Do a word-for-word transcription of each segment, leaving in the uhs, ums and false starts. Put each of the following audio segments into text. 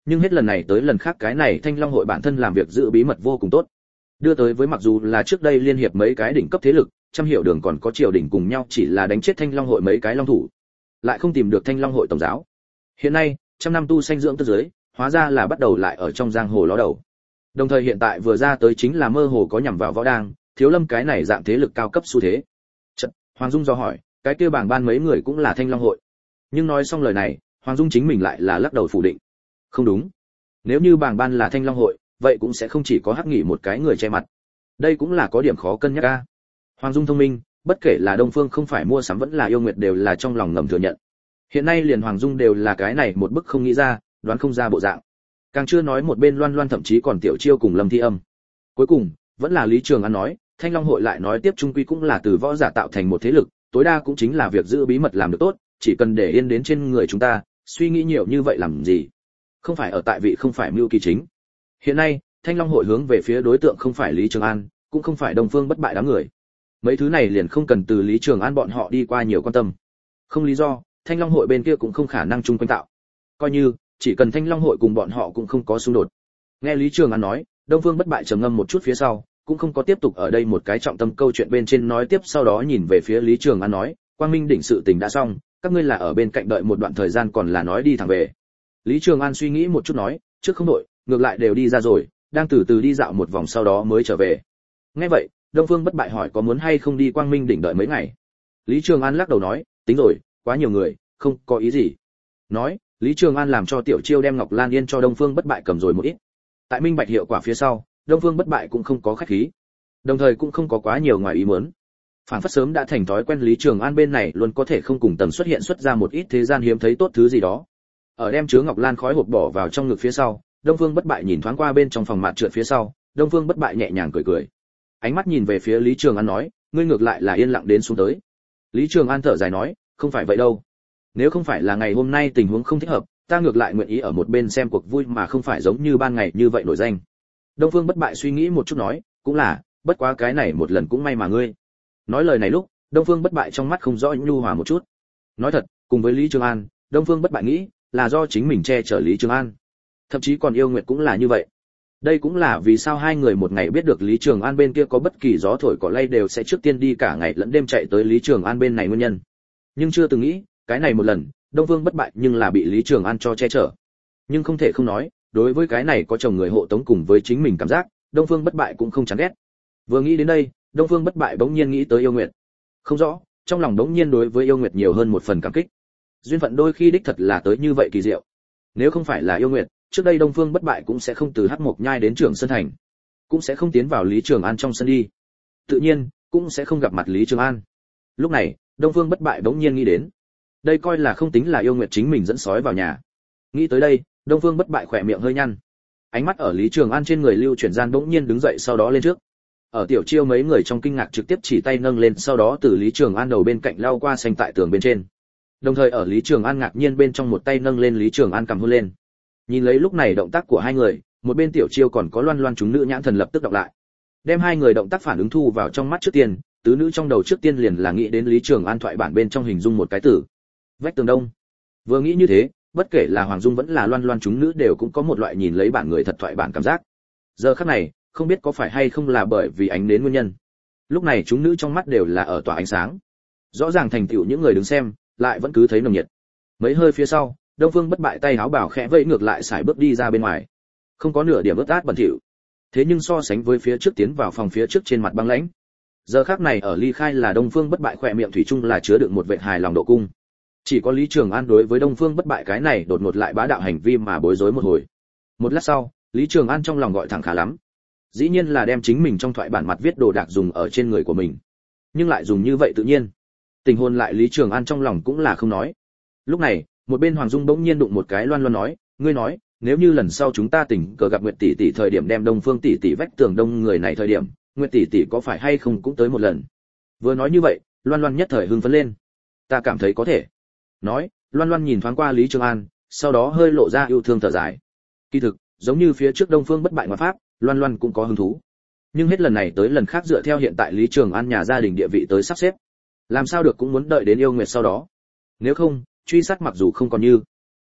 Nhưng hết lần này tới lần khác cái này Thanh Long hội bản thân làm việc giữ bí mật vô cùng tốt. Đưa tới với mặc dù là trước đây liên hiệp mấy cái đỉnh cấp thế lực, trăm hiệu đường còn có triều đỉnh cùng nhau chỉ là đánh chết Thanh Long hội mấy cái long thủ, lại không tìm được Thanh Long hội tổng giáo. Hiện nay, trăm năm tu sanh dưỡng tư giới, hóa ra là bắt đầu lại ở trong giang hồ ló đầu. Đồng thời hiện tại vừa ra tới chính là mơ hồ có nhằm vào võ đang, thiếu lâm cái này dạng thế lực cao cấp xu thế. Chật, Hoàng Dung do hỏi, cái kia bảng ban mấy người cũng là Thanh Long hội. Nhưng nói xong lời này, Hoàng Dung chính mình lại là lắc đầu phủ định. Không đúng. Nếu như bảng ban là Thanh Long hội, vậy cũng sẽ không chỉ có Hắc Nghị một cái người che mặt. Đây cũng là có điểm khó cân nhắc a. Hoàng Dung thông minh, bất kể là Đông Phương không phải mua sắm vẫn là yêu nguyệt đều là trong lòng ngầm thừa nhận. Hiện nay liền Hoàng Dung đều là cái này một bức không nghĩ ra, đoán không ra bộ dạng. Càng chưa nói một bên Loan Loan thậm chí còn Tiểu Chiêu cùng Lâm Thi Âm. Cuối cùng, vẫn là Lý Trường An nói, Thanh Long hội lại nói tiếp trung quy cũng là từ võ giả tạo thành một thế lực, tối đa cũng chính là việc giữ bí mật làm được tốt, chỉ cần để yên đến trên người chúng ta, suy nghĩ nhiều như vậy làm gì? Không phải ở tại vị không phải mưu kỳ chính. Hiện nay, Thanh Long hội hướng về phía đối tượng không phải Lý Trường An, cũng không phải Đông Phương bất bại đám người. Mấy thứ này liền không cần từ Lý Trường An bọn họ đi qua nhiều quan tâm. Không lý do, Thanh Long hội bên kia cũng không khả năng chung quanh tạo. Coi như, chỉ cần Thanh Long hội cùng bọn họ cũng không có xung đột. Nghe Lý Trường An nói, Đông Phương bất bại trầm ngâm một chút phía sau, cũng không có tiếp tục ở đây một cái trọng tâm câu chuyện bên trên nói tiếp, sau đó nhìn về phía Lý Trường An nói, Quang Minh đỉnh sự tình đã xong, các ngươi là ở bên cạnh đợi một đoạn thời gian còn là nói đi thẳng về. Lý Trường An suy nghĩ một chút nói, trước không đội, ngược lại đều đi ra rồi, đang từ từ đi dạo một vòng sau đó mới trở về. Nghe vậy, Đông Phương bất bại hỏi có muốn hay không đi Quang Minh đỉnh đợi mấy ngày. Lý Trường An lắc đầu nói, tính rồi, quá nhiều người, không có ý gì. Nói, Lý Trường An làm cho Tiểu Chiêu đem Ngọc Lan Yên cho Đông Phương bất bại cầm rồi một ít. Tại minh bạch hiệu quả phía sau, Đông Phương bất bại cũng không có khách khí, đồng thời cũng không có quá nhiều ngoài ý muốn. Phản phất sớm đã thành thói quen Lý Trường An bên này luôn có thể không cùng tầm xuất hiện xuất ra một ít thế gian hiếm thấy tốt thứ gì đó. Ở đem chứa Ngọc Lan khói hộp bỏ vào trong ngực phía sau, Đông Phương bất bại nhìn thoáng qua bên trong phòng mạt trượt phía sau, Đông Phương bất bại nhẹ nhàng cười cười. Ánh mắt nhìn về phía Lý Trường An nói, ngươi ngược lại là yên lặng đến xuống tới. Lý Trường An thở dài nói, không phải vậy đâu. Nếu không phải là ngày hôm nay tình huống không thích hợp, ta ngược lại nguyện ý ở một bên xem cuộc vui mà không phải giống như ban ngày như vậy nổi danh. Đông Phương bất bại suy nghĩ một chút nói, cũng là, bất quá cái này một lần cũng may mà ngươi. Nói lời này lúc, Đông Phương bất bại trong mắt không rõ nhu hòa một chút. Nói thật, cùng với Lý Trường An, Đông Phương bất bại nghĩ, là do chính mình che chở Lý Trường An. Thậm chí còn yêu nguyệt cũng là như vậy. Đây cũng là vì sao hai người một ngày biết được Lý Trường An bên kia có bất kỳ gió thổi cỏ lay đều sẽ trước tiên đi cả ngày lẫn đêm chạy tới Lý Trường An bên này nguyên nhân. Nhưng chưa từng nghĩ, cái này một lần, Đông Phương bất bại nhưng là bị Lý Trường An cho che chở. Nhưng không thể không nói, đối với cái này có chồng người hộ tống cùng với chính mình cảm giác, Đông Phương bất bại cũng không chán ghét. Vừa nghĩ đến đây, Đông Phương bất bại bỗng nhiên nghĩ tới yêu nguyệt. Không rõ, trong lòng bỗng nhiên đối với yêu nguyệt nhiều hơn một phần cảm kích. Duyên phận đôi khi đích thật là tới như vậy kỳ diệu. Nếu không phải là yêu nguyệt, trước đây Đông Phương bất bại cũng sẽ không từ Hắc Mộc Nhai đến Trường Sơn thành, cũng sẽ không tiến vào Lý Trường An trong sân đi. Tự nhiên, cũng sẽ không gặp mặt Lý Trường An. Lúc này, Đông Phương bất bại bỗng nhiên nghĩ đến, đây coi là không tính là yêu nguyệt chính mình dẫn sói vào nhà. Nghĩ tới đây, Đông Phương bất bại khỏe miệng hơi nhăn. Ánh mắt ở Lý Trường An trên người lưu chuyển gian bỗng nhiên đứng dậy sau đó lên trước. Ở Tiểu Chiêu mấy người trong kinh ngạc trực tiếp chỉ tay nâng lên, sau đó từ Lý Trường An đầu bên cạnh lao qua xanh tại tường bên trên. Đồng thời ở Lý Trường An ngạc nhiên bên trong một tay nâng lên Lý Trường An cầm hôn lên. Nhìn lấy lúc này động tác của hai người, một bên Tiểu Chiêu còn có Loan Loan chúng nữ nhãn thần lập tức đọc lại. Đem hai người động tác phản ứng thu vào trong mắt trước tiên, tứ nữ trong đầu trước tiên liền là nghĩ đến Lý Trường An thoại bản bên trong hình dung một cái từ vách tường đông. Vừa nghĩ như thế, bất kể là Hoàng Dung vẫn là Loan Loan chúng nữ đều cũng có một loại nhìn lấy bản người thật thoại bản cảm giác. Giờ khắc này, không biết có phải hay không là bởi vì ánh đến nguyên nhân, lúc này chúng nữ trong mắt đều là ở tỏa ánh sáng. Rõ ràng thành tựu những người đứng xem, lại vẫn cứ thấy nồng nhiệt. Mấy hơi phía sau, Đông Phương bất bại tay áo bảo khẽ vẫy ngược lại xài bước đi ra bên ngoài. Không có nửa điểm ướt át bẩn thỉu. Thế nhưng so sánh với phía trước tiến vào phòng phía trước trên mặt băng lãnh, giờ khắc này ở ly khai là Đông Phương bất bại khỏe miệng thủy chung là chứa đựng một vệt hài lòng độ cung. Chỉ có Lý Trường An đối với Đông Phương bất bại cái này đột ngột lại bá đạo hành vi mà bối rối một hồi. Một lát sau, Lý Trường An trong lòng gọi thẳng khá lắm. Dĩ nhiên là đem chính mình trong thoại bản mặt viết đồ đạc dùng ở trên người của mình, nhưng lại dùng như vậy tự nhiên. Tình hồn lại Lý Trường An trong lòng cũng là không nói. Lúc này, một bên Hoàng Dung bỗng nhiên đụng một cái Loan Loan nói, ngươi nói, nếu như lần sau chúng ta tình cờ gặp Nguyệt tỷ tỷ thời điểm đem Đông Phương tỷ tỷ vách tường đông người này thời điểm, Nguyệt tỷ tỷ có phải hay không cũng tới một lần. Vừa nói như vậy, Loan Loan nhất thời hưng phấn lên. Ta cảm thấy có thể. Nói, Loan Loan nhìn thoáng qua Lý Trường An, sau đó hơi lộ ra yêu thương thở dài. Kỳ thực, giống như phía trước Đông Phương bất bại ngoại pháp, Loan Loan cũng có hứng thú. Nhưng hết lần này tới lần khác dựa theo hiện tại Lý Trường An nhà gia đình địa vị tới sắp xếp, làm sao được cũng muốn đợi đến yêu nguyệt sau đó. Nếu không, truy sát mặc dù không còn như,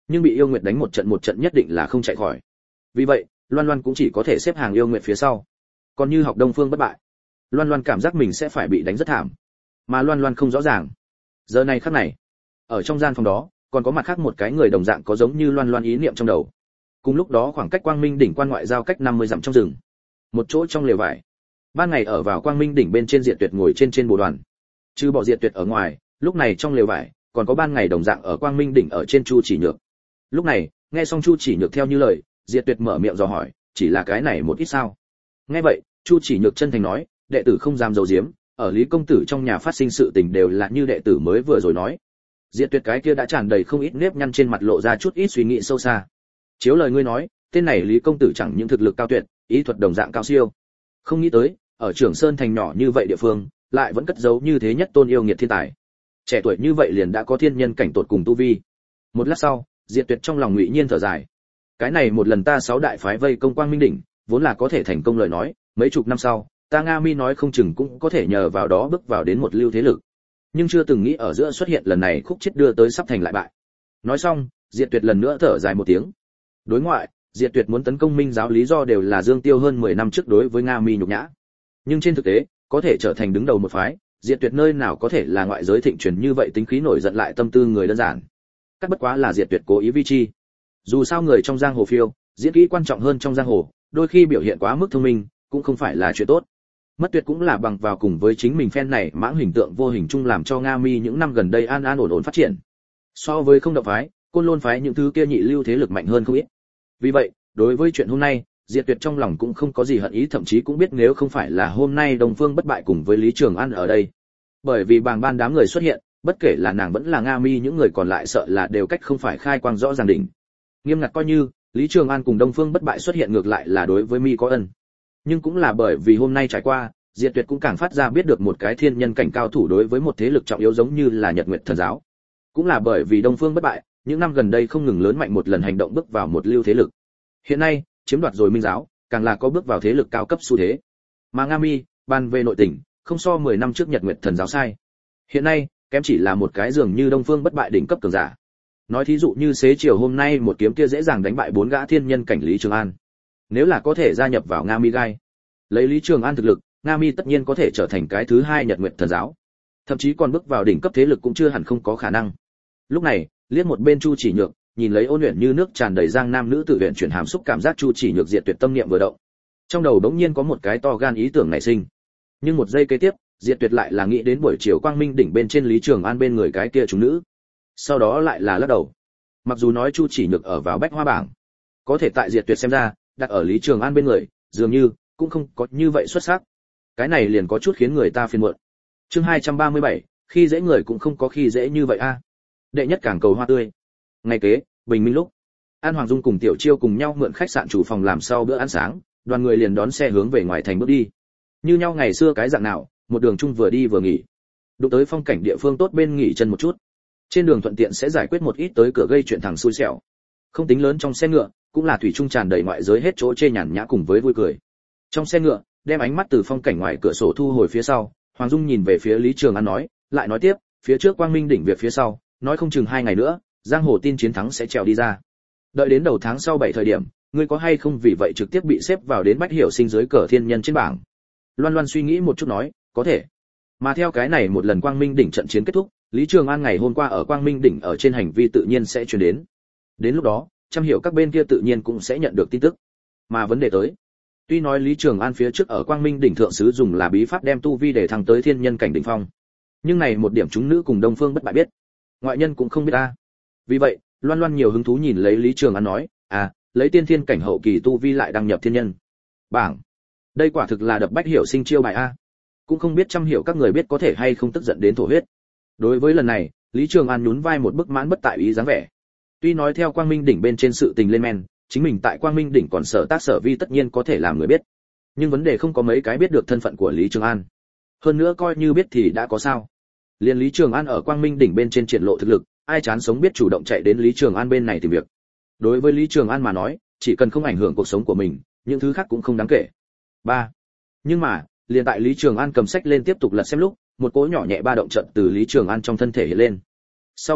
nhưng bị yêu nguyệt đánh một trận một trận nhất định là không chạy khỏi. Vì vậy, Loan Loan cũng chỉ có thể xếp hàng yêu nguyệt phía sau. Còn như học Đông Phương bất bại, Loan Loan cảm giác mình sẽ phải bị đánh rất thảm, mà Loan Loan không rõ ràng. Giờ này khắc này, ở trong gian phòng đó, còn có mặt khác một cái người đồng dạng có giống như Loan Loan ý niệm trong đầu. Cùng lúc đó khoảng cách Quang Minh đỉnh quan ngoại giao cách năm mươi dặm trong rừng, một chỗ trong lều vải. Ban ngày ở vào Quang Minh đỉnh bên trên Diệt Tuyệt ngồi trên trên bồ đoàn. Trừ bỏ Diệt Tuyệt ở ngoài, lúc này trong lều vải còn có ban ngày đồng dạng ở Quang Minh đỉnh ở trên Chu Chỉ Nhược. Lúc này, nghe xong Chu Chỉ Nhược theo như lời, Diệt Tuyệt mở miệng dò hỏi, chỉ là cái này một ít sao? Nghe vậy, Chu Chỉ Nhược chân thành nói, đệ tử không dám giấu giếm, ở Lý công tử trong nhà phát sinh sự tình đều là như đệ tử mới vừa rồi nói. Diệt Tuyệt cái kia đã tràn đầy không ít nếp nhăn trên mặt lộ ra chút ít suy nghĩ sâu xa. Chiếu lời ngươi nói, tên này Lý công tử chẳng những thực lực cao tuyệt, ý thuật đồng dạng cao siêu. Không nghĩ tới, ở Trường Sơn thành nhỏ như vậy địa phương, lại vẫn cất giấu như thế nhất tôn yêu nghiệt thiên tài. Trẻ tuổi như vậy liền đã có thiên nhân cảnh tột cùng tu vi. Một lát sau, Diệt Tuyệt trong lòng ngụy nhiên thở dài. Cái này một lần ta sáu đại phái vây công Quang Minh đỉnh, vốn là có thể thành công lời nói, mấy chục năm sau, ta Nga Mi nói không chừng cũng có thể nhờ vào đó bước vào đến một lưu thế lực. Nhưng chưa từng nghĩ ở giữa xuất hiện lần này khúc chết đưa tới sắp thành lại bại. Nói xong, Diệt Tuyệt lần nữa thở dài một tiếng. Đối ngoại, Diệt Tuyệt muốn tấn công Minh giáo lý do đều là Dương Tiêu hơn mười năm trước đối với Nga Mi nhục nhã. Nhưng trên thực tế, có thể trở thành đứng đầu một phái, Diệt Tuyệt nơi nào có thể là ngoại giới thịnh truyền như vậy tính khí nổi giận lại tâm tư người đơn giản. Cắt bất quá là Diệt Tuyệt cố ý vi chi. Dù sao người trong giang hồ phiêu, diễn kỹ quan trọng hơn trong giang hồ, đôi khi biểu hiện quá mức thông minh, cũng không phải là chuyện tốt. Mất Tuyệt cũng là bằng vào cùng với chính mình phen này mãng hình tượng vô hình chung làm cho Nga Mi những năm gần đây an an ổn ổn phát triển. So với không động phái, Côn Lôn phái những thứ kia nhị lưu thế lực mạnh hơn không ít. Vì vậy, đối với chuyện hôm nay, Diệt Tuyệt trong lòng cũng không có gì hận ý, thậm chí cũng biết nếu không phải là hôm nay Đông Phương bất bại cùng với Lý Trường An ở đây. Bởi vì bàng ban đám người xuất hiện, bất kể là nàng vẫn là Nga Mi những người còn lại sợ là đều cách không phải khai quang rõ ràng đỉnh. Nghiêm ngặt coi như, Lý Trường An cùng Đông Phương bất bại xuất hiện ngược lại là đối với Mi có ân. Nhưng cũng là bởi vì hôm nay trải qua, Diệt Tuyệt cũng càng phát ra biết được một cái thiên nhân cảnh cao thủ đối với một thế lực trọng yếu giống như là Nhật Nguyệt Thần giáo. Cũng là bởi vì Đông Phương bất bại, những năm gần đây không ngừng lớn mạnh một lần hành động bước vào một lưu thế lực. Hiện nay, chiếm đoạt rồi Minh giáo, càng là có bước vào thế lực cao cấp xu thế. Mà Nga Mi, bàn về nội tình, không so mười năm trước Nhật Nguyệt Thần giáo sai. Hiện nay, kém chỉ là một cái dường như Đông Phương bất bại đỉnh cấp cường giả. Nói thí dụ như xế chiều hôm nay một kiếm kia dễ dàng đánh bại bốn gã thiên nhân cảnh Lý Trường An. Nếu là có thể gia nhập vào Nga Mi gai, lấy Lý Trường An thực lực, Nga Mi tất nhiên có thể trở thành cái thứ hai Nhật Nguyệt Thần giáo. Thậm chí còn bước vào đỉnh cấp thế lực cũng chưa hẳn không có khả năng. Lúc này, liếc một bên Chu Chỉ Nhược, nhìn lấy ôn luyện như nước tràn đầy giang nam nữ tự luyện chuyển hàm xúc cảm giác Chu Chỉ Nhược Diệt Tuyệt tâm niệm vừa động. Trong đầu đống nhiên có một cái to gan ý tưởng nảy sinh. Nhưng một giây kế tiếp, Diệt Tuyệt lại là nghĩ đến buổi chiều Quang Minh đỉnh bên trên Lý Trường An bên người cái kia chúng nữ. Sau đó lại là lắc đầu. Mặc dù nói Chu Chỉ Nhược ở vào bách hoa bảng, có thể tại Diệt Tuyệt xem ra, đặt ở Lý Trường An bên người, dường như cũng không có như vậy xuất sắc. Cái này liền có chút khiến người ta phiền muộn. Chương hai trăm ba mươi bảy, khi dễ người cũng không có khi dễ như vậy a. Đệ nhất cảng cầu hoa tươi. Ngày kế, bình minh lúc, An Hoàng Dung cùng Tiểu Chiêu cùng nhau mượn khách sạn chủ phòng làm sau bữa ăn sáng, đoàn người liền đón xe hướng về ngoài thành bước đi. Như nhau ngày xưa cái dạng nào, một đường chung vừa đi vừa nghỉ. Đụng tới phong cảnh địa phương tốt bên nghỉ chân một chút. Trên đường thuận tiện sẽ giải quyết một ít tới cửa gây chuyện thằng xui xẻo. Không tính lớn trong xe ngựa, cũng là thủy chung tràn đầy ngoại giới hết chỗ chê nhàn nhã cùng với vui cười. Trong xe ngựa, đem ánh mắt từ phong cảnh ngoài cửa sổ thu hồi phía sau, Hoàng Dung nhìn về phía Lý Trường An nói, lại nói tiếp, phía trước Quang Minh đỉnh việc phía sau, nói không chừng hai ngày nữa, giang hồ tin chiến thắng sẽ trèo đi ra. Đợi đến đầu tháng sau bảy thời điểm, ngươi có hay không vì vậy trực tiếp bị xếp vào đến Bách Hiểu Sinh dưới cờ thiên nhân trên bảng? Loan Loan suy nghĩ một chút nói, có thể. Mà theo cái này một lần Quang Minh đỉnh trận chiến kết thúc, Lý Trường An ngày hôm qua ở Quang Minh đỉnh ở trên hành vi tự nhiên sẽ truyền đến. Đến lúc đó, trăm hiểu các bên kia tự nhiên cũng sẽ nhận được tin tức. Mà vấn đề tới, tuy nói Lý Trường An phía trước ở Quang Minh đỉnh thượng sứ dùng là bí pháp đem tu vi để thăng tới thiên nhân cảnh đỉnh phong, nhưng này một điểm chúng nữ cùng Đông Phương bất bại biết, ngoại nhân cũng không biết ta. Vì vậy, Loan Loan nhiều hứng thú nhìn lấy Lý Trường An nói, à, lấy tiên thiên cảnh hậu kỳ tu vi lại đăng nhập thiên nhân bảng, đây quả thực là đập Bách Hiểu Sinh chiêu bài a. Cũng không biết trăm hiểu các người biết có thể hay không tức giận đến thổ huyết. Đối với lần này, Lý Trường An nhún vai một bức mãn bất tại ý dáng vẻ. Tuy nói theo Quang Minh đỉnh bên trên sự tình lên men, chính mình tại Quang Minh đỉnh còn sở tác sở vi tất nhiên có thể làm người biết, nhưng vấn đề không có mấy cái biết được thân phận của Lý Trường An. Hơn nữa coi như biết thì đã có sao? Liên Lý Trường An ở Quang Minh đỉnh bên trên triển lộ thực lực, ai chán sống biết chủ động chạy đến Lý Trường An bên này tìm việc. Đối với Lý Trường An mà nói, chỉ cần không ảnh hưởng cuộc sống của mình, những thứ khác cũng không đáng kể. ba Nhưng mà, liền tại Lý Trường An cầm sách lên tiếp tục lật xem lúc, một cỗ nhỏ nhẹ ba động trận từ Lý Trường An trong thân thể hiện lên. Sau một khắc,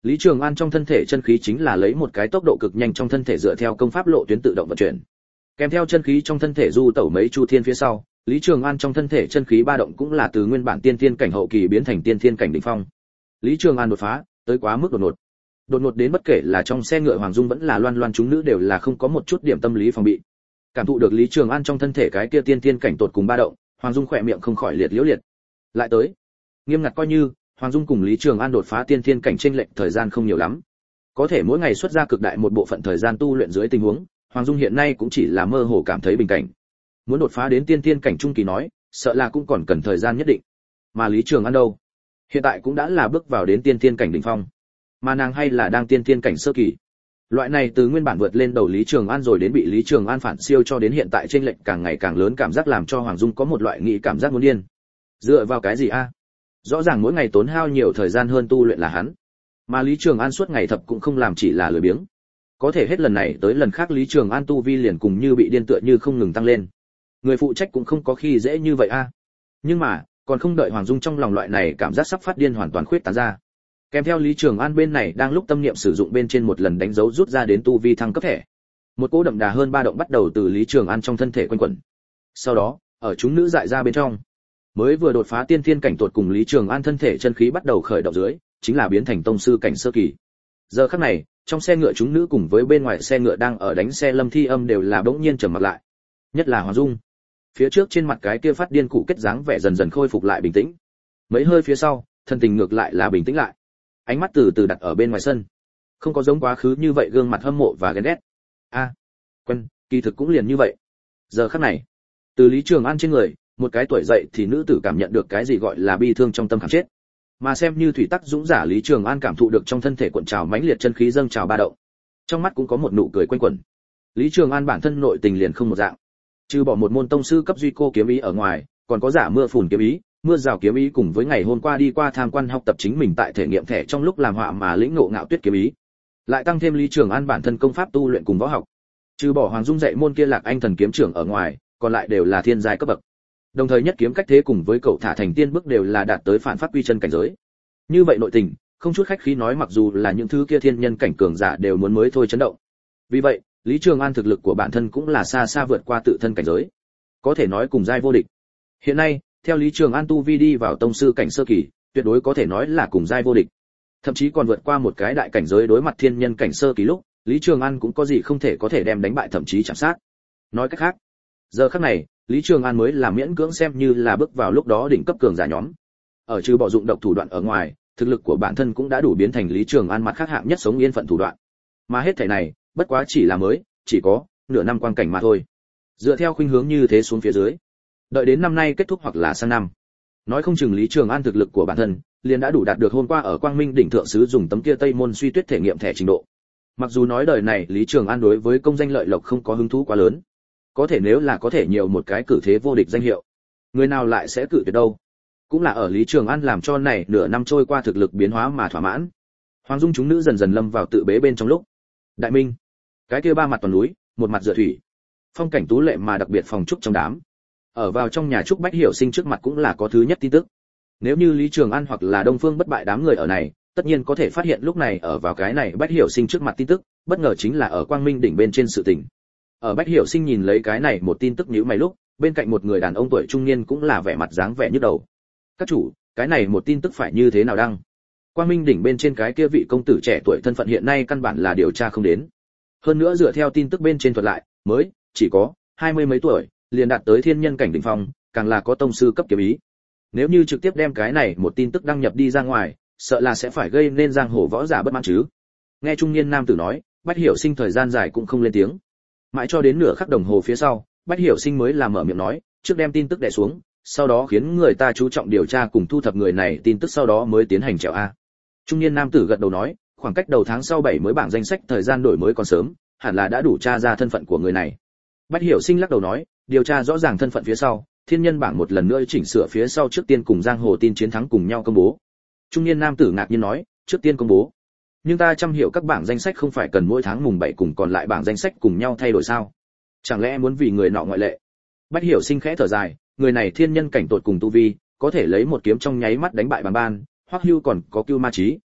Lý Trường An trong thân thể chân khí chính là lấy một cái tốc độ cực nhanh trong thân thể dựa theo công pháp lộ tuyến tự động vận chuyển. Kèm theo chân khí trong thân thể du tẩu mấy chu thiên phía sau, Lý Trường An trong thân thể chân khí ba động cũng là từ nguyên bản tiên thiên cảnh hậu kỳ biến thành tiên thiên cảnh đỉnh phong. Lý Trường An đột phá, tới quá mức đột ngột. Đột ngột đến bất kể là trong xe ngựa Hoàng Dung vẫn là Loan Loan chúng nữ đều là không có một chút điểm tâm lý phòng bị. Cảm thụ được Lý Trường An trong thân thể cái kia tiên thiên cảnh tột cùng ba động, Hoàng Dung khỏe miệng không khỏi liệt liễu liệt. Lại tới, nghiêm ngặt coi như Hoàng Dung cùng Lý Trường An đột phá tiên thiên cảnh chênh lệch thời gian không nhiều lắm. Có thể mỗi ngày xuất ra cực đại một bộ phận thời gian tu luyện dưới tình huống, Hoàng Dung hiện nay cũng chỉ là mơ hồ cảm thấy bình cảnh. Muốn đột phá đến tiên thiên cảnh trung kỳ nói, sợ là cũng còn cần thời gian nhất định. Mà Lý Trường An đâu? Hiện tại cũng đã là bước vào đến tiên thiên cảnh đỉnh phong. Mà nàng hay là đang tiên thiên cảnh sơ kỳ. Loại này từ nguyên bản vượt lên đầu Lý Trường An rồi đến bị Lý Trường An phản siêu cho đến hiện tại chênh lệch càng ngày càng lớn, cảm giác làm cho Hoàng Dung có một loại nghĩ cảm giác muốn điên. Dựa vào cái gì a? Rõ ràng mỗi ngày tốn hao nhiều thời gian hơn tu luyện là hắn, mà Lý Trường An suốt ngày thập cũng không làm chỉ là lười biếng. Có thể hết lần này tới lần khác Lý Trường An tu vi liền cùng như bị điên tựa như không ngừng tăng lên. Người phụ trách cũng không có khi dễ như vậy a. Nhưng mà, còn không đợi Hoàng Dung trong lòng loại này cảm giác sắp phát điên hoàn toàn khuyết tán ra. Kèm theo Lý Trường An bên này đang lúc tâm niệm sử dụng bên trên một lần đánh dấu rút ra đến tu vi thăng cấp thẻ. Một cỗ đậm đà hơn ba động bắt đầu từ Lý Trường An trong thân thể quanh quẩn. Sau đó, ở chúng nữ dại ra bên trong, mới vừa đột phá tiên thiên cảnh tột cùng Lý Trường An thân thể chân khí bắt đầu khởi động dưới, chính là biến thành tông sư cảnh sơ kỳ. Giờ khắc này, trong xe ngựa chúng nữ cùng với bên ngoài xe ngựa đang ở đánh xe Lâm Thi Âm đều là bỗng nhiên trầm mặt lại. Nhất là Hoàng Dung, phía trước trên mặt cái kia phát điên cụ kết dáng vẻ dần dần khôi phục lại bình tĩnh. Mấy hơi phía sau, thân tình ngược lại là bình tĩnh lại. Ánh mắt từ từ đặt ở bên ngoài sân, không có giống quá khứ như vậy gương mặt hâm mộ và ghen ghét. A, à, quen, kỳ thực cũng liền như vậy. Giờ khắc này, từ Lý Trường An trên người, một cái tuổi dậy thì nữ tử cảm nhận được cái gì gọi là bi thương trong tâm khảm chết. Mà xem như thủy tắc dũng giả Lý Trường An cảm thụ được trong thân thể cuộn trào mãnh liệt chân khí dâng trào ba động. Trong mắt cũng có một nụ cười quanh quẩn. Lý Trường An bản thân nội tình liền không một dạng, trừ bỏ một môn tông sư cấp duy cô kiếm ý ở ngoài, còn có giả mưa phùn kiếm ý, mưa rào kiếm ý cùng với ngày hôm qua đi qua tham quan học tập chính mình tại thể nghiệm thẻ trong lúc làm họa mà lĩnh ngộ ngạo tuyết kiếm ý. Lại tăng thêm Lý Trường An bản thân công pháp tu luyện cùng võ học, trừ bỏ Hoàng Dung dạy môn kia Lạc Anh thần kiếm trưởng ở ngoài, còn lại đều là thiên giai cấp bậc. Đồng thời nhất kiếm cách thế cùng với cậu thả thành tiên bước đều là đạt tới phản pháp quy chân cảnh giới. Như vậy nội tình, không chút khách khí nói mặc dù là những thứ kia thiên nhân cảnh cường giả đều muốn mới thôi chấn động. Vì vậy, Lý Trường An thực lực của bản thân cũng là xa xa vượt qua tự thân cảnh giới, có thể nói cùng giai vô địch. Hiện nay, theo Lý Trường An tu vi đi vào tông sư cảnh sơ kỳ, tuyệt đối có thể nói là cùng giai vô địch. Thậm chí còn vượt qua một cái đại cảnh giới đối mặt thiên nhân cảnh sơ kỳ lúc, Lý Trường An cũng có gì không thể có thể đem đánh bại thậm chí chạm sát. Nói cách khác, giờ khắc này, Lý Trường An mới là miễn cưỡng xem như là bước vào lúc đó đỉnh cấp cường giả nhóm. Ở trừ bỏ dụng độc thủ đoạn ở ngoài, thực lực của bản thân cũng đã đủ biến thành Lý Trường An mặt khác hạng nhất sống yên phận thủ đoạn. Mà hết thảy này, bất quá chỉ là mới, chỉ có nửa năm quang cảnh mà thôi. Dựa theo khuynh hướng như thế xuống phía dưới, đợi đến năm nay kết thúc hoặc là sang năm, nói không chừng Lý Trường An thực lực của bản thân liền đã đủ đạt được hôm qua ở Quang Minh đỉnh thượng sứ dùng tấm kia Tây môn suy tuyết thể nghiệm thẻ trình độ. Mặc dù nói đời này Lý Trường An đối với công danh lợi lộc không có hứng thú quá lớn, có thể nếu là có thể nhiều một cái cử thế vô địch danh hiệu, người nào lại sẽ cự tuyệt đâu. Cũng là ở Lý Trường An làm cho này nửa năm trôi qua thực lực biến hóa mà thỏa mãn. Hoàng Dung chúng nữ dần dần lâm vào tự bế bên trong lúc. Đại Minh, cái kia ba mặt toàn núi, một mặt dựa thủy, phong cảnh tú lệ mà đặc biệt phòng trúc trong đám. Ở vào trong nhà trúc Bách Hiểu Sinh trước mặt cũng là có thứ nhất tin tức. Nếu như Lý Trường An hoặc là Đông Phương Bất Bại đám người ở này, tất nhiên có thể phát hiện lúc này ở vào cái này Bách Hiểu Sinh trước mặt tin tức, bất ngờ chính là ở Quang Minh đỉnh bên trên sự tình. Ở Bách Hiểu Sinh nhìn lấy cái này một tin tức nhíu mày lúc, bên cạnh một người đàn ông tuổi trung niên cũng là vẻ mặt dáng vẻ nhức đầu. Các chủ, cái này một tin tức phải như thế nào đăng? Quang Minh đỉnh bên trên cái kia vị công tử trẻ tuổi thân phận hiện nay căn bản là điều tra không đến. Hơn nữa dựa theo tin tức bên trên thuật lại, mới chỉ có hai mươi mấy tuổi, liền đạt tới thiên nhân cảnh đỉnh phong, càng là có tông sư cấp kiếm ý. Nếu như trực tiếp đem cái này một tin tức đăng nhập đi ra ngoài, sợ là sẽ phải gây nên giang hồ võ giả bất mãn chứ. Nghe trung niên nam tử nói, Bách Hiểu Sinh thời gian dài cũng không lên tiếng. Mãi cho đến nửa khắc đồng hồ phía sau, Bách Hiểu Sinh mới làm mở miệng nói, trước đem tin tức đè xuống, sau đó khiến người ta chú trọng điều tra cùng thu thập người này tin tức sau đó mới tiến hành trèo a. Trung niên nam tử gật đầu nói, khoảng cách đầu tháng sau bảy mới bảng danh sách thời gian đổi mới còn sớm, hẳn là đã đủ tra ra thân phận của người này. Bách Hiểu Sinh lắc đầu nói, điều tra rõ ràng thân phận phía sau, thiên nhân bảng một lần nữa chỉnh sửa phía sau trước tiên cùng giang hồ tin chiến thắng cùng nhau công bố. Trung niên nam tử ngạc nhiên nói, trước tiên công bố. Nhưng ta chăm hiểu các bảng danh sách không phải cần mỗi tháng mùng bảy cùng còn lại bảng danh sách cùng nhau thay đổi sao? Chẳng lẽ muốn vì người nọ ngoại lệ? Bách Hiểu Sinh khẽ thở dài, người này thiên nhân cảnh tột cùng tu vi, có thể lấy một kiếm trong nháy mắt đánh bại Bàng Ban, Hoắc Hưu còn có Cưu Ma Chí,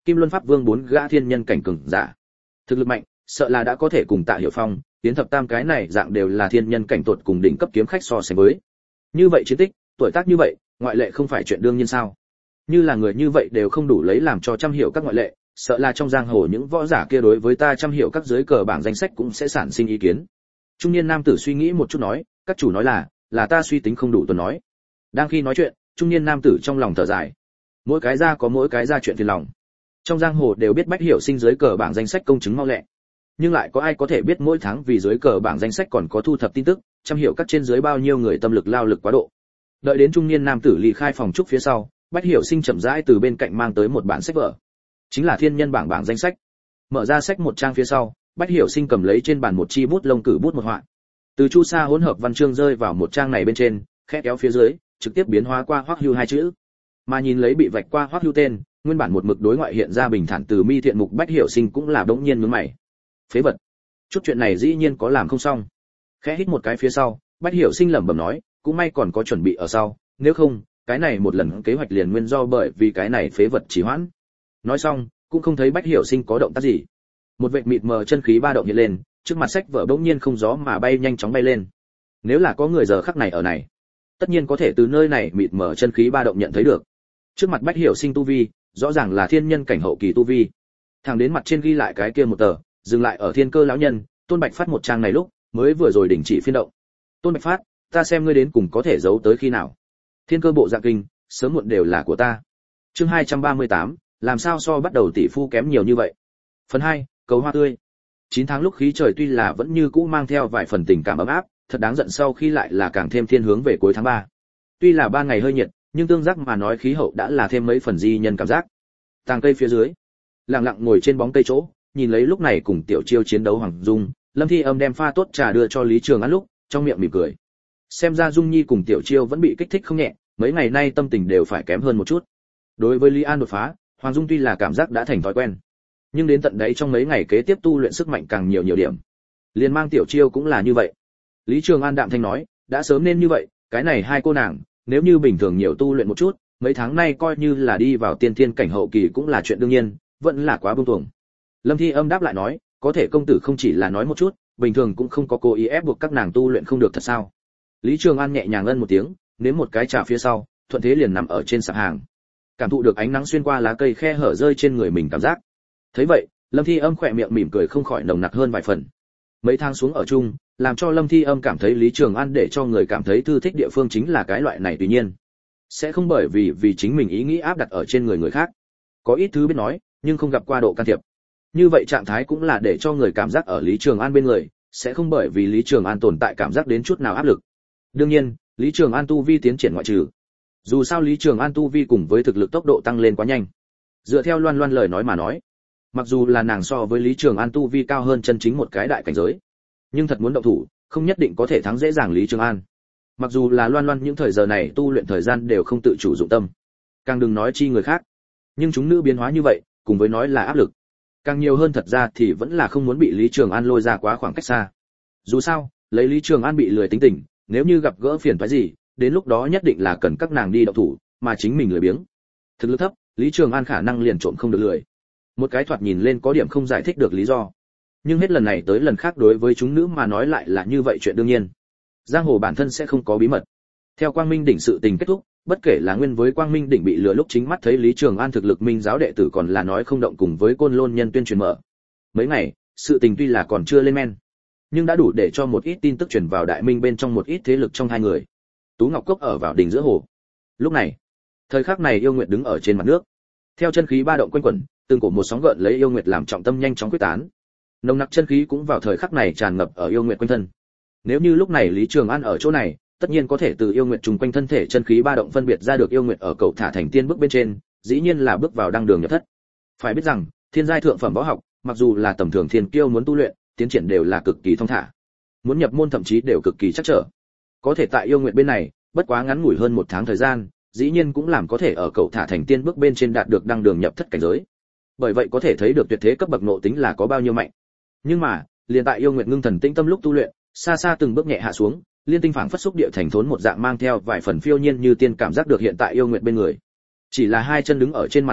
Kim Luân Pháp Vương bốn gã thiên nhân cảnh cường giả. Thực lực mạnh, sợ là đã có thể cùng Tạ Hiểu Phong, Tiến Thập Tam cái này dạng đều là thiên nhân cảnh tột cùng đỉnh cấp kiếm khách so sánh với. Như vậy chiến tích, tuổi tác như vậy, ngoại lệ không phải chuyện đương nhiên sao? Như là người như vậy đều không đủ lấy làm cho trăm hiểu các ngoại lệ, sợ là trong giang hồ những võ giả kia đối với ta trăm hiểu các dưới cờ bảng danh sách cũng sẽ sản sinh ý kiến. Trung niên nam tử suy nghĩ một chút nói, các chủ nói là, là ta suy tính không đủ tuần nói. Đang khi nói chuyện, trung niên nam tử trong lòng thở dài. Mỗi cái ra có mỗi cái ra chuyện phiền lòng. Trong giang hồ đều biết Bách Hiểu Sinh dưới cờ bảng danh sách công chứng mau lẹ, nhưng lại có ai có thể biết mỗi tháng vì dưới cờ bảng danh sách còn có thu thập tin tức, trăm hiểu các trên dưới bao nhiêu người tâm lực lao lực quá độ. Đợi đến trung niên nam tử ly khai phòng trúc phía sau, Bách Hiểu Sinh chậm rãi từ bên cạnh mang tới một bản sách vở, chính là thiên nhân bảng bảng danh sách. Mở ra sách một trang phía sau, Bách Hiểu Sinh cầm lấy trên bàn một chi bút lông cử bút một họa. Từ chu sa hỗn hợp văn chương rơi vào một trang này bên trên, khẽ kéo phía dưới, trực tiếp biến hóa qua Hoắc Hưu hai chữ. Mà nhìn lấy bị vạch qua Hoắc Hưu tên, nguyên bản một mực đối ngoại hiện ra bình thản từ mi thiện mục Bách Hiểu Sinh cũng là đống nhiên nhướng mày. Phế vật, chút chuyện này dĩ nhiên có làm không xong. Khẽ hít một cái phía sau, Bách Hiểu Sinh lẩm bẩm nói, cũng may còn có chuẩn bị ở sau, nếu không, cái này một lần kế hoạch liền nguyên do bởi vì cái này phế vật trì hoãn. Nói xong, cũng không thấy Bách Hiểu Sinh có động tác gì. Một vệt mịt mờ chân khí ba động hiện lên, trước mặt sách vở bỗng nhiên không gió mà bay nhanh chóng bay lên. Nếu là có người giờ khắc này ở này, tất nhiên có thể từ nơi này mịt mờ chân khí ba động nhận thấy được. Trước mặt Bách Hiểu Sinh tu vi, rõ ràng là thiên nhân cảnh hậu kỳ tu vi. Thẳng đến mặt trên ghi lại cái kia một tờ, dừng lại ở Thiên Cơ lão nhân, Tôn Bạch Phát một trang này lúc, mới vừa rồi đình chỉ phiên động. Tôn Bạch Phát, ta xem ngươi đến cùng có thể giấu tới khi nào. Thiên Cơ bộ dạng kinh, sớm muộn đều là của ta. Chương hai trăm ba mươi tám, làm sao so bắt đầu tỷ phu kém nhiều như vậy. Phần hai, cầu hoa tươi. chín tháng lúc khí trời tuy là vẫn như cũ mang theo vài phần tình cảm ấm áp, thật đáng giận sau khi lại là càng thêm thiên hướng về cuối tháng ba. Tuy là ba ngày hơi nhiệt, nhưng tương giác mà nói khí hậu đã là thêm mấy phần di nhân cảm giác. Tàng cây phía dưới, lặng lặng ngồi trên bóng cây chỗ, nhìn lấy lúc này cùng Tiểu Chiêu chiến đấu Hoàng Dung, Lâm Thi Âm đem pha tốt trà đưa cho Lý Trường An lúc, trong miệng mỉm cười. Xem ra Dung Nhi cùng Tiểu Chiêu vẫn bị kích thích không nhẹ, mấy ngày nay tâm tình đều phải kém hơn một chút. Đối với Lý An đột phá, Hoàng Dung tuy là cảm giác đã thành thói quen, nhưng đến tận đấy trong mấy ngày kế tiếp tu luyện sức mạnh càng nhiều nhiều điểm. Liên mang Tiểu Chiêu cũng là như vậy. Lý Trường An đạm thanh nói, đã sớm nên như vậy, cái này hai cô nàng, nếu như bình thường nhiều tu luyện một chút, mấy tháng nay coi như là đi vào tiên thiên cảnh hậu kỳ cũng là chuyện đương nhiên, vẫn là quá buông tuồng. Lâm Thi Âm đáp lại nói, có thể công tử không chỉ là nói một chút, bình thường cũng không có cố ý ép buộc các nàng tu luyện không được thật sao? Lý Trường An nhẹ nhàng ân một tiếng, nếm một cái trà phía sau, thuận thế liền nằm ở trên sạp hàng, cảm thụ được ánh nắng xuyên qua lá cây khe hở rơi trên người mình cảm giác. Thấy vậy, Lâm Thi Âm khỏe miệng mỉm cười không khỏi nồng nặc hơn vài phần. Mấy tháng xuống ở chung, làm cho Lâm Thi Âm cảm thấy Lý Trường An để cho người cảm thấy thư thích địa phương chính là cái loại này tuy nhiên sẽ không bởi vì vì chính mình ý nghĩ áp đặt ở trên người người khác. Có ít thứ biết nói, nhưng không gặp qua độ can thiệp. Như vậy trạng thái cũng là để cho người cảm giác ở Lý Trường An bên người, sẽ không bởi vì Lý Trường An tồn tại cảm giác đến chút nào áp lực. Đương nhiên, Lý Trường An tu vi tiến triển ngoại trừ. Dù sao Lý Trường An tu vi cùng với thực lực tốc độ tăng lên quá nhanh. Dựa theo Loan Loan lời nói mà nói, mặc dù là nàng so với Lý Trường An tu vi cao hơn chân chính một cái đại cảnh giới, nhưng thật muốn động thủ, không nhất định có thể thắng dễ dàng Lý Trường An. Mặc dù là Loan Loan những thời giờ này tu luyện thời gian đều không tự chủ dụng tâm, càng đừng nói chi người khác. Nhưng chúng nữ biến hóa như vậy, cùng với nói là áp lực, càng nhiều hơn thật ra thì vẫn là không muốn bị Lý Trường An lôi ra quá khoảng cách xa. Dù sao, lấy Lý Trường An bị lười tính tình, nếu như gặp gỡ phiền toái gì, đến lúc đó nhất định là cần các nàng đi động thủ, mà chính mình lười biếng. Thực lực thấp, Lý Trường An khả năng liền trộm không được lười. Một cái thoạt nhìn lên có điểm không giải thích được lý do, nhưng hết lần này tới lần khác đối với chúng nữ mà nói lại là như vậy chuyện đương nhiên. Giang hồ bản thân sẽ không có bí mật. Theo Quang Minh đỉnh sự tình kết thúc, bất kể là nguyên với Quang Minh đỉnh bị lừa lúc chính mắt thấy Lý Trường An thực lực minh giáo đệ tử còn là nói không động cùng với Côn Lôn nhân tuyên truyền mở. Mấy ngày, sự tình tuy là còn chưa lên men, nhưng đã đủ để cho một ít tin tức truyền vào Đại Minh bên trong một ít thế lực trong hai người. Tú Ngọc Cốc ở vào đỉnh giữa hồ. Lúc này, thời khắc này Yêu Nguyệt đứng ở trên mặt nước. Theo chân khí ba động quanh quẩn, từng cổ một sóng gợn lấy Yêu Nguyệt làm trọng tâm nhanh chóng quyết tán. Nồng nặc chân khí cũng vào thời khắc này tràn ngập ở Yêu Nguyệt quanh thân. Nếu như lúc này Lý Trường An ở chỗ này, tất nhiên có thể từ Yêu Nguyệt trùng quanh thân thể chân khí ba động phân biệt ra được Yêu Nguyệt ở cầu thả thành tiên bước bên trên, dĩ nhiên là bước vào đăng đường nhập thất. Phải biết rằng, thiên giai thượng phẩm võ học, mặc dù là tầm thường thiên kiêu muốn tu luyện, tiến triển đều là cực kỳ thông thả. Muốn nhập môn thậm chí đều cực kỳ chắc trở. Có thể tại Yêu Nguyệt bên này, bất quá ngắn ngủi hơn một tháng thời gian, dĩ nhiên cũng làm có thể ở cầu thả thành tiên bước bên trên đạt được đăng đường nhập thất cảnh giới. Bởi vậy có thể thấy được tuyệt thế cấp bậc nội tính là có bao nhiêu mạnh. Nhưng mà, liền tại Yêu Nguyệt ngưng thần tĩnh tâm lúc tu luyện, xa xa từng bước nhẹ hạ xuống, liên tinh phảng phất xúc địa thành thốn một dạng mang theo vài phần phiêu nhiên như tiên cảm giác được hiện tại Yêu Nguyệt bên người. Chỉ là hai chân đứng ở trên mặt nước lúc,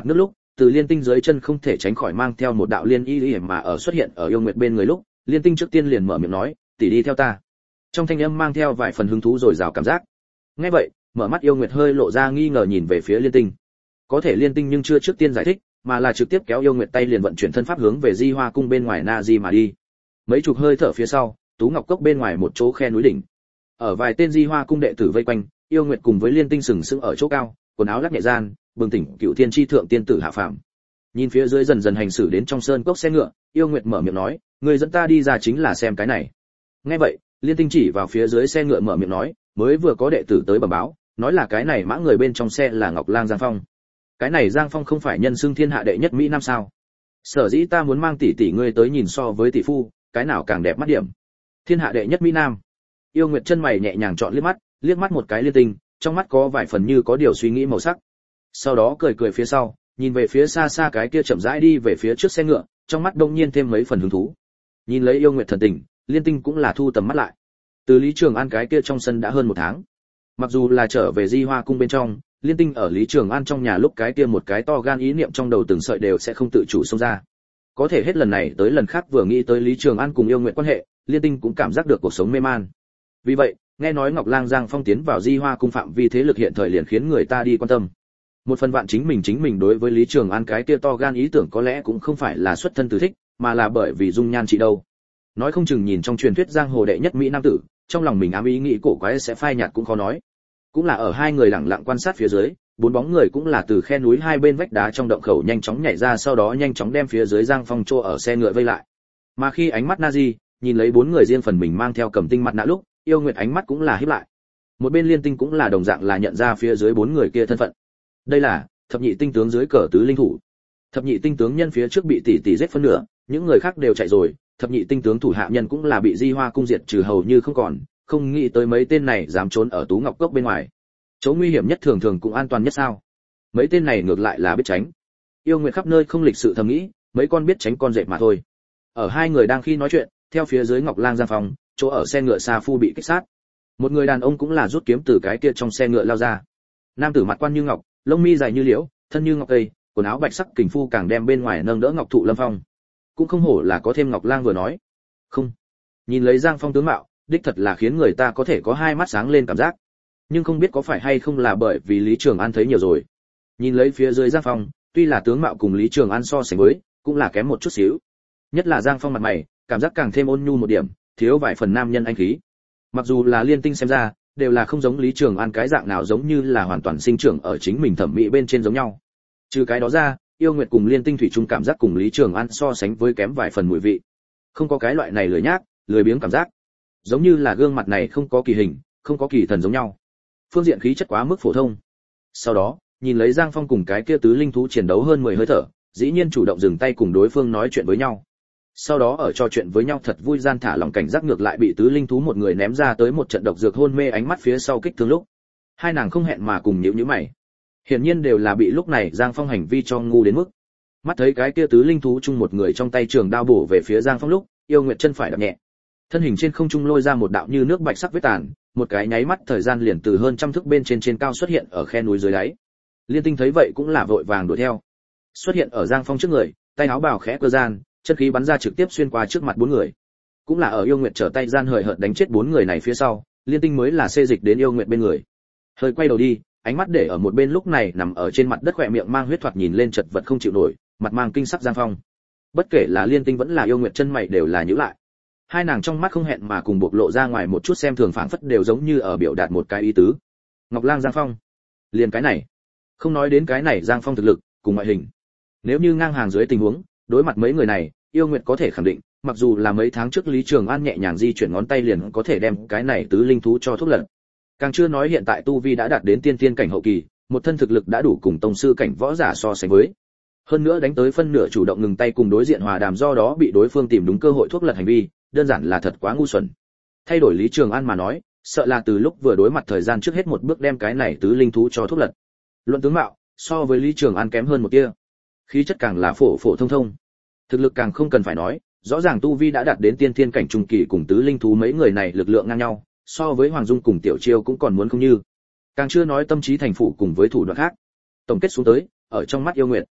từ Liên Tinh dưới chân không thể tránh khỏi mang theo một đạo liên y y mà ở xuất hiện ở Yêu Nguyệt bên người lúc, Liên Tinh trước tiên liền mở miệng nói, "Tỷ đi theo ta." Trong thanh âm mang theo vài phần hứng thú rồi rào cảm giác. Nghe vậy, mở mắt Yêu Nguyệt hơi lộ ra nghi ngờ nhìn về phía Liên Tinh. Có thể Liên Tinh nhưng chưa trước tiên giải thích, mà là trực tiếp kéo Yêu Nguyệt tay liền vận chuyển thân pháp hướng về Di Hoa cung bên ngoài Na Di mà đi. Mấy chục hơi thở phía sau, Tú Ngọc Cốc bên ngoài một chỗ khe núi đỉnh. Ở vài tên Di Hoa cung đệ tử vây quanh, Yêu Nguyệt cùng với Liên Tinh sừng sững ở chỗ cao, quần áo lắc nhẹ gian, bừng tỉnh Cựu Thiên chi thượng tiên tử hạ phàm. Nhìn phía dưới dần dần hành xử đến trong sơn cốc xe ngựa, Yêu Nguyệt mở miệng nói, người dẫn ta đi ra chính là xem cái này. Nghe vậy, Liên Tinh chỉ vào phía dưới xe ngựa mở miệng nói, mới vừa có đệ tử tới bẩm báo, nói là cái này mã người bên trong xe là Ngọc Lang Giang Phong. Cái này Giang Phong không phải nhân xưng thiên hạ đệ nhất mỹ nam sao? Sở dĩ ta muốn mang tỷ tỷ ngươi tới nhìn so với tỷ phu, cái nào càng đẹp mắt điểm. Thiên hạ đệ nhất mỹ nam. Yêu Nguyệt chân mày nhẹ nhàng chọn liếc mắt, liếc mắt một cái Liên Tinh, trong mắt có vài phần như có điều suy nghĩ màu sắc. Sau đó cười cười phía sau, nhìn về phía xa xa cái kia chậm rãi đi về phía trước xe ngựa, trong mắt đông nhiên thêm mấy phần hứng thú. Nhìn lấy Yêu Nguyệt thần tình, Liên Tinh cũng là thu tầm mắt lại. Từ Lý Trường An cái kia trong sân đã hơn một tháng. Mặc dù là trở về Di Hoa cung bên trong, Liên Tinh ở Lý Trường An trong nhà lúc cái kia một cái to gan ý niệm trong đầu từng sợi đều sẽ không tự chủ xông ra. Có thể hết lần này tới lần khác vừa nghĩ tới Lý Trường An cùng Yêu Nguyệt quan hệ, Liên Tinh cũng cảm giác được cuộc sống mê man. Vì vậy, nghe nói Ngọc Lang Giang Phong tiến vào Di Hoa cung phạm vi thế lực hiện thời liền khiến người ta đi quan tâm. Một phần vạn chính mình chính mình đối với Lý Trường An cái kia to gan ý tưởng có lẽ cũng không phải là xuất thân từ thích, mà là bởi vì dung nhan chị đâu. Nói không chừng nhìn trong truyền thuyết giang hồ đệ nhất mỹ nam tử, trong lòng mình ám ý nghĩ cổ quái sẽ phai nhạt cũng khó nói. Cũng là ở hai người lặng lặng quan sát phía dưới, bốn bóng người cũng là từ khe núi hai bên vách đá trong động khẩu nhanh chóng nhảy ra, sau đó nhanh chóng đem phía dưới Giang Phong trô ở xe ngựa vây lại. Mà khi ánh mắt Nazi nhìn lấy bốn người riêng phần mình mang theo cầm tinh mặt nạ lúc, Yêu Nguyệt ánh mắt cũng là híp lại. Một bên Liên Tinh cũng là đồng dạng là nhận ra phía dưới bốn người kia thân phận. Đây là thập nhị tinh tướng dưới cờ tứ linh thủ. Thập nhị tinh tướng nhân phía trước bị tỷ tỷ giết phân nửa, những người khác đều chạy rồi, thập nhị tinh tướng thủ hạ nhân cũng là bị Di Hoa cung diệt trừ hầu như không còn, không nghĩ tới mấy tên này dám trốn ở Tú Ngọc Cốc bên ngoài. Chỗ nguy hiểm nhất thường thường cũng an toàn nhất sao? Mấy tên này ngược lại là biết tránh. Yêu Nguyệt khắp nơi không lịch sự thầm nghĩ, mấy con biết tránh con dẹp mà thôi. Ở hai người đang khi nói chuyện, theo phía dưới Ngọc Lang Giang Phong, chỗ ở xe ngựa Sa Phu bị kích sát. Một người đàn ông cũng là rút kiếm từ cái kia trong xe ngựa lao ra. Nam tử mặt quan như ngọc, lông mi dài như liễu, thân như ngọc cây, quần áo bạch sắc kình phu càng đem bên ngoài nâng đỡ ngọc thụ lâm phong. Cũng không hổ là có thêm Ngọc Lang vừa nói. Không. Nhìn lấy Giang Phong tướng mạo, đích thật là khiến người ta có thể có hai mắt sáng lên cảm giác. Nhưng không biết có phải hay không là bởi vì Lý Trường An thấy nhiều rồi. Nhìn lấy phía dưới Giang Phong, tuy là tướng mạo cùng Lý Trường An so sánh với, cũng là kém một chút xíu. Nhất là Giang Phong mặt mày, cảm giác càng thêm ôn nhu một điểm, thiếu vài phần nam nhân anh khí. Mặc dù là Liên Tinh xem ra, đều là không giống Lý Trường An cái dạng nào, giống như là hoàn toàn sinh trưởng ở chính mình thẩm mỹ bên trên giống nhau. Trừ cái đó ra, Yêu Nguyệt cùng Liên Tinh thủy chung cảm giác cùng Lý Trường An so sánh với kém vài phần mùi vị. Không có cái loại này lười nhác, lười biếng cảm giác. Giống như là gương mặt này không có kỳ hình, không có kỳ thần giống nhau. Phương diện khí chất quá mức phổ thông. Sau đó, nhìn lấy Giang Phong cùng cái kia tứ linh thú chiến đấu hơn mười hơi thở, dĩ nhiên chủ động dừng tay cùng đối phương nói chuyện với nhau. Sau đó ở trò chuyện với nhau thật vui gian thả lòng cảnh giác ngược lại bị tứ linh thú một người ném ra tới một trận độc dược hôn mê ánh mắt phía sau kích thương lúc. Hai nàng không hẹn mà cùng nhíu nhíu mày. Hiển nhiên đều là bị lúc này Giang Phong hành vi cho ngu đến mức. Mắt thấy cái kia tứ linh thú chung một người trong tay trường đao bổ về phía Giang Phong lúc, Yêu Nguyệt chân phải đạp nhẹ. Thân hình trên không trung lôi ra một đạo như nước bạch sắc vết tàn, một cái nháy mắt thời gian liền từ hơn trăm thước bên trên trên cao xuất hiện ở khe núi dưới đáy. Liên Tinh thấy vậy cũng là vội vàng đuổi theo. Xuất hiện ở Giang Phong trước người, tay áo bào khẽ cơ gian, chân khí bắn ra trực tiếp xuyên qua trước mặt bốn người. Cũng là ở Yêu Nguyệt trở tay gian hời hợt đánh chết bốn người này phía sau, Liên Tinh mới là xê dịch đến Yêu Nguyệt bên người. Hơi quay đầu đi, ánh mắt để ở một bên lúc này nằm ở trên mặt đất khỏe miệng mang huyết thoạt nhìn lên chật vật không chịu nổi, mặt mang kinh sắc Giang Phong. Bất kể là Liên Tinh vẫn là Yêu Nguyệt chân mày đều là nhíu lại. Hai nàng trong mắt không hẹn mà cùng bộc lộ ra ngoài một chút xem thường phảng phất đều giống như ở biểu đạt một cái ý tứ. Ngọc Lang Giang Phong, liền cái này. Không nói đến cái này Giang Phong thực lực cùng ngoại hình, nếu như ngang hàng dưới tình huống, đối mặt mấy người này, Yêu Nguyệt có thể khẳng định, mặc dù là mấy tháng trước Lý Trường An nhẹ nhàng di chuyển ngón tay liền có thể đem cái này tứ linh thú cho thuốc lật. Càng chưa nói hiện tại tu vi đã đạt đến tiên tiên cảnh hậu kỳ, một thân thực lực đã đủ cùng tông sư cảnh võ giả so sánh với. Hơn nữa đánh tới phân nửa chủ động ngừng tay cùng đối diện hòa đàm, do đó bị đối phương tìm đúng cơ hội thuốc lật hành vi, đơn giản là thật quá ngu xuẩn. Thay đổi Lý Trường An mà nói, sợ là từ lúc vừa đối mặt thời gian trước hết một bước đem cái này tứ linh thú cho thuốc lật. Luận tướng mạo, so với Lý Trường An kém hơn một tia. Khí chất càng là phổ phổ thông thông. Thực lực càng không cần phải nói, rõ ràng tu vi đã đạt đến tiên thiên cảnh trung kỳ cùng tứ linh thú mấy người này lực lượng ngang nhau, so với Hoàng Dung cùng Tiểu Chiêu cũng còn muốn không như. Càng chưa nói tâm trí thành phụ cùng với thủ đoạn khác. Tổng kết xuống tới, ở trong mắt Yêu Nguyệt,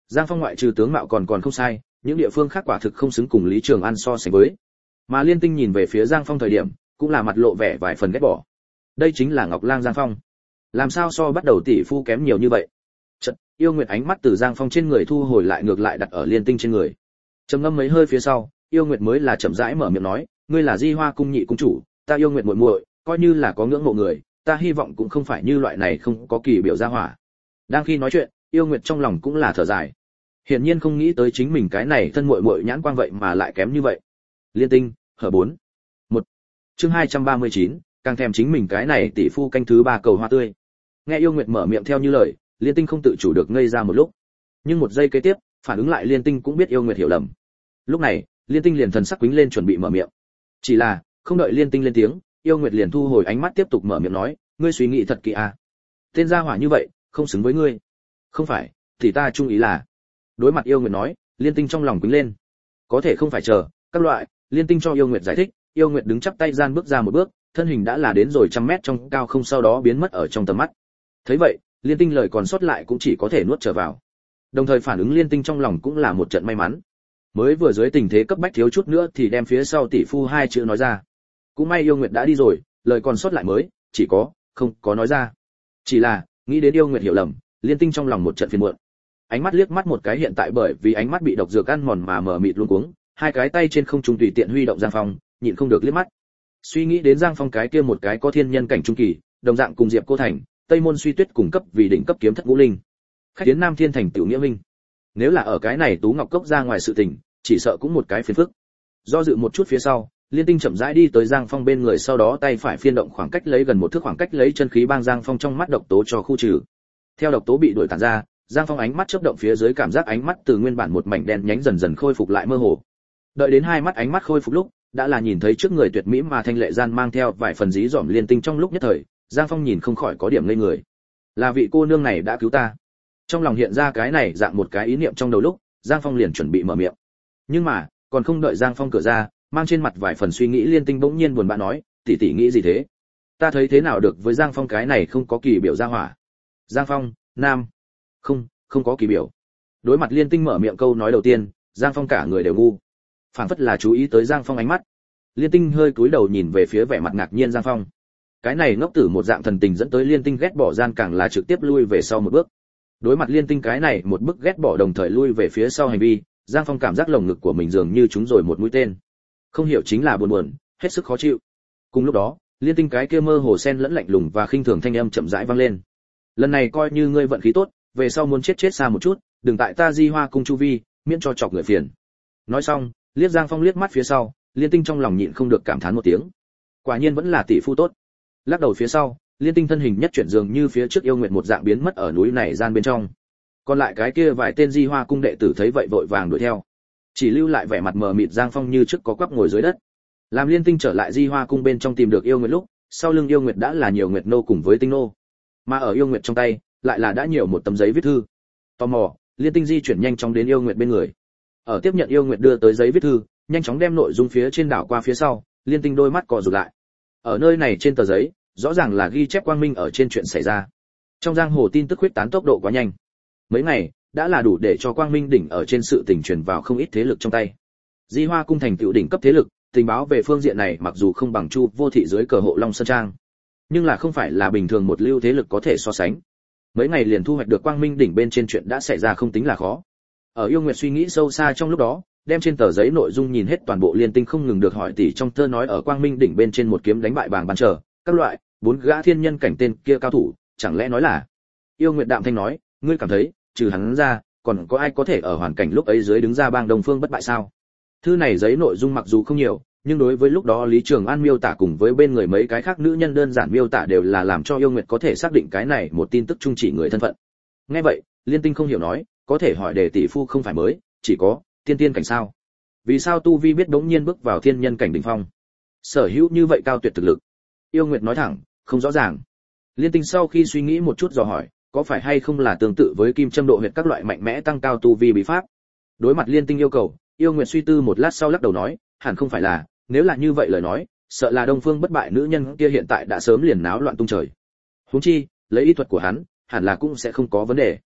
Giang Phong ngoại trừ tướng mạo còn còn không sai, những địa phương khác quả thực không xứng cùng Lý Trường An so sánh với. Mà Liên Tinh nhìn về phía Giang Phong thời điểm, cũng là mặt lộ vẻ vài phần ghét bỏ. Đây chính là Ngọc Lang Giang Phong. Làm sao so bắt đầu tỷ phu kém nhiều như vậy? Chợt, Yêu Nguyệt ánh mắt từ Giang Phong trên người thu hồi lại ngược lại đặt ở Liên Tinh trên người. Trầm ngâm mấy hơi phía sau, Yêu Nguyệt mới là chậm rãi mở miệng nói, ngươi là Di Hoa cung nhị cung chủ, ta Yêu Nguyệt muội muội, coi như là có ngưỡng mộ người, ta hy vọng cũng không phải như loại này không có kỳ biểu ra hỏa. Đang khi nói chuyện, Yêu Nguyệt trong lòng cũng là thở dài. Hiển nhiên không nghĩ tới chính mình cái này thân muội muội nhãn quang vậy mà lại kém như vậy. Liên Tinh, hở bốn. một. Chương hai trăm ba mươi chín, càng thèm chính mình cái này tỷ phu canh thứ ba cầu hoa tươi. Nghe Yêu Nguyệt mở miệng theo như lời, Liên Tinh không tự chủ được ngây ra một lúc. Nhưng một giây kế tiếp, phản ứng lại Liên Tinh cũng biết Yêu Nguyệt hiểu lầm. Lúc này, Liên Tinh liền thần sắc quýnh lên chuẩn bị mở miệng. Chỉ là, không đợi Liên Tinh lên tiếng, Yêu Nguyệt liền thu hồi ánh mắt tiếp tục mở miệng nói, ngươi suy nghĩ thật kỹ à? Tên gia hỏa như vậy, không xứng với ngươi. Không phải, thì ta chung ý là. Đối mặt Yêu Nguyệt nói, Liên Tinh trong lòng quýnh lên. Có thể không phải chờ, các loại, Liên Tinh cho Yêu Nguyệt giải thích, Yêu Nguyệt đứng chắp tay gian bước ra một bước, thân hình đã là đến rồi trăm mét trong cao không sau đó biến mất ở trong tầm mắt. Thấy vậy, Liên Tinh lời còn sót lại cũng chỉ có thể nuốt trở vào. Đồng thời phản ứng Liên Tinh trong lòng cũng là một trận may mắn. Mới vừa dưới tình thế cấp bách thiếu chút nữa thì đem phía sau tỷ phu hai chữ nói ra. Cũng may Yêu Nguyệt đã đi rồi, lời còn sót lại mới chỉ có không có nói ra. Chỉ là, nghĩ đến Yêu Nguyệt hiểu lầm, Liên Tinh trong lòng một trận phiền muộn. Ánh mắt liếc mắt một cái hiện tại bởi vì ánh mắt bị độc dược ăn mòn mà mở mịt luống cuống, hai cái tay trên không trung tùy tiện huy động Giang Phong, nhịn không được liếc mắt. Suy nghĩ đến Giang Phong cái kia một cái có thiên nhân cảnh trung kỳ, đồng dạng cùng Diệp Cô Thành, Tây Môn Suy Tuyết cùng cấp vì đỉnh cấp kiếm thất ngũ linh. Khách tiến Nam Thiên thành tiểu nghĩa minh. Nếu là ở cái này Tú Ngọc Cốc ra ngoài sự tình, chỉ sợ cũng một cái phiền phức. Do dự một chút phía sau, Liên Tinh chậm rãi đi tới Giang Phong bên người, sau đó tay phải phiên động khoảng cách lấy gần một thước khoảng cách lấy chân khí bang Giang Phong trong mắt độc tố cho khu trừ. Theo độc tố bị đuổi tản ra, Giang Phong ánh mắt chớp động phía dưới cảm giác ánh mắt từ nguyên bản một mảnh đen nhánh dần dần khôi phục lại mơ hồ. Đợi đến hai mắt ánh mắt khôi phục lúc, đã là nhìn thấy trước người tuyệt mỹ mà thanh lệ gian mang theo vài phần dí dỏm Liên Tinh trong lúc nhất thời, Giang Phong nhìn không khỏi có điểm ngây người. Là vị cô nương này đã cứu ta. Trong lòng hiện ra cái này dạng một cái ý niệm trong đầu lúc, Giang Phong liền chuẩn bị mở miệng. Nhưng mà, còn không đợi Giang Phong cửa ra, mang trên mặt vài phần suy nghĩ Liên Tinh bỗng nhiên buồn bã nói, tỷ tỷ nghĩ gì thế? Ta thấy thế nào được với Giang Phong cái này không có kỳ biểu ra hỏa. Giang Phong, nam. Không, không có kỳ biểu. Đối mặt Liên Tinh mở miệng câu nói đầu tiên, Giang Phong cả người đều ngu. Phảng phất là chú ý tới Giang Phong ánh mắt. Liên Tinh hơi cúi đầu nhìn về phía vẻ mặt ngạc nhiên Giang Phong. Cái này ngốc tử một dạng thần tình dẫn tới Liên Tinh ghét bỏ gian càng là trực tiếp lui về sau một bước. Đối mặt Liên Tinh cái này một bước ghét bỏ đồng thời lui về phía sau hành vi, Giang Phong cảm giác lồng ngực của mình dường như trúng rồi một mũi tên. Không hiểu chính là buồn buồn, hết sức khó chịu. Cùng lúc đó, Liên Tinh cái kia mơ hồ sen lẫn lạnh lùng và khinh thường thanh âm chậm rãi vang lên. Lần này coi như ngươi vận khí tốt, về sau muốn chết chết xa một chút, đừng tại ta Di Hoa cung chu vi, miễn cho chọc người phiền. Nói xong, liếc Giang Phong liếc mắt phía sau, Liên Tinh trong lòng nhịn không được cảm thán một tiếng. Quả nhiên vẫn là tỷ phu tốt. Lắc đầu phía sau, Liên Tinh thân hình nhất chuyển dường như phía trước yêu nguyệt một dạng biến mất ở núi này gian bên trong. Còn lại cái kia vài tên Di Hoa cung đệ tử thấy vậy vội vàng đuổi theo. Chỉ lưu lại vẻ mặt mờ mịt Giang Phong như trước có quắp ngồi dưới đất. Làm Liên Tinh trở lại Di Hoa cung bên trong tìm được yêu nguyệt lúc, sau lưng yêu nguyệt đã là nhiều nguyệt nô cùng với tinh nô. Mà ở yêu nguyệt trong tay, lại là đã nhiều một tấm giấy viết thư. Tò mò, Liên Tinh di chuyển nhanh chóng đến yêu nguyệt bên người. Ở tiếp nhận yêu nguyệt đưa tới giấy viết thư, nhanh chóng đem nội dung phía trên đảo qua phía sau, Liên Tinh đôi mắt co rụt lại. Ở nơi này trên tờ giấy, rõ ràng là ghi chép quang minh ở trên chuyện xảy ra. Trong giang hồ tin tức huyết tán tốc độ quá nhanh. Mấy ngày, đã là đủ để cho quang minh đỉnh ở trên sự tình truyền vào không ít thế lực trong tay. Di Hoa cung thành tựu đỉnh cấp thế lực, tình báo về phương diện này mặc dù không bằng Chu Vô Thị dưới cờ hộ Long Sơn Trang, nhưng là không phải là bình thường một lưu thế lực có thể so sánh. Mấy ngày liền thu hoạch được quang minh đỉnh bên trên chuyện đã xảy ra không tính là khó. Ở yêu nguyệt suy nghĩ sâu xa trong lúc đó, đem trên tờ giấy nội dung nhìn hết toàn bộ, Liên Tinh không ngừng được hỏi tỷ trong thơ nói ở quang minh đỉnh bên trên một kiếm đánh bại bàng ban trở các loại bốn gã thiên nhân cảnh tên kia cao thủ, chẳng lẽ nói là. Yêu nguyệt đạm thanh nói, ngươi cảm thấy trừ hắn ra còn có ai có thể ở hoàn cảnh lúc ấy dưới đứng ra bang Đông Phương bất bại sao? Thư này giấy nội dung mặc dù không nhiều, nhưng đối với lúc đó Lý Trường An miêu tả cùng với bên người mấy cái khác nữ nhân đơn giản miêu tả đều là làm cho yêu nguyệt có thể xác định cái này một tin tức chung chỉ người thân phận. Nghe vậy, Liên Tinh không hiểu nói, có thể hỏi để tỷ phu không phải mới chỉ có tiên tiên cảnh sao? Vì sao tu vi biết đống nhiên bước vào thiên nhân cảnh đỉnh phong? Sở hữu như vậy cao tuyệt thực lực. Yêu nguyệt nói thẳng, không rõ ràng. Liên Tinh sau khi suy nghĩ một chút dò hỏi, có phải hay không là tương tự với kim châm độ huyệt các loại mạnh mẽ tăng cao tu vi bí pháp? Đối mặt Liên Tinh yêu cầu, yêu nguyệt suy tư một lát sau lắc đầu nói, hẳn không phải là, nếu là như vậy lời nói, sợ là Đông Phương bất bại nữ nhân kia hiện tại đã sớm liền náo loạn tung trời. Huống chi, lấy y thuật của hắn, hẳn là cũng sẽ không có vấn đề.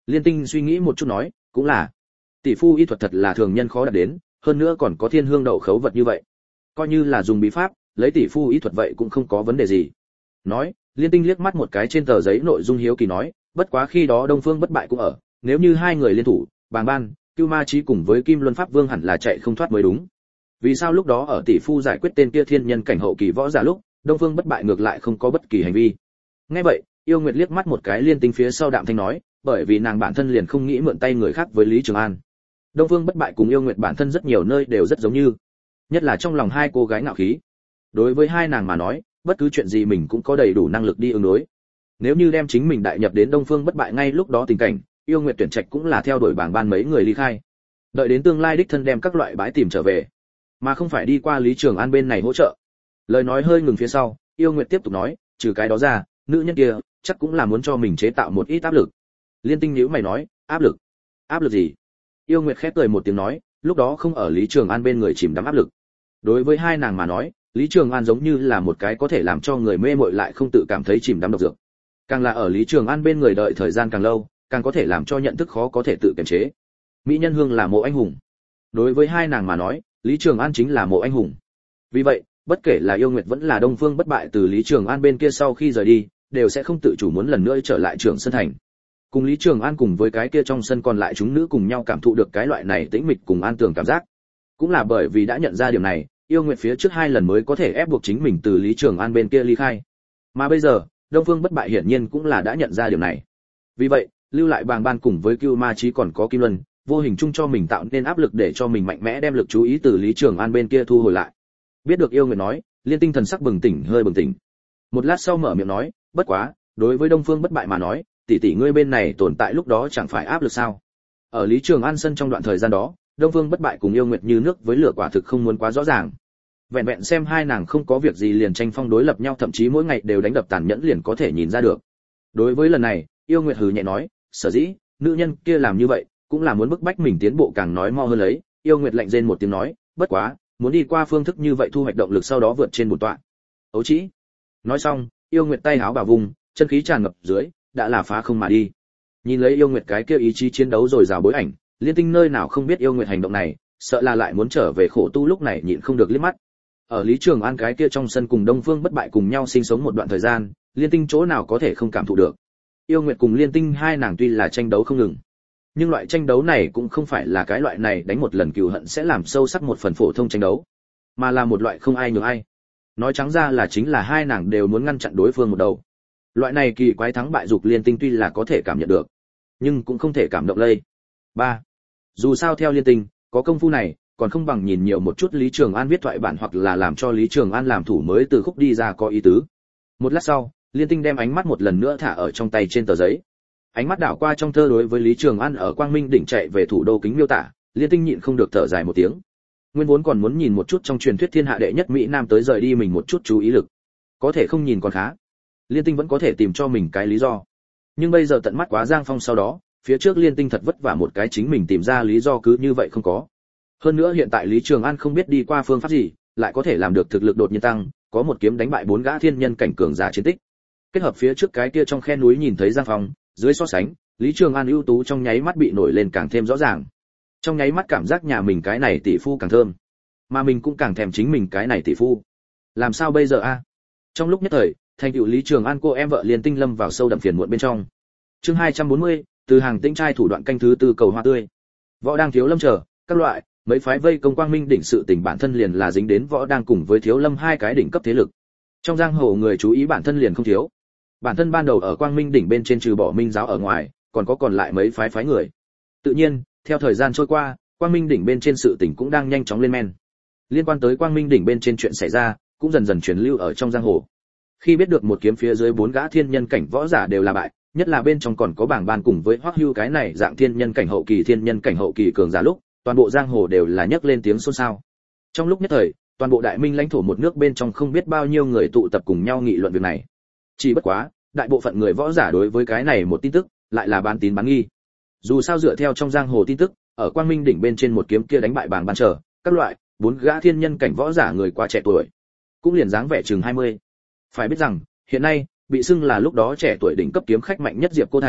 Liên Tinh suy nghĩ một chút nói, cũng là, tỷ phu y thuật thật là thường nhân khó đạt đến, hơn nữa còn có thiên hương đậu khấu vật như vậy, coi như là dùng bí pháp, lấy tỷ phu y thuật vậy cũng không có vấn đề gì. Nói, Liên Tinh liếc mắt một cái trên tờ giấy nội dung hiếu kỳ nói, bất quá khi đó Đông Phương Bất Bại cũng ở, nếu như hai người liên thủ, Bàng Ban, Cưu Ma Chí cùng với Kim Luân Pháp Vương hẳn là chạy không thoát mới đúng. Vì sao lúc đó ở tỷ phu giải quyết tên kia thiên nhân cảnh hậu kỳ võ giả lúc, Đông Phương Bất Bại ngược lại không có bất kỳ hành vi? Nghe vậy, Yêu Nguyệt liếc mắt một cái Liên Tinh phía sau đạm thanh nói, bởi vì nàng bản thân liền không nghĩ mượn tay người khác với Lý Trường An. Đông Phương Bất Bại cùng Yêu Nguyệt bản thân rất nhiều nơi đều rất giống như, nhất là trong lòng hai cô gái ngạo khí. Đối với hai nàng mà nói, bất cứ chuyện gì mình cũng có đầy đủ năng lực đi ứng đối. Nếu như đem chính mình đại nhập đến Đông Phương Bất Bại ngay lúc đó tình cảnh, Yêu Nguyệt tuyển trạch cũng là theo đuổi Bàng Ban mấy người ly khai, đợi đến tương lai đích thân đem các loại bãi tìm trở về, mà không phải đi qua Lý Trường An bên này hỗ trợ. Lời nói hơi ngừng phía sau, Yêu Nguyệt tiếp tục nói, trừ cái đó ra, nữ nhân kia chắc cũng là muốn cho mình chế tạo một ít áp lực. Liên Tinh nhíu mày nói, áp lực? Áp lực gì? Yêu Nguyệt khép cười một tiếng nói, lúc đó không ở Lý Trường An bên người chìm đắm áp lực. Đối với hai nàng mà nói, Lý Trường An giống như là một cái có thể làm cho người mê mội lại không tự cảm thấy chìm đắm độc dược. Càng là ở Lý Trường An bên người đợi thời gian càng lâu, càng có thể làm cho nhận thức khó có thể tự kiềm chế. Mỹ nhân hương là Mộ Anh Hùng. Đối với hai nàng mà nói, Lý Trường An chính là Mộ Anh Hùng. Vì vậy, bất kể là Yêu Nguyệt vẫn là Đông Phương Bất Bại từ Lý Trường An bên kia sau khi rời đi, đều sẽ không tự chủ muốn lần nữa trở lại Trường Sơn thành. Cùng Lý Trường An cùng với cái kia trong sân còn lại chúng nữ cùng nhau cảm thụ được cái loại này tĩnh mịch cùng an tường cảm giác. Cũng là bởi vì đã nhận ra điểm này, Yêu Nguyệt phía trước hai lần mới có thể ép buộc chính mình từ Lý Trường An bên kia ly khai. Mà bây giờ, Đông Phương Bất Bại hiển nhiên cũng là đã nhận ra điểm này. Vì vậy, lưu lại Bàng Ban cùng với Cưu Ma Chí còn có Kim Luân, vô hình chung cho mình tạo nên áp lực để cho mình mạnh mẽ đem lực chú ý từ Lý Trường An bên kia thu hồi lại. Biết được Yêu Nguyệt nói, Liên Tinh thần sắc bừng tỉnh hơi bừng tỉnh. Một lát sau mở miệng nói, bất quá, đối với Đông Phương Bất Bại mà nói, tỷ tỷ ngươi bên này tồn tại lúc đó chẳng phải áp lực sao? Ở Lý Trường An sân trong đoạn thời gian đó, Đông Phương Bất Bại cùng Yêu Nguyệt như nước với lửa quả thực không muốn quá rõ ràng. Vẹn vẹn xem hai nàng không có việc gì liền tranh phong đối lập nhau, thậm chí mỗi ngày đều đánh đập tàn nhẫn liền có thể nhìn ra được. Đối với lần này, Yêu Nguyệt hừ nhẹ nói, sở dĩ nữ nhân kia làm như vậy, cũng là muốn bức bách mình tiến bộ càng nói mo hơn lấy. Yêu Nguyệt lạnh rên một tiếng nói, bất quá, muốn đi qua phương thức như vậy thu hoạch động lực sau đó vượt trên bổn tọa. Ấu chỉ. Nói xong, Yêu Nguyệt tay áo bà vùng, chân khí tràn ngập dưới, đã là phá không mà đi. Nhìn lấy Yêu Nguyệt cái kia ý chí chiến đấu rồi rào bối ảnh, Liên Tinh nơi nào không biết Yêu Nguyệt hành động này, sợ là lại muốn trở về khổ tu lúc này nhịn không được liếc mắt. Ở Lý Trường An cái kia trong sân cùng Đông Phương Bất Bại cùng nhau sinh sống một đoạn thời gian, Liên Tinh chỗ nào có thể không cảm thụ được. Yêu Nguyệt cùng Liên Tinh hai nàng tuy là tranh đấu không ngừng, nhưng loại tranh đấu này cũng không phải là cái loại này đánh một lần cừu hận sẽ làm sâu sắc một phần phổ thông tranh đấu, mà là một loại không ai nhường ai. Nói trắng ra là chính là hai nàng đều muốn ngăn chặn đối phương một đầu. Loại này kỳ quái thắng bại dục Liên Tinh tuy là có thể cảm nhận được, nhưng cũng không thể cảm động lây. ba. Dù sao theo Liên Tinh, có công phu này, còn không bằng nhìn nhiều một chút Lý Trường An viết thoại bản hoặc là làm cho Lý Trường An làm thủ mới từ khúc đi ra có ý tứ. Một lát sau, Liên Tinh đem ánh mắt một lần nữa thả ở trong tay trên tờ giấy. Ánh mắt đảo qua trong thơ đối với Lý Trường An ở Quang Minh đỉnh chạy về thủ đô kính miêu tả, Liên Tinh nhịn không được thở dài một tiếng. Nguyên vốn còn muốn nhìn một chút trong truyền thuyết thiên hạ đệ nhất mỹ nam tới rời đi mình một chút chú ý lực, có thể không nhìn còn khá. Liên Tinh vẫn có thể tìm cho mình cái lý do. Nhưng bây giờ tận mắt quá Giang Phong sau đó, phía trước Liên Tinh thật vất vả một cái chính mình tìm ra lý do cứ như vậy không có. Hơn nữa hiện tại Lý Trường An không biết đi qua phương pháp gì, lại có thể làm được thực lực đột nhiên tăng, có một kiếm đánh bại bốn gã thiên nhân cảnh cường giả chiến tích. Kết hợp phía trước cái kia trong khe núi nhìn thấy Giang Phong, dưới so sánh, Lý Trường An ưu tú trong nháy mắt bị nổi lên càng thêm rõ ràng. Trong nháy mắt cảm giác nhà mình cái này tỷ phu càng thơm, mà mình cũng càng thèm chính mình cái này tỷ phu. Làm sao bây giờ a? Trong lúc nhất thời, thành tựu Lý Trường An cô em vợ Liên Tinh lâm vào sâu đậm phiền muộn bên trong. Chương hai trăm bốn mươi, từ hàng tĩnh trai thủ đoạn canh thứ tư cầu hoa tươi. Võ đang Thiếu Lâm chờ, các loại, mấy phái vây công Quang Minh đỉnh sự tình bản thân liền là dính đến Võ đang cùng với Thiếu Lâm hai cái đỉnh cấp thế lực. Trong giang hồ người chú ý bản thân liền không thiếu. Bản thân ban đầu ở Quang Minh đỉnh bên trên trừ bỏ Minh giáo ở ngoài, còn có còn lại mấy phái phái người. Tự nhiên, theo thời gian trôi qua, Quang Minh đỉnh bên trên sự tình cũng đang nhanh chóng lên men. Liên quan tới Quang Minh đỉnh bên trên chuyện xảy ra, cũng dần dần truyền lưu ở trong giang hồ. Khi biết được một kiếm phía dưới bốn gã thiên nhân cảnh võ giả đều là bại, nhất là bên trong còn có Bảng Ban cùng với Hoắc Hưu cái này dạng thiên nhân cảnh hậu kỳ thiên nhân cảnh hậu kỳ cường giả lúc, toàn bộ giang hồ đều là nhấc lên tiếng xôn xao. Trong lúc nhất thời, toàn bộ Đại Minh lãnh thổ một nước bên trong không biết bao nhiêu người tụ tập cùng nhau nghị luận việc này. Chỉ bất quá, đại bộ phận người võ giả đối với cái này một tin tức lại là bán tín bán nghi. Dù sao dựa theo trong giang hồ tin tức, ở Quang Minh đỉnh bên trên một kiếm kia đánh bại Bàng Ban trở, các loại bốn gã thiên nhân cảnh võ giả người quá trẻ tuổi, cũng liền dáng vẻ chừng hai mươi. Phải biết rằng, hiện nay, bị xưng là lúc đó trẻ tuổi đỉnh cấp kiếm khách mạnh nhất Diệp Cô Thành,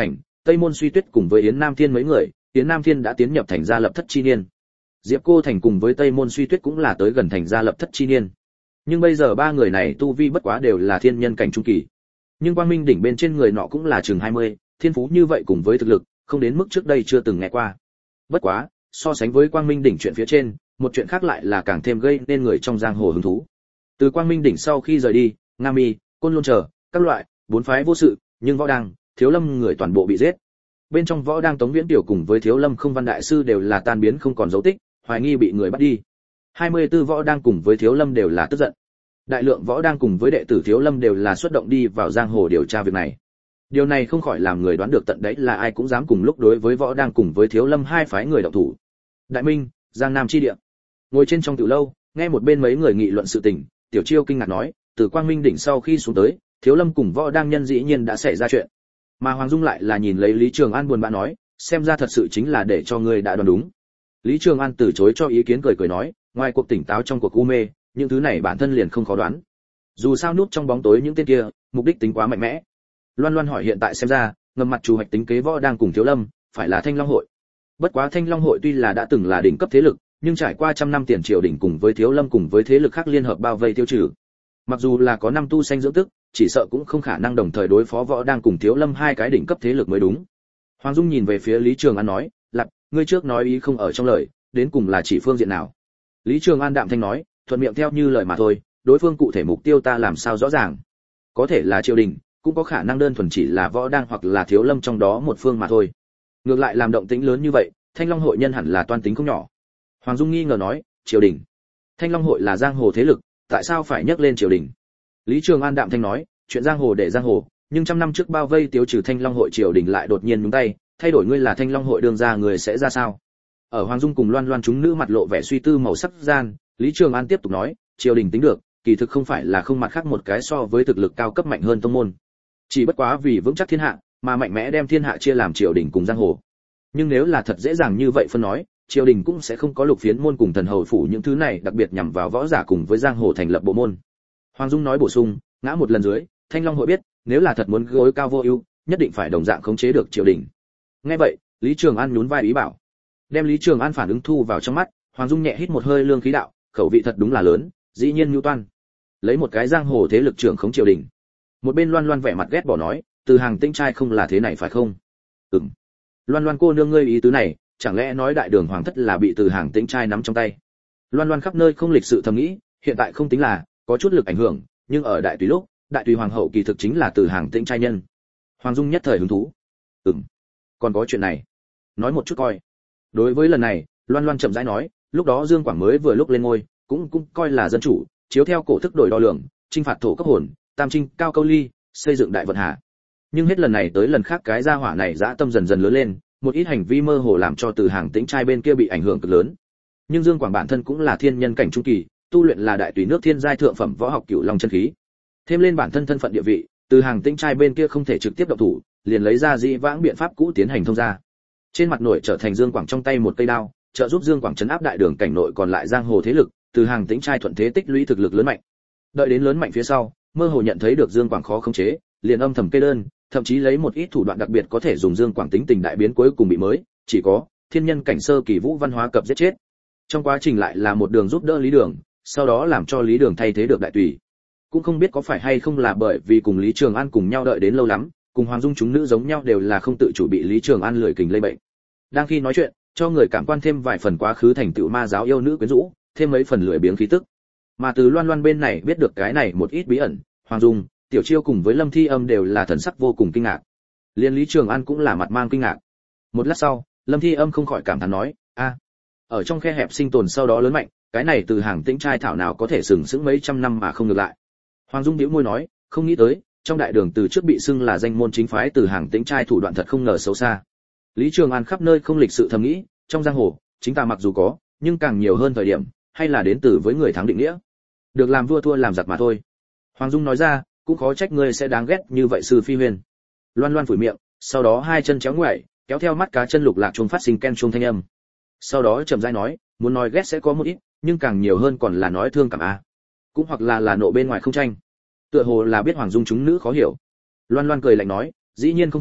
Tây Môn Suy Tuyết cùng với Yến Nam Thiên mấy người, Yến Nam Thiên đã tiến nhập thành gia lập thất chi niên. Diệp Cô Thành cùng với Tây Môn Suy Tuyết cũng là tới gần thành gia lập thất chi niên. Nhưng bây giờ ba người này tu vi bất quá đều là thiên nhân cảnh trung kỳ. Nhưng Quang Minh đỉnh bên trên người nọ cũng là chừng hai mươi, thiên phú như vậy cùng với thực lực, không đến mức trước đây chưa từng nghe qua. Bất quá, so sánh với Quang Minh đỉnh chuyện phía trên, một chuyện khác lại là càng thêm gây nên người trong giang hồ hứng thú. Từ Quang Minh đỉnh sau khi rời đi, Nga Mi, Côn Lôn chờ, các loại, bốn phái vô sự, nhưng Võ Đăng, Thiếu Lâm người toàn bộ bị giết. Bên trong Võ Đăng Tống Viễn Tiểu cùng với Thiếu Lâm Không Văn đại sư đều là tan biến không còn dấu tích, hoài nghi bị người bắt đi. hai mươi tư Võ Đăng cùng với Thiếu Lâm đều là tức giận. Đại lượng Võ Đăng cùng với đệ tử Thiếu Lâm đều là xuất động đi vào giang hồ điều tra việc này. Điều này không khỏi làm người đoán được tận đấy là ai cũng dám cùng lúc đối với Võ Đăng cùng với Thiếu Lâm hai phái người động thủ. Đại Minh, Giang Nam chi địa. Ngồi trên trong tiểu lâu, nghe một bên mấy người nghị luận sự tình, Tiểu Chiêu kinh ngạc nói, từ Quang Minh đỉnh sau khi xuống tới, Thiếu Lâm cùng Võ Đăng nhân dĩ nhiên đã xảy ra chuyện. Mà Hoàng Dung lại là nhìn lấy Lý Trường An buồn bã nói, xem ra thật sự chính là để cho ngươi đã đoán đúng. Lý Trường An từ chối cho ý kiến, cười cười nói, ngoài cuộc tỉnh táo trong cuộc u mê, những thứ này bản thân liền không khó đoán. Dù sao núp trong bóng tối những tên kia, mục đích tính quá mạnh mẽ. Loan Loan hỏi hiện tại xem ra, ngầm mặt chủ hoạch tính kế Võ Đăng cùng Thiếu Lâm, phải là Thanh Long hội. Bất quá Thanh Long hội tuy là đã từng là đỉnh cấp thế lực, nhưng trải qua trăm năm tiền triều đỉnh cùng với Thiếu Lâm cùng với thế lực khác liên hợp bao vây tiêu trừ. Mặc dù là có năm tu sanh dưỡng tức, chỉ sợ cũng không khả năng đồng thời đối phó Võ Đăng cùng Thiếu Lâm hai cái đỉnh cấp thế lực mới đúng. Hoàng Dung nhìn về phía Lý Trường An nói, "Lạp, ngươi trước nói ý không ở trong lời, đến cùng là chỉ phương diện nào?" Lý Trường An đạm thanh nói, thuận miệng theo như lời mà thôi, đối phương cụ thể mục tiêu ta làm sao rõ ràng. Có thể là triều đình, cũng có khả năng đơn thuần chỉ là Võ Đăng hoặc là Thiếu Lâm trong đó một phương mà thôi. Ngược lại làm động tĩnh lớn như vậy, Thanh Long hội nhân hẳn là toan tính không nhỏ. Hoàng Dung nghi ngờ nói, triều đình? Thanh Long hội là giang hồ thế lực, tại sao phải nhắc lên triều đình? Lý Trường An đạm thanh nói, chuyện giang hồ để giang hồ, nhưng trăm năm trước bao vây tiêu trừ Thanh Long hội triều đình lại đột nhiên nhúng tay, thay đổi ngươi là Thanh Long hội đương ra người sẽ ra sao? Ở Hoàng Dung cùng Loan Loan chúng nữ mặt lộ vẻ suy tư màu sắc gian, Lý Trường An tiếp tục nói, triều đình tính được, kỳ thực không phải là không mặt khác một cái so với thực lực cao cấp mạnh hơn tông môn. Chỉ bất quá vì vững chắc thiên hạ, mà mạnh mẽ đem thiên hạ chia làm triều đình cùng giang hồ. Nhưng nếu là thật dễ dàng như vậy phân nói, triều đình cũng sẽ không có lục phiến môn cùng thần hầu phủ những thứ này đặc biệt nhằm vào võ giả cùng với giang hồ thành lập bộ môn. Hoàng Dung nói bổ sung, ngã một lần dưới, Thanh Long hội biết, nếu là thật muốn gối cao vô ưu, nhất định phải đồng dạng khống chế được triều đình. Nghe vậy, Lý Trường An nhún vai ý bảo. Đem Lý Trường An phản ứng thu vào trong mắt, Hoàng Dung nhẹ hít một hơi lương khí đạo, khẩu vị thật đúng là lớn, dĩ nhiên nhu toan. Lấy một cái giang hồ thế lực trưởng khống triều đình. Một bên Loan Loan vẻ mặt ghét bỏ nói, Từ Hàng Tĩnh trai không là thế này phải không? Ừm. Loan Loan cô nương ngươi ý tứ này, chẳng lẽ nói đại đường hoàng thất là bị Từ Hàng Tĩnh trai nắm trong tay? Loan Loan khắp nơi không lịch sự thầm nghĩ, hiện tại không tính là có chút lực ảnh hưởng, nhưng ở đại tùy lúc, đại tùy hoàng hậu kỳ thực chính là Từ Hàng Tĩnh trai nhân. Hoàng Dung nhất thời hứng thú. Ừm. Còn có chuyện này, nói một chút coi. Đối với lần này, Loan Loan chậm rãi nói, lúc đó Dương Quảng mới vừa lúc lên ngôi, cũng cũng coi là dân chủ, chiếu theo cổ thức đổi đo lường, chinh phạt thổ cấp hồn, tam trinh, cao câu ly, xây dựng đại vận hà. Nhưng hết lần này tới lần khác cái gia hỏa này dã tâm dần dần lớn lên, một ít hành vi mơ hồ làm cho Từ Hàng Tĩnh trai bên kia bị ảnh hưởng cực lớn. Nhưng Dương Quảng bản thân cũng là thiên nhân cảnh trung kỳ, tu luyện là đại tùy nước thiên giai thượng phẩm võ học Cửu Long chân khí. Thêm lên bản thân thân phận địa vị, Từ Hàng Tĩnh trai bên kia không thể trực tiếp động thủ, liền lấy ra dĩ vãng biện pháp cũ tiến hành thông ra. Trên mặt nội trở thành Dương Quảng trong tay một cây đao, trợ giúp Dương Quảng trấn áp đại đường cảnh nội còn lại giang hồ thế lực, Từ Hàng Tĩnh trai thuận thế tích lũy thực lực lớn mạnh. Đợi đến lớn mạnh phía sau, mơ hồ nhận thấy được Dương Quảng khó khống chế, liền âm thầm kê đơn, thậm chí lấy một ít thủ đoạn đặc biệt có thể dùng Dương Quảng tính tình đại biến cuối cùng bị mới, chỉ có thiên nhân cảnh sơ kỳ Vũ Văn Hóa cập giết chết. Trong quá trình lại là một đường giúp đỡ Lý Đường, sau đó làm cho Lý Đường thay thế được đại tùy. Cũng không biết có phải hay không là bởi vì cùng Lý Trường An cùng nhau đợi đến lâu lắm, cùng Hoàng Dung chúng nữ giống nhau đều là không tự chủ bị Lý Trường An lười kình lây bệnh. Đang khi nói chuyện, cho người cảm quan thêm vài phần quá khứ thành tựu ma giáo yêu nữ quyến rũ, thêm mấy phần lười biếng khí tức. Mà từ Loan Loan bên này biết được cái này một ít bí ẩn, Hoàng Dung, Tiểu Chiêu cùng với Lâm Thi Âm đều là thần sắc vô cùng kinh ngạc. Liên Lý Trường An cũng là mặt mang kinh ngạc. Một lát sau, Lâm Thi Âm không khỏi cảm thán nói, a, ở trong khe hẹp sinh tồn sau đó lớn mạnh, cái này Từ Hàng Tĩnh trai thảo nào có thể sừng sững mấy trăm năm mà không ngược lại. Hoàng Dung bĩu môi nói, không nghĩ tới, trong đại đường từ trước bị xưng là danh môn chính phái Từ Hàng Tĩnh trai thủ đoạn thật không ngờ xấu xa. Lý Trường An khắp nơi không lịch sự thầm nghĩ, trong giang hồ, chính ta mặc dù có, nhưng càng nhiều hơn thời điểm, hay là đến từ với người thắng định nghĩa. Được làm vua thua làm giặc mà thôi. Hoàng Dung nói ra, cũng khó trách ngươi sẽ đáng ghét như vậy sư phi huyền. Loan Loan phủi miệng, sau đó hai chân chéo ngoại, kéo theo mắt cá chân lục lạc chuông phát sinh ken chuông thanh âm. Sau đó chậm rãi nói, muốn nói ghét sẽ có một ít, nhưng càng nhiều hơn còn là nói thương cảm a. Cũng hoặc là là nộ bên ngoài không tranh. Tựa hồ là biết Hoàng Dung chúng nữ khó hiểu. Loan Loan cười lạnh nói, dĩ nhiên không phải,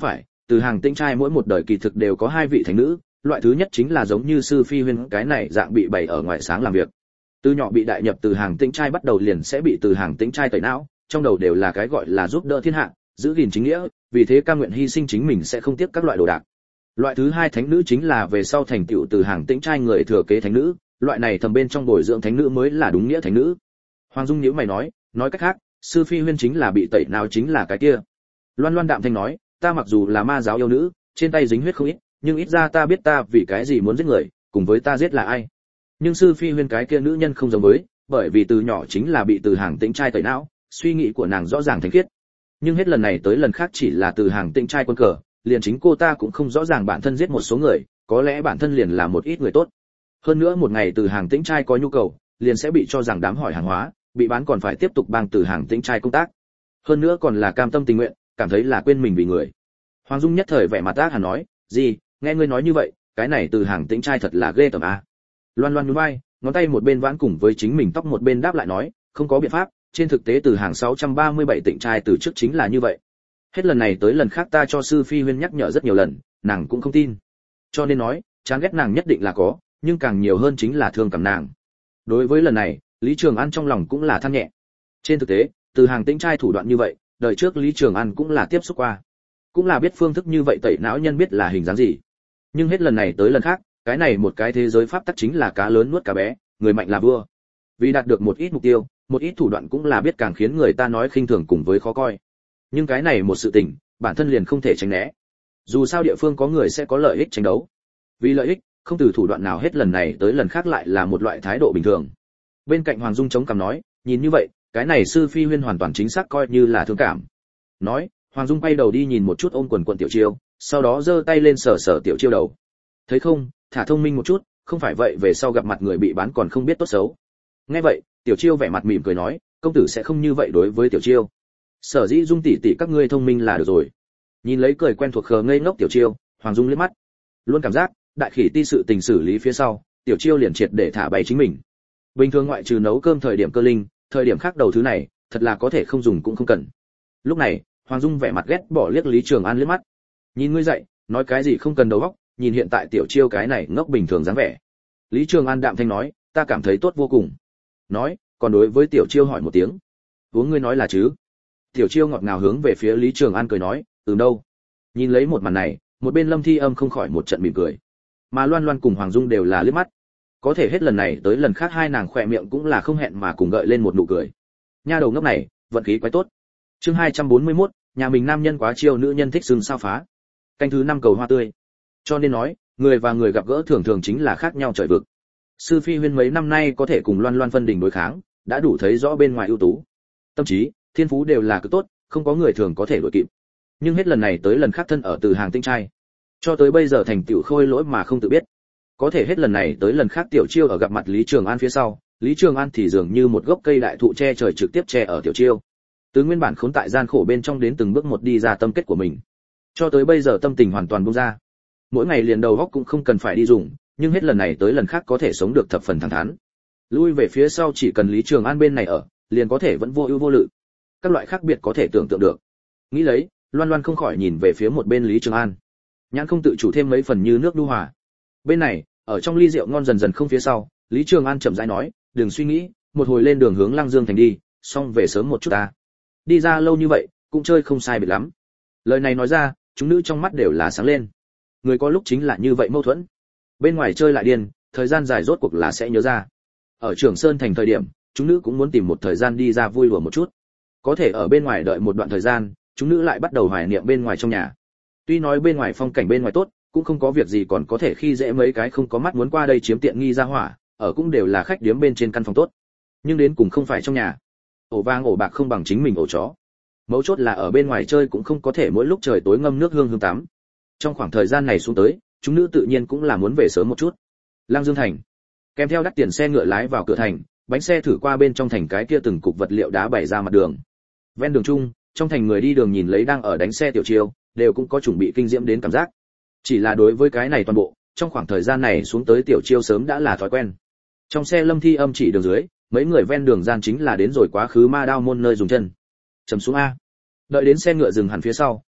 từ hàng tĩnh trai mỗi một đời kỳ thực đều có hai vị thánh nữ, loại thứ nhất chính là giống như sư phi huyên cái này dạng bị bày ở ngoài sáng làm việc. Từ nhỏ bị đại nhập từ hàng tĩnh trai bắt đầu liền sẽ bị từ hàng tĩnh trai tẩy não, trong đầu đều là cái gọi là giúp đỡ thiên hạ, giữ gìn chính nghĩa, vì thế cam nguyện hy sinh chính mình sẽ không tiếc các loại đồ đạc. Loại thứ hai thánh nữ chính là về sau thành tựu từ hàng tĩnh trai người thừa kế thánh nữ, loại này thầm bên trong bồi dưỡng thánh nữ mới là đúng nghĩa thánh nữ. Hoàng Dung nhíu mày nói, nói cách khác, sư phi huyên chính là bị tẩy não chính là cái kia. Loan Loan đạm thanh nói, ta mặc dù là ma giáo yêu nữ, trên tay dính huyết không ít, nhưng ít ra ta biết ta vì cái gì muốn giết người, cùng với ta giết là ai. Nhưng sư phi huyên cái kia nữ nhân không giống với, bởi vì từ nhỏ chính là bị từ hàng tĩnh trai tẩy não, suy nghĩ của nàng rõ ràng thánh khiết. Nhưng hết lần này tới lần khác chỉ là từ hàng tĩnh trai quân cờ, liền chính cô ta cũng không rõ ràng bản thân giết một số người, có lẽ bản thân liền là một ít người tốt. Hơn nữa một ngày từ hàng tĩnh trai có nhu cầu, liền sẽ bị cho rằng đám hỏi hàng hóa, bị bán còn phải tiếp tục bang từ hàng tĩnh trai công tác. Hơn nữa còn là cam tâm tình nguyện, cảm thấy là quên mình vì người. Hoàng Dung nhất thời vẻ mặt ác hẳn nói, gì, nghe ngươi nói như vậy, cái này từ hàng tĩnh trai thật là ghê tởm a. Loan Loan nhún vai, ngón tay một bên vãn cùng với chính mình tóc một bên đáp lại nói, không có biện pháp, trên thực tế từ hàng sáu trăm ba mươi bảy tịnh trai từ trước chính là như vậy. Hết lần này tới lần khác ta cho sư phi huyên nhắc nhở rất nhiều lần, nàng cũng không tin. Cho nên nói, chán ghét nàng nhất định là có, nhưng càng nhiều hơn chính là thương cảm nàng. Đối với lần này, Lý Trường An trong lòng cũng là than nhẹ. Trên thực tế, từ hàng tĩnh trai thủ đoạn như vậy, đời trước Lý Trường An cũng là tiếp xúc qua, cũng là biết phương thức như vậy tẩy não nhân biết là hình dáng gì. Nhưng hết lần này tới lần khác, cái này một cái thế giới pháp tắc chính là cá lớn nuốt cá bé, người mạnh là vua. Vì đạt được một ít mục tiêu, một ít thủ đoạn cũng là biết càng khiến người ta nói khinh thường cùng với khó coi. Nhưng cái này một sự tình, bản thân liền không thể tránh né. Dù sao địa phương có người sẽ có lợi ích tranh đấu. Vì lợi ích, không từ thủ đoạn nào hết lần này tới lần khác lại là một loại thái độ bình thường. Bên cạnh Hoàng Dung chống cằm nói, nhìn như vậy, cái này sư phi huyên hoàn toàn chính xác coi như là thương cảm. Nói, Hoàng Dung quay đầu đi nhìn một chút ôm quần quần Tiểu Chiêu, sau đó giơ tay lên sờ sờ Tiểu Chiêu đầu. Thấy không, thả thông minh một chút, không phải vậy về sau gặp mặt người bị bán còn không biết tốt xấu. Nghe vậy, Tiểu Chiêu vẻ mặt mỉm cười nói, công tử sẽ không như vậy đối với Tiểu Chiêu. Sở dĩ Dung tỷ tỷ các ngươi thông minh là được rồi. Nhìn lấy cười quen thuộc khờ ngây ngốc Tiểu Chiêu, Hoàng Dung liếc mắt, luôn cảm giác đại khỉ ti sự tình xử lý phía sau, Tiểu Chiêu liền triệt để thả bay chính mình. Bình thường ngoại trừ nấu cơm thời điểm cơ linh, thời điểm khác đầu thứ này, thật là có thể không dùng cũng không cần. Lúc này, Hoàng Dung vẻ mặt ghét bỏ liếc Lý Trường An liếc mắt. Nhìn ngươi dậy, nói cái gì không cần đầu óc, nhìn hiện tại Tiểu Chiêu cái này ngốc bình thường dáng vẻ. Lý Trường An đạm thanh nói, ta cảm thấy tốt vô cùng. Nói, còn đối với Tiểu Chiêu hỏi một tiếng. Uống ngươi nói là chứ? Tiểu Chiêu ngọt ngào hướng về phía Lý Trường An cười nói, từ đâu? Nhìn lấy một màn này, một bên Lâm Thi Âm không khỏi một trận mỉm cười. Mà Loan Loan cùng Hoàng Dung đều là liếc mắt. Có thể hết lần này tới lần khác hai nàng khỏe miệng cũng là không hẹn mà cùng gợi lên một nụ cười. Nha đầu ngốc này, vận khí quái tốt. Chương hai trăm bốn mươi mốt, nhà mình nam nhân quá chiêu nữ nhân thích sừng sao phá. Canh thứ năm cầu hoa tươi. Cho nên nói, người và người gặp gỡ thường thường chính là khác nhau trời vực. Sư Phi Huyên mấy năm nay có thể cùng Loan Loan phân đình đối kháng, đã đủ thấy rõ bên ngoài ưu tú. Tâm trí, thiên phú đều là cực tốt, không có người thường có thể đuổi kịp. Nhưng hết lần này tới lần khác thân ở từ hàng tinh trai, cho tới bây giờ thành tiểu khôi lỗi mà không tự biết. Có thể hết lần này tới lần khác Tiểu Chiêu ở gặp mặt Lý Trường An phía sau, Lý Trường An thì dường như một gốc cây đại thụ che trời trực tiếp che ở Tiểu Chiêu. Từ nguyên bản khốn tại gian khổ bên trong đến từng bước một đi ra tâm kết của mình, cho tới bây giờ tâm tình hoàn toàn buông ra. Mỗi ngày liền đầu óc cũng không cần phải đi dùng, nhưng hết lần này tới lần khác có thể sống được thập phần thẳng thắn. Lui về phía sau chỉ cần Lý Trường An bên này ở, liền có thể vẫn vô ưu vô lự. Các loại khác biệt có thể tưởng tượng được. Nghĩ lấy, Loan Loan không khỏi nhìn về phía một bên Lý Trường An. Nhãn không tự chủ thêm mấy phần như nước nhu hòa. Bên này, ở trong ly rượu ngon dần dần không phía sau, Lý Trường An chậm rãi nói, đừng suy nghĩ, một hồi lên đường hướng Lăng Dương thành đi, xong về sớm một chút ta. Đi ra lâu như vậy, cũng chơi không sai biệt lắm. Lời này nói ra, chúng nữ trong mắt đều là sáng lên. Người có lúc chính là như vậy mâu thuẫn. Bên ngoài chơi lại điên, thời gian dài rốt cuộc là sẽ nhớ ra. Ở Trường Sơn thành thời điểm, chúng nữ cũng muốn tìm một thời gian đi ra vui đùa một chút. Có thể ở bên ngoài đợi một đoạn thời gian, chúng nữ lại bắt đầu hoài niệm bên ngoài trong nhà. Tuy nói bên ngoài phong cảnh bên ngoài tốt, cũng không có việc gì còn có thể khi dễ mấy cái không có mắt muốn qua đây chiếm tiện nghi ra hỏa, ở cũng đều là khách điếm bên trên căn phòng tốt. Nhưng đến cùng không phải trong nhà. Ổ vang ổ bạc không bằng chính mình ổ chó. Mấu chốt là ở bên ngoài chơi cũng không có thể mỗi lúc trời tối ngâm nước hương hương tắm. Trong khoảng thời gian này xuống tới, chúng nữ tự nhiên cũng là muốn về sớm một chút. Lăng Dương thành, kèm theo đắt tiền xe ngựa lái vào cửa thành, bánh xe thử qua bên trong thành cái kia từng cục vật liệu đá bày ra mặt đường. Ven đường chung, trong thành người đi đường nhìn lấy đang ở đánh xe Tiểu Chiêu, đều cũng có chuẩn bị kinh diễm đến cảm giác. Chỉ là đối với cái này toàn bộ, trong khoảng thời gian này xuống tới Tiểu Chiêu sớm đã là thói quen. Trong xe Lâm Thi Âm chỉ đường dưới, mấy người ven đường gian chính là đến rồi quá khứ ma đao môn nơi dùng chân. Chầm xuống a. Đợi đến xe ngựa dừng hẳn phía sau,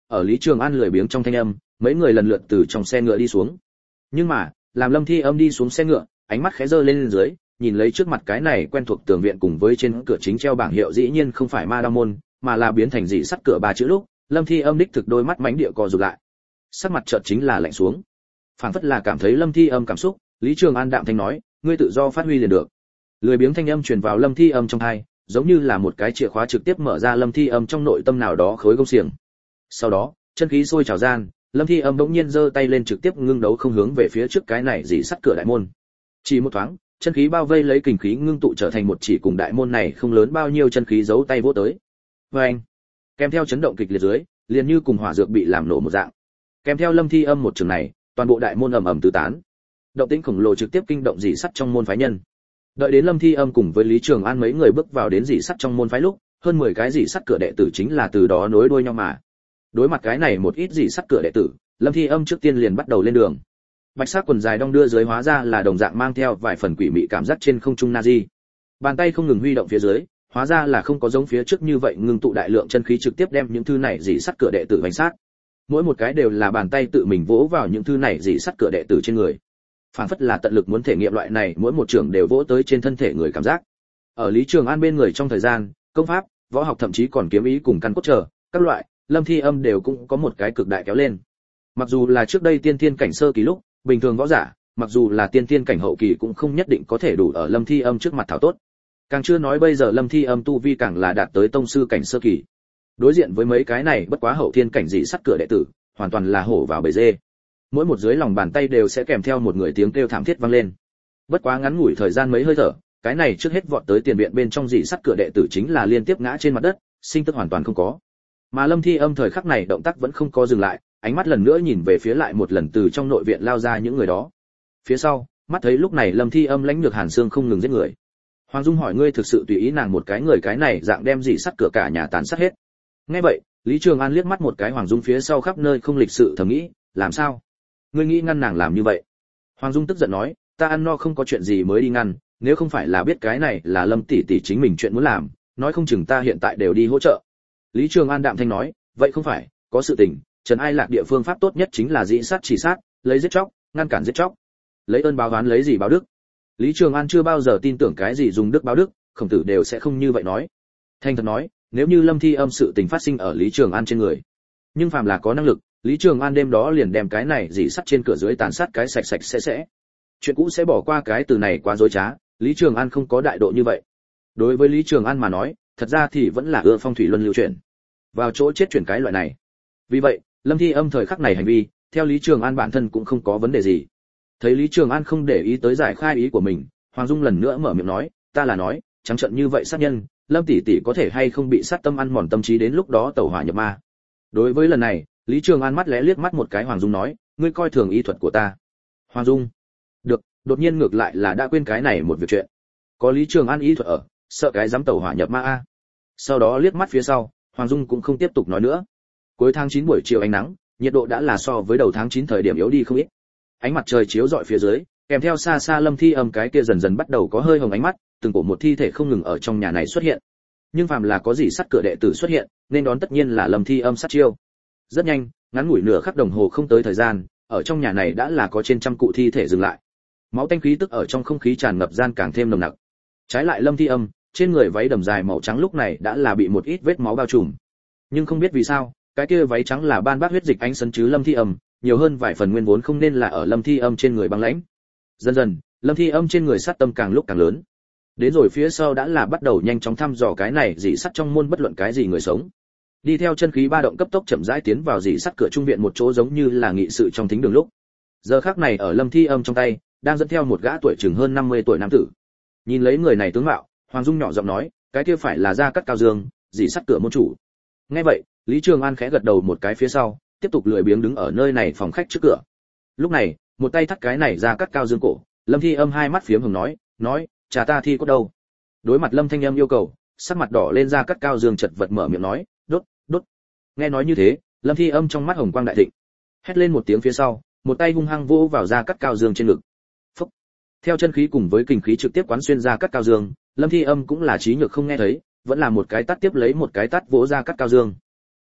Ở Lý Trường An lười biếng trong thanh âm, mấy người lần lượt từ trong xe ngựa đi xuống. Nhưng mà, làm Lâm Thi Âm đi xuống xe ngựa, ánh mắt khẽ giơ lên, lên dưới, nhìn lấy trước mặt cái này quen thuộc tường viện cùng với trên cửa chính treo bảng hiệu dĩ nhiên không phải Ma Đao môn, mà là biến thành dị sắt cửa ba chữ lúc, Lâm Thi Âm đích thực đôi mắt mánh địa co rụt lại. Sắc mặt chợt chính là lạnh xuống. Phảng phất là cảm thấy Lâm Thi Âm cảm xúc, Lý Trường An đạm thanh nói, ngươi tự do phát huy liền được. Lười biếng thanh âm truyền vào Lâm Thi Âm trong tai, giống như là một cái chìa khóa trực tiếp mở ra Lâm Thi Âm trong nội tâm nào đó khối gông xiềng. Sau đó, chân khí sôi trào gian, Lâm Thi Âm bỗng nhiên giơ tay lên trực tiếp ngưng đấu không hướng về phía trước cái này dị sắt cửa đại môn. Chỉ một thoáng, chân khí bao vây lấy kình khí ngưng tụ trở thành một chỉ cùng đại môn này không lớn bao nhiêu chân khí giấu tay vỗ tới. Oeng! Kèm theo chấn động kịch liệt dưới, liền như cùng hỏa dược bị làm nổ một dạng. Kèm theo Lâm Thi Âm một trường này, toàn bộ đại môn ầm ầm tứ tán. Động tĩnh khổng lồ trực tiếp kinh động dị sắt trong môn phái nhân. Đợi đến Lâm Thi Âm cùng với Lý Trường An mấy người bước vào đến dị sắt trong môn phái lúc, hơn mười cái dị sắt cửa đệ tử chính là từ đó nối đuôi nhau mà. Đối mặt cái này một ít dị sắt cửa đệ tử, Lâm Thi Âm trước tiên liền bắt đầu lên đường. Bạch sắc quần dài đong đưa dưới hóa ra là đồng dạng mang theo vài phần quỷ mị cảm giác trên không trung Nazi. Bàn tay không ngừng huy động phía dưới, hóa ra là không có giống phía trước như vậy ngưng tụ đại lượng chân khí trực tiếp đem những thứ này dị sắt cửa đệ tử vành sát. Mỗi một cái đều là bàn tay tự mình vỗ vào những thứ này dị sắt cửa đệ tử trên người. Phản phất là tận lực muốn thể nghiệm loại này, mỗi một trường đều vỗ tới trên thân thể người cảm giác. Ở Lý Trường An bên người trong thời gian, công pháp, võ học thậm chí còn kiếm ý cùng căn cốt trở, các loại, Lâm Thi Âm đều cũng có một cái cực đại kéo lên. Mặc dù là trước đây tiên thiên cảnh sơ kỳ lúc, bình thường võ giả, mặc dù là tiên thiên cảnh hậu kỳ cũng không nhất định có thể đủ ở Lâm Thi Âm trước mặt thảo tốt. Càng chưa nói bây giờ Lâm Thi Âm tu vi càng là đạt tới tông sư cảnh sơ kỳ. Đối diện với mấy cái này bất quá hậu thiên cảnh dị sắt cửa đệ tử, hoàn toàn là hổ vào bầy dê. Mỗi một dưới lòng bàn tay đều sẽ kèm theo một người tiếng kêu thảm thiết vang lên. Bất quá ngắn ngủi thời gian mấy hơi thở, cái này trước hết vọt tới tiền viện bên trong dị sắt cửa đệ tử chính là liên tiếp ngã trên mặt đất, sinh tức hoàn toàn không có. Mà Lâm Thi Âm thời khắc này động tác vẫn không có dừng lại, ánh mắt lần nữa nhìn về phía lại một lần từ trong nội viện lao ra những người đó. Phía sau, mắt thấy lúc này Lâm Thi Âm lãnh nhược hàn xương không ngừng giết người. Hoàng Dung hỏi, ngươi thực sự tùy ý nàng một cái người cái này dạng đem dị sắt cửa cả nhà tàn sát hết? Nghe vậy, Lý Trường An liếc mắt một cái Hoàng Dung phía sau khắp nơi không lịch sự thầm nghĩ, làm sao? Ngươi nghĩ ngăn nàng làm như vậy? Hoàng Dung tức giận nói, ta ăn no không có chuyện gì mới đi ngăn, nếu không phải là biết cái này là Lâm tỷ tỷ chính mình chuyện muốn làm, nói không chừng ta hiện tại đều đi hỗ trợ. Lý Trường An đạm thanh nói, vậy không phải, có sự tình, Trần Ai Lạc địa phương pháp tốt nhất chính là dĩ sát chỉ sát, lấy giết chóc, ngăn cản giết chóc. Lấy ơn báo oán lấy gì báo đức? Lý Trường An chưa bao giờ tin tưởng cái gì dùng đức báo đức, Khổng Tử đều sẽ không như vậy nói. Thanh thật nói, nếu như Lâm Thi Âm sự tình phát sinh ở Lý Trường An trên người, nhưng phàm là có năng lực, Lý Trường An đêm đó liền đem cái này dỉ sắt trên cửa dưới tàn sát cái sạch sạch sẽ sẽ. Chuyện cũ sẽ bỏ qua, cái từ này quá dối trá, Lý Trường An không có đại độ như vậy. Đối với Lý Trường An mà nói, thật ra thì vẫn là ưa phong thủy luân lưu chuyển, vào chỗ chết chuyển cái loại này. Vì vậy, Lâm Thi Âm thời khắc này hành vi, theo Lý Trường An bản thân cũng không có vấn đề gì. Thấy Lý Trường An không để ý tới giải khai ý của mình, Hoàng Dung lần nữa mở miệng nói, ta là nói, trắng trợn như vậy sát nhân, Lâm tỷ tỷ có thể hay không bị sát tâm ăn mòn tâm trí đến lúc đó tẩu hỏa nhập ma. Đối với lần này, Lý Trường An mắt lẽ liếc mắt một cái Hoàng Dung nói, ngươi coi thường y thuật của ta. Hoàng Dung, được, đột nhiên ngược lại là đã quên cái này một việc chuyện. Có Lý Trường An y thuật ở, sợ cái dám tẩu hỏa nhập ma a. Sau đó liếc mắt phía sau, Hoàng Dung cũng không tiếp tục nói nữa. Cuối tháng chín buổi chiều ánh nắng, nhiệt độ đã là so với đầu tháng chín thời điểm yếu đi không ít. Ánh mặt trời chiếu rọi phía dưới, kèm theo xa xa Lâm Thi Âm cái kia dần dần bắt đầu có hơi hồng ánh mắt, từng cổ một thi thể không ngừng ở trong nhà này xuất hiện. Nhưng phàm là có gì sắt cửa đệ tử xuất hiện, nên đón tất nhiên là Lâm Thi Âm sát chiêu. Rất nhanh, ngắn ngủi nửa khắc đồng hồ không tới thời gian, ở trong nhà này đã là có trên trăm cụ thi thể dừng lại. Máu tanh khí tức ở trong không khí tràn ngập gian càng thêm nồng nặc. Trái lại Lâm Thi Âm, trên người váy đầm dài màu trắng lúc này đã là bị một ít vết máu bao trùm. Nhưng không biết vì sao, cái kia váy trắng là ban bác huyết dịch ánh sấn chứ Lâm Thi Âm, nhiều hơn vài phần nguyên vốn không nên là ở Lâm Thi Âm trên người băng lãnh. Dần dần, Lâm Thi Âm trên người sát tâm càng lúc càng lớn. Đến rồi phía sau đã là bắt đầu nhanh chóng thăm dò cái này dị sắt trong môn bất luận cái gì người sống. Đi theo chân khí ba động cấp tốc chậm rãi tiến vào dị sắt cửa trung viện một chỗ giống như là nghị sự trong thính đường lúc. Giờ khắc này ở Lâm Thi Âm trong tay, đang dẫn theo một gã tuổi chừng hơn năm mươi tuổi nam tử. Nhìn lấy người này tướng mạo, Hoàng Dung nhỏ giọng nói, cái kia phải là Gia Cát Cao Dương, dị sắt cửa môn chủ. Nghe vậy, Lý Trường An khẽ gật đầu một cái phía sau, tiếp tục lười biếng đứng ở nơi này phòng khách trước cửa. Lúc này, một tay thắt cái này Gia Cát Cao Dương cổ, Lâm Thi Âm hai mắt phiếm hồng nói, nói, "Cha ta thi cốt đâu?" Đối mặt Lâm Thanh Âm yêu cầu, sắc mặt đỏ lên Gia Cát Cao Dương chật vật mở miệng nói, "Đốt, đốt." Nghe nói như thế, Lâm Thi Âm trong mắt hồng quang đại thịnh, hét lên một tiếng phía sau, một tay hung hăng vỗ vào Gia Cát Cao Dương trên ngực. Phốc. Theo chân khí cùng với kình khí trực tiếp quán xuyên Gia Cát Cao Dương, Lâm Thi Âm cũng là trí nhược không nghe thấy, vẫn là một cái tát tiếp lấy một cái tát vỗ Gia Cát Cao Dương.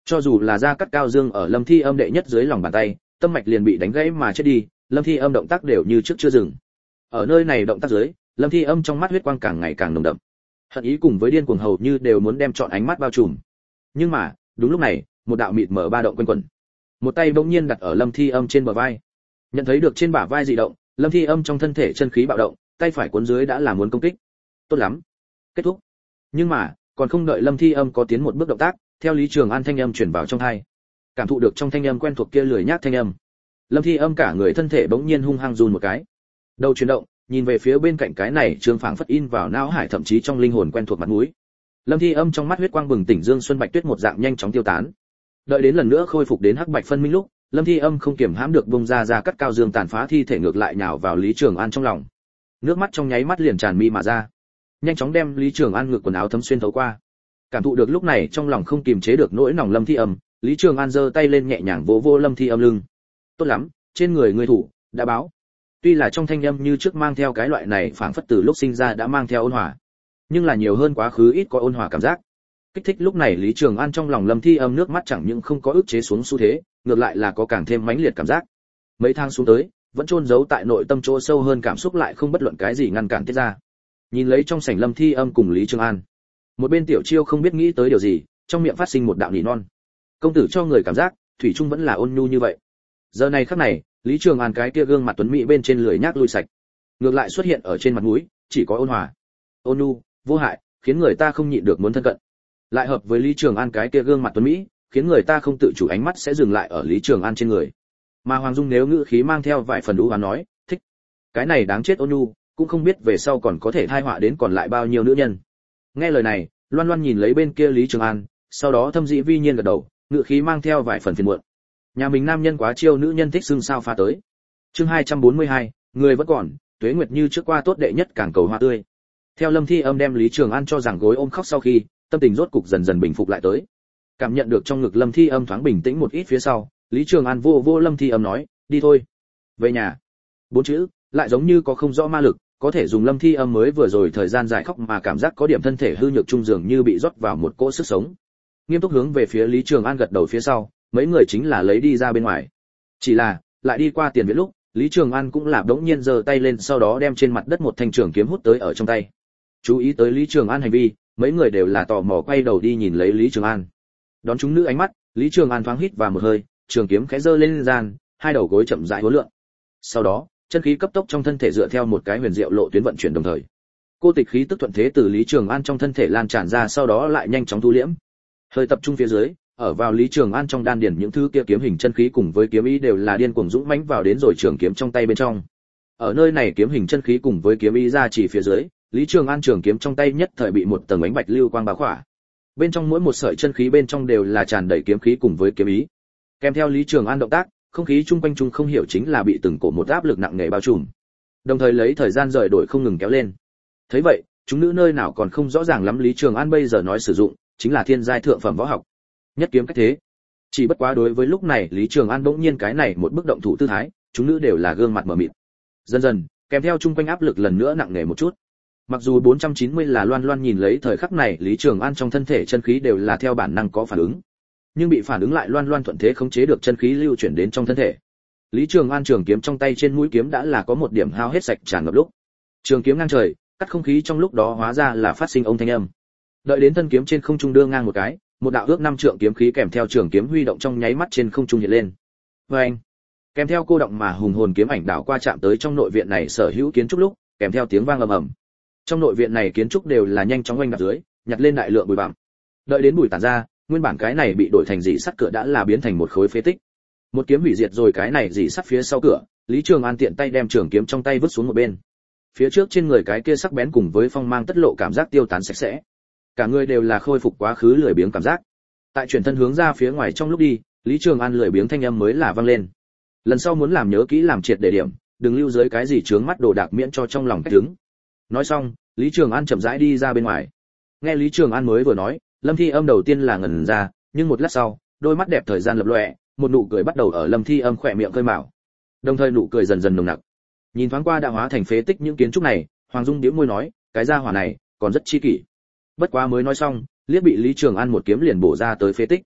Cho dù là Gia Cát Cao Dương ở Lâm Thi Âm đệ nhất dưới lòng bàn tay, tâm mạch liền bị đánh gãy mà chết đi, Lâm Thi Âm động tác đều như trước chưa dừng. Ở nơi này động tác dưới, Lâm Thi Âm trong mắt huyết quang càng ngày càng nồng đậm. Hận ý cùng với điên cuồng hầu như đều muốn đem trọn ánh mắt bao trùm. Nhưng mà, đúng lúc này, một đạo mịt mở ba động quanh quẩn. Một tay bỗng nhiên đặt ở Lâm Thi Âm trên bờ vai. Nhận thấy được trên bả vai dị động, Lâm Thi Âm trong thân thể chân khí bạo động, tay phải cuốn dưới đã là muốn công kích. Tốt lắm, kết thúc. Nhưng mà, còn không đợi Lâm Thi Âm có tiến một bước động tác, theo Lý Trường An thanh âm truyền vào trong tai. Cảm thụ được trong thanh âm quen thuộc kia lười nhác thanh âm, Lâm Thi Âm cả người thân thể bỗng nhiên hung hăng run một cái. Đầu chuyển động, nhìn về phía bên cạnh cái này trường phảng phất in vào não hải thậm chí trong linh hồn quen thuộc mặt mũi. Lâm Thi Âm trong mắt huyết quang bừng tỉnh dương xuân bạch tuyết một dạng nhanh chóng tiêu tán. Đợi đến lần nữa khôi phục đến hắc bạch phân minh lúc, Lâm Thi Âm không kiềm hãm được bung ra ra cắt cao dương tàn phá thi thể ngược lại nhào vào Lý Trường An trong lòng. Nước mắt trong nháy mắt liền tràn mi mà ra, nhanh chóng đem Lý Trường An ngược quần áo thấm xuyên thấu qua. Cảm thụ được lúc này trong lòng không kiềm chế được nỗi lòng Lâm Thi Âm, Lý Trường An giơ tay lên nhẹ nhàng vỗ vỗ Lâm Thi Âm lưng. Tốt lắm, trên người người thủ đã báo. Tuy là trong thanh âm như trước mang theo cái loại này phảng phất từ lúc sinh ra đã mang theo ôn hòa, nhưng là nhiều hơn quá khứ ít có ôn hòa cảm giác. Kích thích lúc này Lý Trường An trong lòng Lâm Thi Âm nước mắt chẳng những không có ức chế xuống xu thế, ngược lại là có càng thêm mãnh liệt cảm giác. Mấy tháng xuống tới, vẫn chôn giấu tại nội tâm chỗ sâu hơn cảm xúc lại không bất luận cái gì ngăn cản tiết ra. Nhìn lấy trong sảnh Lâm Thi Âm cùng Lý Trường An, một bên Tiểu Chiêu không biết nghĩ tới điều gì, trong miệng phát sinh một đạo nỉ non. Công tử cho người cảm giác, thủy chung vẫn là ôn nhu như vậy. Giờ này khắc này, Lý Trường An cái kia gương mặt tuấn mỹ bên trên lười nhác lui sạch, ngược lại xuất hiện ở trên mặt mũi, chỉ có ôn hòa, ôn nhu, vô hại, khiến người ta không nhịn được muốn thân cận. Lại hợp với Lý Trường An cái kia gương mặt tuấn mỹ, khiến người ta không tự chủ ánh mắt sẽ dừng lại ở Lý Trường An trên người. Mà Hoàng Dung nếu ngữ khí mang theo vài phần đú hoán nói, thích. Cái này đáng chết ôn nhu, cũng không biết về sau còn có thể thai họa đến còn lại bao nhiêu nữ nhân. Nghe lời này, Loan Loan nhìn lấy bên kia Lý Trường An, sau đó thâm dĩ vi nhiên gật đầu, ngữ khí mang theo vài phần phiền muộn. Nhà mình nam nhân quá chiêu nữ nhân thích xưng sao pha tới. Chương hai trăm bốn mươi hai, người vẫn còn, tuế nguyệt như trước qua tốt đệ nhất càng cầu hoa tươi. Theo Lâm Thi Âm đem Lý Trường An cho rằng gối ôm khóc sau khi, tâm tình rốt cục dần dần bình phục lại tới. Cảm nhận được trong ngực Lâm Thi Âm thoáng bình tĩnh một ít phía sau, Lý Trường An vô vô Lâm Thi Âm nói, đi thôi, về nhà. Bốn chữ, lại giống như có không rõ ma lực, có thể dùng Lâm Thi Âm mới vừa rồi thời gian dài khóc mà cảm giác có điểm thân thể hư nhược trung dường như bị rót vào một cỗ sức sống. Nghiêm túc hướng về phía Lý Trường An gật đầu phía sau, mấy người chính là lấy đi ra bên ngoài. Chỉ là, lại đi qua tiền viện lúc, Lý Trường An cũng là đống nhiên giơ tay lên sau đó đem trên mặt đất một thanh trường kiếm hút tới ở trong tay. Chú ý tới Lý Trường An hành vi, mấy người đều là tò mò quay đầu đi nhìn lấy Lý Trường An. Đón chúng nữ ánh mắt, Lý Trường An thoáng hít vào một hơi, trường kiếm khẽ giơ lên gian, hai đầu gối chậm rãi uốn lượn. Sau đó, chân khí cấp tốc trong thân thể dựa theo một cái huyền diệu lộ tuyến vận chuyển đồng thời. Cô tịch khí tức thuận thế từ Lý Trường An trong thân thể lan tràn ra sau đó lại nhanh chóng thu liễm. Hơi tập trung phía dưới, ở vào Lý Trường An trong đan điền những thứ kia kiếm hình chân khí cùng với kiếm ý đều là điên cuồng dũng mãnh vào đến rồi trường kiếm trong tay bên trong. Ở nơi này kiếm hình chân khí cùng với kiếm ý ra chỉ phía dưới, Lý Trường An trường kiếm trong tay nhất thời bị một tầng ánh bạch lưu quang bao khỏa. Bên trong mỗi một sợi chân khí bên trong đều là tràn đầy kiếm khí cùng với kiếm ý. Kèm theo Lý Trường An động tác, không khí chung quanh chung không hiểu chính là bị từng cổ một áp lực nặng nề bao trùm. Đồng thời lấy thời gian rời đổi không ngừng kéo lên. Thấy vậy, chúng nữ nơi nào còn không rõ ràng lắm Lý Trường An bây giờ nói sử dụng chính là thiên giai thượng phẩm võ học. Nhất kiếm cách thế. Chỉ bất quá đối với lúc này Lý Trường An bỗng nhiên cái này một bức động thủ tư thái, chúng nữ đều là gương mặt mờ mịt. Dần dần, kèm theo chung quanh áp lực lần nữa nặng nề một chút. Mặc dù bốn trăm chín mươi là Loan Loan nhìn lấy thời khắc này Lý Trường An trong thân thể chân khí đều là theo bản năng có phản ứng, nhưng bị phản ứng lại Loan Loan thuận thế khống chế được chân khí lưu chuyển đến trong thân thể. Lý Trường An trường kiếm trong tay trên mũi kiếm đã là có một điểm hao hết sạch tràn ngập lúc. Trường kiếm ngang trời, cắt không khí trong lúc đó hóa ra là phát sinh ông thanh âm. Đợi đến thân kiếm trên không trung đưa ngang một cái, một đạo ước năm trượng kiếm khí kèm theo trường kiếm huy động trong nháy mắt trên không trung hiện lên. Oeng! Kèm theo cô động mà hùng hồn kiếm ảnh đảo qua chạm tới trong nội viện này sở hữu kiến trúc lúc, kèm theo tiếng vang ầm ầm. Trong nội viện này kiến trúc đều là nhanh chóng oanh đạp dưới, nhặt lên đại lượng bụi bặm. Đợi đến bụi tản ra, nguyên bản cái này bị đổi thành dị sắt cửa đã là biến thành một khối phế tích. Một kiếm hủy diệt rồi cái này dị sắt phía sau cửa, Lý Trường An tiện tay đem trường kiếm trong tay vứt xuống một bên. Phía trước trên người cái kia sắc bén cùng với phong mang tất lộ cảm giác tiêu tán sạch sẽ. Cả người đều là khôi phục quá khứ lười biếng cảm giác. Tại chuyển thân hướng ra phía ngoài trong lúc đi, Lý Trường An lười biếng thanh âm mới là vang lên. Lần sau muốn làm nhớ kỹ làm triệt để điểm, đừng lưu dưới cái gì chướng mắt đồ đạc miễn cho trong lòng cách đứng. Nói xong, Lý Trường An chậm rãi đi ra bên ngoài. Nghe Lý Trường An mới vừa nói, Lâm Thi Âm đầu tiên là ngẩn ra, nhưng một lát sau, đôi mắt đẹp thời gian lập lòe, một nụ cười bắt đầu ở Lâm Thi Âm khỏe miệng khơi mào. Đồng thời nụ cười dần dần nồng nặc. Nhìn thoáng qua đã hóa thành phế tích những kiến trúc này, Hoàng Dung bĩu môi nói, cái gia hỏa này còn rất chi kỷ. Bất quá mới nói xong, liếc bị Lý Trường An một kiếm liền bổ ra tới phế tích.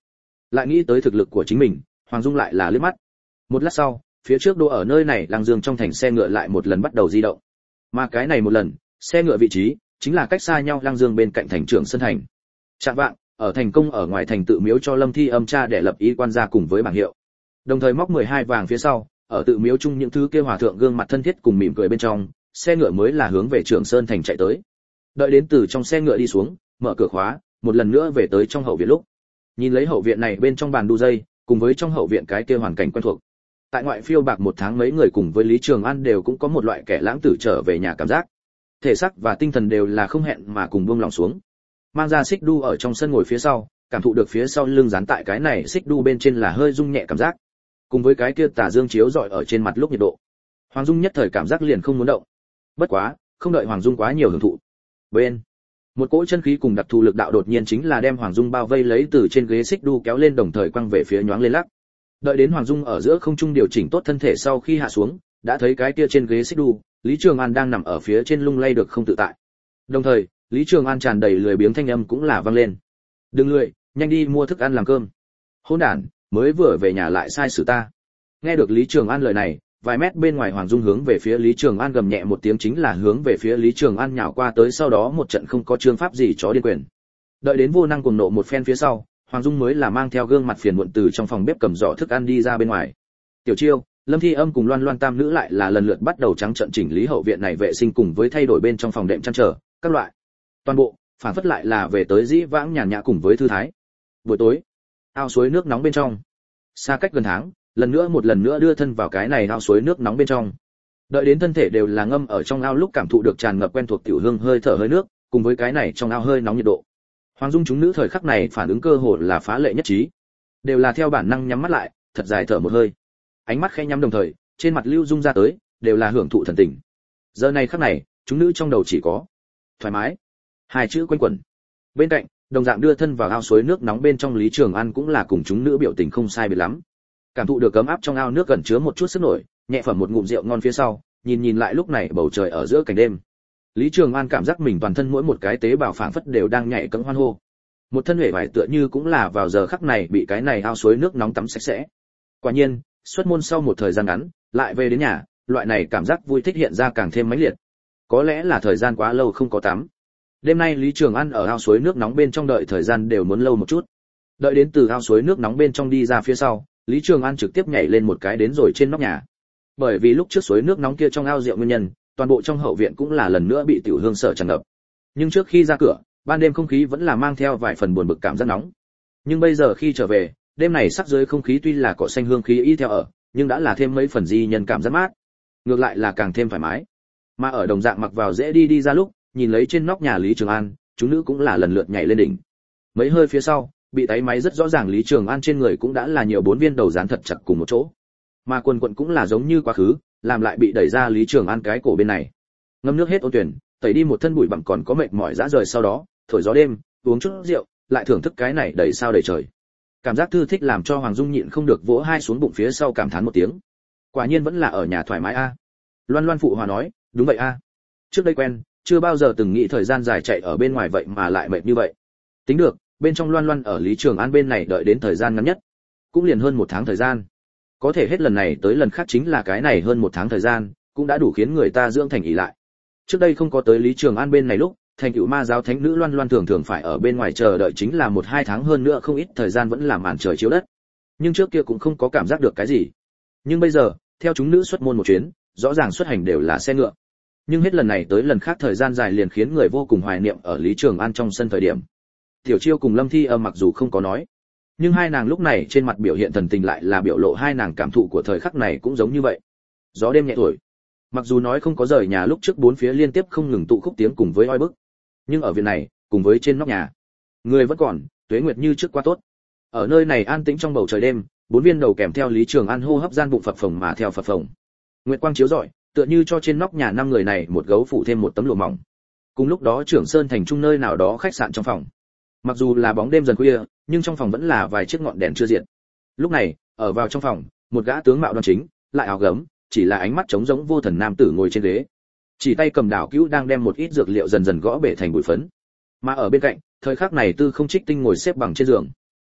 Lại nghĩ tới thực lực của chính mình, Hoàng Dung lại là liếc mắt. Một lát sau, phía trước đỗ ở nơi này Lăng Dương trong thành xe ngựa lại một lần bắt đầu di động. Mà cái này một lần, xe ngựa vị trí chính là cách xa nhau Lăng Dương bên cạnh thành Trường Sơn thành. Trạng vạng, ở thành công ở ngoài thành tự miếu cho Lâm Thi Âm cha để lập y quan gia cùng với bảng hiệu. Đồng thời móc mười hai vàng phía sau, ở tự miếu chung những thứ kia hòa thượng gương mặt thân thiết cùng mỉm cười bên trong, xe ngựa mới là hướng về Trường Sơn thành chạy tới. Đợi đến từ trong xe ngựa đi xuống, mở cửa khóa, một lần nữa về tới trong hậu viện lúc. Nhìn lấy hậu viện này bên trong bàn đu dây, cùng với trong hậu viện cái kia hoàn cảnh quen thuộc. Tại ngoại phiêu bạc một tháng mấy người cùng với Lý Trường An đều cũng có một loại kẻ lãng tử trở về nhà cảm giác. Thể xác và tinh thần đều là không hẹn mà cùng buông lòng xuống. Mang ra xích đu ở trong sân ngồi phía sau, cảm thụ được phía sau lưng dán tại cái này xích đu bên trên là hơi rung nhẹ cảm giác. Cùng với cái kia tà dương chiếu rọi ở trên mặt lúc nhiệt độ. Hoàng Dung nhất thời cảm giác liền không muốn động. Bất quá, không đợi Hoàng Dung quá nhiều hưởng thụ. Bên, một cỗ chân khí cùng đặc thù lực đạo đột nhiên chính là đem Hoàng Dung bao vây lấy từ trên ghế xích đu kéo lên đồng thời quăng về phía nhoáng lên lắc. Đợi đến Hoàng Dung ở giữa không trung điều chỉnh tốt thân thể sau khi hạ xuống, đã thấy cái kia trên ghế xích đu, Lý Trường An đang nằm ở phía trên lung lay được không tự tại. Đồng thời, Lý Trường An tràn đầy lười biếng thanh âm cũng là vang lên. "Đừng lười, nhanh đi mua thức ăn làm cơm." "Hỗn đản, mới vừa về nhà lại sai xử ta." Nghe được Lý Trường An lời này, vài mét bên ngoài Hoàng Dung hướng về phía Lý Trường An gầm nhẹ một tiếng chính là hướng về phía Lý Trường An nhào qua tới, sau đó một trận không có chương pháp gì chó điên quyền. Đợi đến vô năng cuồng nộ một phen phía sau, Hoàng Dung mới là mang theo gương mặt phiền muộn từ trong phòng bếp cầm giỏ thức ăn đi ra bên ngoài. Tiểu Chiêu, Lâm Thi Âm cùng Loan Loan tam nữ lại là lần lượt bắt đầu trắng trợn chỉnh lý hậu viện này vệ sinh cùng với thay đổi bên trong phòng đệm chăn trở, các loại. Toàn bộ, phản phất lại là về tới dĩ vãng nhàn nhã cùng với thư thái. Buổi tối, ao suối nước nóng bên trong. Xa cách gần tháng, lần nữa một lần nữa đưa thân vào cái này ao suối nước nóng bên trong. Đợi đến thân thể đều là ngâm ở trong ao lúc cảm thụ được tràn ngập quen thuộc tiểu hương hơi thở hơi nước, cùng với cái này trong ao hơi nóng nhiệt độ. Hoàng Dung chúng nữ thời khắc này phản ứng cơ hồ là phá lệ nhất trí, đều là theo bản năng nhắm mắt lại, thật dài thở một hơi. Ánh mắt khẽ nhắm đồng thời, trên mặt lưu dung ra tới, đều là hưởng thụ thần tình. Giờ này khắc này, chúng nữ trong đầu chỉ có thoải mái hai chữ quanh quẩn. Bên cạnh, đồng dạng đưa thân vào ao suối nước nóng bên trong Lý Trường An cũng là cùng chúng nữ biểu tình không sai biệt lắm. Cảm thụ được ấm áp trong ao nước gần chứa một chút sức nổi, nhẹ phẩm một ngụm rượu ngon phía sau, nhìn nhìn lại lúc này bầu trời ở giữa cảnh đêm. Lý Trường An cảm giác mình toàn thân mỗi một cái tế bào phảng phất đều đang nhảy cẫng hoan hô. Một thân huệ vải tựa như cũng là vào giờ khắc này bị cái này ao suối nước nóng tắm sạch sẽ. Quả nhiên, xuất môn sau một thời gian ngắn, lại về đến nhà, loại này cảm giác vui thích hiện ra càng thêm mãnh liệt. Có lẽ là thời gian quá lâu không có tắm. Đêm nay Lý Trường An ở ao suối nước nóng bên trong đợi thời gian đều muốn lâu một chút. Đợi đến từ ao suối nước nóng bên trong đi ra phía sau, Lý Trường An trực tiếp nhảy lên một cái đến rồi trên nóc nhà. Bởi vì lúc trước suối nước nóng kia trong ao rượu nguyên nhân, toàn bộ trong hậu viện cũng là lần nữa bị tiểu hương sở tràn ngập. Nhưng trước khi ra cửa, ban đêm không khí vẫn là mang theo vài phần buồn bực cảm giác nóng. Nhưng bây giờ khi trở về, đêm này sắc dưới không khí tuy là cỏ xanh hương khí y theo ở, nhưng đã là thêm mấy phần di nhân cảm giác mát. Ngược lại là càng thêm thoải mái. Mà ở đồng dạng mặc vào dễ đi đi ra lúc, nhìn lấy trên nóc nhà Lý Trường An, chúng nữ cũng là lần lượt nhảy lên đỉnh. Mấy hơi phía sau, bị táy máy rất rõ ràng Lý Trường An trên người cũng đã là nhiều bốn viên đầu dán thật chặt cùng một chỗ. Mà quần quần cũng là giống như quá khứ, làm lại bị đẩy ra Lý Trường An cái cổ bên này. Ngâm nước hết ôn tuyển, tẩy đi một thân bụi bặm còn có mệt mỏi dã rời, sau đó, thổi gió đêm, uống chút rượu, lại thưởng thức cái này đầy sao đầy trời. Cảm giác thư thích làm cho Hoàng Dung nhịn không được vỗ hai xuống bụng phía sau cảm thán một tiếng. Quả nhiên vẫn là ở nhà thoải mái a. Loan Loan phụ hòa nói, đúng vậy a. Trước đây quen, chưa bao giờ từng nghĩ thời gian dài chạy ở bên ngoài vậy mà lại mệt như vậy. Tính được, bên trong Loan Loan ở Lý Trường An bên này đợi đến thời gian ngắn nhất, cũng liền hơn một tháng thời gian. Có thể hết lần này tới lần khác chính là cái này hơn một tháng thời gian, cũng đã đủ khiến người ta dưỡng thành ỷ lại. Trước đây không có tới Lý Trường An bên này lúc, thành cựu ma giáo thánh nữ Loan Loan thường thường phải ở bên ngoài chờ đợi chính là một hai tháng hơn nữa không ít thời gian vẫn làm màn trời chiếu đất. Nhưng trước kia cũng không có cảm giác được cái gì. Nhưng bây giờ, theo chúng nữ xuất môn một chuyến, rõ ràng xuất hành đều là xe ngựa. Nhưng hết lần này tới lần khác thời gian dài liền khiến người vô cùng hoài niệm ở Lý Trường An trong sân thời điểm. Tiểu Chiêu cùng Lâm Thi Âm mặc dù không có nói, nhưng hai nàng lúc này trên mặt biểu hiện thần tình lại là biểu lộ hai nàng cảm thụ của thời khắc này cũng giống như vậy. Gió đêm nhẹ thổi, mặc dù nói không có rời nhà lúc trước bốn phía liên tiếp không ngừng tụ khúc tiếng cùng với oi bức, nhưng ở viện này cùng với trên nóc nhà, người vẫn còn tuế nguyệt như trước quá tốt. Ở nơi này an tĩnh trong bầu trời đêm, bốn viên đầu kèm theo Lý Trường An hô hấp gian bụng phập phồng mà theo phập phồng. Nguyệt quang chiếu rọi, tựa như cho trên nóc nhà năm người này một gấu phủ thêm một tấm lụa mỏng. Cùng lúc đó Trưởng Sơn thành trung nơi nào đó khách sạn trong phòng. Mặc dù là bóng đêm dần khuya, nhưng trong phòng vẫn là vài chiếc ngọn đèn chưa diệt. Lúc này, ở vào trong phòng, một gã tướng mạo đoan chính, lại áo gấm, chỉ là ánh mắt trống rỗng vô thần nam tử ngồi trên ghế. Chỉ tay cầm đảo cứu đang đem một ít dược liệu dần dần gõ bể thành bụi phấn. Mà ở bên cạnh, thời khắc này Tư Không Trích Tinh ngồi xếp bằng trên giường.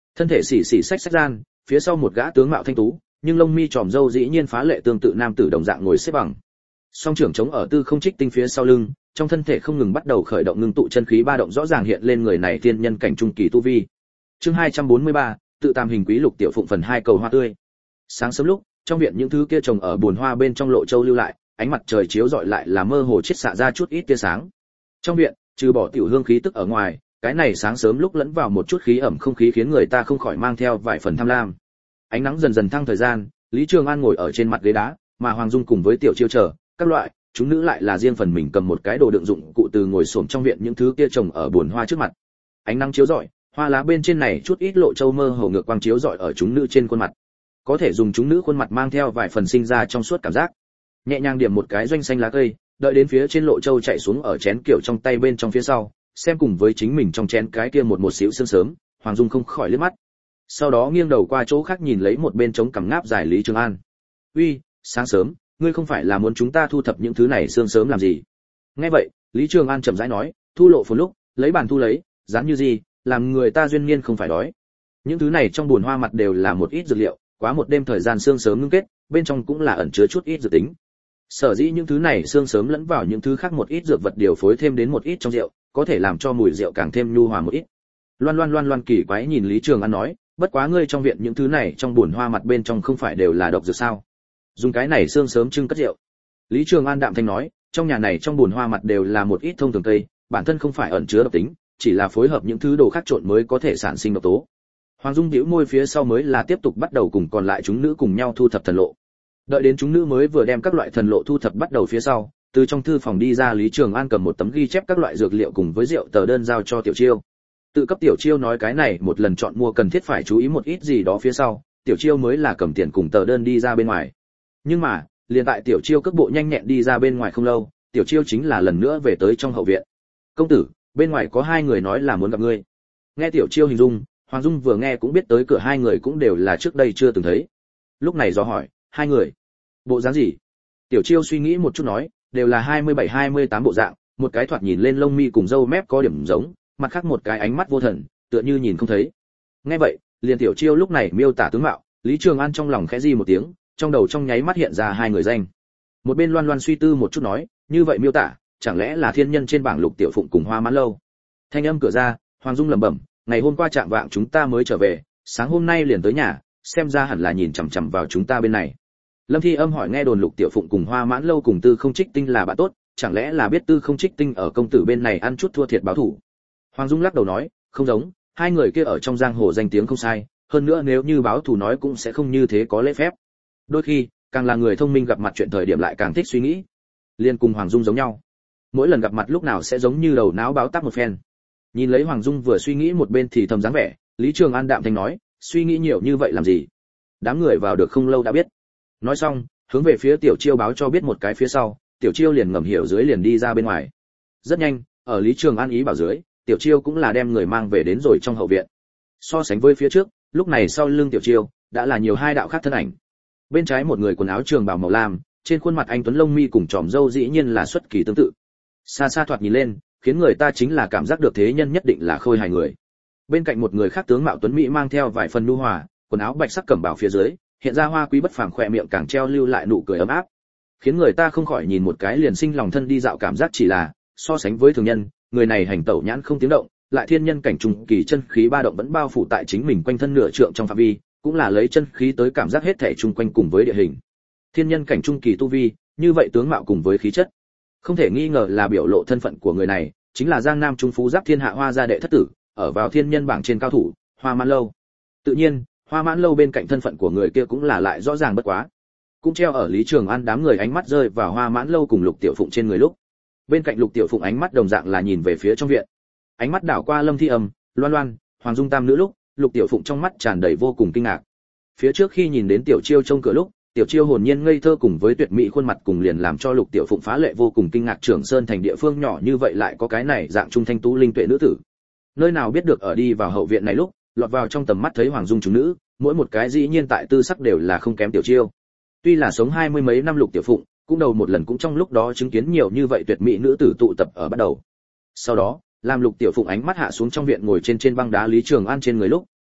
Thân thể xỉ xỉ xách xách gian, phía sau một gã tướng mạo thanh tú, nhưng lông mi tròm râu dĩ nhiên phá lệ tương tự nam tử đồng dạng ngồi xếp bằng. Song trưởng chống ở Tư Không Trích Tinh phía sau lưng, trong thân thể không ngừng bắt đầu khởi động ngưng tụ chân khí ba động rõ ràng hiện lên người này tiên nhân cảnh trung kỳ tu vi. Chương hai trăm bốn mươi ba, tự tam hình quý Lục Tiểu Phụng phần hai cầu hoa tươi. Sáng sớm lúc, trong viện những thứ kia trồng ở buồn hoa bên trong lộ châu lưu lại, ánh mặt trời chiếu rọi lại là mơ hồ chiết xạ ra chút ít tia sáng. Trong viện, trừ bỏ tiểu hương khí tức ở ngoài, cái này sáng sớm lúc lẫn vào một chút khí ẩm không khí khiến người ta không khỏi mang theo vài phần tham lam. Ánh nắng dần dần thăng thời gian, Lý Trường An ngồi ở trên mặt ghế đá, mà Hoàng Dung cùng với Tiểu Chiêu chờ các loại chúng nữ lại là riêng phần mình cầm một cái đồ đựng dụng cụ từ ngồi xổm trong viện những thứ kia trồng ở buồn hoa trước mặt. Ánh nắng chiếu rọi, hoa lá bên trên này chút ít lộ châu mơ hồ ngược quang chiếu rọi ở chúng nữ trên khuôn mặt. Có thể dùng chúng nữ khuôn mặt mang theo vài phần sinh ra trong suốt cảm giác. Nhẹ nhàng điểm một cái doanh xanh lá cây, đợi đến phía trên lộ châu chạy xuống ở chén kiểu trong tay bên trong phía sau, xem cùng với chính mình trong chén cái kia một một xíu sương sớm, Hoàng Dung không khỏi liếc mắt. Sau đó nghiêng đầu qua chỗ khác nhìn lấy một bên trống cằm ngáp dài Lý Trường An. "Uy, sáng sớm, ngươi không phải là muốn chúng ta thu thập những thứ này sương sớm làm gì?" Nghe vậy, Lý Trường An chậm rãi nói, "Thu lộ phồn lúc, lấy bàn thu lấy, dáng như gì, làm người ta duyên niên không phải đói. Những thứ này trong buồn hoa mặt đều là một ít dược liệu, quá một đêm thời gian sương sớm ngưng kết, bên trong cũng là ẩn chứa chút ít dược tính. Sở dĩ những thứ này sương sớm lẫn vào những thứ khác một ít dược vật điều phối thêm đến một ít trong rượu, có thể làm cho mùi rượu càng thêm nhu hòa một ít." Loan Loan Loan Loan kỳ quái nhìn Lý Trường An nói, "Bất quá ngươi trong viện những thứ này trong buồn hoa mặt bên trong không phải đều là độc dược sao? Dùng cái này sương sớm trưng cất rượu." Lý Trường An đạm thanh nói, "Trong nhà này trong buồn hoa mặt đều là một ít thông thường cây, bản thân không phải ẩn chứa độc tính, chỉ là phối hợp những thứ đồ khác trộn mới có thể sản sinh độc tố." Hoàng Dung bĩu môi phía sau mới là tiếp tục bắt đầu cùng còn lại chúng nữ cùng nhau thu thập thần lộ. Đợi đến chúng nữ mới vừa đem các loại thần lộ thu thập bắt đầu phía sau, từ trong thư phòng đi ra Lý Trường An cầm một tấm ghi chép các loại dược liệu cùng với rượu tờ đơn giao cho Tiểu Chiêu. Tự cấp Tiểu Chiêu nói cái này một lần chọn mua cần thiết phải chú ý một ít gì đó phía sau, Tiểu Chiêu mới là cầm tiền cùng tờ đơn đi ra bên ngoài. Nhưng mà, liền tại Tiểu Chiêu cước bộ nhanh nhẹn đi ra bên ngoài không lâu, Tiểu Chiêu chính là lần nữa về tới trong hậu viện. "Công tử, bên ngoài có hai người nói là muốn gặp ngươi." Nghe Tiểu Chiêu hình dung, Hoàng Dung vừa nghe cũng biết tới cửa hai người cũng đều là trước đây chưa từng thấy. Lúc này do hỏi, "Hai người? Bộ dáng gì?" Tiểu Chiêu suy nghĩ một chút nói, "Đều là hai mươi bảy hai mươi tám bộ dạng, một cái thoạt nhìn lên lông mi cùng râu mép có điểm giống, mặt khác một cái ánh mắt vô thần, tựa như nhìn không thấy." Nghe vậy, liền Tiểu Chiêu lúc này miêu tả tướng mạo, Lý Trường An trong lòng khẽ di một tiếng, trong đầu trong nháy mắt hiện ra hai người danh. Một bên Loan Loan suy tư một chút nói, "Như vậy miêu tả, chẳng lẽ là thiên nhân trên bảng Lục Tiểu Phụng cùng Hoa Mãn Lâu?" Thanh âm cửa ra, Hoàng Dung lẩm bẩm, "Ngày hôm qua chạm vạng chúng ta mới trở về, sáng hôm nay liền tới nhà, xem ra hẳn là nhìn chằm chằm vào chúng ta bên này." Lâm Thi Âm hỏi nghe đồn Lục Tiểu Phụng cùng Hoa Mãn Lâu cùng Tư Không Trích Tinh là bạn tốt, chẳng lẽ là biết Tư Không Trích Tinh ở công tử bên này ăn chút thua thiệt báo thủ? Hoàng Dung lắc đầu nói, "Không giống, hai người kia ở trong giang hồ danh tiếng không sai, hơn nữa nếu như báo thù nói cũng sẽ không như thế có lễ phép. Đôi khi, càng là người thông minh gặp mặt chuyện thời điểm lại càng thích suy nghĩ." Liên cùng Hoàng Dung giống nhau, mỗi lần gặp mặt lúc nào sẽ giống như đầu não báo tác một phen. Nhìn lấy Hoàng Dung vừa suy nghĩ một bên thì thầm dáng vẻ, Lý Trường An đạm thanh nói, "Suy nghĩ nhiều như vậy làm gì? Đám người vào được không lâu đã biết." Nói xong, hướng về phía Tiểu Chiêu báo cho biết một cái phía sau, Tiểu Chiêu liền ngầm hiểu dưới liền đi ra bên ngoài. Rất nhanh, ở Lý Trường An ý bảo dưới, Tiểu Chiêu cũng là đem người mang về đến rồi trong hậu viện. So sánh với phía trước, lúc này sau lưng Tiểu Chiêu đã là nhiều hai đạo khác thân ảnh. Bên trái một người quần áo trường bào màu lam, trên khuôn mặt anh tuấn lông mi cùng tròm râu dĩ nhiên là xuất kỳ tương tự. Xa xa thoạt nhìn lên, khiến người ta chính là cảm giác được thế nhân nhất định là khôi hài người. Bên cạnh một người khác tướng mạo tuấn mỹ mang theo vài phần nhu hòa, quần áo bạch sắc cẩm bào phía dưới, hiện ra hoa quý bất phàm khỏe miệng càng treo lưu lại nụ cười ấm áp, khiến người ta không khỏi nhìn một cái liền sinh lòng thân đi dạo cảm giác. Chỉ là so sánh với thường nhân, người này hành tẩu nhãn không tiếng động, lại thiên nhân cảnh trùng kỳ chân khí ba động vẫn bao phủ tại chính mình quanh thân nửa trượng trong phạm vi, cũng là lấy chân khí tới cảm giác hết thảy chung quanh cùng với địa hình. Thiên nhân cảnh trung kỳ tu vi, như vậy tướng mạo cùng với khí chất, không thể nghi ngờ là biểu lộ thân phận của người này, chính là Giang Nam Trung Phú Giáp Thiên Hạ Hoa gia đệ thất tử, ở vào thiên nhân bảng trên cao thủ, Hoa Mãn Lâu. Tự nhiên, Hoa Mãn Lâu bên cạnh thân phận của người kia cũng là lại rõ ràng bất quá. Cũng treo ở Lý Trường An đám người ánh mắt rơi vào Hoa Mãn Lâu cùng Lục Tiểu Phụng trên người lúc, bên cạnh Lục Tiểu Phụng ánh mắt đồng dạng là nhìn về phía trong viện. Ánh mắt đảo qua Lâm Thi Âm, Loan Loan, Hoàng Dung tam nữ lúc, Lục Tiểu Phụng trong mắt tràn đầy vô cùng kinh ngạc. Phía trước khi nhìn đến Tiểu Chiêu trong cửa lúc, Tiểu Chiêu hồn nhiên ngây thơ cùng với tuyệt mỹ khuôn mặt cùng liền làm cho Lục Tiểu Phụng phá lệ vô cùng kinh ngạc. Trường Sơn thành địa phương nhỏ như vậy lại có cái này dạng trung thanh tú linh tuệ nữ tử. Nơi nào biết được ở đi vào hậu viện này lúc, lọt vào trong tầm mắt thấy Hoàng Dung chúng nữ, mỗi một cái dĩ nhiên tại tư sắc đều là không kém Tiểu Chiêu. Tuy là sống hai mươi mấy năm Lục Tiểu Phụng, cũng đầu một lần cũng trong lúc đó chứng kiến nhiều như vậy tuyệt mỹ nữ tử tụ tập ở bắt đầu. Sau đó, làm Lục Tiểu Phụng ánh mắt hạ xuống trong viện ngồi trên trên băng đá Lý Trường An trên người lúc,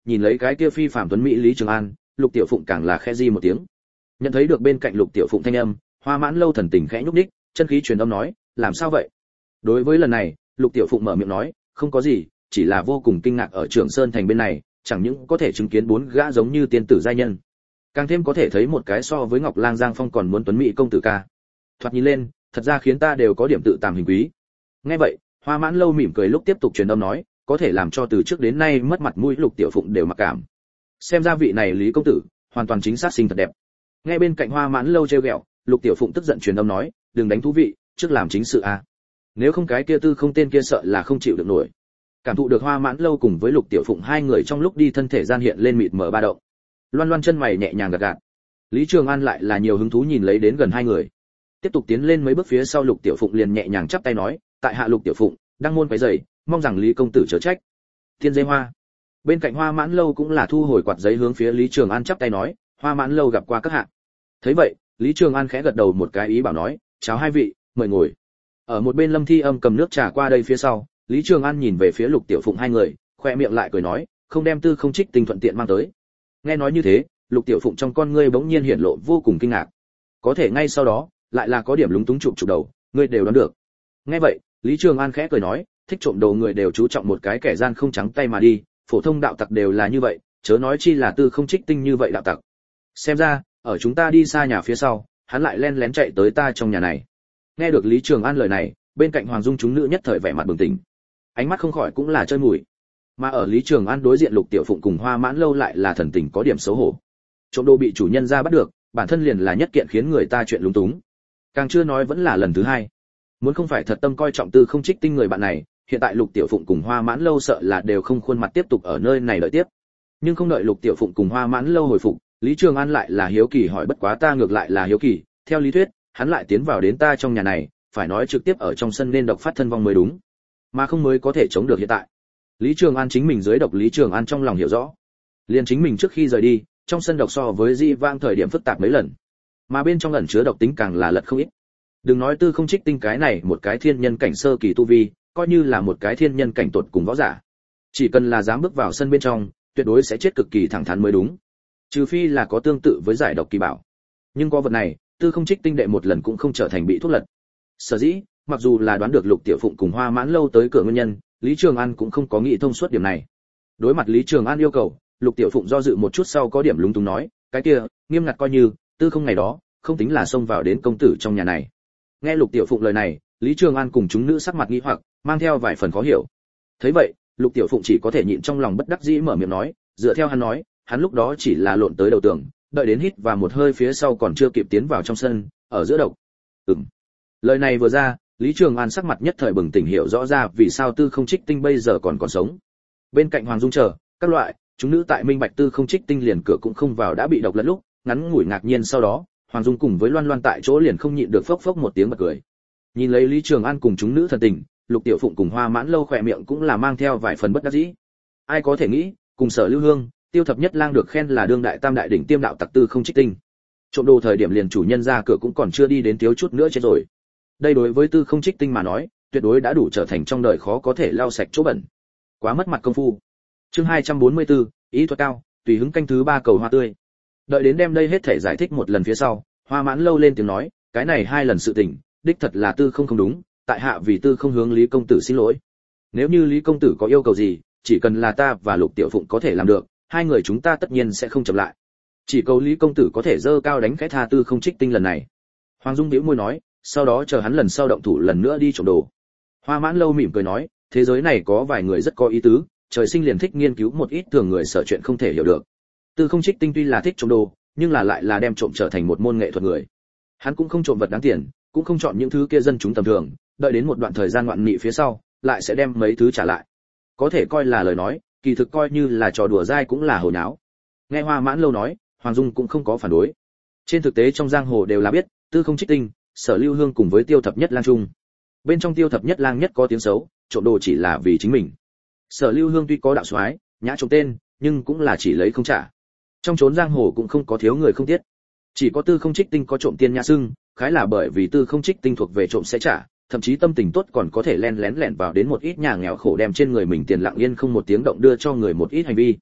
nhìn lấy cái kia phi phàm tuấn mỹ Lý Trường An, Lục Tiểu Phụng càng là khẽ di một tiếng. Nhận thấy được bên cạnh Lục Tiểu Phụng thanh âm, Hoa Mãn Lâu thần tình khẽ nhúc nhích, chân khí truyền âm nói, làm sao vậy? Đối với lần này, Lục Tiểu Phụng mở miệng nói, không có gì, chỉ là vô cùng kinh ngạc ở Trường Sơn thành bên này, chẳng những có thể chứng kiến bốn gã giống như tiên tử giai nhân, càng thêm có thể thấy một cái so với Ngọc Lang Giang Phong còn muốn tuấn mỹ công tử ca. Thoạt nhìn lên, thật ra khiến ta đều có điểm tự tàm hình quý. Nghe vậy, Hoa Mãn Lâu mỉm cười lúc tiếp tục truyền âm nói, có thể làm cho từ trước đến nay mất mặt mũi Lục Tiểu Phụng đều mặc cảm. Xem ra vị này Lý công tử, hoàn toàn chính xác xinh thật đẹp. Nghe bên cạnh Hoa Mãn Lâu trêu ghẹo, Lục Tiểu Phụng tức giận truyền âm nói, đừng đánh thú vị, trước làm chính sự a. Nếu không cái kia tư không tên kia sợ là không chịu được nổi. Cảm thụ được Hoa Mãn Lâu cùng với Lục Tiểu Phụng hai người trong lúc đi thân thể gian hiện lên mịt mờ ba động. Loan Loan chân mày nhẹ nhàng gật gật. Lý Trường An lại là nhiều hứng thú nhìn lấy đến gần hai người. Tiếp tục tiến lên mấy bước phía sau Lục Tiểu Phụng liền nhẹ nhàng chắp tay nói, tại hạ Lục Tiểu Phụng, đang môn quấy rầy, mong rằng Lý công tử chớ trách. Thiên Dây Hoa. Bên cạnh Hoa Mãn Lâu cũng là thu hồi quạt giấy hướng phía Lý Trường An chắp tay nói, Hoa Mãn Lâu gặp qua các hạ. Thấy vậy, Lý Trường An khẽ gật đầu một cái ý bảo nói, chào hai vị, mời ngồi. Ở một bên Lâm Thi Âm cầm nước trà qua đây phía sau, Lý Trường An nhìn về phía Lục Tiểu Phụng hai người, khoe miệng lại cười nói, không đem tư không trích tình thuận tiện mang tới. Nghe nói như thế, Lục Tiểu Phụng trong con ngươi bỗng nhiên hiện lộ vô cùng kinh ngạc. Có thể ngay sau đó, lại là có điểm lúng túng chụp chụp đầu, ngươi đều đoán được. Nghe vậy, Lý Trường An khẽ cười nói, thích trộm đồ người đều chú trọng một cái kẻ gian không trắng tay mà đi, phổ thông đạo tặc đều là như vậy, chớ nói chi là tư không trích tinh như vậy đạo tặc. Xem ra, ở chúng ta đi xa nhà phía sau, hắn lại len lén chạy tới ta trong nhà này. Nghe được Lý Trường An lời này, bên cạnh Hoàng Dung chúng nữ nhất thời vẻ mặt bừng tỉnh, ánh mắt không khỏi cũng là chơi mùi. Mà ở Lý Trường An đối diện Lục Tiểu Phụng cùng Hoa Mãn Lâu lại là thần tình có điểm xấu hổ. Trộm đồ bị chủ nhân ra bắt được, bản thân liền là nhất kiện khiến người ta chuyện lúng túng. Càng chưa nói vẫn là lần thứ hai. Muốn không phải thật tâm coi trọng tư không trích tinh người bạn này, hiện tại Lục Tiểu Phụng cùng Hoa Mãn Lâu sợ là đều không khuôn mặt tiếp tục ở nơi này đợi tiếp. Nhưng không đợi Lục Tiểu Phụng cùng Hoa Mãn Lâu hồi phục, Lý Trường An lại là hiếu kỳ hỏi, bất quá ta ngược lại là hiếu kỳ, theo lý thuyết, hắn lại tiến vào đến ta trong nhà này, phải nói trực tiếp ở trong sân nên độc phát thân vong mới đúng, mà không mới có thể chống được hiện tại. Lý Trường An chính mình dưới độc Lý Trường An trong lòng hiểu rõ, liền chính mình trước khi rời đi, trong sân độc so với di vang thời điểm phức tạp mấy lần, mà bên trong ẩn chứa độc tính càng là lật không ít. Đừng nói tư không trích tinh cái này một cái thiên nhân cảnh sơ kỳ tu vi, coi như là một cái thiên nhân cảnh tột cùng võ giả, chỉ cần là dám bước vào sân bên trong, tuyệt đối sẽ chết cực kỳ thẳng thắn mới đúng, trừ phi là có tương tự với giải độc kỳ bảo. Nhưng có vật này, tư không trích tinh đệ một lần cũng không trở thành bị thuốc lật. Sở dĩ, mặc dù là đoán được Lục Tiểu Phụng cùng Hoa Mãn Lâu tới cửa nguyên nhân, Lý Trường An cũng không có nghĩ thông suốt điểm này. Đối mặt Lý Trường An yêu cầu, Lục Tiểu Phụng do dự một chút sau có điểm lúng túng nói, cái kia, nghiêm ngặt coi như, tư không ngày đó, không tính là xông vào đến công tử trong nhà này. Nghe Lục Tiểu Phụng lời này, Lý Trường An cùng chúng nữ sắc mặt nghi hoặc, mang theo vài phần khó hiểu. Thấy vậy, Lục Tiểu Phụng chỉ có thể nhịn trong lòng bất đắc dĩ mở miệng nói, dựa theo hắn nói, hắn lúc đó chỉ là lộn tới đầu tường, đợi đến hít và một hơi phía sau còn chưa kịp tiến vào trong sân, ở giữa độc. Ừm. Lời này vừa ra, Lý Trường An sắc mặt nhất thời bừng tỉnh hiểu rõ ra vì sao tư không trích tinh bây giờ còn còn sống. Bên cạnh Hoàng Dung chờ, các loại, chúng nữ tại minh bạch tư không trích tinh liền cửa cũng không vào đã bị độc lẫn lúc, ngắn ngủi ngạc nhiên sau đó, Hoàng Dung cùng với Loan Loan tại chỗ liền không nhịn được phốc phốc một tiếng bật cười. Nhìn lấy Lý Trường An cùng chúng nữ thần tình, Lục Tiểu Phụng cùng Hoa Mãn Lâu khỏe miệng cũng là mang theo vài phần bất đắc dĩ. Ai có thể nghĩ, cùng Sở Lưu Hương, Tiêu Thập Nhất Lang được khen là đương đại tam đại đỉnh tiêm đạo tặc tư không trích tinh. Trộm đồ thời điểm liền chủ nhân ra cửa cũng còn chưa đi đến thiếu chút nữa chết rồi. Đây đối với tư không trích tinh mà nói, tuyệt đối đã đủ trở thành trong đời khó có thể lau sạch chỗ bẩn. Quá mất mặt công phu. Chương hai trăm bốn mươi tư, ý thuật cao, tùy hứng canh thứ ba cầu hoa tươi. Đợi đến đem đây hết thể giải thích một lần phía sau, Hoa Mãn Lâu lên tiếng nói, cái này hai lần sự tình, đích thật là tư không không đúng, tại hạ vì tư không hướng Lý công tử xin lỗi. Nếu như Lý công tử có yêu cầu gì, chỉ cần là ta và Lục Tiểu Phụng có thể làm được, hai người chúng ta tất nhiên sẽ không chậm lại. Chỉ cầu Lý công tử có thể dơ cao đánh khẽ tha tư không trích tinh lần này. Hoàng Dung bĩu môi nói, sau đó chờ hắn lần sau động thủ lần nữa đi trộm đồ. Hoa Mãn Lâu mỉm cười nói, thế giới này có vài người rất có ý tứ, trời sinh liền thích nghiên cứu một ít thường người sợ chuyện không thể hiểu được. Tư không trích tinh tuy là thích trộm đồ, nhưng là lại là đem trộm trở thành một môn nghệ thuật người. Hắn cũng không trộm vật đáng tiền, cũng không chọn những thứ kia dân chúng tầm thường, đợi đến một đoạn thời gian ngoạn nghị phía sau, lại sẽ đem mấy thứ trả lại. Có thể coi là lời nói, kỳ thực coi như là trò đùa dai cũng là hồ nháo. Nghe Hoa Mãn Lâu nói, Hoàng Dung cũng không có phản đối. Trên thực tế trong giang hồ đều là biết, tư không trích tinh, Sở Lưu Hương cùng với Tiêu Thập Nhất Lang chung. Bên trong Tiêu Thập Nhất Lang nhất có tiếng xấu, trộm đồ chỉ là vì chính mình. Sở Lưu Hương tuy có đạo soái, nhã trộm tên, nhưng cũng là chỉ lấy không trả. Trong chốn giang hồ cũng không có thiếu người không tiết. Chỉ có tư không trích tinh có trộm tiên nhã xưng, khái là bởi vì tư không trích tinh thuộc về trộm sẽ trả, thậm chí tâm tình tốt còn có thể len lén lẻn vào đến một ít nhà nghèo khổ đem trên người mình tiền lặng yên không một tiếng động đưa cho người một ít hành vi.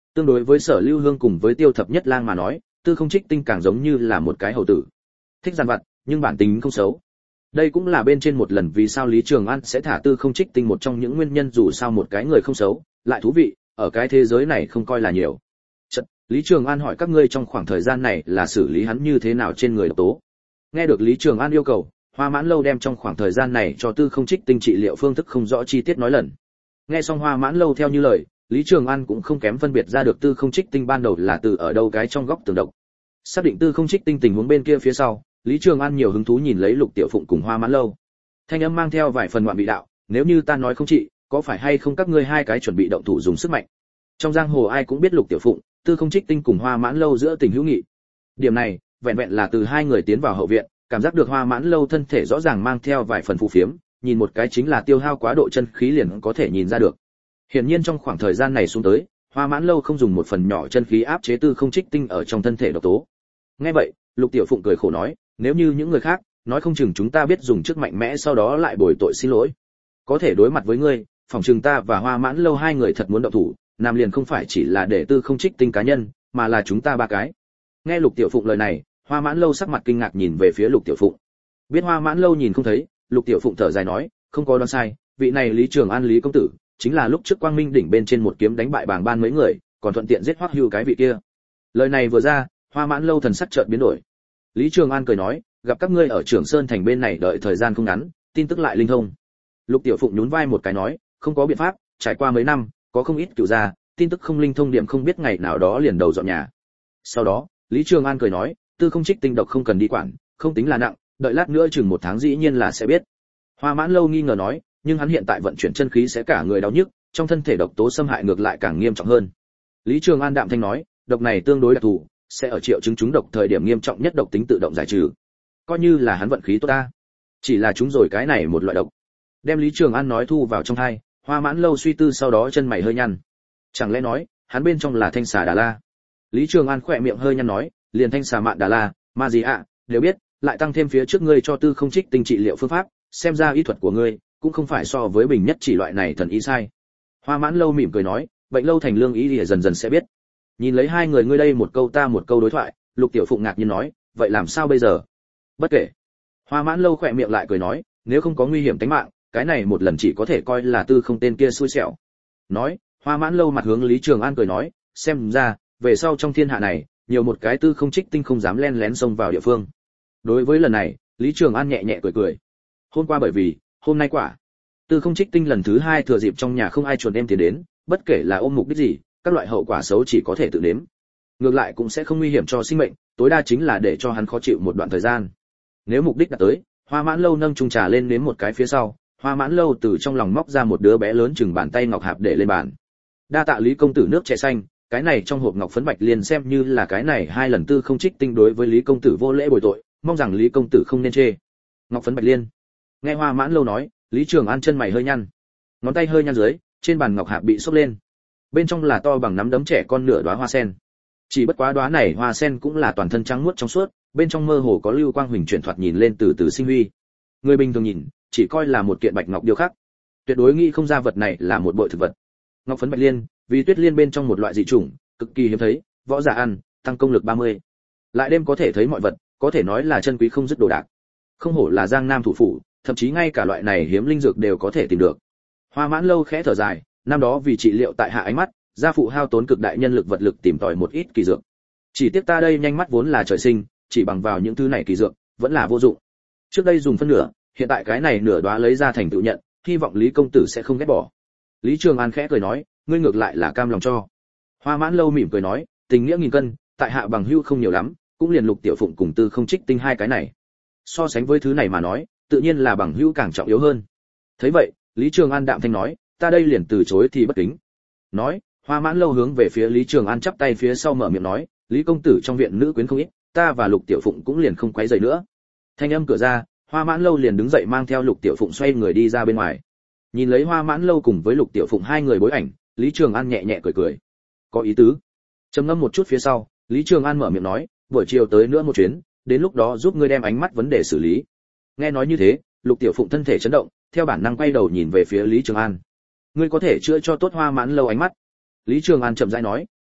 Tương đối với Sở Lưu Hương cùng với Tiêu Thập Nhất Lang mà nói, Tư Không Trích Tinh càng giống như là một cái hầu tử, thích giàn vặt nhưng bản tính không xấu. Đây cũng là bên trên một lần vì sao Lý Trường An sẽ thả Tư Không Trích Tinh một trong những nguyên nhân, dù sao một cái người không xấu lại thú vị, ở cái thế giới này không coi là nhiều. Chật, Lý Trường An hỏi các ngươi trong khoảng thời gian này là xử lý hắn như thế nào trên người độc tố. Nghe được Lý Trường An yêu cầu, Hoa Mãn Lâu đem trong khoảng thời gian này cho Tư Không Trích Tinh trị liệu phương thức không rõ chi tiết nói lần. Nghe xong Hoa Mãn Lâu theo như lời, Lý Trường An cũng không kém phân biệt ra được Tư Không Trích Tinh ban đầu là từ ở đâu cái trong góc tường độc. Xác định Tư Không Trích Tinh tình huống bên kia phía sau, Lý Trường An nhiều hứng thú nhìn lấy Lục Tiểu Phụng cùng Hoa Mãn Lâu. Thanh âm mang theo vài phần ngoạn vị đạo, nếu như ta nói không trị, có phải hay không các ngươi hai cái chuẩn bị động thủ dùng sức mạnh. Trong giang hồ ai cũng biết Lục Tiểu Phụng, Tư Không Trích Tinh cùng Hoa Mãn Lâu giữa tình hữu nghị. Điểm này, vẹn vẹn là từ hai người tiến vào hậu viện, cảm giác được Hoa Mãn Lâu thân thể rõ ràng mang theo vài phần phù phiếm, nhìn một cái chính là tiêu hao quá độ chân khí liền có thể nhìn ra được. Hiển nhiên trong khoảng thời gian này xuống tới, Hoa Mãn Lâu không dùng một phần nhỏ chân khí áp chế Tư Không Trích Tinh ở trong thân thể độc tố. Nghe vậy, Lục Tiểu Phụng cười khổ nói, nếu như những người khác, nói không chừng chúng ta biết dùng trước mạnh mẽ sau đó lại bồi tội xin lỗi. Có thể đối mặt với ngươi, phòng chừng ta và Hoa Mãn Lâu hai người thật muốn động thủ, Nam liền không phải chỉ là để Tư Không Trích Tinh cá nhân, mà là chúng ta ba cái. Nghe Lục Tiểu Phụng lời này, Hoa Mãn Lâu sắc mặt kinh ngạc nhìn về phía Lục Tiểu Phụng. Biết Hoa Mãn Lâu nhìn không thấy, Lục Tiểu Phụng thở dài nói, không có đoán sai, vị này Lý Trường An Lý công tử, chính là lúc trước Quang Minh đỉnh bên trên một kiếm đánh bại Bàng Ban mấy người, còn thuận tiện giết Hoắc Hưu cái vị kia. Lời này vừa ra, Hoa Mãn Lâu thần sắc chợt biến đổi. Lý Trường An cười nói, gặp các ngươi ở Trường Sơn thành bên này đợi thời gian không ngắn, tin tức lại linh thông. Lục Tiểu Phụng nhún vai một cái nói, không có biện pháp, trải qua mấy năm, có không ít cửu gia, tin tức không linh thông điểm không biết ngày nào đó liền đầu dọn nhà. Sau đó, Lý Trường An cười nói, Tư Không Trích Tinh độc không cần đi quản, không tính là nặng, đợi lát nữa chừng một tháng dĩ nhiên là sẽ biết. Hoa Mãn Lâu nghi ngờ nói, nhưng hắn hiện tại vận chuyển chân khí sẽ cả người đau nhức, trong thân thể độc tố xâm hại ngược lại càng nghiêm trọng hơn. Lý Trường An đạm thanh nói, độc này tương đối đặc thù, sẽ ở triệu chứng trúng độc thời điểm nghiêm trọng nhất độc tính tự động giải trừ. Coi như là hắn vận khí tốt ta, chỉ là chúng rồi cái này một loại độc. Đem Lý Trường An nói thu vào trong tai, Hoa Mãn Lâu suy tư sau đó chân mày hơi nhăn. Chẳng lẽ nói, hắn bên trong là thanh xà Đà La? Lý Trường An khỏe miệng hơi nhăn nói, liền thanh xà mạn Đà La, ma gì ạ, đều biết, lại tăng thêm phía trước ngươi cho Tư Không Trích Tinh trị liệu phương pháp, xem ra y thuật của ngươi cũng không phải so với bình nhất chỉ loại này thần ý sai. Hoa Mãn Lâu mỉm cười nói, bệnh lâu thành lương ý thì dần dần sẽ biết. Nhìn lấy hai người ngươi đây một câu ta một câu đối thoại, Lục Tiểu Phụng ngạc nhiên nói, vậy làm sao bây giờ? Bất kể. Hoa Mãn Lâu khỏe miệng lại cười nói, nếu không có nguy hiểm tính mạng, cái này một lần chỉ có thể coi là Tư Không tên kia xui xẻo. Nói, Hoa Mãn Lâu mặt hướng Lý Trường An cười nói, xem ra, về sau trong thiên hạ này, nhiều một cái Tư Không Trích Tinh không dám len lén xông vào địa phương. Đối với lần này, Lý Trường An nhẹ nhẹ cười cười. Hôm qua bởi vì, hôm nay quả. Tư Không Trích Tinh lần thứ hai thừa dịp trong nhà không ai chuồn em tiền đến, bất kể là ôm mục đích gì, các loại hậu quả xấu chỉ có thể tự đếm. Ngược lại cũng sẽ không nguy hiểm cho sinh mệnh, tối đa chính là để cho hắn khó chịu một đoạn thời gian. Nếu mục đích đã tới, Hoa Mãn Lâu nâng chung trà lên nếm một cái phía sau, Hoa Mãn Lâu từ trong lòng móc ra một đứa bé lớn chừng bàn tay ngọc hạp để lên bàn. Đa tạ Lý công tử nước chè xanh, cái này trong hộp ngọc phấn bạch liền xem như là cái này hai lần Tư Không Trích Tinh đối với Lý công tử vô lễ bồi tội, mong rằng Lý công tử không nên chê. Ngọc phấn bạch liên. Nghe Hoa Mãn Lâu nói, Lý Trường An chân mày hơi nhăn, ngón tay hơi nhăn dưới, trên bàn ngọc hạp bị xốc lên. Bên trong là to bằng nắm đấm trẻ con nửa đóa hoa sen. Chỉ bất quá đóa này hoa sen cũng là toàn thân trắng muốt trong suốt, bên trong mơ hồ có lưu quang huỳnh chuyển thoạt nhìn lên từ từ sinh huy. Người bình thường nhìn, chỉ coi là một kiện bạch ngọc điêu khắc, tuyệt đối nghĩ không ra vật này là một bội thực vật. Ngọc phấn bạch liên, vì tuyết liên bên trong một loại dị chủng, cực kỳ hiếm thấy, võ giả ăn, tăng công lực ba mươi. Lại đêm có thể thấy mọi vật, có thể nói là chân quý không dứt đồ đạc. Không hổ là Giang Nam thủ phủ, thậm chí ngay cả loại này hiếm linh dược đều có thể tìm được. Hoa Mãn Lâu khẽ thở dài, năm đó vì trị liệu tại hạ ánh mắt, gia phụ hao tốn cực đại nhân lực vật lực tìm tòi một ít kỳ dược. Chỉ tiếc ta đây nhanh mắt vốn là trời sinh, chỉ bằng vào những thứ này kỳ dược, vẫn là vô dụng. Trước đây dùng phân nửa, hiện tại cái này nửa đóa lấy ra thành tự nhận, hy vọng Lý công tử sẽ không ghét bỏ. Lý Trường An khẽ cười nói, ngươi ngược lại là cam lòng cho. Hoa Mãn Lâu mỉm cười nói, tình nghĩa nghìn cân, tại hạ bằng hữu không nhiều lắm, cũng liền Lục Tiểu Phụng cùng Tư Không Trích Tinh hai cái này. So sánh với thứ này mà nói, tự nhiên là bằng hữu càng trọng yếu hơn. Thấy vậy, Lý Trường An đạm thanh nói, ta đây liền từ chối thì bất kính. Nói, Hoa Mãn Lâu hướng về phía Lý Trường An chắp tay phía sau mở miệng nói, Lý công tử trong viện nữ quyến không ít, ta và Lục Tiểu Phụng cũng liền không quấy rầy nữa. Thanh âm cửa ra, Hoa Mãn Lâu liền đứng dậy mang theo Lục Tiểu Phụng xoay người đi ra bên ngoài. Nhìn lấy Hoa Mãn Lâu cùng với Lục Tiểu Phụng hai người bối ảnh, Lý Trường An nhẹ nhẹ cười cười. Có ý tứ. Trầm ngâm một chút phía sau, Lý Trường An mở miệng nói, buổi chiều tới nữa một chuyến, đến lúc đó giúp ngươi đem ánh mắt vấn đề xử lý. Nghe nói như thế, Lục Tiểu Phụng thân thể chấn động, theo bản năng quay đầu nhìn về phía Lý Trường An. Ngươi có thể chữa cho tốt Hoa Mãn Lâu ánh mắt. Lý Trường An chậm rãi nói,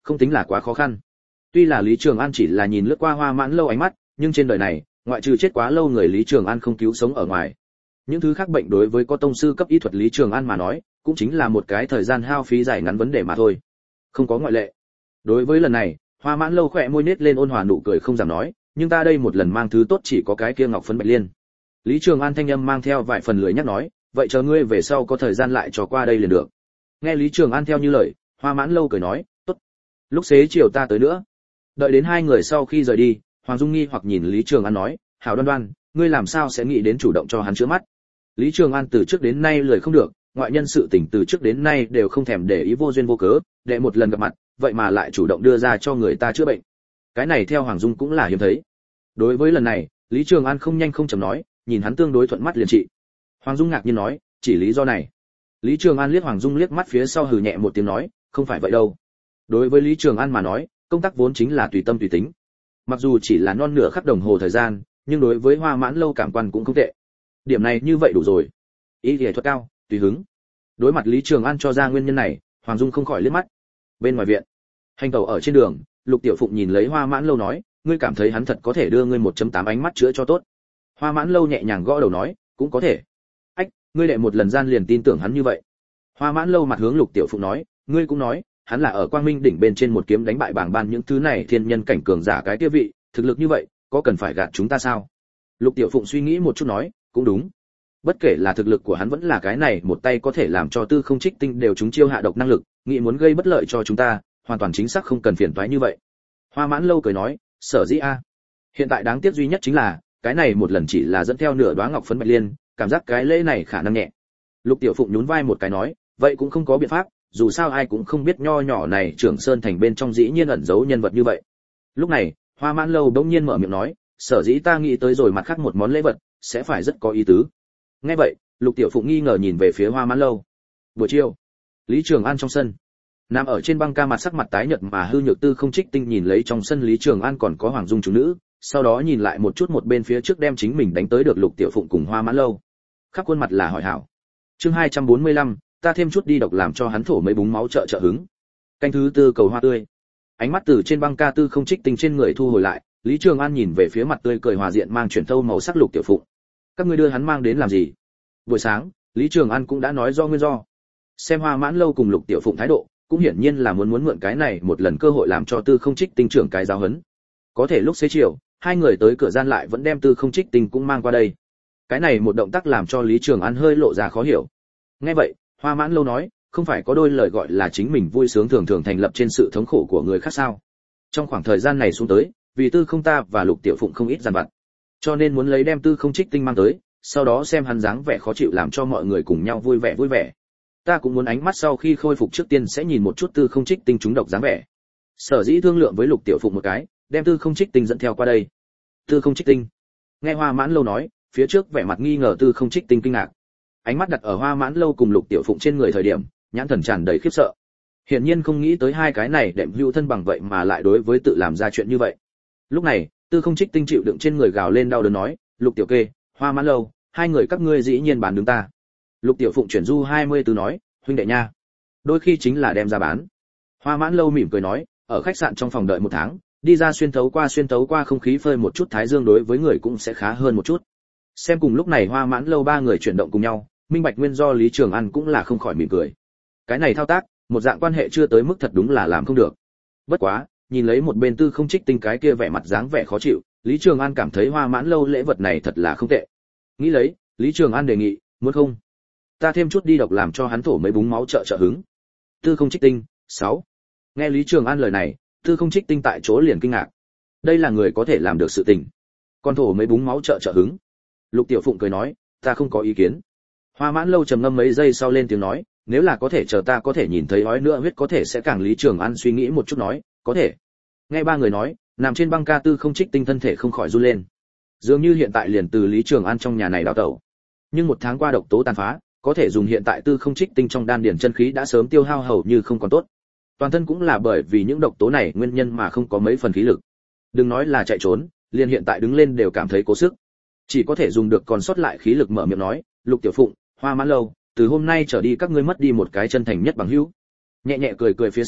không tính là quá khó khăn. Tuy là Lý Trường An chỉ là nhìn lướt qua Hoa Mãn Lâu ánh mắt, nhưng trên đời này, ngoại trừ chết quá lâu người Lý Trường An không cứu sống ở ngoài, những thứ khác bệnh đối với có tông sư cấp y thuật Lý Trường An mà nói, cũng chính là một cái thời gian hao phí dài ngắn vấn đề mà thôi, không có ngoại lệ. Đối với lần này, Hoa Mãn Lâu khỏe môi nết lên ôn hòa nụ cười không dám nói, nhưng ta đây một lần mang thứ tốt chỉ có cái kia ngọc phấn bạch liên. Lý Trường An thanh âm mang theo vài phần lười nhắc nói, vậy chờ ngươi về sau có thời gian lại cho qua đây liền được. Nghe Lý Trường An theo như lời, Hoa Mãn Lâu cười nói, tốt, lúc xế chiều ta tới nữa. Đợi đến hai người sau khi rời đi, Hoàng Dung nghi hoặc nhìn Lý Trường An nói, hảo Đoan Đoan, ngươi làm sao sẽ nghĩ đến chủ động cho hắn chữa mắt? Lý Trường An từ trước đến nay lười không được, ngoại nhân sự tình từ trước đến nay đều không thèm để ý vô duyên vô cớ, để một lần gặp mặt, vậy mà lại chủ động đưa ra cho người ta chữa bệnh. Cái này theo Hoàng Dung cũng là hiếm thấy. Đối với lần này, Lý Trường An không nhanh không chậm nói, nhìn hắn tương đối thuận mắt liền trị. Hoàng Dung ngạc nhiên nói, chỉ lý do này. Lý Trường An liếc Hoàng Dung liếc mắt phía sau hừ nhẹ một tiếng nói, không phải vậy đâu. Đối với Lý Trường An mà nói, công tác vốn chính là tùy tâm tùy tính. Mặc dù chỉ là non nửa khắc đồng hồ thời gian, nhưng đối với Hoa Mãn Lâu cảm quan cũng không tệ. Điểm này như vậy đủ rồi. Ý thì thuật cao, tùy hứng. Đối mặt Lý Trường An cho ra nguyên nhân này, Hoàng Dung không khỏi liếc mắt. Bên ngoài viện, hành tẩu ở trên đường, Lục Tiểu Phụng nhìn lấy Hoa Mãn Lâu nói, ngươi cảm thấy hắn thật có thể đưa ngươi một chấm tám ánh mắt chữa cho tốt? Hoa Mãn Lâu nhẹ nhàng gõ đầu nói, cũng có thể. Ách, ngươi đệ một lần gian liền tin tưởng hắn như vậy? Hoa Mãn Lâu mặt hướng Lục Tiểu Phụng nói, ngươi cũng nói, hắn là ở Quang Minh đỉnh bên trên một kiếm đánh bại bảng ban những thứ này thiên nhân cảnh cường giả cái kia vị, thực lực như vậy, có cần phải gạt chúng ta sao? Lục Tiểu Phụng suy nghĩ một chút nói, cũng đúng. Bất kể là thực lực của hắn vẫn là cái này một tay có thể làm cho Tư Không Trích Tinh đều chúng chiêu hạ độc năng lực, nghĩ muốn gây bất lợi cho chúng ta, hoàn toàn chính xác không cần phiền toái như vậy. Hoa Mãn Lâu cười nói, sở dĩ a, hiện tại đáng tiếc duy nhất chính là, cái này một lần chỉ là dẫn theo nửa đóa ngọc phấn bạch liên, cảm giác cái lễ này khả năng nhẹ. Lục Tiểu Phụng nhún vai một cái nói, vậy cũng không có biện pháp, dù sao ai cũng không biết nho nhỏ này Trưởng Sơn thành bên trong dĩ nhiên ẩn giấu nhân vật như vậy. Lúc này, Hoa Mãn Lâu bỗng nhiên mở miệng nói, sở dĩ ta nghĩ tới rồi mặt khác một món lễ vật, sẽ phải rất có ý tứ. Nghe vậy, Lục Tiểu Phụng nghi ngờ nhìn về phía Hoa Mãn Lâu. Buổi chiều, Lý Trường An trong sân, nằm ở trên băng ca mặt sắc mặt tái nhợt mà hư nhược Tư Không Trích Tinh nhìn lấy trong sân Lý Trường An còn có Hoàng Dung chúng nữ, sau đó nhìn lại một chút một bên phía trước đem chính mình đánh tới được Lục Tiểu Phụng cùng Hoa Mãn Lâu. Khắp khuôn mặt là hỏi hảo. Chương hai trăm bốn mươi lăm, ta thêm chút đi độc làm cho hắn thổ mấy búng máu trợ trợ hứng. Canh thứ tư cầu hoa tươi. Ánh mắt từ trên băng ca Tư Không Trích Tinh trên người thu hồi lại, Lý Trường An nhìn về phía mặt tươi cười hòa diện mang chuyển thâu màu sắc Lục Tiểu Phụng. Các ngươi đưa hắn mang đến làm gì? Buổi sáng, Lý Trường An cũng đã nói do nguyên do. Xem Hoa Mãn Lâu cùng Lục Tiểu Phụng thái độ, cũng hiển nhiên là muốn muốn mượn cái này một lần cơ hội làm cho Tư Không Trích Tinh trưởng cái giáo huấn. Có thể lúc xế chiều, hai người tới cửa gian lại vẫn đem Tư Không Trích Tinh cũng mang qua đây. Cái này một động tác làm cho Lý Trường An hơi lộ ra khó hiểu. Nghe vậy, Hoa Mãn Lâu nói, không phải có đôi lời gọi là chính mình vui sướng thường thường thành lập trên sự thống khổ của người khác sao? Trong khoảng thời gian này xuống tới, vì Tư Không ta và Lục Tiểu Phụng không ít giàn vặt, cho nên muốn lấy đem Tư Không Trích Tinh mang tới, sau đó xem hắn dáng vẻ khó chịu làm cho mọi người cùng nhau vui vẻ vui vẻ. Ta cũng muốn ánh mắt sau khi khôi phục trước tiên sẽ nhìn một chút Tư Không Trích Tinh trúng độc dáng vẻ. Sở dĩ thương lượng với Lục Tiểu Phụng một cái, đem Tư Không Trích Tinh dẫn theo qua đây. Tư Không Trích Tinh. Nghe Hoa Mãn Lâu nói, phía trước vẻ mặt nghi ngờ Tư Không Trích Tinh kinh ngạc. Ánh mắt đặt ở Hoa Mãn Lâu cùng Lục Tiểu Phụng trên người thời điểm, nhãn thần tràn đầy khiếp sợ. Hiển nhiên không nghĩ tới hai cái này đệm hữu thân bằng vậy mà lại đối với tự làm ra chuyện như vậy. Lúc này, Tư Không Trích Tinh chịu đựng trên người gào lên đau đớn nói, Lục Tiểu Kê, Hoa Mãn Lâu, hai người các ngươi dĩ nhiên bán đứng ta. Lục Tiểu Phụng chuyển du hai mươi từ nói, huynh đệ nha, đôi khi chính là đem ra bán. Hoa Mãn Lâu mỉm cười nói, ở khách sạn trong phòng đợi một tháng, đi ra xuyên thấu qua xuyên thấu qua không khí phơi một chút thái dương đối với người cũng sẽ khá hơn một chút. Xem cùng lúc này Hoa Mãn Lâu ba người chuyển động cùng nhau, minh bạch nguyên do Lý Trường An cũng là không khỏi mỉm cười. Cái này thao tác, một dạng quan hệ chưa tới mức thật đúng là làm không được. Bất quá, nhìn lấy một bên Tư Không Trích Tinh cái kia vẻ mặt dáng vẻ khó chịu, Lý Trường An cảm thấy Hoa Mãn Lâu lễ vật này thật là không tệ. Nghĩ lấy, Lý Trường An đề nghị, muốn không? Ta thêm chút đi độc làm cho hắn thổ mấy búng máu trợ trợ hứng. Tư Không Trích Tinh, sáu. Nghe Lý Trường An lời này, Tư Không Trích Tinh tại chỗ liền kinh ngạc. Đây là người có thể làm được sự tình. Còn thổ mấy búng máu trợ trợ hứng. Lục Tiểu Phụng cười nói, ta không có ý kiến. Hoa Mãn Lâu trầm ngâm mấy giây sau lên tiếng nói, nếu là có thể chờ ta có thể nhìn thấy ói nữa huyết có thể sẽ càng. Lý Trường An suy nghĩ một chút nói, có thể. Nghe ba người nói, nằm trên băng ca Tư Không Trích Tinh thân thể không khỏi run lên. Dường như hiện tại liền từ Lý Trường An trong nhà này đào tẩu. Nhưng một tháng qua độc tố tàn phá, có thể dùng hiện tại Tư Không Trích Tinh trong đan điển chân khí đã sớm tiêu hao hầu như không còn tốt. Toàn thân cũng là bởi vì những độc tố này nguyên nhân mà không có mấy phần khí lực. Đừng nói là chạy trốn, liền hiện tại đứng lên đều cảm thấy cố sức. Chỉ có thể dùng được còn sót lại khí lực mở miệng nói, Lục Tiểu Phụng, Hoa Mãn Lâu, từ hôm nay trở đi các ngươi mất đi một cái chân thành nhất bằng hữu. Nhẹ nhẹ cười cười phía sau,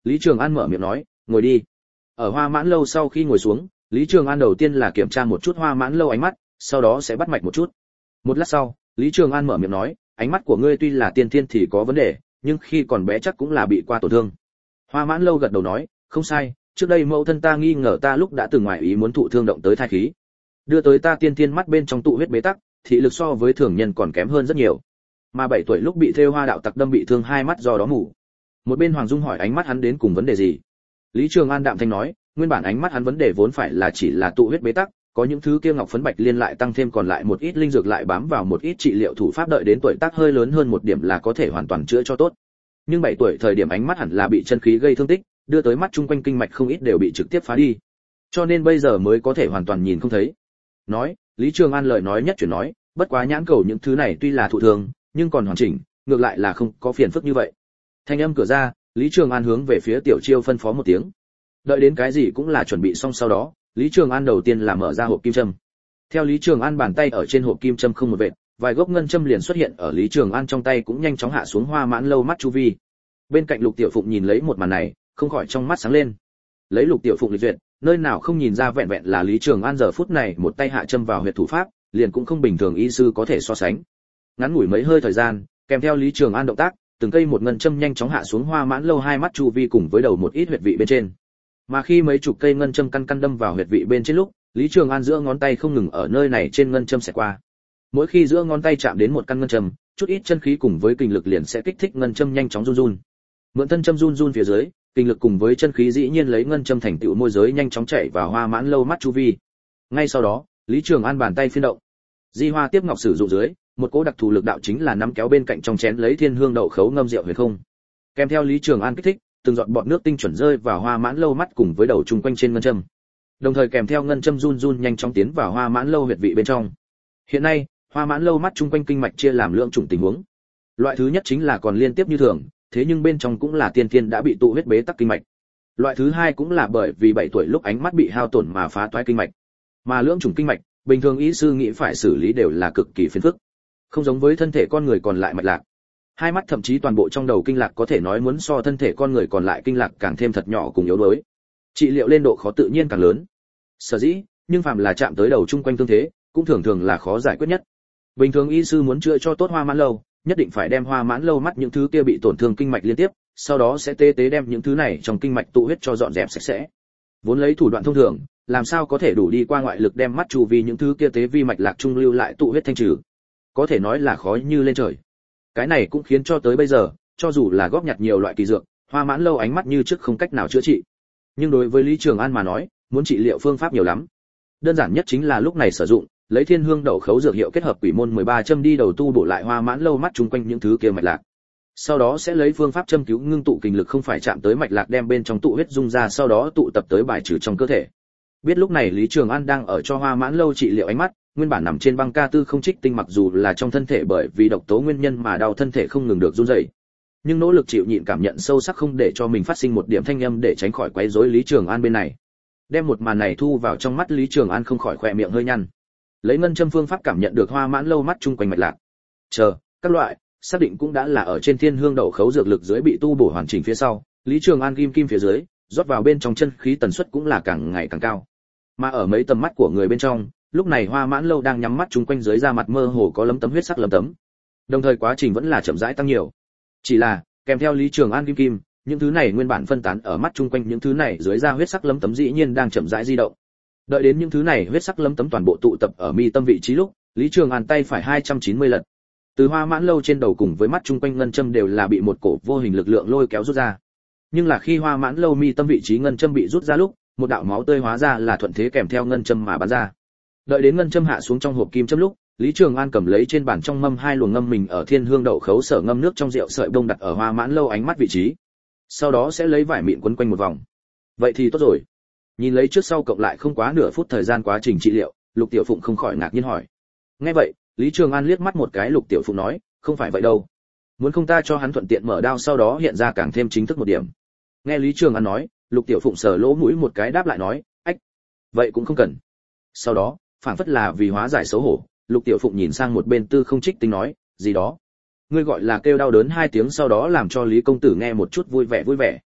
Lý Trường An mở miệng nói, ngồi đi. Ở Hoa Mãn lâu sau khi ngồi xuống, Lý Trường An đầu tiên là kiểm tra một chút Hoa Mãn lâu ánh mắt, sau đó sẽ bắt mạch một chút. Một lát sau, Lý Trường An mở miệng nói, ánh mắt của ngươi tuy là tiên thiên thì có vấn đề, nhưng khi còn bé chắc cũng là bị qua tổn thương. Hoa Mãn lâu gật đầu nói, không sai, trước đây mẫu thân ta nghi ngờ ta lúc đã từng ngoài ý muốn thụ thương động tới thai khí, đưa tới ta tiên thiên mắt bên trong tụ huyết bế tắc, thị lực so với thường nhân còn kém hơn rất nhiều. Mà bảy tuổi lúc bị thêu hoa đạo tặc đâm bị thương hai mắt do đó mù. Một bên Hoàng Dung hỏi ánh mắt hắn đến cùng vấn đề gì. Lý Trường An đạm thanh nói, nguyên bản ánh mắt hắn vấn đề vốn phải là chỉ là tụ huyết bế tắc, có những thứ kia ngọc phấn bạch liên lại tăng thêm còn lại một ít linh dược lại bám vào một ít trị liệu thủ pháp, đợi đến tuổi tác hơi lớn hơn một điểm là có thể hoàn toàn chữa cho tốt. Nhưng bảy tuổi thời điểm ánh mắt hẳn là bị chân khí gây thương tích, đưa tới mắt chung quanh kinh mạch không ít đều bị trực tiếp phá đi. Cho nên bây giờ mới có thể hoàn toàn nhìn không thấy. Nói, Lý Trường An lời nói nhất chuyển nói, bất quá nhãn cầu những thứ này tuy là thụ thương, nhưng còn hoàn chỉnh, ngược lại là không có phiền phức như vậy. Thanh âm cửa ra, Lý Trường An hướng về phía Tiểu Chiêu phân phó một tiếng. Đợi đến cái gì cũng là chuẩn bị xong sau đó, Lý Trường An đầu tiên là mở ra hộp kim châm. Theo Lý Trường An bàn tay ở trên hộp kim châm không một vệt, vài gốc ngân châm liền xuất hiện ở Lý Trường An trong tay cũng nhanh chóng hạ xuống Hoa Mãn lâu mắt chu vi. Bên cạnh Lục Tiểu Phụng nhìn lấy một màn này, không khỏi trong mắt sáng lên. Lấy Lục Tiểu Phụng lịch duyệt, nơi nào không nhìn ra vẹn vẹn là Lý Trường An giờ phút này một tay hạ châm vào huyệt thủ pháp, liền cũng không bình thường y sư có thể so sánh. Ngắn ngủi mấy hơi thời gian, kèm theo Lý Trường An động tác, từng cây một ngân châm nhanh chóng hạ xuống Hoa Mãn lâu hai mắt chu vi cùng với đầu một ít huyệt vị bên trên. Mà khi mấy chục cây ngân châm căn căn đâm vào huyệt vị bên trên lúc, Lý Trường An giữa ngón tay không ngừng ở nơi này trên ngân châm sẽ qua. Mỗi khi giữa ngón tay chạm đến một căn ngân châm, chút ít chân khí cùng với kinh lực liền sẽ kích thích ngân châm nhanh chóng run run. Mượn thân châm run run phía dưới, kinh lực cùng với chân khí dĩ nhiên lấy ngân châm thành tựu môi giới nhanh chóng chảy vào Hoa Mãn lâu mắt chu vi. Ngay sau đó, Lý Trường An bàn tay phiên động. Di Hoa tiếp ngọc sử dụng dưới, một cỗ đặc thù lực đạo chính là nắm kéo bên cạnh trong chén lấy thiên hương đậu khấu ngâm rượu huyền không. Kèm theo Lý Trường An kích thích, từng giọt bọt nước tinh chuẩn rơi vào Hoa Mãn lâu mắt cùng với đầu chung quanh trên ngân châm. Đồng thời kèm theo ngân châm run run nhanh chóng tiến vào Hoa Mãn lâu huyệt vị bên trong. Hiện nay, Hoa Mãn lâu mắt chung quanh kinh mạch chia làm lượng chủng tình huống. Loại thứ nhất chính là còn liên tiếp như thường, thế nhưng bên trong cũng là tiên tiên đã bị tụ huyết bế tắc kinh mạch. Loại thứ hai cũng là bởi vì bảy tuổi lúc ánh mắt bị hao tổn mà phá toái kinh mạch. Mà lượng chủng kinh mạch, bình thường ý sư nghĩ phải xử lý đều là cực kỳ phiền phức. Không giống với thân thể con người còn lại mạch lạc. Hai mắt thậm chí toàn bộ trong đầu kinh lạc có thể nói muốn so thân thể con người còn lại kinh lạc càng thêm thật nhỏ cùng yếu đuối. Trị liệu lên độ khó tự nhiên càng lớn. Sở dĩ, nhưng phàm là chạm tới đầu chung quanh tương thế, cũng thường thường là khó giải quyết nhất. Bình thường y sư muốn chữa cho tốt Hoa Mãn lâu, nhất định phải đem Hoa Mãn lâu mắt những thứ kia bị tổn thương kinh mạch liên tiếp, sau đó sẽ tế tế đem những thứ này trong kinh mạch tụ huyết cho dọn dẹp sạch sẽ. Vốn lấy thủ đoạn thông thường, làm sao có thể đủ đi qua ngoại lực đem mắt chu vi những thứ kia tế vi mạch lạc trung lưu lại tụ huyết thanh trừ. Có thể nói là khó như lên trời. Cái này cũng khiến cho tới bây giờ, cho dù là góp nhặt nhiều loại kỳ dược, Hoa Mãn lâu ánh mắt như trước không cách nào chữa trị. Nhưng đối với Lý Trường An mà nói, muốn trị liệu phương pháp nhiều lắm. Đơn giản nhất chính là lúc này sử dụng, lấy thiên hương đậu khấu dược hiệu kết hợp quỷ môn mười ba châm đi đầu tu bổ lại Hoa Mãn lâu mắt chung quanh những thứ kia mạch lạc. Sau đó sẽ lấy phương pháp châm cứu ngưng tụ kinh lực không phải chạm tới mạch lạc đem bên trong tụ huyết dung ra, sau đó tụ tập tới bài trừ trong cơ thể. Biết lúc này Lý Trường An đang ở cho Hoa Mãn lâu trị liệu ánh mắt, nguyên bản nằm trên băng ca tư không trích tinh mặc dù là trong thân thể bởi vì độc tố nguyên nhân mà đau thân thể không ngừng được run rẩy, nhưng nỗ lực chịu nhịn cảm nhận sâu sắc không để cho mình phát sinh một điểm thanh âm để tránh khỏi quấy rối Lý Trường An bên này. Đem một màn này thu vào trong mắt Lý Trường An không khỏi khỏe miệng hơi nhăn. Lấy ngân châm phương pháp cảm nhận được Hoa Mãn lâu mắt chung quanh mạch lạc. Chờ, các loại, xác định cũng đã là ở trên thiên hương đậu khấu dược lực dưới bị tu bổ hoàn chỉnh phía sau, Lý Trường An kim kim phía dưới, rót vào bên trong chân khí tần suất cũng là càng ngày càng cao. Mà ở mấy tầm mắt của người bên trong, lúc này Hoa Mãn lâu đang nhắm mắt chung quanh dưới da mặt mơ hồ có lấm tấm huyết sắc lấm tấm. Đồng thời quá trình vẫn là chậm rãi tăng nhiều. Chỉ là, kèm theo Lý Trường An kim kim, những thứ này nguyên bản phân tán ở mắt chung quanh những thứ này dưới da huyết sắc lấm tấm dĩ nhiên đang chậm rãi di động. Đợi đến những thứ này huyết sắc lấm tấm toàn bộ tụ tập ở mi tâm vị trí lúc, Lý Trường An tay phải hai trăm chín mươi lần. Từ Hoa Mãn lâu trên đầu cùng với mắt chung quanh ngân châm đều là bị một cổ vô hình lực lượng lôi kéo rút ra. Nhưng là khi Hoa Mãn lâu mi tâm vị trí ngân châm bị rút ra lúc, một đạo máu tươi hóa ra là thuận thế kèm theo ngân châm mà bắn ra. Đợi đến ngân châm hạ xuống trong hộp kim châm lúc, Lý Trường An cầm lấy trên bàn trong mâm hai luồng ngâm mình ở thiên hương đậu khấu sở ngâm nước trong rượu sợi bông đặt ở Hoa Mãn lâu ánh mắt vị trí. Sau đó sẽ lấy vải mịn quấn quanh một vòng. Vậy thì tốt rồi. Nhìn lấy trước sau cộng lại không quá nửa phút thời gian quá trình trị liệu, Lục Tiểu Phụng không khỏi ngạc nhiên hỏi. Nghe vậy, Lý Trường An liếc mắt một cái Lục Tiểu Phụng nói, không phải vậy đâu. Muốn không ta cho hắn thuận tiện mở đao sau đó hiện ra càng thêm chính thức một điểm. Nghe Lý Trường An nói, Lục Tiểu Phụng sờ lỗ mũi một cái đáp lại nói, ách, vậy cũng không cần. Sau đó, phảng phất là vì hóa giải xấu hổ, Lục Tiểu Phụng nhìn sang một bên Tư Không Trích Tinh nói, gì đó, ngươi gọi là kêu đau đớn hai tiếng sau đó làm cho Lý công tử nghe một chút vui vẻ vui vẻ.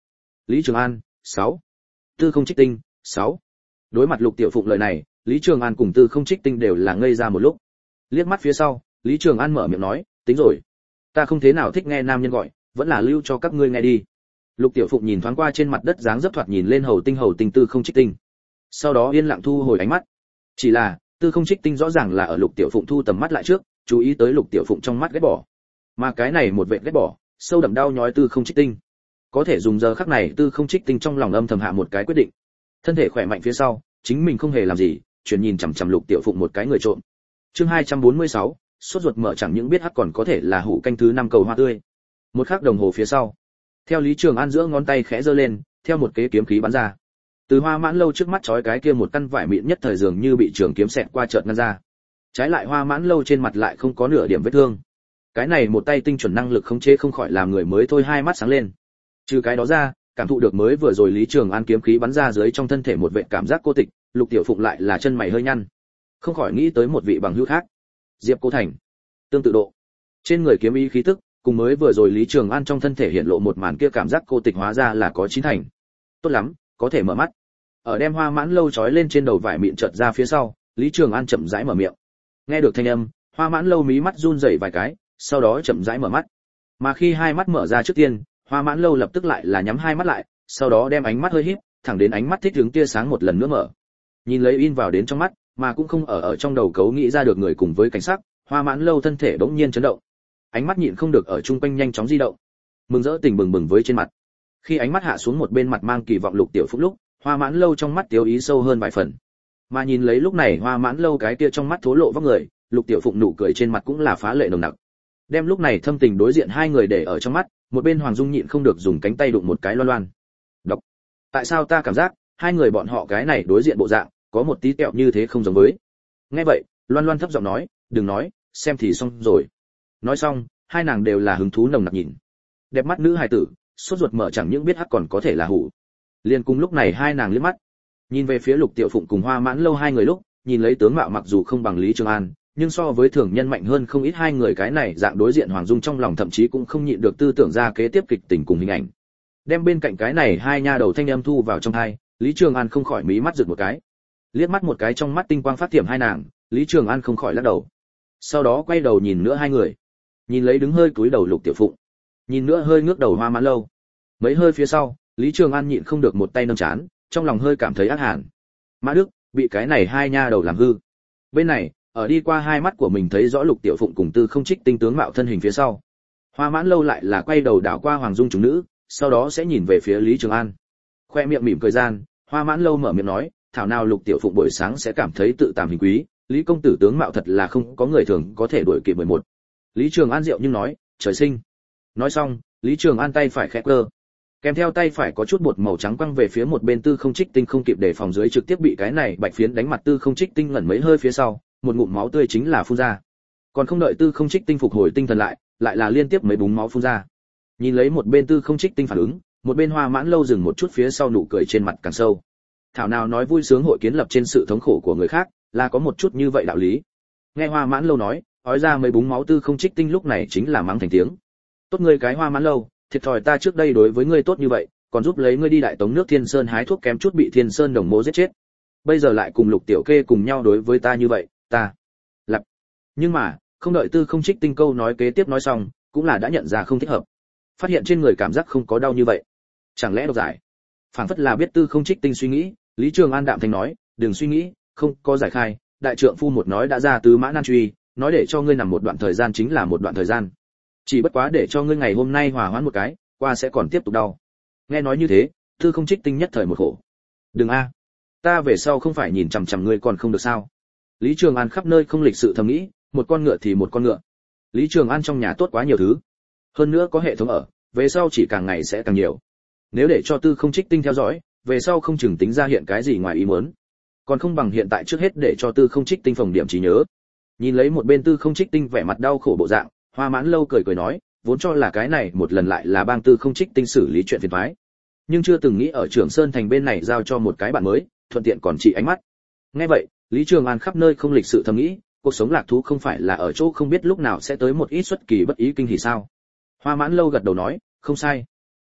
Lý Trường An, sáu. Tư Không Trích Tinh, sáu. Đối mặt Lục Tiểu Phụng lời này, Lý Trường An cùng Tư Không Trích Tinh đều là ngây ra một lúc. Liếc mắt phía sau, Lý Trường An mở miệng nói, tính rồi, ta không thế nào thích nghe nam nhân gọi, vẫn là lưu cho các ngươi nghe đi. Lục Tiểu Phụng nhìn thoáng qua trên mặt đất dáng dấp thoạt nhìn lên hầu tinh hầu tinh Tư Không Trích Tinh, sau đó yên lặng thu hồi ánh mắt. Chỉ là Tư Không Trích Tinh rõ ràng là ở Lục Tiểu Phụng thu tầm mắt lại trước, chú ý tới Lục Tiểu Phụng trong mắt ghét bỏ, mà cái này một vệt ghét bỏ, sâu đậm đau nhói Tư Không Trích Tinh. Có thể dùng giờ khắc này Tư Không Trích Tinh trong lòng âm thầm hạ một cái quyết định, thân thể khỏe mạnh phía sau, chính mình không hề làm gì, chuyển nhìn chằm chằm Lục Tiểu Phụng một cái người trộm. Chương hai trăm bốn mươi sáu, sốt ruột mở chẳng những biết hắc còn có thể là hủ canh thứ năm cầu hoa tươi. Một khắc đồng hồ phía sau, theo Lý Trường An giữa ngón tay khẽ giơ lên, theo một kế kiếm khí bắn ra. Từ Hoa Mãn Lâu trước mắt chói cái kia một căn vải mịn nhất thời dường như bị trường kiếm xẹt qua chợt ngăn ra. Trái lại Hoa Mãn Lâu trên mặt lại không có nửa điểm vết thương. Cái này một tay tinh chuẩn năng lực khống chế không khỏi làm người mới thôi hai mắt sáng lên. Trừ cái đó ra, cảm thụ được mới vừa rồi Lý Trường An kiếm khí bắn ra dưới trong thân thể một vệ cảm giác cô tịch, Lục Tiểu Phụng lại là chân mày hơi nhăn. Không khỏi nghĩ tới một vị bằng hữu khác, Diệp Cô Thành. Tương tự độ, trên người kiếm ý khí tức, cùng mới vừa rồi Lý Trường An trong thân thể hiện lộ một màn kia cảm giác cô tịch hóa ra là có chín thành. Tốt lắm, có thể mở mắt. Ở đem Hoa Mãn Lâu trói lên trên đầu vải mịn chợt ra phía sau, Lý Trường An chậm rãi mở miệng. Nghe được thanh âm, Hoa Mãn Lâu mí mắt run rẩy vài cái, sau đó chậm rãi mở mắt. Mà khi hai mắt mở ra trước tiên, Hoa Mãn Lâu lập tức lại là nhắm hai mắt lại, sau đó đem ánh mắt hơi híp, thẳng đến ánh mắt thích ứng tia sáng một lần nữa mở. Nhìn lấy in vào đến trong mắt, mà cũng không ở ở trong đầu cấu nghĩ ra được người cùng với cảnh sắc, Hoa Mãn Lâu thân thể bỗng nhiên chấn động. Ánh mắt nhịn không được ở chung quanh nhanh chóng di động. Mừng rỡ tình bừng bừng với trên mặt. Khi ánh mắt hạ xuống một bên mặt mang kỳ vọng Lục Tiểu Phụng lúc, Hoa Mãn Lâu trong mắt tiêu ý sâu hơn vài phần. Mà nhìn lấy lúc này Hoa Mãn Lâu cái kia trong mắt thố lộ vóc người, Lục Tiểu Phụng nụ cười trên mặt cũng là phá lệ nồng nặc. Đem lúc này thâm tình đối diện hai người để ở trong mắt, một bên Hoàng Dung nhịn không được dùng cánh tay đụng một cái Loan Loan. Đọc. Tại sao ta cảm giác hai người bọn họ cái này đối diện bộ dạng, có một tí kẹo như thế không giống với. Nghe vậy, Loan Loan thấp giọng nói, đừng nói, xem thì xong rồi. Nói xong, hai nàng đều là hứng thú nồng nặc nhìn. Đẹp mắt nữ hài tử, sốt ruột mở chẳng những biết hắc còn có thể là hủ. Liên cùng lúc này hai nàng liếc mắt, nhìn về phía Lục Tiểu Phụng cùng Hoa Mãn Lâu hai người lúc, nhìn lấy tướng mạo mặc dù không bằng Lý Trường An, nhưng so với thường nhân mạnh hơn không ít hai người cái này dạng đối diện Hoàng Dung trong lòng thậm chí cũng không nhịn được tư tưởng ra kế tiếp kịch tình cùng hình ảnh. Đem bên cạnh cái này hai nha đầu thanh âm thu vào trong tai, Lý Trường An không khỏi mí mắt giật một cái. Liếc mắt một cái trong mắt tinh quang phát tiệm hai nàng, Lý Trường An không khỏi lắc đầu. Sau đó quay đầu nhìn nữa hai người. Nhìn lấy đứng hơi cúi đầu Lục Tiểu Phụng, nhìn nữa hơi ngước đầu Hoa Mãn Lâu. Mấy hơi phía sau, Lý Trường An nhịn không được một tay nâng chán, trong lòng hơi cảm thấy ác hàn. Mã Đức, bị cái này hai nha đầu làm hư. Bên này, ở đi qua hai mắt của mình thấy rõ Lục Tiểu Phụng cùng Tư Không Trích tinh tướng mạo thân hình phía sau. Hoa Mãn Lâu lại là quay đầu đảo qua Hoàng Dung chúng nữ, sau đó sẽ nhìn về phía Lý Trường An. Khoe miệng mỉm cười gian, Hoa Mãn Lâu mở miệng nói, thảo nào Lục Tiểu Phụng buổi sáng sẽ cảm thấy tự tàm hình quý, Lý công tử tướng mạo thật là không có người thường có thể đuổi kịp mười một. Lý Trường An diệu nhưng nói, trời sinh. Nói xong, Lý Trường An tay phải khẽ cơ, kèm theo tay phải có chút bột màu trắng quăng về phía một bên Tư Không Trích tinh không kịp để phòng dưới trực tiếp bị cái này bạch phiến đánh mặt Tư Không Trích tinh ngẩn mấy hơi phía sau, một ngụm máu tươi chính là phun ra. Còn không đợi Tư Không Trích tinh phục hồi tinh thần lại, lại là liên tiếp mấy búng máu phun ra. Nhìn lấy một bên Tư Không Trích tinh phản ứng, một bên Hoa Mãn Lâu dừng một chút phía sau nụ cười trên mặt càng sâu. Thảo nào nói vui sướng hội kiến lập trên sự thống khổ của người khác, là có một chút như vậy đạo lý. Nghe Hoa Mãn Lâu nói, ói ra mấy búng máu Tư Không Trích tinh lúc này chính là mắng thành tiếng. Tốt ngươi cái Hoa Mãn Lâu, thiệt thòi ta trước đây đối với ngươi tốt như vậy, còn giúp lấy ngươi đi Đại Tống nước Thiên Sơn hái thuốc kém chút bị Thiên Sơn đồng mô giết chết. Bây giờ lại cùng Lục Tiểu Kê cùng nhau đối với ta như vậy, ta lập. Nhưng mà, không đợi Tư Không Trích tinh câu nói kế tiếp nói xong, cũng là đã nhận ra không thích hợp. Phát hiện trên người cảm giác không có đau như vậy. Chẳng lẽ độc giải? Phảng phất là biết Tư Không Trích tinh suy nghĩ, Lý Trường An đạm thanh nói, đừng suy nghĩ, không có giải khai, đại trượng phu một nói đã ra tứ mã nan truy, nói để cho ngươi nằm một đoạn thời gian chính là một đoạn thời gian. Chỉ bất quá để cho ngươi ngày hôm nay hòa hoãn một cái, qua sẽ còn tiếp tục đau. Nghe nói như thế, Tư Không Trích tinh nhất thời một khổ. Đừng a, ta về sau không phải nhìn chằm chằm ngươi còn không được sao? Lý Trường An khắp nơi không lịch sự thầm nghĩ, một con ngựa thì một con ngựa. Lý Trường An trong nhà tốt quá nhiều thứ, hơn nữa có hệ thống ở, về sau chỉ càng ngày sẽ càng nhiều. Nếu để cho Tư Không Trích tinh theo dõi, về sau không chừng tính ra hiện cái gì ngoài ý muốn. Còn không bằng hiện tại trước hết để cho Tư Không Trích tinh phòng điểm trí nhớ. Nhìn lấy một bên Tư Không Trích tinh vẻ mặt đau khổ bộ dạng, Hoa Mãn Lâu cười cười nói, vốn cho là cái này một lần lại là bang Tư Không Trích tinh xử lý chuyện phiền toái, nhưng chưa từng nghĩ ở Trường Sơn thành bên này giao cho một cái bạn mới, thuận tiện còn trị ánh mắt. Nghe vậy, Lý Trường An khắp nơi không lịch sự thầm nghĩ, cuộc sống lạc thú không phải là ở chỗ không biết lúc nào sẽ tới một ít xuất kỳ bất ý kinh hỉ sao? Hoa Mãn Lâu gật đầu nói, không sai.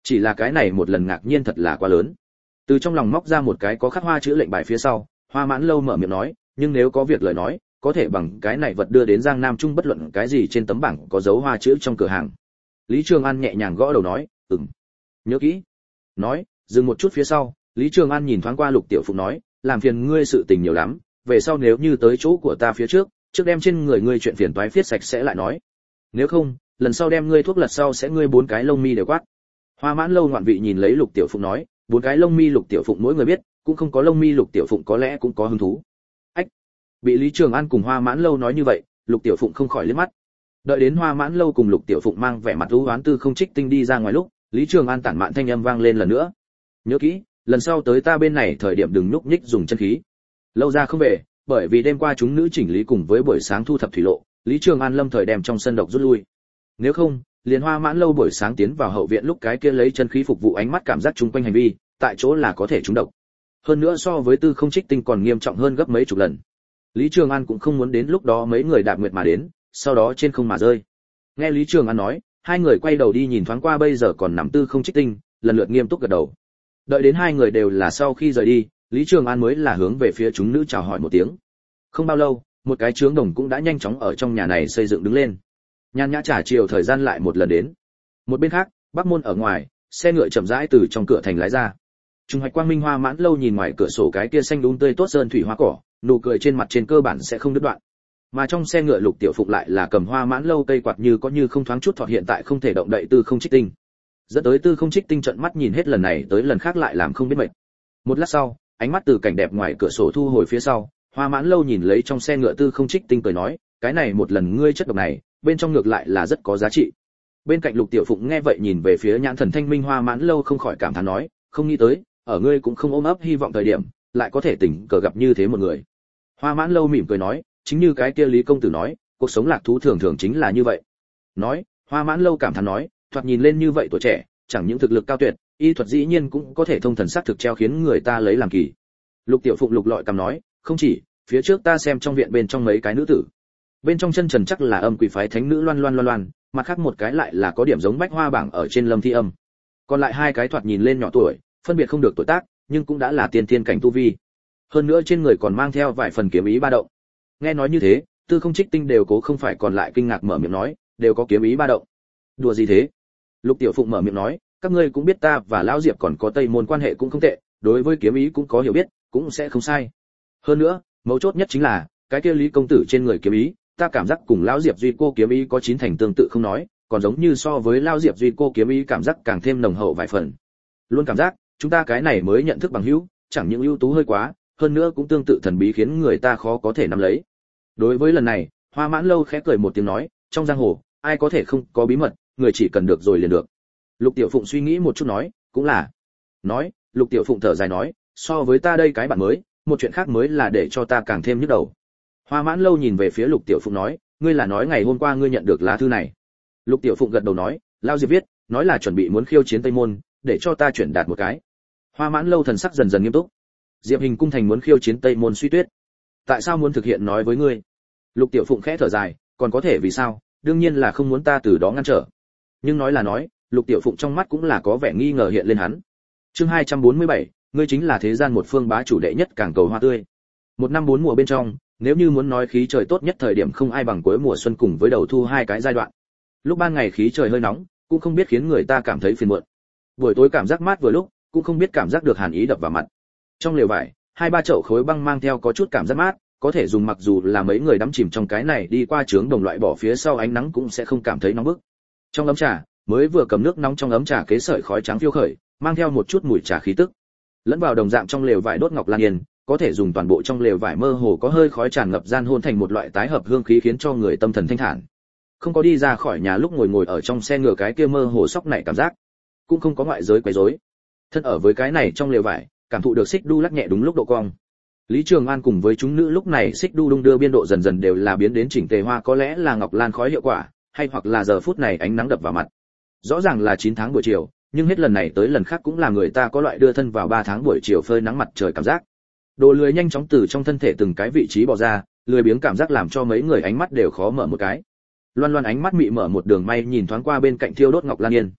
Chỉ là cái này một lần ngạc nhiên thật là quá lớn. Từ trong lòng móc ra một cái có khắc hoa chữ lệnh bài phía sau, Hoa Mãn Lâu mở miệng nói, nhưng nếu có việc lời nói, có thể bằng cái này vật đưa đến Giang Nam Trung bất luận cái gì trên tấm bảng có dấu hoa chữ trong cửa hàng. Lý Trường An nhẹ nhàng gõ đầu nói, ừm, nhớ kỹ. Nói, dừng một chút phía sau, Lý Trường An nhìn thoáng qua Lục Tiểu Phụng nói, làm phiền ngươi sự tình nhiều lắm, về sau nếu như tới chỗ của ta phía trước, trước đem trên người ngươi chuyện phiền toái viết sạch sẽ lại nói. Nếu không, lần sau đem ngươi thuốc lật sau sẽ ngươi bốn cái lông mi đều quát. Hoa Mãn Lâu ngoạn vị nhìn lấy Lục Tiểu Phụng nói, bốn cái lông mi Lục Tiểu Phụng mỗi người biết, cũng không có lông mi Lục Tiểu Phụng có lẽ cũng có hứng thú. Ách. Bị Lý Trường An cùng Hoa Mãn Lâu nói như vậy, Lục Tiểu Phụng không khỏi liếc mắt. Đợi đến Hoa Mãn Lâu cùng Lục Tiểu Phụng mang vẻ mặt u oán tư không trích tinh đi ra ngoài lúc, Lý Trường An tản mạn thanh âm vang lên lần nữa. Nhớ kỹ, lần sau tới ta bên này thời điểm đừng nhúc nhích dùng chân khí. Lâu ra không về, bởi vì đêm qua chúng nữ chỉnh lý cùng với buổi sáng thu thập thủy lộ, Lý Trường An lâm thời đem trong sân độc rút lui. Nếu không, liền Hoa Mãn Lâu buổi sáng tiến vào hậu viện lúc cái kia lấy chân khí phục vụ ánh mắt cảm giác chung quanh hành vi, tại chỗ là có thể trúng độc. Hơn nữa so với tư không trích tinh còn nghiêm trọng hơn gấp mấy chục lần. Lý Trường An cũng không muốn đến lúc đó mấy người đạp nguyệt mà đến, sau đó trên không mà rơi. Nghe Lý Trường An nói, hai người quay đầu đi nhìn thoáng qua bây giờ còn nằm tư không trích tinh, lần lượt nghiêm túc gật đầu. Đợi đến hai người đều là sau khi rời đi, Lý Trường An mới là hướng về phía chúng nữ chào hỏi một tiếng. Không bao lâu, một cái trướng đồng cũng đã nhanh chóng ở trong nhà này xây dựng đứng lên. Nhan nhã trà chiều thời gian lại một lần đến. Một bên khác, Bắc môn ở ngoài, xe ngựa chậm rãi từ trong cửa thành lái ra. Trung Hoạch Quang Minh Hoa Mãn Lâu nhìn ngoài cửa sổ cái kia xanh đúng tươi tốt sơn thủy hoa cỏ, nụ cười trên mặt trên cơ bản sẽ không đứt đoạn. Mà trong xe ngựa Lục Tiểu Phụng lại là cầm Hoa Mãn Lâu cây quạt như có như không thoáng chút thọt hiện tại không thể động đậy tư không trích tinh. Dẫn tới tư không trích tinh trợn mắt nhìn hết lần này tới lần khác lại làm không biết mệt. Một lát sau, ánh mắt từ cảnh đẹp ngoài cửa sổ thu hồi phía sau, Hoa Mãn Lâu nhìn lấy trong xe ngựa tư không trích tinh cười nói, cái này một lần ngươi chất độc này, bên trong ngược lại là rất có giá trị. Bên cạnh Lục Tiểu Phụng nghe vậy nhìn về phía nhãn thần thanh minh Hoa Mãn Lâu không khỏi cảm thán nói, không nghĩ tới, ở ngươi cũng không ôm ấp hy vọng thời điểm, lại có thể tình cờ gặp như thế một người. Hoa Mãn Lâu mỉm cười nói, chính như cái kia Lý công tử nói, cuộc sống lạc thú thường thường chính là như vậy. Nói, Hoa Mãn Lâu cảm thán nói, thoạt nhìn lên như vậy tuổi trẻ, chẳng những thực lực cao tuyệt, y thuật dĩ nhiên cũng có thể thông thần sát thực treo khiến người ta lấy làm kỳ. Lục Tiểu Phụng lục lọi cầm nói, không chỉ, phía trước ta xem trong viện bên trong mấy cái nữ tử, bên trong chân trần chắc là âm quỷ phái thánh nữ loan loan loan loan, mặt khác một cái lại là có điểm giống bách hoa bảng ở trên lâm thi âm. Còn lại hai cái thoạt nhìn lên nhỏ tuổi, phân biệt không được tuổi tác, nhưng cũng đã là tiên thiên cảnh tu vi. Hơn nữa trên người còn mang theo vài phần kiếm ý ba động. Nghe nói như thế, tư không trích tinh đều cố không phải còn lại kinh ngạc mở miệng nói, đều có kiếm ý ba động. Đùa gì thế? Lục Tiểu Phụng mở miệng nói, các ngươi cũng biết ta và lão Diệp còn có Tây môn quan hệ cũng không tệ, đối với kiếm ý cũng có hiểu biết, cũng sẽ không sai. Hơn nữa, mấu chốt nhất chính là, cái kia Lý công tử trên người kiếm ý, ta cảm giác cùng lão Diệp Duy cô kiếm ý có chín thành tương tự không nói, còn giống như so với lão Diệp Duy cô kiếm ý cảm giác càng thêm nồng hậu vài phần. Luôn cảm giác, chúng ta cái này mới nhận thức bằng hữu, chẳng những ưu tú hơi quá, hơn nữa cũng tương tự thần bí khiến người ta khó có thể nắm lấy. Đối với lần này, Hoa Mãn Lâu khẽ cười một tiếng nói, trong giang hồ, ai có thể không có bí mật, người chỉ cần được rồi liền được. Lục Tiểu Phụng suy nghĩ một chút nói, cũng là. Nói, Lục Tiểu Phụng thở dài nói, so với ta đây cái bạn mới, một chuyện khác mới là để cho ta càng thêm nhức đầu. Hoa Mãn Lâu nhìn về phía Lục Tiểu Phụng nói, ngươi là nói ngày hôm qua ngươi nhận được lá thư này. Lục Tiểu Phụng gật đầu nói, Lao Diệp viết, nói là chuẩn bị muốn khiêu chiến Tây môn, để cho ta chuyển đạt một cái. Hoa Mãn Lâu thần sắc dần dần nghiêm túc. Diệp Hình cung thành muốn khiêu chiến Tây môn Suy Tuyết. Tại sao muốn thực hiện nói với ngươi? Lục Tiểu Phụng khẽ thở dài, còn có thể vì sao? Đương nhiên là không muốn ta từ đó ngăn trở. Nhưng nói là nói, Lục Tiểu Phụng trong mắt cũng là có vẻ nghi ngờ hiện lên hắn. Chương hai trăm bốn mươi bảy, ngươi chính là thế gian một phương bá chủ đệ nhất cảng cầu hoa tươi. Một năm bốn mùa bên trong, nếu như muốn nói khí trời tốt nhất thời điểm không ai bằng cuối mùa xuân cùng với đầu thu hai cái giai đoạn. Lúc ban ngày khí trời hơi nóng, cũng không biết khiến người ta cảm thấy phiền muộn. Buổi tối cảm giác mát vừa lúc, cũng không biết cảm giác được hàn ý đập vào mặt. Trong lều vải, hai ba chậu khối băng mang theo có chút cảm giác mát, có thể dùng mặc dù là mấy người đắm chìm trong cái này đi qua trướng đồng loại bỏ phía sau ánh nắng cũng sẽ không cảm thấy nóng bức. Trong ấm trà, mới vừa cầm nước nóng trong ấm trà kế sợi khói trắng phiêu khởi, mang theo một chút mùi trà khí tức. Lẫn vào đồng dạng trong lều vải đốt ngọc lan yên, có thể dùng toàn bộ trong lều vải mơ hồ có hơi khói tràn ngập gian hôn thành một loại tái hợp hương khí khiến cho người tâm thần thanh thản. Không có đi ra khỏi nhà lúc ngồi ngồi ở trong xe ngựa cái kia mơ hồ sóc nảy cảm giác, cũng không có ngoại giới quấy rối. Thân ở với cái này trong lều vải, cảm thụ được xích đu lắc nhẹ đúng lúc độ cong. Lý Trường An cùng với chúng nữ lúc này xích đu đung đưa biên độ dần dần đều là biến đến chỉnh tề hoa, có lẽ là ngọc lan khói hiệu quả, hay hoặc là giờ phút này ánh nắng đập vào mặt. Rõ ràng là chín tháng buổi chiều, nhưng hết lần này tới lần khác cũng là người ta có loại đưa thân vào ba tháng buổi chiều phơi nắng mặt trời cảm giác. Đồ lười nhanh chóng từ trong thân thể từng cái vị trí bò ra, lười biếng cảm giác làm cho mấy người ánh mắt đều khó mở một cái. Loan Loan ánh mắt mị mở một đường may nhìn thoáng qua bên cạnh thiêu đốt ngọc lan yên.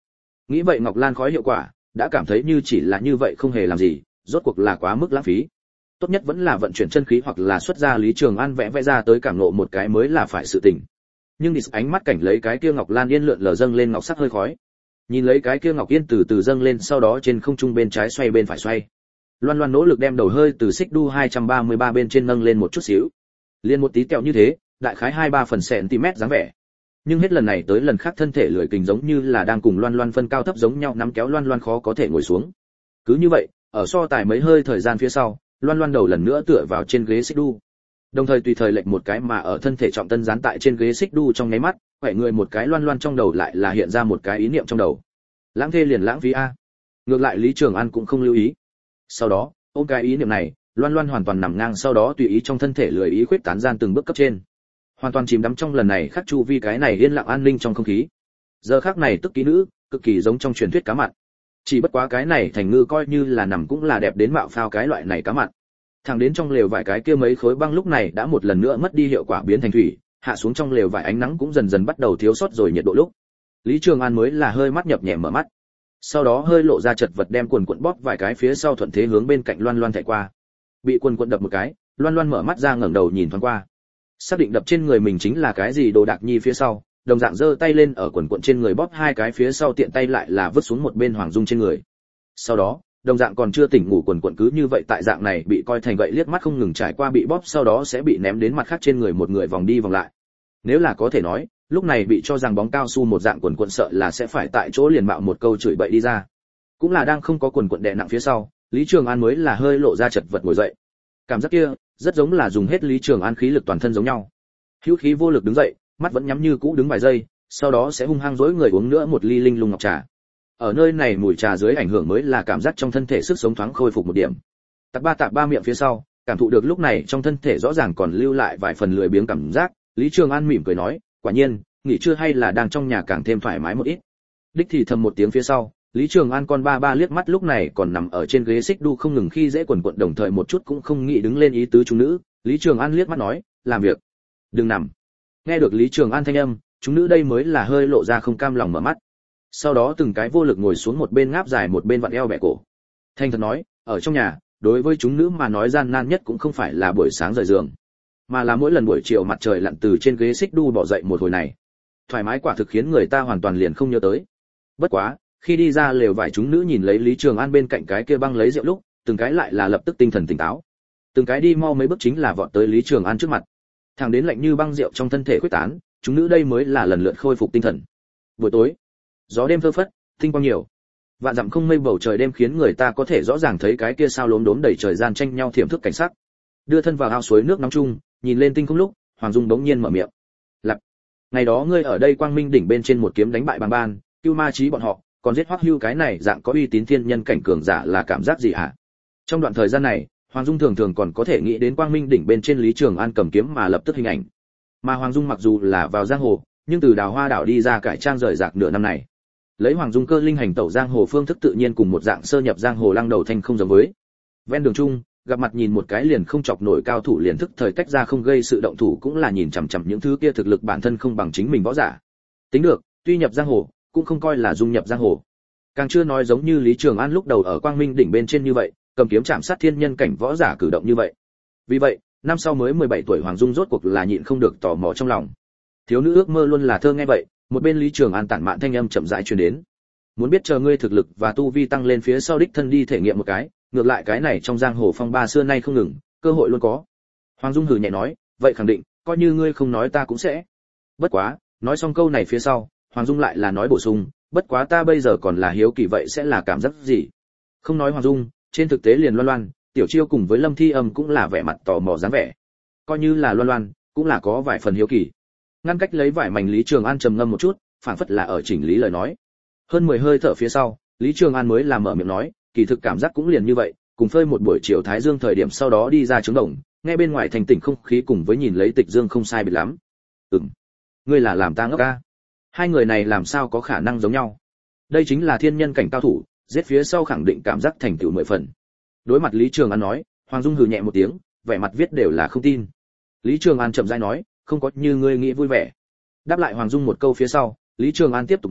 Nghĩ vậy Ngọc Lan khói hiệu quả, đã cảm thấy như chỉ là như vậy không hề làm gì, rốt cuộc là quá mức lãng phí. Tốt nhất vẫn là vận chuyển chân khí hoặc là xuất ra Lý Trường An vẽ vẽ ra tới cảm ngộ một cái mới là phải sự tình. Nhưng đi ánh mắt cảnh lấy cái kia Ngọc Lan yên lượn lờ dâng lên ngọc sắc hơi khói. Nhìn lấy cái kia ngọc yên từ từ dâng lên, sau đó trên không trung bên trái xoay bên phải xoay. Loan Loan nỗ lực đem đầu hơi từ xích đu hai trăm ba mươi ba bên trên nâng lên một chút xíu. Liên một tí tẹo như thế, đại khái hai ba phần cm dáng vẻ. Nhưng hết lần này tới lần khác thân thể lười kình giống như là đang cùng Loan Loan phân cao thấp giống nhau, nắm kéo Loan Loan khó có thể ngồi xuống. Cứ như vậy, ở so tài mấy hơi thời gian phía sau, Loan Loan đầu lần nữa tựa vào trên ghế xích đu. Đồng thời tùy thời lệch một cái mà ở thân thể trọng tân dán tại trên ghế xích đu trong nháy mắt, quậy người một cái, Loan Loan trong đầu lại là hiện ra một cái ý niệm trong đầu. Lãng thê liền lãng phí a. Ngược lại Lý Trường An cũng không lưu ý. Sau đó, ôm cái ý niệm này, Loan Loan hoàn toàn nằm ngang, sau đó tùy ý trong thân thể lười ý khuyết tán gian từng bước cấp trên. Hoàn toàn chìm đắm trong lần này khắc chu vi cái này yên lặng an ninh trong không khí. Giờ khắc này tức kỹ nữ, cực kỳ giống trong truyền thuyết cá mặn. Chỉ bất quá cái này thành ngư coi như là nằm cũng là đẹp đến mạo phao cái loại này cá mặn. Thẳng đến trong lều vải cái kia mấy khối băng lúc này đã một lần nữa mất đi hiệu quả biến thành thủy, hạ xuống trong lều vải, ánh nắng cũng dần dần bắt đầu thiếu sót rồi nhiệt độ lúc. Lý Trường An mới là hơi mắt nhập nhẹ mở mắt. Sau đó hơi lộ ra chật vật đem quần quần bóp vài cái phía sau, thuận thế hướng bên cạnh Loan Loan chạy qua. Bị quần quần đập một cái, Loan Loan mở mắt ra ngẩng đầu nhìn thoáng qua. Xác định đập trên người mình chính là cái gì đồ đạc nhi phía sau, đồng dạng giơ tay lên ở quần quần trên người bóp hai cái phía sau, tiện tay lại là vứt xuống một bên Hoàng Dung trên người. Sau đó, đồng dạng còn chưa tỉnh ngủ quần quần cứ như vậy tại dạng này bị coi thành vậy liếc mắt không ngừng trải qua bị bóp, sau đó sẽ bị ném đến mặt khác trên người một người vòng đi vòng lại. Nếu là có thể nói, lúc này bị cho rằng bóng cao su một dạng quần quần sợ là sẽ phải tại chỗ liền mạo một câu chửi bậy đi ra. Cũng là đang không có quần quần đè nặng phía sau, Lý Trường An mới là hơi lộ ra chật vật ngồi dậy. Cảm giác kia rất giống là dùng hết Lý Trường An khí lực toàn thân giống nhau. Hữu khí vô lực đứng dậy, mắt vẫn nhắm như cũ đứng vài giây, sau đó sẽ hung hăng dỗi người uống nữa một ly linh lung ngọc trà. Ở nơi này mùi trà dưới ảnh hưởng mới là cảm giác trong thân thể sức sống thoáng khôi phục một điểm. Tạp ba tạp ba miệng phía sau, cảm thụ được lúc này trong thân thể rõ ràng còn lưu lại vài phần lười biếng cảm giác, Lý Trường An mỉm cười nói, quả nhiên, nghỉ trưa hay là đang trong nhà càng thêm thoải mái một ít. Đích thì thầm một tiếng phía sau, Lý Trường An con ba ba liếc mắt lúc này còn nằm ở trên ghế xích đu không ngừng khi dễ quần quần, đồng thời một chút cũng không nghĩ đứng lên ý tứ chúng nữ. Lý Trường An liếc mắt nói, làm việc, đừng nằm. Nghe được Lý Trường An thanh âm, chúng nữ đây mới là hơi lộ ra không cam lòng mở mắt. Sau đó từng cái vô lực ngồi xuống một bên ngáp dài một bên vặn eo bẻ cổ. Thanh thật nói, ở trong nhà, đối với chúng nữ mà nói gian nan nhất cũng không phải là buổi sáng rời giường, mà là mỗi lần buổi chiều mặt trời lặn từ trên ghế xích đu bỏ dậy một hồi này. Thoải mái quả thực khiến người ta hoàn toàn liền không nhớ tới. Bất quá, khi đi ra lều vải chúng nữ nhìn lấy Lý Trường An bên cạnh cái kia băng lấy rượu lúc, từng cái lại là lập tức tinh thần tỉnh táo. Từng cái đi mau mấy bước chính là vọt tới Lý Trường An trước mặt. Thẳng đến lạnh như băng rượu trong thân thể khuếch tán, chúng nữ đây mới là lần lượt khôi phục tinh thần. Buổi tối, gió đêm phơ phất, tinh quang nhiều. Vạn dặm không mây bầu trời đêm khiến người ta có thể rõ ràng thấy cái kia sao lốm đốm đầy trời gian tranh nhau thiểm thức cảnh sắc. Đưa thân vào ao suối nước nóng chung, nhìn lên tinh không lúc, Hoàng Dung bỗng nhiên mở miệng. Lặp, ngày đó ngươi ở đây Quang Minh đỉnh bên trên một kiếm đánh bại Bàng Ban, Cưu Ma Chí bọn họ, còn giết Hoắc Hưu cái này dạng có uy tín thiên nhân cảnh cường giả là cảm giác gì hả? Trong đoạn thời gian này, Hoàng Dung thường thường còn có thể nghĩ đến Quang Minh đỉnh bên trên Lý Trường An cầm kiếm mà lập tức hình ảnh. Mà Hoàng Dung mặc dù là vào giang hồ, nhưng từ Đào Hoa đảo đi ra cải trang rời rạc nửa năm này, lấy Hoàng Dung cơ linh hành tẩu giang hồ phương thức tự nhiên cùng một dạng sơ nhập giang hồ lăng đầu thanh không giống với. Ven đường chung, gặp mặt nhìn một cái liền không chọc nổi cao thủ liền thức thời tách ra không gây sự động thủ, cũng là nhìn chằm chằm những thứ kia thực lực bản thân không bằng chính mình võ giả. Tính được, tuy nhập giang hồ, cũng không coi là dung nhập giang hồ. Càng chưa nói giống như Lý Trường An lúc đầu ở Quang Minh đỉnh bên trên như vậy, cầm kiếm chạm sát thiên nhân cảnh võ giả cử động như vậy. Vì vậy, năm sau mới mười bảy tuổi Hoàng Dung rốt cuộc là nhịn không được tò mò trong lòng. Thiếu nữ ước mơ luôn là thơ nghe vậy, một bên Lý Trường An tản mạn thanh âm chậm rãi truyền đến. Muốn biết chờ ngươi thực lực và tu vi tăng lên phía sau đích thân đi thể nghiệm một cái, ngược lại cái này trong giang hồ phong ba xưa nay không ngừng, cơ hội luôn có. Hoàng Dung hừ nhẹ nói, vậy khẳng định, coi như ngươi không nói ta cũng sẽ. Bất quá, nói xong câu này phía sau, Hoàng Dung lại là nói bổ sung, bất quá ta bây giờ còn là hiếu kỳ vậy sẽ là cảm giác gì. Không nói Hoàng Dung, trên thực tế liền Loan Loan, Tiểu Chiêu cùng với Lâm Thi Âm cũng là vẻ mặt tò mò dáng vẻ. Coi như là Loan Loan, cũng là có vài phần hiếu kỳ. Ngăn cách lấy vải mảnh Lý Trường An trầm ngâm một chút, phảng phất là ở chỉnh lý lời nói. Hơn mười hơi thở phía sau, Lý Trường An mới là mở miệng nói, kỳ thực cảm giác cũng liền như vậy, cùng phơi một buổi chiều thái dương thời điểm sau đó đi ra trứng đồng, nghe bên ngoài thành tỉnh không khí cùng với nhìn lấy tịch dương không sai biệt lắm. Ừm, ngươi là làm ta ngốc a? Hai người này làm sao có khả năng giống nhau? Đây chính là thiên nhân cảnh cao thủ, giết phía sau khẳng định cảm giác thành tựu mười phần. Đối mặt Lý Trường An nói, Hoàng Dung hừ nhẹ một tiếng, vẻ mặt viết đều là không tin. Lý Trường An chậm rãi nói, không có như ngươi nghĩ vui vẻ. Đáp lại Hoàng Dung một câu phía sau, Lý Trường An tiếp tục nói,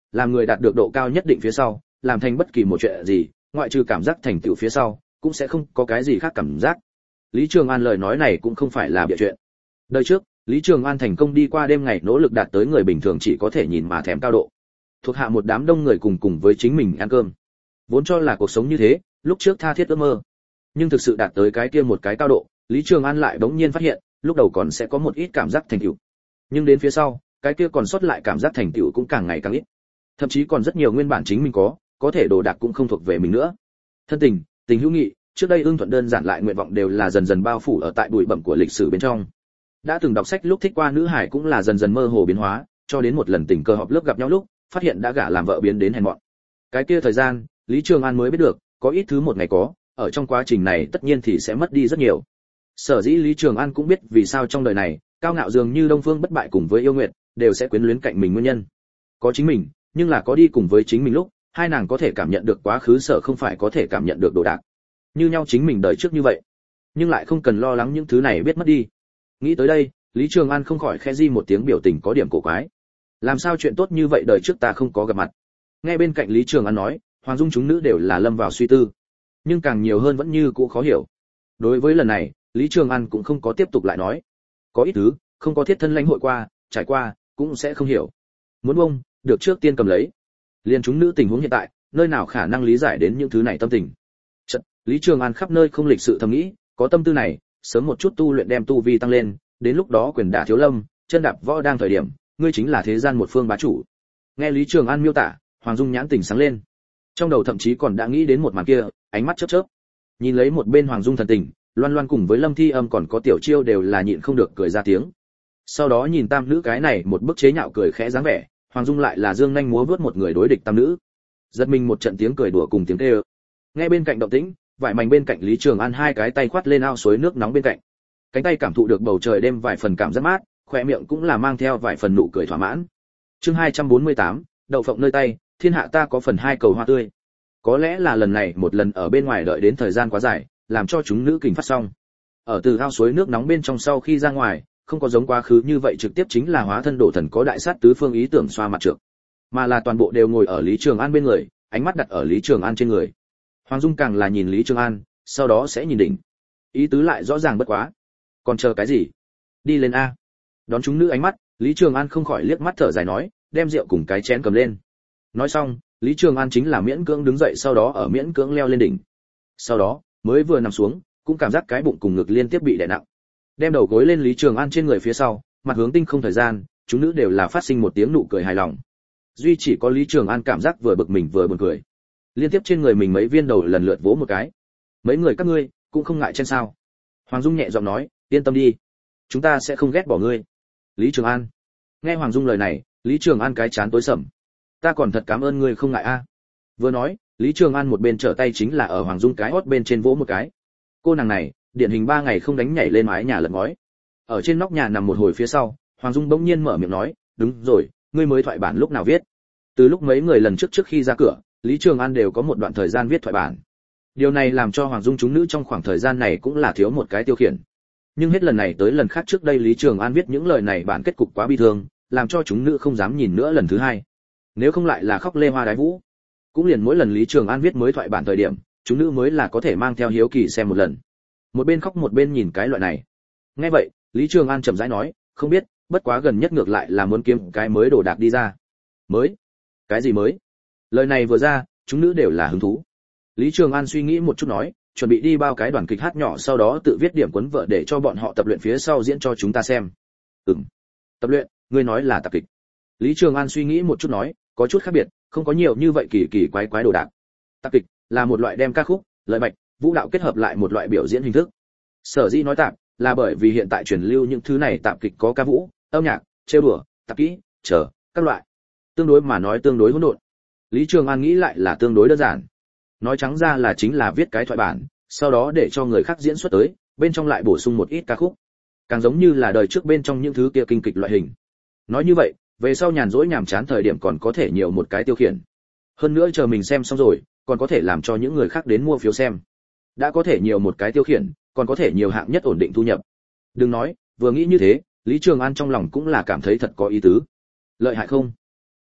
làm người đạt được độ cao nhất định phía sau, làm thành bất kỳ một chuyện gì, ngoại trừ cảm giác thành tựu phía sau, cũng sẽ không có cái gì khác cảm giác. Lý Trường An lời nói này cũng không phải là bịa chuyện. Đời trước, Lý Trường An thành công đi qua đêm ngày nỗ lực đạt tới người bình thường chỉ có thể nhìn mà thèm cao độ. Thuộc hạ một đám đông người cùng cùng với chính mình ăn cơm. Vốn cho là cuộc sống như thế, lúc trước tha thiết ước mơ. Nhưng thực sự đạt tới cái kia một cái cao độ, Lý Trường An lại bỗng nhiên phát hiện, lúc đầu còn sẽ có một ít cảm giác thành tựu. Nhưng đến phía sau, cái kia còn sót lại cảm giác thành tựu cũng càng ngày càng ít. Thậm chí còn rất nhiều nguyên bản chính mình có, có thể đồ đạc cũng không thuộc về mình nữa. Thân tình, tình hữu nghị, trước đây ưng thuận đơn giản lại nguyện vọng đều là dần dần bao phủ ở tại bụi bặm của lịch sử bên trong. Đã từng đọc sách lúc thích qua nữ hải cũng là dần dần mơ hồ biến hóa, cho đến một lần tình cờ họp lớp gặp nhau lúc, phát hiện đã gả làm vợ biến đến hèn mọn. Cái kia thời gian, Lý Trường An mới biết được, có ít thứ một ngày có, ở trong quá trình này tất nhiên thì sẽ mất đi rất nhiều. Sở dĩ Lý Trường An cũng biết vì sao trong đời này, cao ngạo dường như Đông Phương Bất Bại cùng với Yêu Nguyệt, đều sẽ quyến luyến cạnh mình nguyên nhân. Có chính mình, nhưng là có đi cùng với chính mình lúc, hai nàng có thể cảm nhận được quá khứ sở không phải có thể cảm nhận được đồ đạc. Như nhau chính mình đời trước như vậy, nhưng lại không cần lo lắng những thứ này biết mất đi. Nghĩ tới đây, Lý Trường An không khỏi khẽ di một tiếng biểu tình có điểm cổ quái. Làm sao chuyện tốt như vậy đời trước ta không có gặp mặt? Nghe bên cạnh Lý Trường An nói, Hoàng Dung chúng nữ đều là lâm vào suy tư, nhưng càng nhiều hơn vẫn như cũ khó hiểu. Đối với lần này, Lý Trường An cũng không có tiếp tục lại nói. Có ít thứ, không có thiết thân lãnh hội qua, trải qua, cũng sẽ không hiểu. Muốn bông, được trước tiên cầm lấy. Liên chúng nữ tình huống hiện tại, nơi nào khả năng lý giải đến những thứ này tâm tình. Chợt, Lý Trường An khắp nơi không lịch sự thầm nghĩ, có tâm tư này, sớm một chút tu luyện đem tu vi tăng lên, đến lúc đó quyền đả thiếu lâm, chân đạp võ đang thời điểm, ngươi chính là thế gian một phương bá chủ. Nghe Lý Trường An miêu tả, Hoàng Dung nhãn tình sáng lên. Trong đầu thậm chí còn đã nghĩ đến một màn kia, ánh mắt chớp chớp. Nhìn lấy một bên Hoàng Dung thần tình, Loan Loan cùng với Lâm Thi Âm còn có Tiểu Chiêu đều là nhịn không được cười ra tiếng. Sau đó nhìn tam nữ cái này một bức chế nhạo cười khẽ dáng vẻ, Hoàng Dung lại là dương nhanh múa vớt một người đối địch tam nữ. Giật mình một trận tiếng cười đùa cùng tiếng kêu. Nghe bên cạnh động tĩnh, vải mảnh bên cạnh Lý Trường An hai cái tay khoát lên ao suối nước nóng bên cạnh. Cánh tay cảm thụ được bầu trời đêm vài phần cảm giác mát, khóe miệng cũng là mang theo vài phần nụ cười thỏa mãn. Chương hai trăm bốn mươi tám, đậu phộng nơi tay, thiên hạ ta có phần hai cầu hoa tươi. Có lẽ là lần này một lần ở bên ngoài đợi đến thời gian quá dài, làm cho chúng nữ kình phát xong. Ở từ ao suối nước nóng bên trong sau khi ra ngoài, không có giống quá khứ như vậy trực tiếp chính là hóa thân đổ thần có đại sát tứ phương ý tưởng xoa mặt trược, mà là toàn bộ đều ngồi ở Lý Trường An bên người, ánh mắt đặt ở Lý Trường An trên người. Hoàng Dung càng là nhìn Lý Trường An, sau đó sẽ nhìn đỉnh. Ý tứ lại rõ ràng bất quá. Còn chờ cái gì? Đi lên a. Đón chúng nữ ánh mắt, Lý Trường An không khỏi liếc mắt thở dài nói, đem rượu cùng cái chén cầm lên. Nói xong, Lý Trường An chính là miễn cưỡng đứng dậy, sau đó ở miễn cưỡng leo lên đỉnh. Sau đó, mới vừa nằm xuống, cũng cảm giác cái bụng cùng ngực liên tiếp bị đè nặng. Đem đầu gối lên Lý Trường An trên người phía sau, mặt hướng tinh không thời gian, chúng nữ đều là phát sinh một tiếng nụ cười hài lòng. Duy chỉ có Lý Trường An cảm giác vừa bực mình vừa buồn cười. Liên tiếp trên người mình mấy viên đầu lần lượt vỗ một cái. Mấy người các ngươi cũng không ngại chen sao? Hoàng Dung nhẹ giọng nói, yên tâm đi, chúng ta sẽ không ghét bỏ ngươi. Lý Trường An. Nghe Hoàng Dung lời này, Lý Trường An cái chán tối sầm. Ta còn thật cảm ơn ngươi không ngại a. Vừa nói, Lý Trường An một bên trở tay chính là ở Hoàng Dung cái hót bên trên vỗ một cái. Cô nàng này, điển hình ba ngày không đánh nhảy lên mái nhà lật ngói. Ở trên nóc nhà nằm một hồi phía sau, Hoàng Dung bỗng nhiên mở miệng nói, đúng rồi, ngươi mới thoại bản lúc nào viết? Từ lúc mấy người lần trước trước khi ra cửa, Lý Trường An đều có một đoạn thời gian viết thoại bản. Điều này làm cho Hoàng Dung chúng nữ trong khoảng thời gian này cũng là thiếu một cái tiêu khiển. Nhưng hết lần này tới lần khác trước đây Lý Trường An viết những lời này bản kết cục quá bi thương, làm cho chúng nữ không dám nhìn nữa lần thứ hai. Nếu không lại là khóc lê hoa đái vũ. Cũng liền mỗi lần Lý Trường An viết mới thoại bản thời điểm, chúng nữ mới là có thể mang theo hiếu kỳ xem một lần. Một bên khóc một bên nhìn cái loại này. Nghe vậy, Lý Trường An chậm rãi nói, không biết, bất quá gần nhất ngược lại là muốn kiếm cái mới đồ đạc đi ra. Mới? Cái gì mới? Lời này vừa ra, chúng nữ đều là hứng thú. Lý Trường An suy nghĩ một chút nói, chuẩn bị đi bao cái đoàn kịch hát nhỏ, sau đó tự viết điểm cuốn vợ để cho bọn họ tập luyện phía sau diễn cho chúng ta xem. Ừm. Tập luyện, ngươi nói là tập kịch. Lý Trường An suy nghĩ một chút nói, có chút khác biệt, không có nhiều như vậy kỳ kỳ quái quái đồ đạc. Tập kịch là một loại đem ca khúc, lời bạch, vũ đạo kết hợp lại một loại biểu diễn hình thức. Sở dĩ nói tạp, là bởi vì hiện tại truyền lưu những thứ này tạp kịch có ca vũ, âm nhạc, trêu đùa, tạp kỹ, chờ các loại. Tương đối mà nói tương đối hỗn độn. Lý Trường An nghĩ lại là tương đối đơn giản. Nói trắng ra là chính là viết cái thoại bản, sau đó để cho người khác diễn xuất tới, bên trong lại bổ sung một ít ca khúc. Càng giống như là đời trước bên trong những thứ kia kinh kịch loại hình. Nói như vậy, về sau nhàn rỗi nhàm chán thời điểm còn có thể nhiều một cái tiêu khiển. Hơn nữa chờ mình xem xong rồi, còn có thể làm cho những người khác đến mua phiếu xem. Đã có thể nhiều một cái tiêu khiển, còn có thể nhiều hạng nhất ổn định thu nhập. Đừng nói, vừa nghĩ như thế, Lý Trường An trong lòng cũng là cảm thấy thật có ý tứ. Lợi hại không?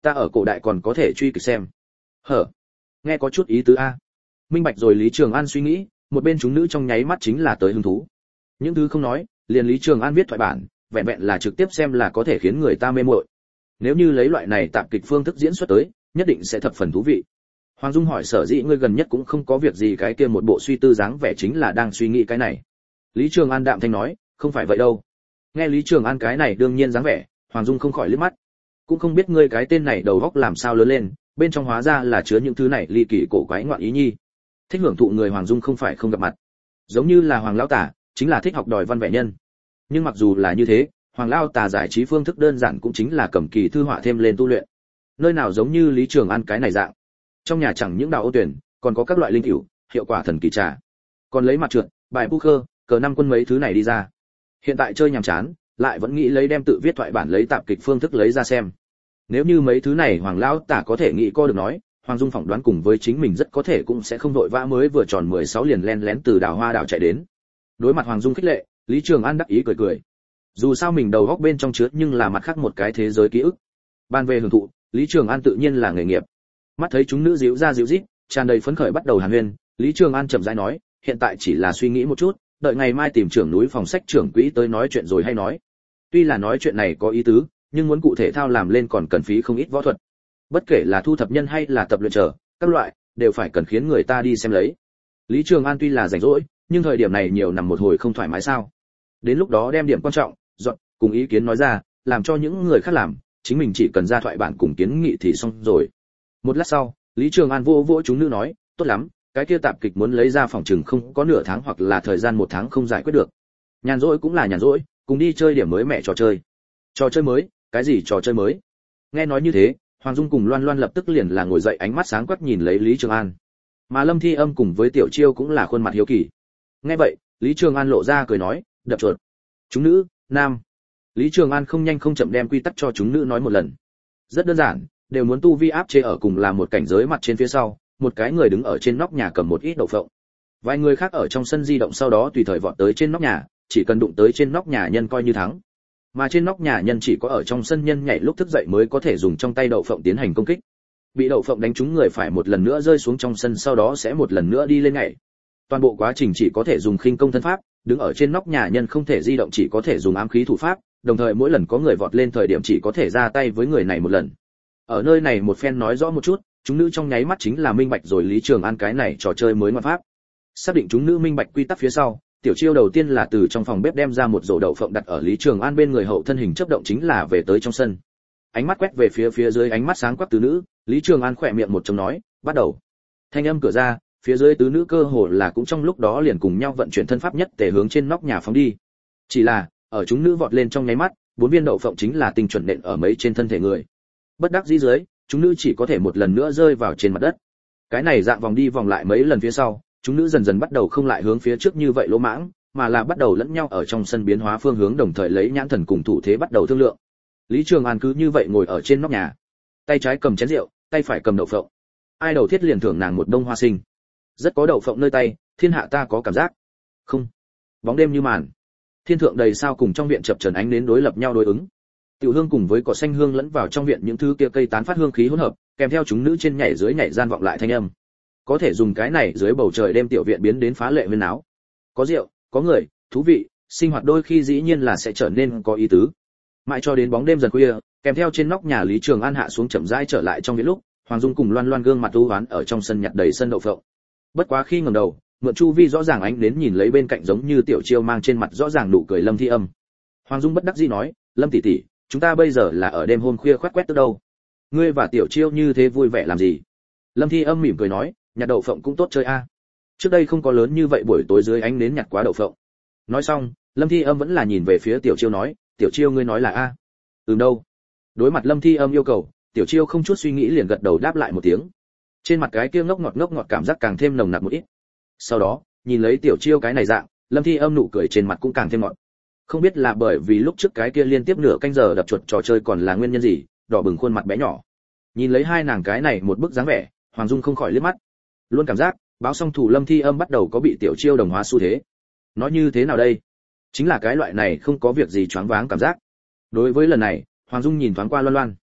ta ở cổ đại còn có thể truy kịch xem. Hở, nghe có chút ý tứ a. Minh bạch rồi Lý Trường An suy nghĩ, một bên chúng nữ trong nháy mắt chính là tới hứng thú. Những thứ không nói, liền Lý Trường An viết thoại bản, vẹn vẹn là trực tiếp xem là có thể khiến người ta mê muội. Nếu như lấy loại này tạp kịch phương thức diễn xuất tới, nhất định sẽ thập phần thú vị. Hoàng Dung hỏi sở dĩ ngươi gần nhất cũng không có việc gì, cái kia một bộ suy tư dáng vẻ chính là đang suy nghĩ cái này. Lý Trường An đạm thanh nói, không phải vậy đâu. Nghe Lý Trường An cái này đương nhiên dáng vẻ, Hoàng Dung không khỏi liếc mắt. Cũng không biết ngươi cái tên này đầu óc làm sao lớn lên, bên trong hóa ra là chứa những thứ này ly kỳ cổ quái ngoạn ý nhi. Thích hưởng thụ người Hoàng Dung không phải không gặp mặt. Giống như là Hoàng lão tả, chính là thích học đòi văn vẻ nhân. Nhưng mặc dù là như thế, Hoàng lão tả giải trí phương thức đơn giản cũng chính là cầm kỳ thư họa thêm lên tu luyện. Nơi nào giống như Lý Trường An cái này dạng. Trong nhà chẳng những đào ô tuyển, còn có các loại linh cữu, hiệu quả thần kỳ trà. Còn lấy mặt trượt, bài poker, cờ năm quân mấy thứ này đi ra. Hiện tại chơi nhàm chán, lại vẫn nghĩ lấy đem tự viết thoại bản lấy tạp kịch phương thức lấy ra xem. Nếu như mấy thứ này Hoàng lão tả có thể nghĩ co được nói, Hoàng Dung phỏng đoán cùng với chính mình rất có thể cũng sẽ không vội vã mới vừa tròn mười sáu liền len lén từ đào hoa đảo chạy đến. Đối mặt Hoàng Dung khích lệ, Lý Trường An đắc ý cười cười. Dù sao mình đầu góc bên trong chứa nhưng là mặt khác một cái thế giới ký ức. Ban về hưởng thụ, Lý Trường An tự nhiên là nghề nghiệp. Mắt thấy chúng nữ díu ra díu rít, tràn đầy phấn khởi bắt đầu hàn huyên, Lý Trường An chậm rãi nói, hiện tại chỉ là suy nghĩ một chút, đợi ngày mai tìm trưởng núi phòng sách trưởng quỹ tới nói chuyện rồi hay nói. Tuy là nói chuyện này có ý tứ, nhưng muốn cụ thể thao làm lên còn cần phí không ít võ thuật. Bất kể là thu thập nhân hay là tập luyện trở, các loại đều phải cần khiến người ta đi xem lấy. Lý Trường An tuy là rảnh rỗi, nhưng thời điểm này nhiều nằm một hồi không thoải mái sao? Đến lúc đó đem điểm quan trọng, dọn cùng ý kiến nói ra, làm cho những người khác làm, chính mình chỉ cần ra thoại bản cùng kiến nghị thì xong rồi. Một lát sau, Lý Trường An vô vỗ chúng nữ nói, tốt lắm, cái kia tạp kịch muốn lấy ra phòng chừng không có nửa tháng hoặc là thời gian một tháng không giải quyết được. Nhàn rỗi cũng là nhàn rỗi, cùng đi chơi điểm mới mẹ trò chơi. Trò chơi mới? Cái gì trò chơi mới? Nghe nói như thế, Hoàng Dung cùng Loan Loan lập tức liền là ngồi dậy, ánh mắt sáng quắc nhìn lấy Lý Trường An. Mà Lâm Thi Âm cùng với Tiểu Chiêu cũng là khuôn mặt hiếu kỳ. Nghe vậy, Lý Trường An lộ ra cười nói, đập chuột. Chúng nữ, nam. Lý Trường An không nhanh không chậm đem quy tắc cho chúng nữ nói một lần. Rất đơn giản, đều muốn tu vi áp chế ở cùng là một cảnh giới mặt trên phía sau, một cái người đứng ở trên nóc nhà cầm một ít đậu phộng. Vài người khác ở trong sân di động sau đó tùy thời vọt tới trên nóc nhà, chỉ cần đụng tới trên nóc nhà nhân coi như thắng. Mà trên nóc nhà nhân chỉ có ở trong sân nhân nhảy lúc thức dậy mới có thể dùng trong tay đậu phộng tiến hành công kích. Bị đậu phộng đánh trúng người phải một lần nữa rơi xuống trong sân, sau đó sẽ một lần nữa đi lên nhảy. Toàn bộ quá trình chỉ có thể dùng khinh công thân pháp, đứng ở trên nóc nhà nhân không thể di động, chỉ có thể dùng ám khí thủ pháp, đồng thời mỗi lần có người vọt lên thời điểm chỉ có thể ra tay với người này một lần. Ở nơi này một phen nói rõ một chút, chúng nữ trong nháy mắt chính là minh bạch rồi Lý Trường An cái này trò chơi mới ngoạn pháp. Xác định chúng nữ minh bạch quy tắc phía sau, Tiểu Chiêu đầu tiên là từ trong phòng bếp đem ra một rổ đậu phộng đặt ở Lý Trường An bên người, hậu thân hình chớp động chính là về tới trong sân. Ánh mắt quét về phía phía dưới, ánh mắt sáng quắc tứ nữ, Lý Trường An khỏe miệng một trống nói, bắt đầu. Thanh âm cửa ra, phía dưới tứ nữ cơ hồ là cũng trong lúc đó liền cùng nhau vận chuyển thân pháp nhất tề hướng trên nóc nhà phóng đi. Chỉ là, ở chúng nữ vọt lên trong nháy mắt, bốn viên đậu phộng chính là tinh chuẩn nện ở mấy trên thân thể người. Bất đắc dĩ dưới, chúng nữ chỉ có thể một lần nữa rơi vào trên mặt đất. Cái này dạng vòng đi vòng lại mấy lần phía sau, chúng nữ dần dần bắt đầu không lại hướng phía trước như vậy lỗ mãng, mà là bắt đầu lẫn nhau ở trong sân biến hóa phương hướng, đồng thời lấy nhãn thần cùng thủ thế bắt đầu thương lượng. Lý Trường An cứ như vậy ngồi ở trên nóc nhà, tay trái cầm chén rượu, tay phải cầm đậu phộng. Ai đầu thiết liền thưởng nàng một đông hoa sinh. Rất có đậu phộng nơi tay, thiên hạ ta có cảm giác. Không. Bóng đêm như màn. Thiên thượng đầy sao cùng trong viện chập chờn ánh nến đối lập nhau đối ứng. Tiểu hương cùng với cỏ xanh hương lẫn vào trong viện những thứ kia cây tán phát hương khí hỗn hợp, kèm theo chúng nữ trên nhảy dưới nhảy gian vọng lại thanh âm. Có thể dùng cái này dưới bầu trời đêm tiểu viện biến đến phá lệ huyên náo. Có rượu, có người, thú vị, sinh hoạt đôi khi dĩ nhiên là sẽ trở nên có ý tứ. Mãi cho đến bóng đêm dần khuya, kèm theo trên nóc nhà Lý Trường An hạ xuống chậm rãi trở lại trong viện lúc, Hoàng Dung cùng Loan Loan gương mặt u uất ở trong sân nhặt đầy sân đậu phộng. Bất quá khi ngẩng đầu, mượn chu vi rõ ràng ánh đến nhìn lấy bên cạnh giống như Tiểu Chiêu mang trên mặt rõ ràng nụ cười Lâm Thi Âm. Hoàng Dung bất đắc dĩ nói, Lâm tỷ tỷ, chúng ta bây giờ là ở đêm hôm khuya khoét quét từ đâu? Ngươi và Tiểu Chiêu như thế vui vẻ làm gì? Lâm Thi Âm mỉm cười nói, nhặt đậu phộng cũng tốt chơi a. Trước đây không có lớn như vậy buổi tối dưới ánh nến nhặt quá đậu phộng. Nói xong, Lâm Thi Âm vẫn là nhìn về phía Tiểu Chiêu nói, Tiểu Chiêu ngươi nói là a? Ừm đâu? Đối mặt Lâm Thi Âm yêu cầu, Tiểu Chiêu không chút suy nghĩ liền gật đầu đáp lại một tiếng. Trên mặt cái kia ngốc ngọt ngốc ngọt cảm giác càng thêm nồng nặc một ít. Sau đó, nhìn lấy Tiểu Chiêu cái này dạng, Lâm Thi Âm nụ cười trên mặt cũng càng thêm ngọt. Không biết là bởi vì lúc trước cái kia liên tiếp nửa canh giờ đập chuột trò chơi còn là nguyên nhân gì, đỏ bừng khuôn mặt bé nhỏ. Nhìn lấy hai nàng cái này một bức dáng vẻ, Hoàng Dung không khỏi liếc mắt. Luôn cảm giác, báo song thủ Lâm Thi Âm bắt đầu có bị Tiểu Chiêu đồng hóa xu thế. Nói như thế nào đây? Chính là cái loại này không có việc gì choáng váng cảm giác. Đối với lần này, Hoàng Dung nhìn thoáng qua Loan Loan.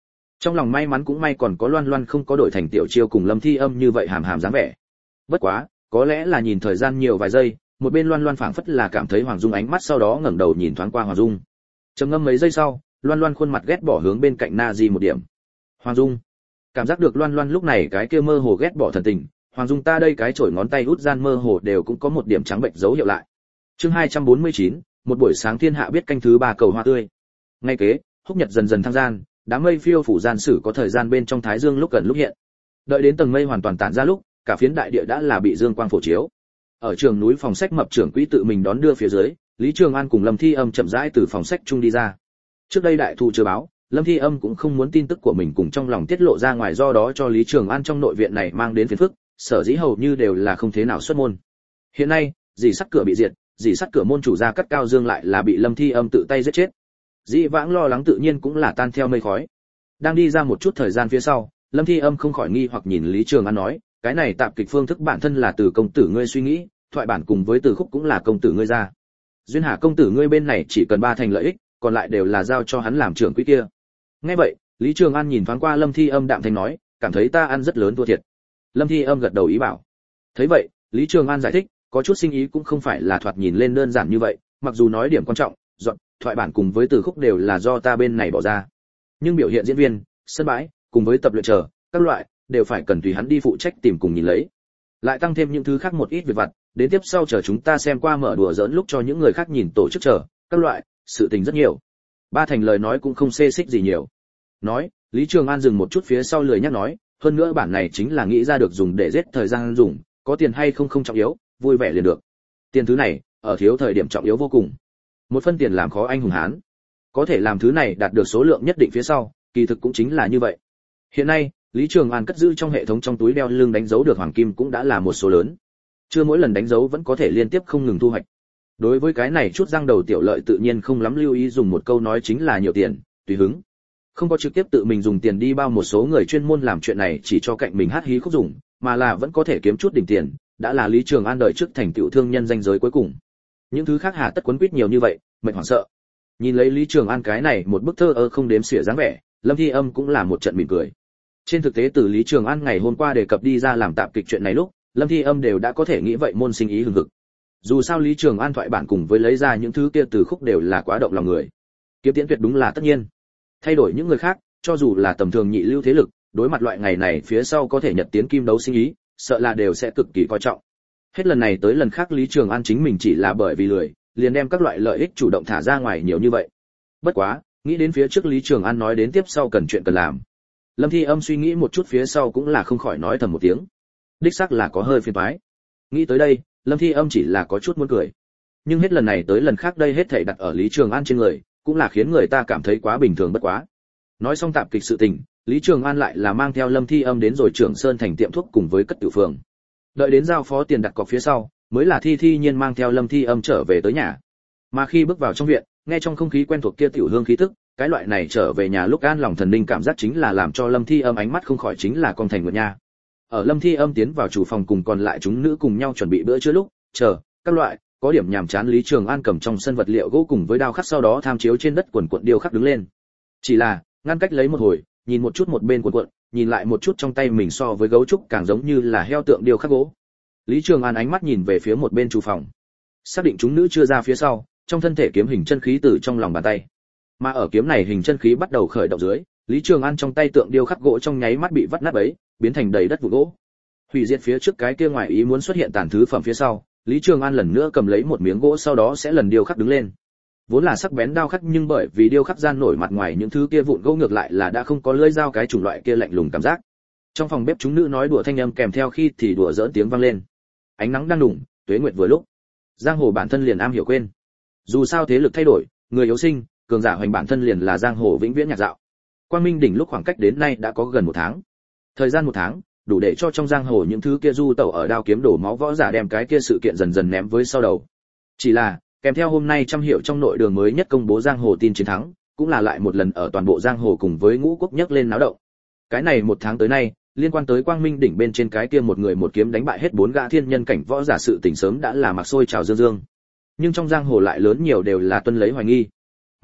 Trong lòng may mắn cũng may còn có Loan Loan không có đổi thành Tiểu Chiêu cùng Lâm Thi Âm như vậy hàm hàm dáng vẻ. Bất quá, có lẽ là nhìn thời gian nhiều vài giây, một bên Loan Loan phảng phất là cảm thấy Hoàng Dung ánh mắt, sau đó ngẩng đầu nhìn thoáng qua Hoàng Dung. Trầm ngâm mấy giây sau, Loan Loan khuôn mặt ghét bỏ hướng bên cạnh Na Di một điểm. Hoàng Dung, cảm giác được Loan Loan lúc này cái kia mơ hồ ghét bỏ thần tình, Hoàng Dung ta đây cái chổi ngón tay út gian mơ hồ đều cũng có một điểm trắng bệnh dấu hiệu lại. Chương hai trăm bốn mươi chín, một buổi sáng thiên hạ biết canh thứ ba cầu hoa tươi. Ngay kế, húc nhật dần dần thăng gian, đám mây phiêu phủ gian sử có thời gian bên trong thái dương lúc gần lúc hiện. Đợi đến tầng mây hoàn toàn tản ra lúc, cả phiến đại địa đã là bị dương quang phổ chiếu. Ở trường núi phòng sách mập trưởng quỹ tự mình đón đưa phía dưới, Lý Trường An cùng Lâm Thi Âm chậm rãi từ phòng sách chung đi ra. Trước đây đại thụ chưa báo, Lâm Thi Âm cũng không muốn tin tức của mình cùng trong lòng tiết lộ ra ngoài, do đó cho Lý Trường An trong nội viện này mang đến phiền phức, sở dĩ hầu như đều là không thế nào xuất môn. Hiện nay, dì sắt cửa bị diệt, dì sắt cửa môn chủ gia Cắt Cao Dương lại là bị Lâm Thi Âm tự tay giết chết. Dĩ vãng lo lắng tự nhiên cũng là tan theo mây khói. Đang đi ra một chút thời gian phía sau, Lâm Thi Âm không khỏi nghi hoặc nhìn Lý Trường An nói, cái này tạp kịch phương thức bản thân là từ công tử ngươi suy nghĩ, thoại bản cùng với từ khúc cũng là công tử ngươi ra. Duyên Hà công tử ngươi bên này chỉ cần ba thành lợi ích, còn lại đều là giao cho hắn làm trưởng quỹ kia. Nghe vậy, Lý Trường An nhìn thoáng qua Lâm Thi Âm đạm thanh nói, cảm thấy ta ăn rất lớn thua thiệt. Lâm Thi Âm gật đầu ý bảo. Thấy vậy, Lý Trường An giải thích, có chút sinh ý cũng không phải là thoạt nhìn lên đơn giản như vậy, mặc dù nói điểm quan trọng, dọn, thoại bản cùng với từ khúc đều là do ta bên này bỏ ra. Nhưng biểu hiện diễn viên, sân bãi, cùng với tập luyện chờ, các loại đều phải cần tùy hắn đi phụ trách tìm cùng nhìn lấy. Lại tăng thêm những thứ khác một ít việc vặt, đến tiếp sau chờ chúng ta xem qua mở đùa giỡn lúc cho những người khác nhìn tổ chức chờ, các loại, sự tình rất nhiều. Ba thành lời nói cũng không xê xích gì nhiều. Nói, Lý Trường An dừng một chút phía sau lười nhắc nói, hơn nữa bản này chính là nghĩ ra được dùng để giết thời gian dùng, có tiền hay không không trọng yếu, vui vẻ liền được. Tiền thứ này, ở thiếu thời điểm trọng yếu vô cùng. Một phân tiền làm khó anh hùng hán. Có thể làm thứ này đạt được số lượng nhất định phía sau, kỳ thực cũng chính là như vậy. Hiện nay, Lý Trường An cất giữ trong hệ thống trong túi đeo lưng đánh dấu được hoàng kim cũng đã là một số lớn. Chưa mỗi lần đánh dấu vẫn có thể liên tiếp không ngừng thu hoạch. Đối với cái này chút răng đầu tiểu lợi tự nhiên không lắm lưu ý, dùng một câu nói chính là nhiều tiền, tùy hứng. Không có trực tiếp tự mình dùng tiền đi bao một số người chuyên môn làm chuyện này chỉ cho cạnh mình hát hí khúc dùng, mà là vẫn có thể kiếm chút đỉnh tiền, đã là Lý Trường An đợi trước thành tựu thương nhân danh giới cuối cùng. Những thứ khác hà tất quấn quýt nhiều như vậy, mệt hoảng sợ. Nhìn lấy Lý Trường An cái này một bức thơ ơ không đếm xỉa dáng vẻ, Lâm Thi Âm cũng là một trận mỉm cười. Trên thực tế từ Lý Trường An ngày hôm qua đề cập đi ra làm tạp kịch chuyện này lúc, Lâm Thi Âm đều đã có thể nghĩ vậy môn sinh ý hừng hực. Dù sao Lý Trường An thoại bản cùng với lấy ra những thứ kia từ khúc đều là quá động lòng người. Kiếm tiền tuyệt đúng là tất nhiên. Thay đổi những người khác, cho dù là tầm thường nhị lưu thế lực, đối mặt loại ngày này phía sau có thể nhật tiến kim đấu sinh ý, sợ là đều sẽ cực kỳ coi trọng. Hết lần này tới lần khác Lý Trường An chính mình chỉ là bởi vì lười, liền đem các loại lợi ích chủ động thả ra ngoài nhiều như vậy. Bất quá, nghĩ đến phía trước Lý Trường An nói đến tiếp sau cần chuyện cần làm. Lâm Thi Âm suy nghĩ một chút phía sau cũng là không khỏi nói thầm một tiếng. Đích xác là có hơi phiền toái. Nghĩ tới đây, Lâm Thi Âm chỉ là có chút muốn cười. Nhưng hết lần này tới lần khác đây hết thảy đặt ở Lý Trường An trên người, cũng là khiến người ta cảm thấy quá bình thường bất quá. Nói xong tạp kịch sự tình, Lý Trường An lại là mang theo Lâm Thi Âm đến rồi Trường Sơn thành tiệm thuốc cùng với cất tiểu phường. Đợi đến giao phó tiền đặt cọc phía sau, mới là Thi Thi nhiên mang theo Lâm Thi Âm trở về tới nhà. Mà khi bước vào trong viện, nghe trong không khí quen thuộc kia tiểu hương khí tức, cái loại này trở về nhà lúc an lòng thần linh cảm giác chính là làm cho Lâm Thi Âm ánh mắt không khỏi chính là con thành nguyệt nha. Ở Lâm Thi Âm tiến vào chủ phòng cùng còn lại chúng nữ cùng nhau chuẩn bị bữa trưa lúc, chờ các loại có điểm nhàm chán, Lý Trường An cầm trong sân vật liệu gỗ cùng với đao khắc, sau đó tham chiếu trên đất quần quần điêu khắc đứng lên. Chỉ là ngăn cách lấy một hồi, nhìn một chút một bên quần quần, nhìn lại một chút trong tay mình so với gấu trúc càng giống như là heo tượng điêu khắc gỗ. Lý Trường An ánh mắt nhìn về phía một bên chủ phòng, xác định chúng nữ chưa ra phía sau, trong thân thể kiếm hình chân khí từ trong lòng bàn tay. Mà ở kiếm này hình chân khí bắt đầu khởi động dưới, Lý Trường An trong tay tượng điêu khắc gỗ trong nháy mắt bị vắt nát bấy, biến thành đầy đất vụ gỗ. Hủy diệt phía trước cái kia ngoài ý muốn xuất hiện tàn thứ phẩm phía sau, Lý Trường An lần nữa cầm lấy một miếng gỗ, sau đó sẽ lần điêu khắc đứng lên. Vốn là sắc bén đao khắc, nhưng bởi vì điêu khắc gian nổi mặt ngoài những thứ kia vụn gỗ ngược lại là đã không có lưỡi dao cái chủng loại kia lạnh lùng cảm giác. Trong phòng bếp chúng nữ nói đùa thanh âm kèm theo khi thì đùa giỡn tiếng vang lên. Ánh nắng đang đùng, tuế nguyệt vừa lúc. Giang hồ bản thân liền am hiểu quên. Dù sao thế lực thay đổi, người yếu sinh, cường giả hoành bản thân liền là giang hồ vĩnh viễn nhạc dạo. Quang Minh đỉnh lúc khoảng cách đến nay đã có gần một tháng. Thời gian một tháng, đủ để cho trong giang hồ những thứ kia du tẩu ở đao kiếm đổ máu võ giả đem cái kia sự kiện dần dần ném với sau đầu. Chỉ là, kèm theo hôm nay trăm hiệu trong nội đường mới nhất công bố giang hồ tin chiến thắng, cũng là lại một lần ở toàn bộ giang hồ cùng với ngũ quốc nhấc lên náo động. Cái này một tháng tới nay, liên quan tới Quang Minh đỉnh bên trên cái kia một người một kiếm đánh bại hết bốn gã thiên nhân cảnh võ giả sự tình sớm đã là mặc sôi trào dương dương. Nhưng trong giang hồ lại lớn nhiều đều là tuân lấy hoài nghi.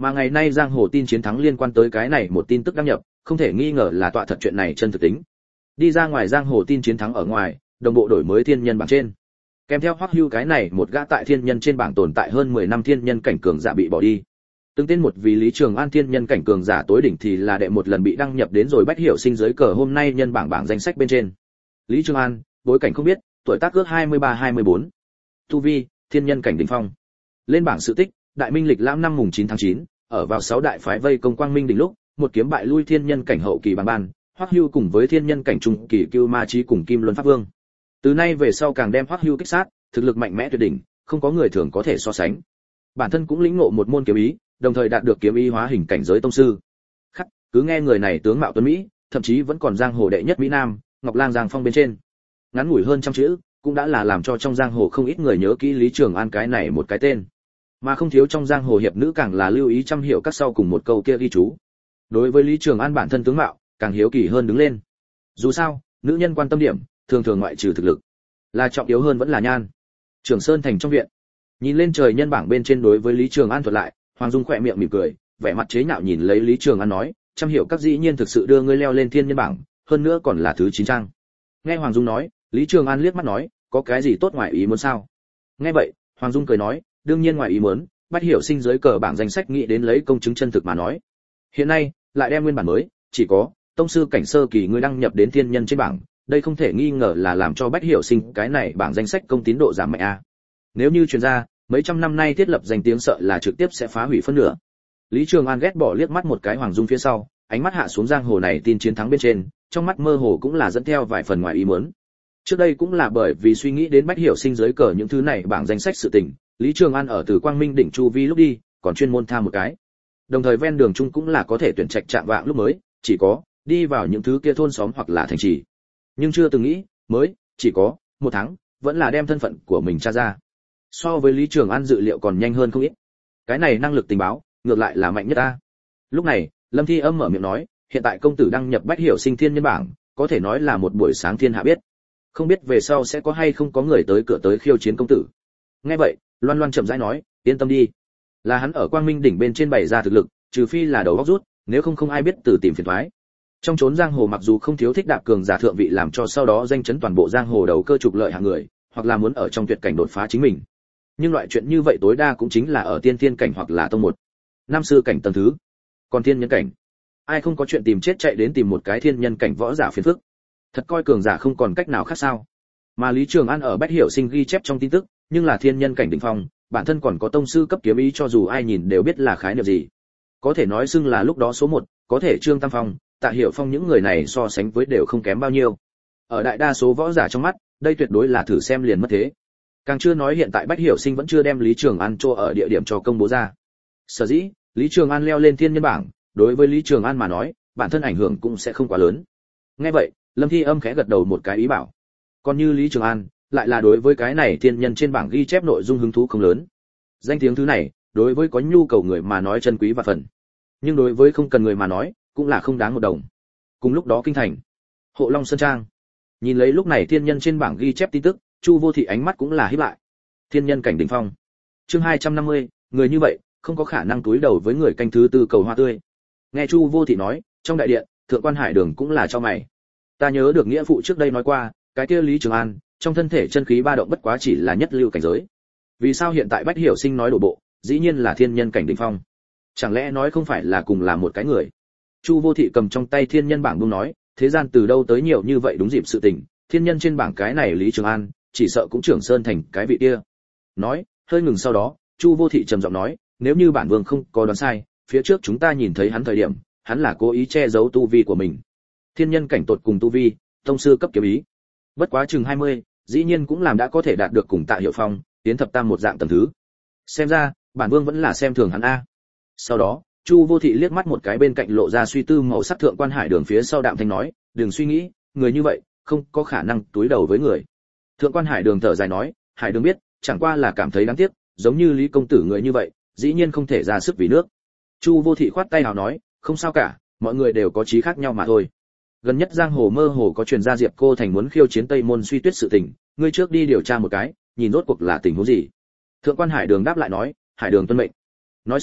Mà ngày nay giang hồ tin chiến thắng liên quan tới cái này một tin tức đăng nhập, không thể nghi ngờ là tọa thật chuyện này chân thực tính. Đi ra ngoài giang hồ tin chiến thắng ở ngoài, đồng bộ đổi mới thiên nhân bảng trên. Kèm theo Hoắc Hưu cái này một gã tại thiên nhân trên bảng tồn tại hơn mười năm thiên nhân cảnh cường giả bị bỏ đi. Từng tên một vì Lý Trường An thiên nhân cảnh cường giả tối đỉnh thì là đệ một lần bị đăng nhập đến rồi Bách Hiểu Sinh dưới cờ hôm nay nhân bảng bảng danh sách bên trên. Lý Trường An, bối cảnh không biết, tuổi tác ước hai mươi ba hai mươi bốn. Tu vi, thiên nhân cảnh đỉnh phong. Lên bảng sự tích, Đại Minh lịch lãm năm mùng chín tháng chín, ở vào sáu đại phái vây công Quang Minh đỉnh lúc, một kiếm bại lui thiên nhân cảnh hậu kỳ bằng ban, Hoắc Hưu cùng với thiên nhân cảnh trung kỳ Cưu Ma Chí cùng Kim Luân Pháp Vương. Từ nay về sau càng đem Hoắc Hưu kích sát, thực lực mạnh mẽ tuyệt đỉnh, không có người thường có thể so sánh. Bản thân cũng lĩnh ngộ một môn kiếm ý, đồng thời đạt được kiếm ý hóa hình cảnh giới tông sư. Khắc, cứ nghe người này tướng mạo tuấn mỹ, thậm chí vẫn còn giang hồ đệ nhất mỹ nam, Ngọc Lang Giang Phong bên trên. Ngắn ngủi hơn trăm chữ, cũng đã là làm cho trong giang hồ không ít người nhớ kỹ Lý Trường An cái này một cái tên. Mà không thiếu trong giang hồ hiệp nữ càng là lưu ý trăm hiểu các sau cùng một câu kia ghi chú. Đối với Lý Trường An bản thân tướng mạo, càng hiếu kỳ hơn đứng lên. Dù sao, nữ nhân quan tâm điểm, thường thường ngoại trừ thực lực, là trọng yếu hơn vẫn là nhan. Trường Sơn thành trong viện, nhìn lên trời nhân bảng bên trên đối với Lý Trường An thuật lại, Hoàng Dung khỏe miệng mỉm cười, vẻ mặt chế nhạo nhìn lấy Lý Trường An nói, trăm hiểu các dĩ nhiên thực sự đưa ngươi leo lên thiên nhân bảng, hơn nữa còn là thứ chín trang. Nghe Hoàng Dung nói, Lý Trường An liếc mắt nói, có cái gì tốt ngoài ý muốn sao? Nghe vậy, Hoàng Dung cười nói, đương nhiên ngoài ý muốn, Bách Hiểu Sinh dưới cờ bảng danh sách nghĩ đến lấy công chứng chân thực mà nói. Hiện nay, lại đem nguyên bản mới, chỉ có tông sư cảnh sơ kỳ ngươi đăng nhập đến thiên nhân trên bảng, đây không thể nghi ngờ là làm cho Bách Hiểu Sinh cái này bảng danh sách công tín độ giảm mạnh a. Nếu như truyền ra, mấy trăm năm nay thiết lập danh tiếng sợ là trực tiếp sẽ phá hủy phân nửa. Lý Trường An ghét bỏ liếc mắt một cái Hoàng Dung phía sau, ánh mắt hạ xuống giang hồ này tin chiến thắng bên trên, trong mắt mơ hồ cũng là dẫn theo vài phần ngoài ý muốn. Trước đây cũng là bởi vì suy nghĩ đến Bách Hiểu Sinh dưới cờ những thứ này bảng danh sách sự tình, Lý Trường An ở từ Quang Minh đỉnh chu vi lúc đi, còn chuyên môn tham một cái. Đồng thời ven đường chung cũng là có thể tuyển trạch chạm vạng lúc mới, chỉ có đi vào những thứ kia thôn xóm hoặc là thành trì. Nhưng chưa từng nghĩ, mới chỉ có một tháng, vẫn là đem thân phận của mình tra ra. So với Lý Trường An dự liệu còn nhanh hơn không ít. Cái này năng lực tình báo, ngược lại là mạnh nhất ta. Lúc này, Lâm Thi Âm mở miệng nói, hiện tại công tử đăng nhập Bách Hiểu Sinh thiên nhân bảng, có thể nói là một buổi sáng thiên hạ biết. Không biết về sau sẽ có hay không có người tới cửa tới khiêu chiến công tử. Nghe vậy, Loan Loan chậm rãi nói, yên tâm đi, là hắn ở Quang Minh đỉnh bên trên bày ra thực lực, trừ phi là đầu óc rút, nếu không không ai biết từ tìm phiền toái. Trong chốn giang hồ mặc dù không thiếu thích đạp cường giả thượng vị làm cho sau đó danh chấn toàn bộ giang hồ đầu cơ trục lợi hạng người, hoặc là muốn ở trong tuyệt cảnh đột phá chính mình. Nhưng loại chuyện như vậy tối đa cũng chính là ở tiên thiên cảnh hoặc là tông một, năm sư cảnh tầng thứ. Còn thiên nhân cảnh, ai không có chuyện tìm chết chạy đến tìm một cái thiên nhân cảnh võ giả phiền phức. Thật coi cường giả không còn cách nào khác sao? Mà Lý Trường An ở Bách Hiểu Sinh ghi chép trong tin tức, nhưng là thiên nhân cảnh đỉnh phong, bản thân còn có tông sư cấp kiếm ý cho dù ai nhìn đều biết là khái niệm gì. Có thể nói xưng là lúc đó số một, có thể Trương Tam Phong, Tạ Hiểu Phong những người này so sánh với đều không kém bao nhiêu. Ở đại đa số võ giả trong mắt, đây tuyệt đối là thử xem liền mất thế. Càng chưa nói hiện tại Bách Hiểu Sinh vẫn chưa đem Lý Trường An cho ở địa điểm cho công bố ra. Sở dĩ, Lý Trường An leo lên thiên nhân bảng, đối với Lý Trường An mà nói, bản thân ảnh hưởng cũng sẽ không quá lớn. Nghe vậy, Lâm Thi Âm khẽ gật đầu một cái ý bảo. Còn như Lý Trường An, lại là đối với cái này thiên nhân trên bảng ghi chép nội dung hứng thú không lớn. Danh tiếng thứ này, đối với có nhu cầu người mà nói chân quý và phần. Nhưng đối với không cần người mà nói, cũng là không đáng một đồng. Cùng lúc đó kinh thành, Hộ Long Sơn Trang. Nhìn lấy lúc này thiên nhân trên bảng ghi chép tin tức, Chu Vô Thị ánh mắt cũng là híp lại. Thiên nhân cảnh đỉnh phong. Chương hai trăm năm mươi, người như vậy, không có khả năng túi đầu với người canh thứ tư cầu hoa tươi. Nghe Chu Vô Thị nói, trong đại điện, Thượng quan Hải Đường cũng là cho mày. Ta nhớ được nghĩa phụ trước đây nói qua, cái kia Lý Trường An, trong thân thể chân khí ba động bất quá chỉ là nhất lưu cảnh giới. Vì sao hiện tại Bách Hiểu Sinh nói đổ bộ, dĩ nhiên là thiên nhân cảnh đỉnh phong? Chẳng lẽ nói không phải là cùng là một cái người? Chu Vô Thị cầm trong tay thiên nhân bảng buông nói, thế gian từ đâu tới nhiều như vậy đúng dịp sự tình, thiên nhân trên bảng cái này Lý Trường An, chỉ sợ cũng trưởng sơn thành cái vị kia. Nói, hơi ngừng sau đó, Chu Vô Thị trầm giọng nói, nếu như bản vương không có đoán sai, phía trước chúng ta nhìn thấy hắn thời điểm, hắn là cố ý che giấu tu vi của mình. Thiên nhân cảnh tột cùng tu vi, tông sư cấp kiếm ý. Bất quá chừng hai mươi, dĩ nhiên cũng làm đã có thể đạt được cùng Tạ Hiểu Phong, tiến thập tam một dạng tầng thứ. Xem ra, bản vương vẫn là xem thường hắn a. Sau đó, Chu Vô Thị liếc mắt một cái bên cạnh lộ ra suy tư màu sắc Thượng quan Hải Đường phía sau đạm thanh nói, đừng suy nghĩ, người như vậy, không có khả năng túi đầu với người. Thượng quan Hải Đường thở dài nói, Hải Đường biết, chẳng qua là cảm thấy đáng tiếc, giống như Lý công tử người như vậy, dĩ nhiên không thể ra sức vì nước. Chu Vô Thị khoát tay nào nói, không sao cả, mọi người đều có chí khác nhau mà thôi. Gần nhất giang hồ mơ hồ có truyền ra Diệp Cô Thành muốn khiêu chiến Tây Môn Suy Tuyết sự tình, ngươi trước đi điều tra một cái, nhìn rốt cuộc là tình huống gì. Thượng quan Hải Đường đáp lại nói, Hải Đường tuân mệnh. Nói xong,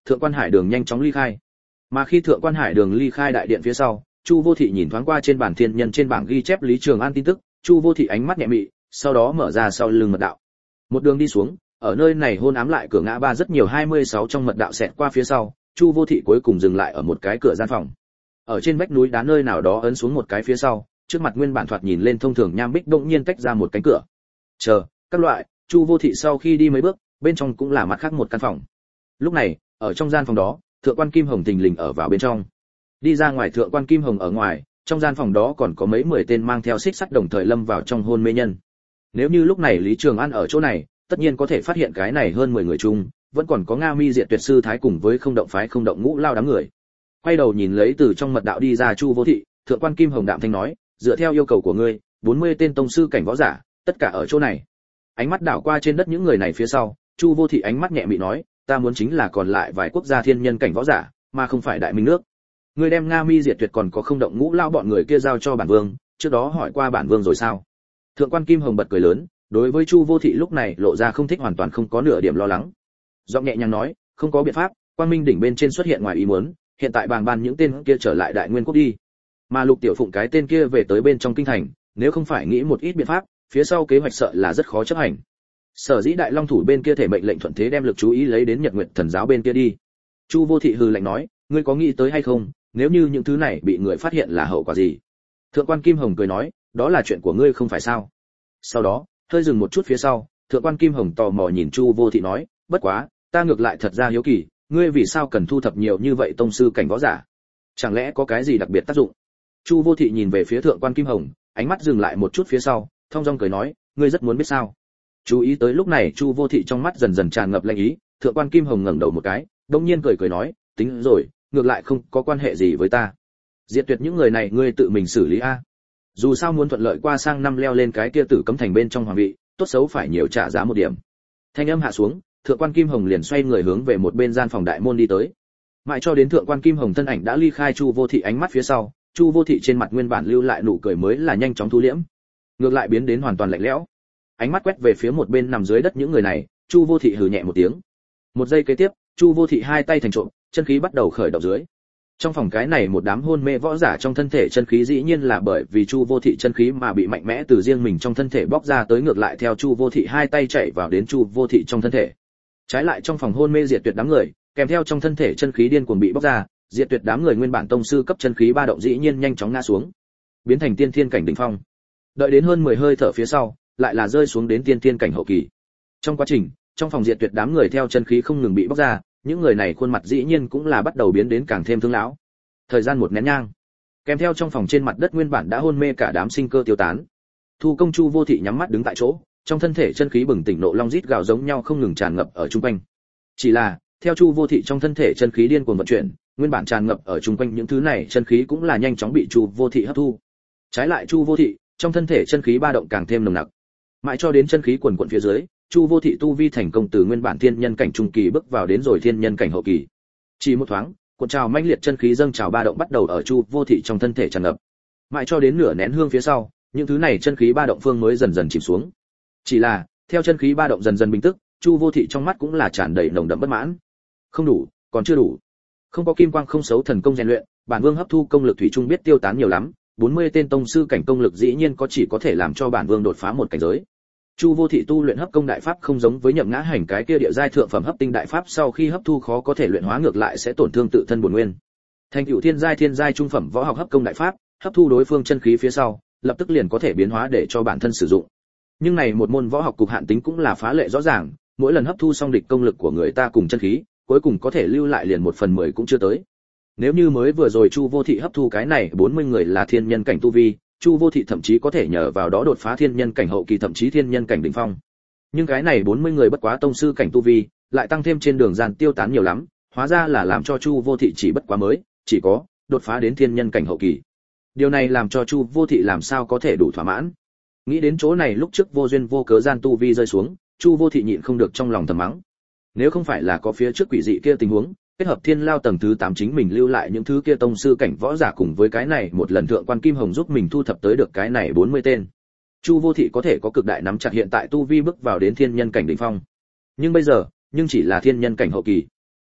Thượng Quan Hải Đường nhanh chóng ly khai. Mà khi Thượng Quan Hải Đường ly khai đại điện phía sau, Chu Vô Thị nhìn thoáng qua trên bản thiên nhân trên bảng ghi chép Lý Trường An tin tức, Chu Vô Thị ánh mắt nhẹ mị, sau đó mở ra sau lưng mật đạo. Một đường đi xuống, ở nơi này hôn ám lại cửa ngã ba rất nhiều hai mươi sáu trong mật đạo xẹt qua phía sau, Chu Vô Thị cuối cùng dừng lại ở một cái cửa gian phòng. Ở trên vách núi đá nơi nào đó ấn xuống một cái phía sau, trước mặt nguyên bản thoạt nhìn lên thông thường nham bích bỗng nhiên tách ra một cánh cửa. Chờ, các loại, Chu Vô Thị sau khi đi mấy bước, bên trong cũng là mặt khác một căn phòng. Lúc này, ở trong gian phòng đó, Thượng Quan Kim Hồng thình lình ở vào bên trong. Đi ra ngoài Thượng Quan Kim Hồng ở ngoài, trong gian phòng đó còn có mấy mười tên mang theo xích sắt đồng thời lâm vào trong hôn mê nhân. Nếu như lúc này Lý Trường An ở chỗ này, tất nhiên có thể phát hiện cái này hơn mười người chung, vẫn còn có Nga Mi Diệt Tuyệt sư thái cùng với Không Động phái Không Động ngũ lao đám người. Quay đầu nhìn lấy từ trong mật đạo đi ra Chu Vô Thị, Thượng Quan Kim Hồng đạm thanh nói, dựa theo yêu cầu của ngươi, bốn mươi tên tông sư cảnh võ giả, tất cả ở chỗ này. Ánh mắt đảo qua trên đất những người này phía sau, Chu Vô Thị ánh mắt nhẹ mị nói, ta muốn chính là còn lại vài quốc gia thiên nhân cảnh võ giả, mà không phải đại minh nước. Ngươi đem Nga Mi Diệt Tuyệt còn có Không Động ngũ lao bọn người kia giao cho bản vương, trước đó hỏi qua bản vương rồi sao? Thượng Quan Kim Hồng bật cười lớn, đối với Chu Vô Thị lúc này lộ ra không thích hoàn toàn không có nửa điểm lo lắng. Giọng nhẹ nhàng nói, không có biện pháp, Quang Minh đỉnh bên trên xuất hiện ngoài ý muốn, hiện tại bàng ban những tên kia trở lại Đại Nguyên quốc đi. Mà Lục Tiểu Phụng cái tên kia về tới bên trong kinh thành, nếu không phải nghĩ một ít biện pháp, phía sau kế hoạch sợ là rất khó chấp hành. Sở dĩ Đại Long thủ bên kia thể mệnh lệnh thuận thế đem lực chú ý lấy đến Nhật Nguyệt Thần giáo bên kia đi. Chu Vô Thị hừ lạnh nói, ngươi có nghĩ tới hay không, nếu như những thứ này bị người phát hiện là hậu quả gì? Thượng Quan Kim Hồng cười nói, đó là chuyện của ngươi không phải sao? Sau đó, hơi dừng một chút phía sau, Thượng Quan Kim Hồng tò mò nhìn Chu Vô Thị nói, bất quá, ta ngược lại thật ra hiếu kỳ, ngươi vì sao cần thu thập nhiều như vậy tông sư cảnh võ giả? Chẳng lẽ có cái gì đặc biệt tác dụng? Chu Vô Thị nhìn về phía Thượng Quan Kim Hồng, ánh mắt dừng lại một chút phía sau, thong dong cười nói, ngươi rất muốn biết sao? Chú ý tới lúc này Chu Vô Thị trong mắt dần dần tràn ngập lanh ý, Thượng Quan Kim Hồng ngẩng đầu một cái, đống nhiên cười cười nói, tính rồi, ngược lại không có quan hệ gì với ta. Diệt Tuyệt những người này ngươi tự mình xử lý a. Dù sao muốn thuận lợi qua sang năm leo lên cái kia tử cấm thành bên trong hoàng vị, tốt xấu phải nhiều trả giá một điểm. Thanh âm hạ xuống, Thượng Quan Kim Hồng liền xoay người hướng về một bên gian phòng đại môn đi tới. Mãi cho đến Thượng Quan Kim Hồng thân ảnh đã ly khai Chu Vô Thị ánh mắt phía sau, Chu Vô Thị trên mặt nguyên bản lưu lại nụ cười mới là nhanh chóng thu liễm, ngược lại biến đến hoàn toàn lạnh lẽo. Ánh mắt quét về phía một bên nằm dưới đất những người này, Chu Vô Thị hừ nhẹ một tiếng. Một giây kế tiếp, Chu Vô Thị hai tay thành trộm, chân khí bắt đầu khởi động dưới. Trong phòng cái này một đám hôn mê võ giả trong thân thể chân khí dĩ nhiên là bởi vì Chu Vô Thị chân khí mà bị mạnh mẽ từ riêng mình trong thân thể bóc ra tới ngược lại theo Chu Vô Thị hai tay chạy vào đến Chu Vô Thị trong thân thể. Trái lại trong phòng hôn mê Diệt Tuyệt đám người, kèm theo trong thân thể chân khí điên cuồng bị bóc ra, Diệt Tuyệt đám người nguyên bản tông sư cấp chân khí ba động dĩ nhiên nhanh chóng ngã xuống, biến thành tiên thiên cảnh đỉnh phong. Đợi đến hơn mười hơi thở phía sau, lại là rơi xuống đến tiên thiên cảnh hậu kỳ. Trong quá trình, trong phòng Diệt Tuyệt đám người theo chân khí không ngừng bị bóc ra, những người này khuôn mặt dĩ nhiên cũng là bắt đầu biến đến càng thêm thương lão. Thời gian một nén nhang, kèm theo trong phòng trên mặt đất nguyên bản đã hôn mê cả đám sinh cơ tiêu tán. Thu Công Chu Vô Thị nhắm mắt đứng tại chỗ, trong thân thể chân khí bừng tỉnh nộ long rít gào giống nhau không ngừng tràn ngập ở trung quanh. Chỉ là, theo Chu Vô Thị trong thân thể chân khí điên cuồng vận chuyển, nguyên bản tràn ngập ở trung quanh những thứ này chân khí cũng là nhanh chóng bị Chu Vô Thị hấp thu. Trái lại Chu Vô Thị, trong thân thể chân khí ba động càng thêm nồng nặc. Mãi cho đến chân khí quần quần phía dưới, Chu Vô Thị tu vi thành công từ nguyên bản thiên nhân cảnh trung kỳ bước vào đến rồi thiên nhân cảnh hậu kỳ. Chỉ một thoáng, cuộn trào mãnh liệt chân khí dâng trào ba động bắt đầu ở Chu Vô Thị trong thân thể tràn ngập. Mãi cho đến nửa nén hương phía sau, những thứ này chân khí ba động phương mới dần dần chìm xuống. Chỉ là, theo chân khí ba động dần dần bình tức, Chu Vô Thị trong mắt cũng là tràn đầy nồng đậm bất mãn. Không đủ, còn chưa đủ. Không có kim quang không xấu thần công rèn luyện, bản vương hấp thu công lực thủy chung biết tiêu tán nhiều lắm, bốn mươi tên tông sư cảnh công lực dĩ nhiên có chỉ có thể làm cho bản vương đột phá một cảnh giới. Chu Vô Thị tu luyện hấp công đại pháp không giống với Nhậm Ngã Hành cái kia địa giai thượng phẩm hấp tinh đại pháp sau khi hấp thu khó có thể luyện hóa ngược lại sẽ tổn thương tự thân bổn nguyên. Thành tựu thiên giai thiên giai trung phẩm võ học hấp công đại pháp, hấp thu đối phương chân khí phía sau, lập tức liền có thể biến hóa để cho bản thân sử dụng. Nhưng này một môn võ học cục hạn tính cũng là phá lệ rõ ràng, mỗi lần hấp thu xong địch công lực của người ta cùng chân khí, cuối cùng có thể lưu lại liền một phần mười cũng chưa tới. Nếu như mới vừa rồi Chu Vô Thị hấp thu cái này bốn mươi người là thiên nhân cảnh tu vi, Chu Vô Thị thậm chí có thể nhờ vào đó đột phá thiên nhân cảnh hậu kỳ thậm chí thiên nhân cảnh đỉnh phong. Nhưng cái này bốn mươi người bất quá tông sư cảnh tu vi, lại tăng thêm trên đường gian tiêu tán nhiều lắm, hóa ra là làm cho Chu Vô Thị chỉ bất quá mới, chỉ có đột phá đến thiên nhân cảnh hậu kỳ. Điều này làm cho Chu Vô Thị làm sao có thể đủ thỏa mãn. Nghĩ đến chỗ này lúc trước vô duyên vô cớ gian tu vi rơi xuống, Chu Vô Thị nhịn không được trong lòng thầm mắng. Nếu không phải là có phía trước quỷ dị kia tình huống, kết hợp thiên lao tầng thứ tám chính mình lưu lại những thứ kia tông sư cảnh võ giả cùng với cái này một lần Thượng Quan Kim Hồng giúp mình thu thập tới được cái này bốn mươi tên. Chu Vô Thị có thể có cực đại nắm chặt hiện tại tu vi bước vào đến thiên nhân cảnh đỉnh phong. Nhưng bây giờ, nhưng chỉ là thiên nhân cảnh hậu kỳ.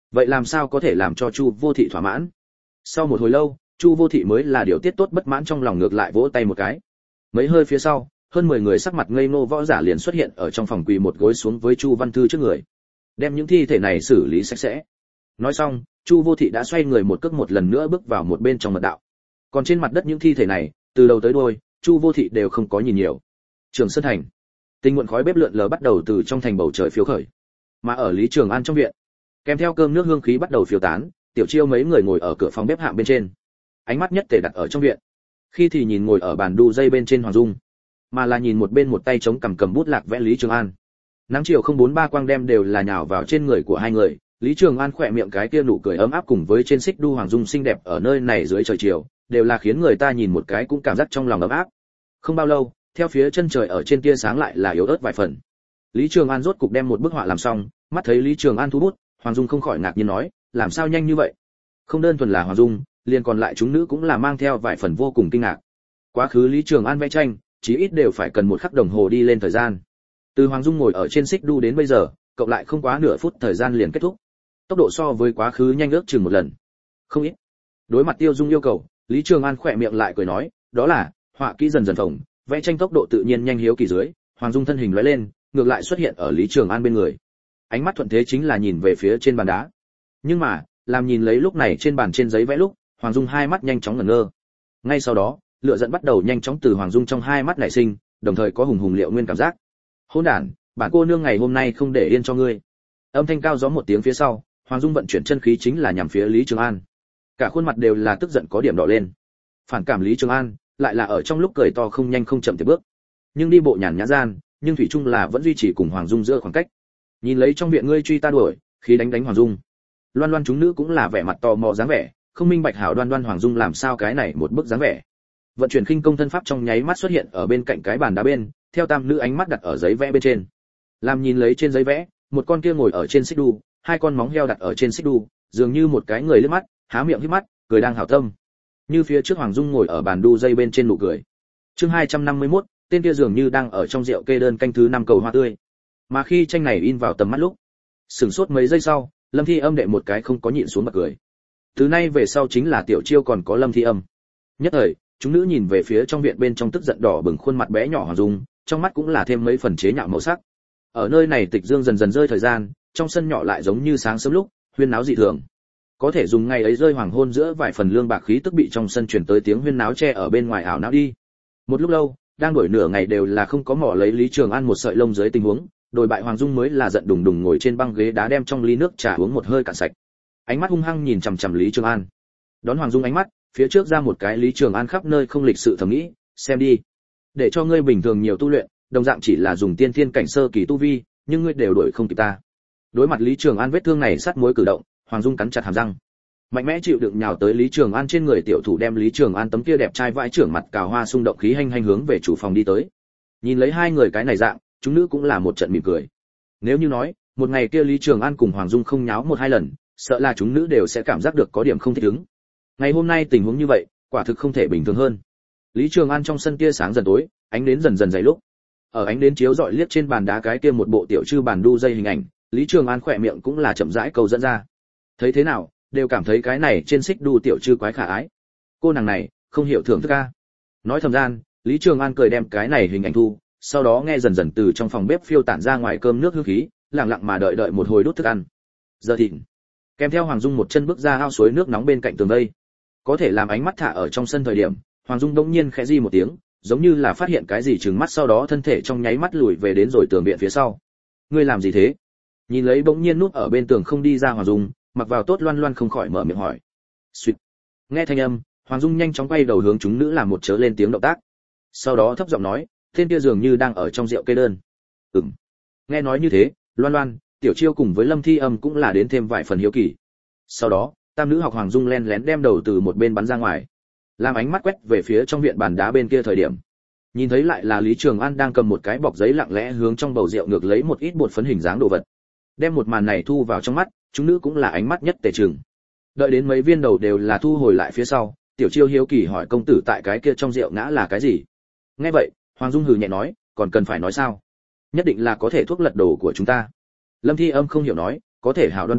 vậy làm sao có thể làm cho Chu Vô Thị thỏa mãn? Sau một hồi lâu, Chu Vô Thị mới là điều tiết tốt bất mãn trong lòng, ngược lại vỗ tay một cái. Mấy hơi phía sau, hơn mười người sắc mặt ngây ngô võ giả liền xuất hiện ở trong phòng, quỳ một gối xuống với Chu Văn Thư trước người, đem những thi thể này xử lý sạch sẽ. Nói xong, Chu Vô Thị đã xoay người một cước một lần nữa bước vào một bên trong mật đạo. Còn trên mặt đất những thi thể này, từ đầu tới đuôi, Chu Vô Thị đều không có nhìn nhiều. Trường Sơn thành, tinh nguồn khói bếp lượn lờ bắt đầu từ trong thành bầu trời phiêu khởi. Mà ở Lý Trường An trong viện, kèm theo cơm nước hương khí bắt đầu phiêu tán, Tiểu Chiêu mấy người ngồi ở cửa phòng bếp hạng bên trên, ánh mắt nhất tề đặt ở trong viện. Khi thì nhìn ngồi ở bàn đu dây bên trên Hoàng Dung, mà là nhìn một bên một tay chống cầm cầm bút lạc vẽ Lý Trường An. Nắng chiều không bốn ba quang đem đều là nhào vào trên người của hai người, Lý Trường An khỏe miệng cái kia nụ cười ấm áp cùng với trên xích đu Hoàng Dung xinh đẹp ở nơi này dưới trời chiều, đều là khiến người ta nhìn một cái cũng cảm giác trong lòng ấm áp. Không bao lâu, theo phía chân trời ở trên tia sáng lại là yếu ớt vài phần. Lý Trường An rốt cục đem một bức họa làm xong, mắt thấy Lý Trường An thu bút, Hoàng Dung không khỏi ngạc nhiên nói, làm sao nhanh như vậy? Không đơn thuần là Hoàng Dung, liền còn lại chúng nữ cũng là mang theo vài phần vô cùng kinh ngạc. Quá khứ Lý Trường An vẽ tranh, chí ít đều phải cần một khắc đồng hồ đi lên thời gian. Từ Hoàng Dung ngồi ở trên xích đu đến bây giờ, cộng lại không quá nửa phút thời gian liền kết thúc. Tốc độ so với quá khứ nhanh ước chừng một lần. Không ít. Đối mặt Tiêu Dung yêu cầu, Lý Trường An khỏe miệng lại cười nói, đó là họa kỹ dần dần phồng, vẽ tranh tốc độ tự nhiên nhanh hiếu kỳ dưới, Hoàng Dung thân hình lóe lên, ngược lại xuất hiện ở Lý Trường An bên người. Ánh mắt thuận thế chính là nhìn về phía trên bàn đá. Nhưng mà, làm nhìn lấy lúc này trên bàn trên giấy vẽ lúc, Hoàng Dung hai mắt nhanh chóng ngẩn ngơ. Ngay sau đó, lửa giận bắt đầu nhanh chóng từ Hoàng Dung trong hai mắt nảy sinh, đồng thời có hùng hùng liệu nguyên cảm giác. Hỗn đản, bản cô nương ngày hôm nay không để yên cho ngươi. Âm thanh cao gió một tiếng phía sau, Hoàng Dung vận chuyển chân khí chính là nhằm phía Lý Trường An. Cả khuôn mặt đều là tức giận có điểm đỏ lên. Phản cảm Lý Trường An, lại là ở trong lúc cười to không nhanh không chậm tiếp bước. Nhưng đi bộ nhàn nhã gian, nhưng thủy chung là vẫn duy trì cùng Hoàng Dung giữa khoảng cách. Nhìn lấy trong viện ngươi truy ta đuổi, khí đánh đánh Hoàng Dung. Loan Loan chúng nữ cũng là vẻ mặt tò mò dáng vẻ, không minh bạch hảo Đoan Đoan Hoàng Dung làm sao cái này một bức dáng vẻ. Vận chuyển khinh công thân pháp trong nháy mắt xuất hiện ở bên cạnh cái bàn đá bên, theo tam nữ ánh mắt đặt ở giấy vẽ bên trên. Làm nhìn lấy trên giấy vẽ, một con kia ngồi ở trên xích đu, hai con móng heo đặt ở trên xích đu, dường như một cái người liếc mắt, há miệng híp mắt, cười đang hảo tâm. Như phía trước Hoàng Dung ngồi ở bàn đu dây bên trên nụ cười. Chương hai trăm năm mươi mốt, tên kia dường như đang ở trong rượu kê đơn canh thứ năm cầu hoa tươi. Mà khi tranh này in vào tầm mắt lúc, sửng sốt mấy giây sau, Lâm Thi Âm đệ một cái không có nhịn xuống bật cười. Từ nay về sau chính là Tiểu Chiêu còn có Lâm Thi Âm. Nhất thời, chúng nữ nhìn về phía trong viện bên trong tức giận đỏ bừng khuôn mặt bé nhỏ Hoàng Dung, trong mắt cũng là thêm mấy phần chế nhạo màu sắc. Ở nơi này tịch dương dần dần rơi thời gian, trong sân nhỏ lại giống như sáng sớm lúc, huyên náo dị thường. Có thể dùng ngày ấy rơi hoàng hôn giữa vài phần lương bạc khí tức bị trong sân truyền tới tiếng huyên náo che ở bên ngoài ảo não đi. Một lúc lâu, đang đổi nửa ngày đều là không có mỏ lấy Lý Trường An một sợi lông dưới tình huống, đồi bại Hoàng Dung mới là giận đùng đùng ngồi trên băng ghế đá đem trong ly nước trà uống một hơi cạn sạch. Ánh mắt hung hăng nhìn chằm chằm Lý Trường An. Đón Hoàng Dung ánh mắt, phía trước ra một cái Lý Trường An khắp nơi không lịch sự thầm nghĩ, xem đi, để cho ngươi bình thường nhiều tu luyện, đồng dạng chỉ là dùng tiên thiên cảnh sơ kỳ tu vi, nhưng ngươi đều đuổi không kịp ta. Đối mặt Lý Trường An vết thương này sát mối cử động, Hoàng Dung cắn chặt hàm răng, mạnh mẽ chịu đựng nhào tới Lý Trường An trên người, tiểu thủ đem Lý Trường An tấm kia đẹp trai vãi trưởng mặt cào hoa xung động khí hành hành hướng về chủ phòng đi tới. Nhìn lấy hai người cái này dạng, chúng nữ cũng là một trận mỉm cười. Nếu như nói, một ngày kia Lý Trường An cùng Hoàng Dung không nháo một hai lần, sợ là chúng nữ đều sẽ cảm giác được có điểm không thích ứng. Ngày hôm nay tình huống như vậy, quả thực không thể bình thường hơn. Lý Trường An trong sân tia sáng dần tối, ánh đến dần dần dày lúc. Ở ánh đến chiếu rọi liếc trên bàn đá cái kia một bộ tiểu chư bàn đu dây hình ảnh, Lý Trường An khỏe miệng cũng là chậm rãi câu dẫn ra. Thấy thế nào, đều cảm thấy cái này trên xích đu tiểu chư quái khả ái. Cô nàng này, không hiểu thưởng thức a. Nói thầm gian, Lý Trường An cười đem cái này hình ảnh thu, sau đó nghe dần dần từ trong phòng bếp phiêu tản ra ngoài cơm nước hương khí, lặng lặng mà đợi đợi một hồi đút thức ăn. Giờ thịnh, kèm theo Hoàng Dung một chân bước ra ao suối nước nóng bên cạnh tường vây. Có thể làm ánh mắt thả ở trong sân thời điểm, Hoàng Dung đống nhiên khẽ di một tiếng, giống như là phát hiện cái gì trừng mắt, sau đó thân thể trong nháy mắt lùi về đến rồi tường viện phía sau. Ngươi làm gì thế? Nhìn lấy bỗng nhiên núp ở bên tường không đi ra Hoàng Dung, mặc vào tốt Loan Loan không khỏi mở miệng hỏi. Suýt. Nghe thanh âm, Hoàng Dung nhanh chóng quay đầu hướng chúng nữ làm một chớ lên tiếng động tác. Sau đó thấp giọng nói, tên kia dường như đang ở trong rượu kê đơn. Ừm. Nghe nói như thế, Loan Loan, Tiểu Chiêu cùng với Lâm Thi Âm cũng là đến thêm vài phần hiếu kỳ. Sau đó, tam nữ học Hoàng Dung len lén đem đầu từ một bên bắn ra ngoài, làm ánh mắt quét về phía trong viện bàn đá bên kia thời điểm, nhìn thấy lại là Lý Trường An đang cầm một cái bọc giấy lặng lẽ hướng trong bầu rượu ngược lấy một ít bột phấn hình dáng đồ vật. Đem một màn này thu vào trong mắt, chúng nữ cũng là ánh mắt nhất tề trừng. Đợi đến mấy viên đầu đều là thu hồi lại phía sau, Tiểu Chiêu hiếu kỳ hỏi công tử tại cái kia trong rượu ngã là cái gì. Nghe vậy, Hoàng Dung hừ nhẹ nói, còn cần phải nói sao? Nhất định là có thể thuốc lật đồ của chúng ta. Lâm Thi Âm không hiểu nói, có thể hảo Đoan Đoan,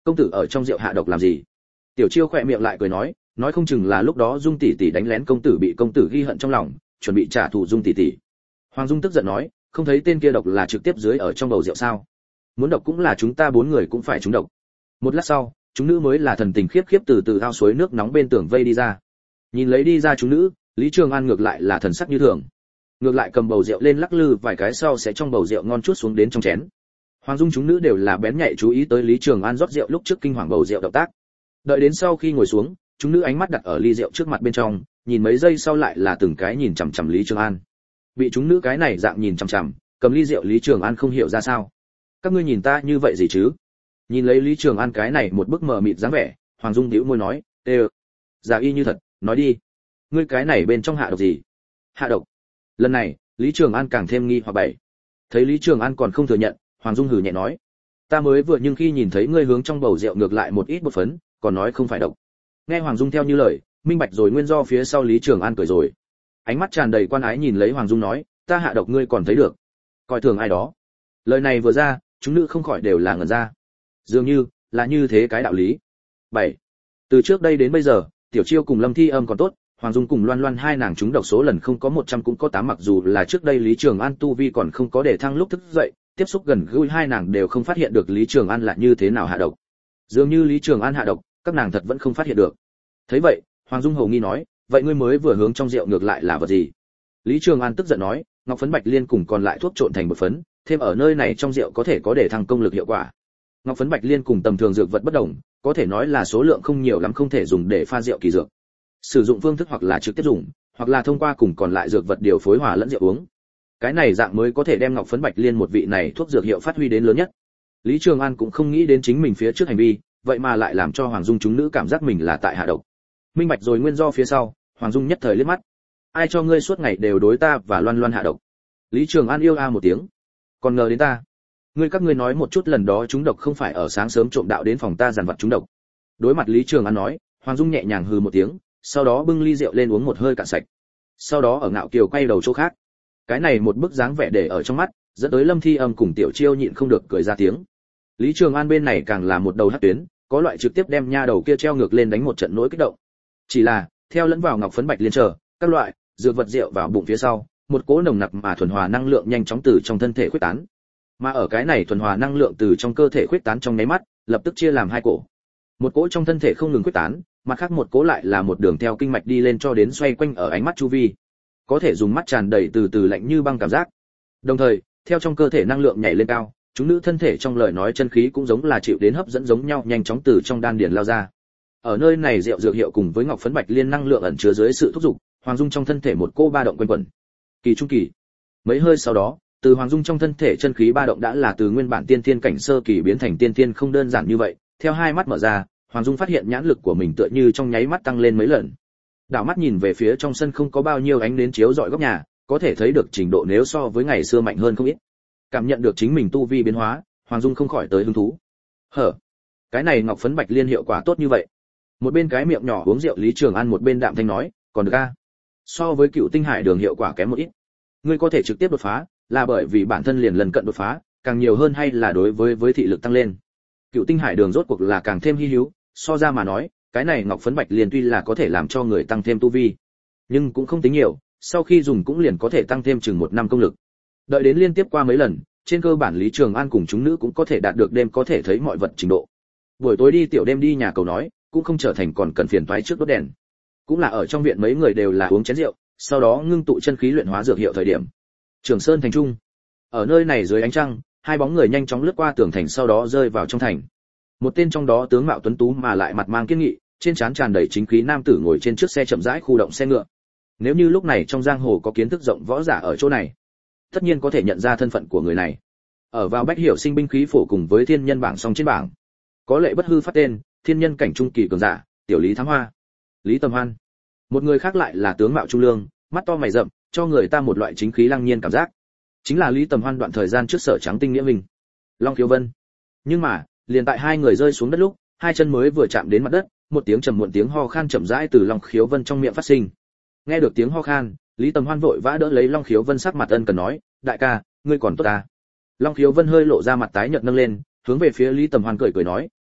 công tử ở trong rượu hạ độc làm gì? Tiểu Chiêu khẽ miệng lại cười nói, nói không chừng là lúc đó Dung tỷ tỷ đánh lén công tử bị công tử ghi hận trong lòng, chuẩn bị trả thù Dung tỷ tỷ. Hoàng Dung tức giận nói, không thấy tên kia độc là trực tiếp dưới ở trong bầu rượu sao? Muốn độc cũng là chúng ta bốn người cũng phải trúng độc. Một lát sau, chúng nữ mới là thần tình khiếp khiếp từ từ ao suối nước nóng bên tường vây đi ra. Nhìn lấy đi ra chúng nữ, Lý Trường An ngược lại là thần sắc như thường. Ngược lại cầm bầu rượu lên lắc lư vài cái sau sẽ trong bầu rượu ngon chút xuống đến trong chén. Hoàng Dung chúng nữ đều là bén nhạy chú ý tới Lý Trường An rót rượu lúc trước kinh hoàng bầu rượu động tác. Đợi đến sau khi ngồi xuống, chúng nữ ánh mắt đặt ở ly rượu trước mặt bên trong, nhìn mấy giây sau lại là từng cái nhìn chằm chằm Lý Trường An. Bị chúng nữ cái này dạng nhìn chằm chằm, cầm ly rượu Lý Trường An không hiểu ra sao. Các ngươi nhìn ta như vậy gì chứ? Nhìn lấy Lý Trường An cái này một bức mờ mịt dáng vẻ, Hoàng Dung nhíu môi nói, "Ê, giả y như thật, nói đi, ngươi cái này bên trong hạ độc gì?" Hạ độc? Lần này, Lý Trường An càng thêm nghi hoặc bảy. Thấy Lý Trường An còn không thừa nhận, Hoàng Dung hừ nhẹ nói, "Ta mới vừa nhưng khi nhìn thấy ngươi hướng trong bầu rượu ngược lại một ít bột phấn, còn nói không phải độc." Nghe Hoàng Dung theo như lời, minh bạch rồi nguyên do phía sau Lý Trường An cười rồi. Ánh mắt tràn đầy quan ái nhìn lấy Hoàng Dung nói, "Ta hạ độc ngươi còn thấy được? Coi thường ai đó?" Lời này vừa ra, chúng nữ không khỏi đều là ngẩn ra. Dường như là như thế cái đạo lý. bảy. Từ trước đây đến bây giờ, Tiểu Chiêu cùng Lâm Thi Âm còn tốt, Hoàng Dung cùng Loan Loan hai nàng chúng độc số lần không có một trăm cũng có tám, mặc dù là trước đây Lý Trường An tu vi còn không có để thăng lúc thức dậy, tiếp xúc gần gũi hai nàng đều không phát hiện được Lý Trường An là như thế nào hạ độc. Dường như Lý Trường An hạ độc, các nàng thật vẫn không phát hiện được. Thấy vậy, Hoàng Dung hầu nghi nói, "Vậy ngươi mới vừa hướng trong rượu ngược lại là vật gì?" Lý Trường An tức giận nói, "Ngọc phấn bạch liên cùng còn lại thuốc trộn thành một phấn, thêm ở nơi này trong rượu có thể có để thăng công lực hiệu quả." Ngọc phấn bạch liên cùng tầm thường dược vật bất đồng, có thể nói là số lượng không nhiều lắm, không thể dùng để pha rượu kỳ dược. Sử dụng phương thức hoặc là trực tiếp dùng, hoặc là thông qua cùng còn lại dược vật điều phối hòa lẫn rượu uống. Cái này dạng mới có thể đem ngọc phấn bạch liên một vị này thuốc dược hiệu phát huy đến lớn nhất. Lý Trường An cũng không nghĩ đến chính mình phía trước hành vi, vậy mà lại làm cho Hoàng Dung chúng nữ cảm giác mình là tại hạ độc. Minh bạch rồi nguyên do phía sau, Hoàng Dung nhất thời liếc mắt. "Ai cho ngươi suốt ngày đều đối ta và Loan Loan hạ độc?" Lý Trường An yêu a một tiếng. "Còn ngờ đến ta? Ngươi các ngươi nói một chút, lần đó chúng độc không phải ở sáng sớm trộm đạo đến phòng ta giàn vật chúng độc?" Đối mặt Lý Trường An nói, Hoàng Dung nhẹ nhàng hừ một tiếng, sau đó bưng ly rượu lên uống một hơi cạn sạch. Sau đó ở ngạo kiều quay đầu chỗ khác. Cái này một bức dáng vẻ để ở trong mắt, dẫn tới Lâm Thi Âm cùng Tiểu Chiêu nhịn không được cười ra tiếng. Lý Trường An bên này càng là một đầu hắc tuyến, có loại trực tiếp đem nha đầu kia treo ngược lên đánh một trận nỗi kích động. Chỉ là, theo lẫn vào ngọc phấn bạch liên trở, các loại dược vật rượu vào bụng phía sau, một cỗ nồng nặc mà thuần hòa năng lượng nhanh chóng từ trong thân thể khuếch tán. Mà ở cái này thuần hòa năng lượng từ trong cơ thể khuếch tán trong nháy mắt, lập tức chia làm hai cỗ. Một cỗ trong thân thể không ngừng khuếch tán, mặt khác một cỗ lại là một đường theo kinh mạch đi lên cho đến xoay quanh ở ánh mắt chu vi. Có thể dùng mắt tràn đầy từ từ lạnh như băng cảm giác. Đồng thời, theo trong cơ thể năng lượng nhảy lên cao, chúng nữ thân thể trong lời nói chân khí cũng giống là chịu đến hấp dẫn giống nhau, nhanh chóng từ trong đan điền lao ra. Ở nơi này rượu dược hiệu cùng với ngọc phấn bạch liên năng lượng ẩn chứa dưới sự thúc giục, Hoàng Dung trong thân thể một cô ba động quanh quẩn. Kỳ trung kỳ. Mấy hơi sau đó, từ Hoàng Dung trong thân thể chân khí ba động đã là từ nguyên bản tiên thiên cảnh sơ kỳ biến thành tiên thiên, không đơn giản như vậy. Theo hai mắt mở ra, Hoàng Dung phát hiện nhãn lực của mình tựa như trong nháy mắt tăng lên mấy lần. Đảo mắt nhìn về phía trong sân không có bao nhiêu ánh nến chiếu rọi góc nhà, có thể thấy được trình độ nếu so với ngày xưa mạnh hơn không ít. Cảm nhận được chính mình tu vi biến hóa, Hoàng Dung không khỏi tới hứng thú. Hở, cái này ngọc phấn bạch liên hiệu quả tốt như vậy. Một bên cái miệng nhỏ uống rượu Lý Trường An một bên đạm thanh nói, còn được a. So với Cựu Tinh Hải Đường hiệu quả kém một ít. Ngươi có thể trực tiếp đột phá, là bởi vì bản thân liền lần cận đột phá, càng nhiều hơn hay là đối với với thị lực tăng lên. Cựu Tinh Hải Đường rốt cuộc là càng thêm hi hữu, so ra mà nói, cái này ngọc phấn bạch liên tuy là có thể làm cho người tăng thêm tu vi, nhưng cũng không tính nhiều, sau khi dùng cũng liền có thể tăng thêm chừng một năm công lực. Đợi đến liên tiếp qua mấy lần, trên cơ bản Lý Trường An cùng chúng nữ cũng có thể đạt được đêm có thể thấy mọi vật trình độ. Buổi tối đi tiểu đêm đi nhà cầu nói, cũng không trở thành còn cần phiền toái trước đốt đèn. Cũng là ở trong viện mấy người đều là uống chén rượu, sau đó ngưng tụ chân khí luyện hóa dược hiệu thời điểm. Trường Sơn thành trung. Ở nơi này dưới ánh trăng, hai bóng người nhanh chóng lướt qua tường thành sau đó rơi vào trong thành. Một tên trong đó tướng mạo tuấn tú mà lại mặt mang kiên nghị, trên trán tràn đầy chính khí nam tử ngồi trên chiếc xe chậm rãi khu động xe ngựa. Nếu như lúc này trong giang hồ có kiến thức rộng võ giả ở chỗ này, tất nhiên có thể nhận ra thân phận của người này. Ở vào Bách Hiểu Sinh binh khí phổ cùng với thiên nhân bảng song trên bảng, có lệ bất hư phát tên, thiên nhân cảnh trung kỳ cường giả, tiểu Lý Thám Hoa, Lý Tầm Hoan. Một người khác lại là tướng mạo trung lương, mắt to mày rậm, cho người ta một loại chính khí lăng nhiên cảm giác. Chính là Lý Tầm Hoan đoạn thời gian trước sở trắng tinh nghĩa minh, Long Khiếu Vân. Nhưng mà, liền tại hai người rơi xuống đất lúc, hai chân mới vừa chạm đến mặt đất, một tiếng trầm muộn tiếng ho khan chậm rãi từ Long Khiếu Vân trong miệng phát sinh. Nghe được tiếng ho khan, Lý Tầm Hoan vội vã đỡ lấy Long Khiếu Vân, sắc mặt ân cần nói, đại ca, ngươi còn tốt à? Long Khiếu Vân hơi lộ ra mặt tái nhợt nâng lên, hướng về phía Lý Tầm Hoan cười cười nói,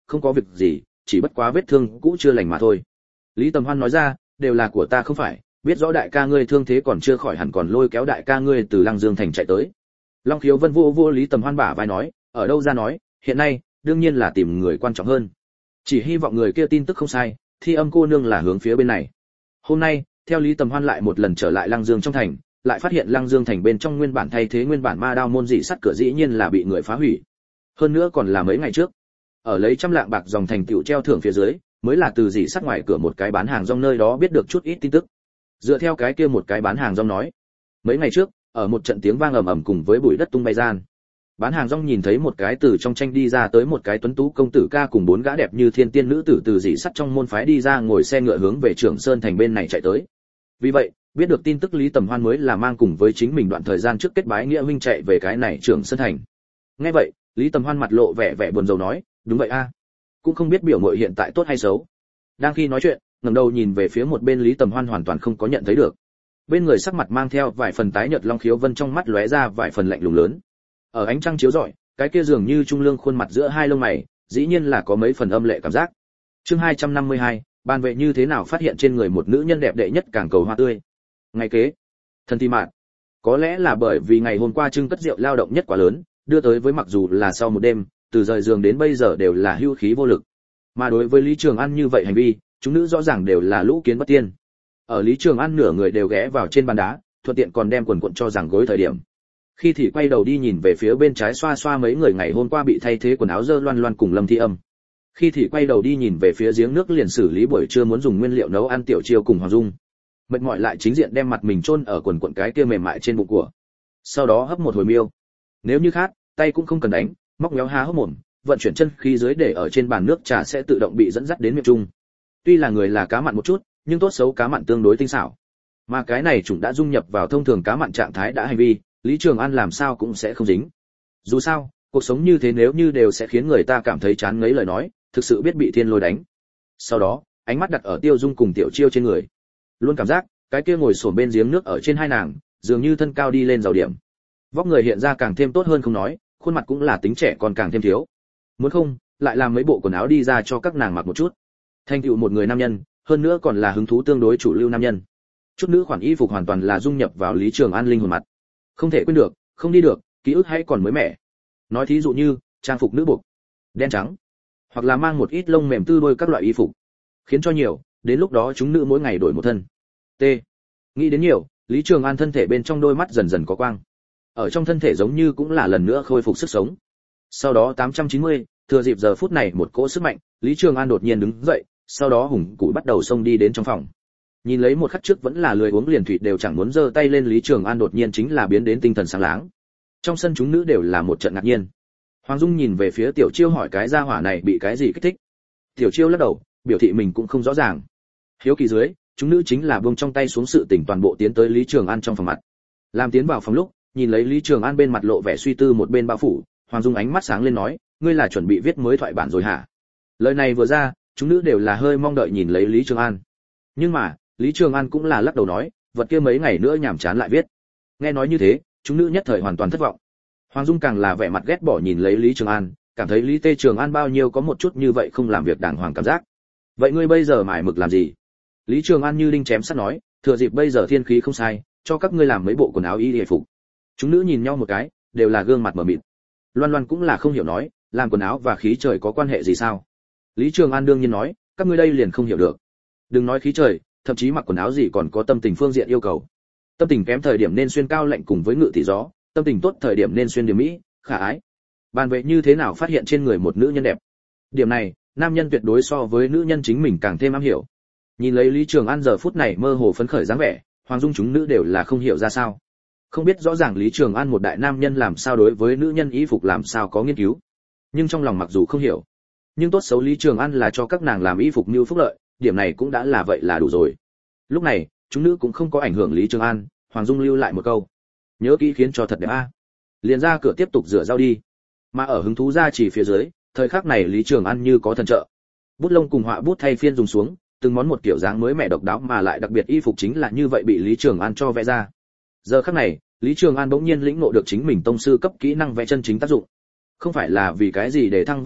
không có việc gì, chỉ bất quá vết thương cũ chưa lành mà thôi. Lý Tầm Hoan nói ra, đều là của ta không phải, biết rõ đại ca ngươi thương thế còn chưa khỏi hẳn còn lôi kéo đại ca ngươi từ Lăng Dương thành chạy tới. Long Khiếu Vân vô vô Lý Tầm Hoan bả vai nói, ở đâu ra nói, hiện nay đương nhiên là tìm người quan trọng hơn. Chỉ hy vọng người kia tin tức không sai, Thi Âm cô nương là hướng phía bên này. Hôm nay, theo Lý Tầm Hoan lại một lần trở lại Lăng Dương trong thành, lại phát hiện Lăng Dương thành bên trong nguyên bản thay thế nguyên bản ma đao môn dị sắt cửa dĩ nhiên là bị người phá hủy. Hơn nữa còn là mấy ngày trước. Ở lấy trăm lạng bạc dòng thành tiểu treo thưởng phía dưới, mới là từ dị sắt ngoài cửa một cái bán hàng rong nơi đó biết được chút ít tin tức. Dựa theo cái kia một cái bán hàng rong nói, mấy ngày trước, ở một trận tiếng vang ầm ầm cùng với bụi đất tung bay gian, bán hàng rong nhìn thấy một cái từ trong tranh đi ra tới một cái tuấn tú công tử ca cùng bốn gã đẹp như thiên tiên nữ tử từ dị sắt trong môn phái đi ra ngồi xe ngựa hướng về Trường Sơn thành bên này chạy tới. Vì vậy, biết được tin tức Lý Tầm Hoan mới là mang cùng với chính mình đoạn thời gian trước kết bái nghĩa huynh chạy về cái này Trường Sơn thành. Nghe vậy, Lý Tầm Hoan mặt lộ vẻ vẻ buồn rầu nói, đúng vậy a, cũng không biết biểu muội hiện tại tốt hay xấu. Đang khi nói chuyện, ngẩng đầu nhìn về phía một bên Lý Tầm Hoan hoàn toàn không có nhận thấy được. Bên người sắc mặt mang theo vài phần tái nhợt Long Khiếu Vân trong mắt lóe ra vài phần lạnh lùng lớn. Ở ánh trăng chiếu rọi, cái kia dường như trung lương khuôn mặt giữa hai lông mày, dĩ nhiên là có mấy phần âm lệ cảm giác. Chương hai trăm năm mươi hai, ban vệ như thế nào phát hiện trên người một nữ nhân đẹp đệ nhất càng cầu hoa tươi. Ngày kế, thần thi mạn. Có lẽ là bởi vì ngày hôm qua trưng cất rượu lao động nhất quá lớn, đưa tới với mặc dù là sau một đêm, từ rời giường đến bây giờ đều là hưu khí vô lực. Mà đối với Lý Trường An như vậy hành vi, chúng nữ rõ ràng đều là lũ kiến bất tiên. Ở Lý Trường An nửa người đều ghé vào trên bàn đá, thuận tiện còn đem quần cuộn cho rằng gối thời điểm. Khi thì quay đầu đi nhìn về phía bên trái xoa xoa mấy người ngày hôm qua bị thay thế quần áo dơ loan loan cùng Lâm Thi Âm. Khi thì quay đầu đi nhìn về phía giếng nước liền xử lý buổi trưa muốn dùng nguyên liệu nấu ăn tiểu chiêu cùng Hoàng Dung. Mệt mỏi lại chính diện đem mặt mình chôn ở quần cuộn cái kia mềm mại trên bụng của. Sau đó hấp một hồi miêu. Nếu như khát, tay cũng không cần đánh, móc méo há hốc mồm, vận chuyển chân khí dưới để ở trên bàn nước trà sẽ tự động bị dẫn dắt đến miệng trung. Tuy là người là cá mặn một chút, nhưng tốt xấu cá mặn tương đối tinh xảo. Mà cái này chúng đã dung nhập vào thông thường cá mặn trạng thái đã hành vi, Lý Trường An làm sao cũng sẽ không dính. Dù sao, cuộc sống như thế nếu như đều sẽ khiến người ta cảm thấy chán ngấy lời nói, thực sự biết bị thiên lôi đánh. Sau đó, ánh mắt đặt ở Tiêu Dung cùng Tiểu Chiêu trên người. Luôn cảm giác, cái kia ngồi xổm bên giếng nước ở trên hai nàng, dường như thân cao đi lên giàu điểm. Vóc người hiện ra càng thêm tốt hơn không nói, khuôn mặt cũng là tính trẻ còn càng thêm thiếu. Muốn không, lại làm mấy bộ quần áo đi ra cho các nàng mặc một chút. Thành tựu một người nam nhân, hơn nữa còn là hứng thú tương đối chủ lưu nam nhân. Chút nữ khoản y phục hoàn toàn là dung nhập vào Lý Trường An linh hồn mặt. Không thể quên được, không đi được, ký ức hay còn mới mẻ. Nói thí dụ như, trang phục nữ buộc, đen trắng, hoặc là mang một ít lông mềm tư đôi các loại y phục. Khiến cho nhiều, đến lúc đó chúng nữ mỗi ngày đổi một thân. T. Nghĩ đến nhiều, Lý Trường An thân thể bên trong đôi mắt dần dần có quang. Ở trong thân thể giống như cũng là lần nữa khôi phục sức sống. Sau đó tám trăm chín mươi, thừa dịp giờ phút này một cỗ sức mạnh, Lý Trường An đột nhiên đứng dậy, sau đó hùng cụ bắt đầu xông đi đến trong phòng. Nhìn lấy một khắc trước vẫn là lười uống liền thủy đều chẳng muốn giơ tay lên Lý Trường An đột nhiên chính là biến đến tinh thần sáng láng. Trong sân chúng nữ đều là một trận ngạc nhiên. Hoàng Dung nhìn về phía Tiểu Chiêu hỏi cái gia hỏa này bị cái gì kích thích. Tiểu Chiêu lắc đầu, biểu thị mình cũng không rõ ràng. Hiếu kỳ dưới, chúng nữ chính là buông trong tay xuống sự tỉnh toàn bộ tiến tới Lý Trường An trong phòng mặt. Làm tiến vào phòng lúc, nhìn lấy Lý Trường An bên mặt lộ vẻ suy tư một bên bao phủ, Hoàng Dung ánh mắt sáng lên nói, ngươi là chuẩn bị viết mới thoại bản rồi hả? Lời này vừa ra, chúng nữ đều là hơi mong đợi nhìn lấy Lý Trường An. Nhưng mà, Lý Trường An cũng là lắc đầu nói, vật kia mấy ngày nữa nhảm chán lại viết. Nghe nói như thế, chúng nữ nhất thời hoàn toàn thất vọng. Hoàng Dung càng là vẻ mặt ghét bỏ nhìn lấy Lý Trường An, cảm thấy Lý Tê Trường An bao nhiêu có một chút như vậy không làm việc đàng hoàng cảm giác. Vậy ngươi bây giờ mải mực làm gì? Lý Trường An như đinh chém sắt nói, thừa dịp bây giờ thiên khí không sai, cho các ngươi làm mấy bộ quần áo y y phục. Chúng nữ nhìn nhau một cái, đều là gương mặt mở mịt. Loan Loan cũng là không hiểu nói, làm quần áo và khí trời có quan hệ gì sao? Lý Trường An đương nhiên nói, các ngươi đây liền không hiểu được. Đừng nói khí trời, thậm chí mặc quần áo gì còn có tâm tình phương diện yêu cầu. Tâm tình kém thời điểm nên xuyên cao lạnh cùng với ngự tỷ gió, tâm tình tốt thời điểm nên xuyên điểm mỹ, khả ái. Bàn vệ như thế nào phát hiện trên người một nữ nhân đẹp? Điểm này, nam nhân tuyệt đối so với nữ nhân chính mình càng thêm am hiểu. Nhìn lấy Lý Trường An giờ phút này mơ hồ phấn khởi dáng vẻ, Hoàng Dung chúng nữ đều là không hiểu ra sao. Không biết rõ ràng Lý Trường An một đại nam nhân làm sao đối với nữ nhân y phục làm sao có nghiên cứu. Nhưng trong lòng mặc dù không hiểu, nhưng tốt xấu Lý Trường An là cho các nàng làm y phục như phúc lợi, điểm này cũng đã là vậy là đủ rồi. Lúc này, chúng nữ cũng không có ảnh hưởng Lý Trường An, Hoàng Dung lưu lại một câu. Nhớ kỹ khiến cho thật đẹp a. Liền ra cửa tiếp tục rửa rau đi. Mà ở hứng thú ra chỉ phía dưới, thời khắc này Lý Trường An như có thần trợ. Bút lông cùng họa bút thay phiên dùng xuống, từng món một kiểu dáng mới mẻ độc đáo mà lại đặc biệt y phục chính là như vậy bị Lý Trường An cho vẽ ra. Giờ khắc này, Lý Trường An bỗng nhiên lĩnh ngộ được chính mình tông sư cấp kỹ năng vẽ chân chính tác dụng. Không phải là vì cái gì để thăng võ học,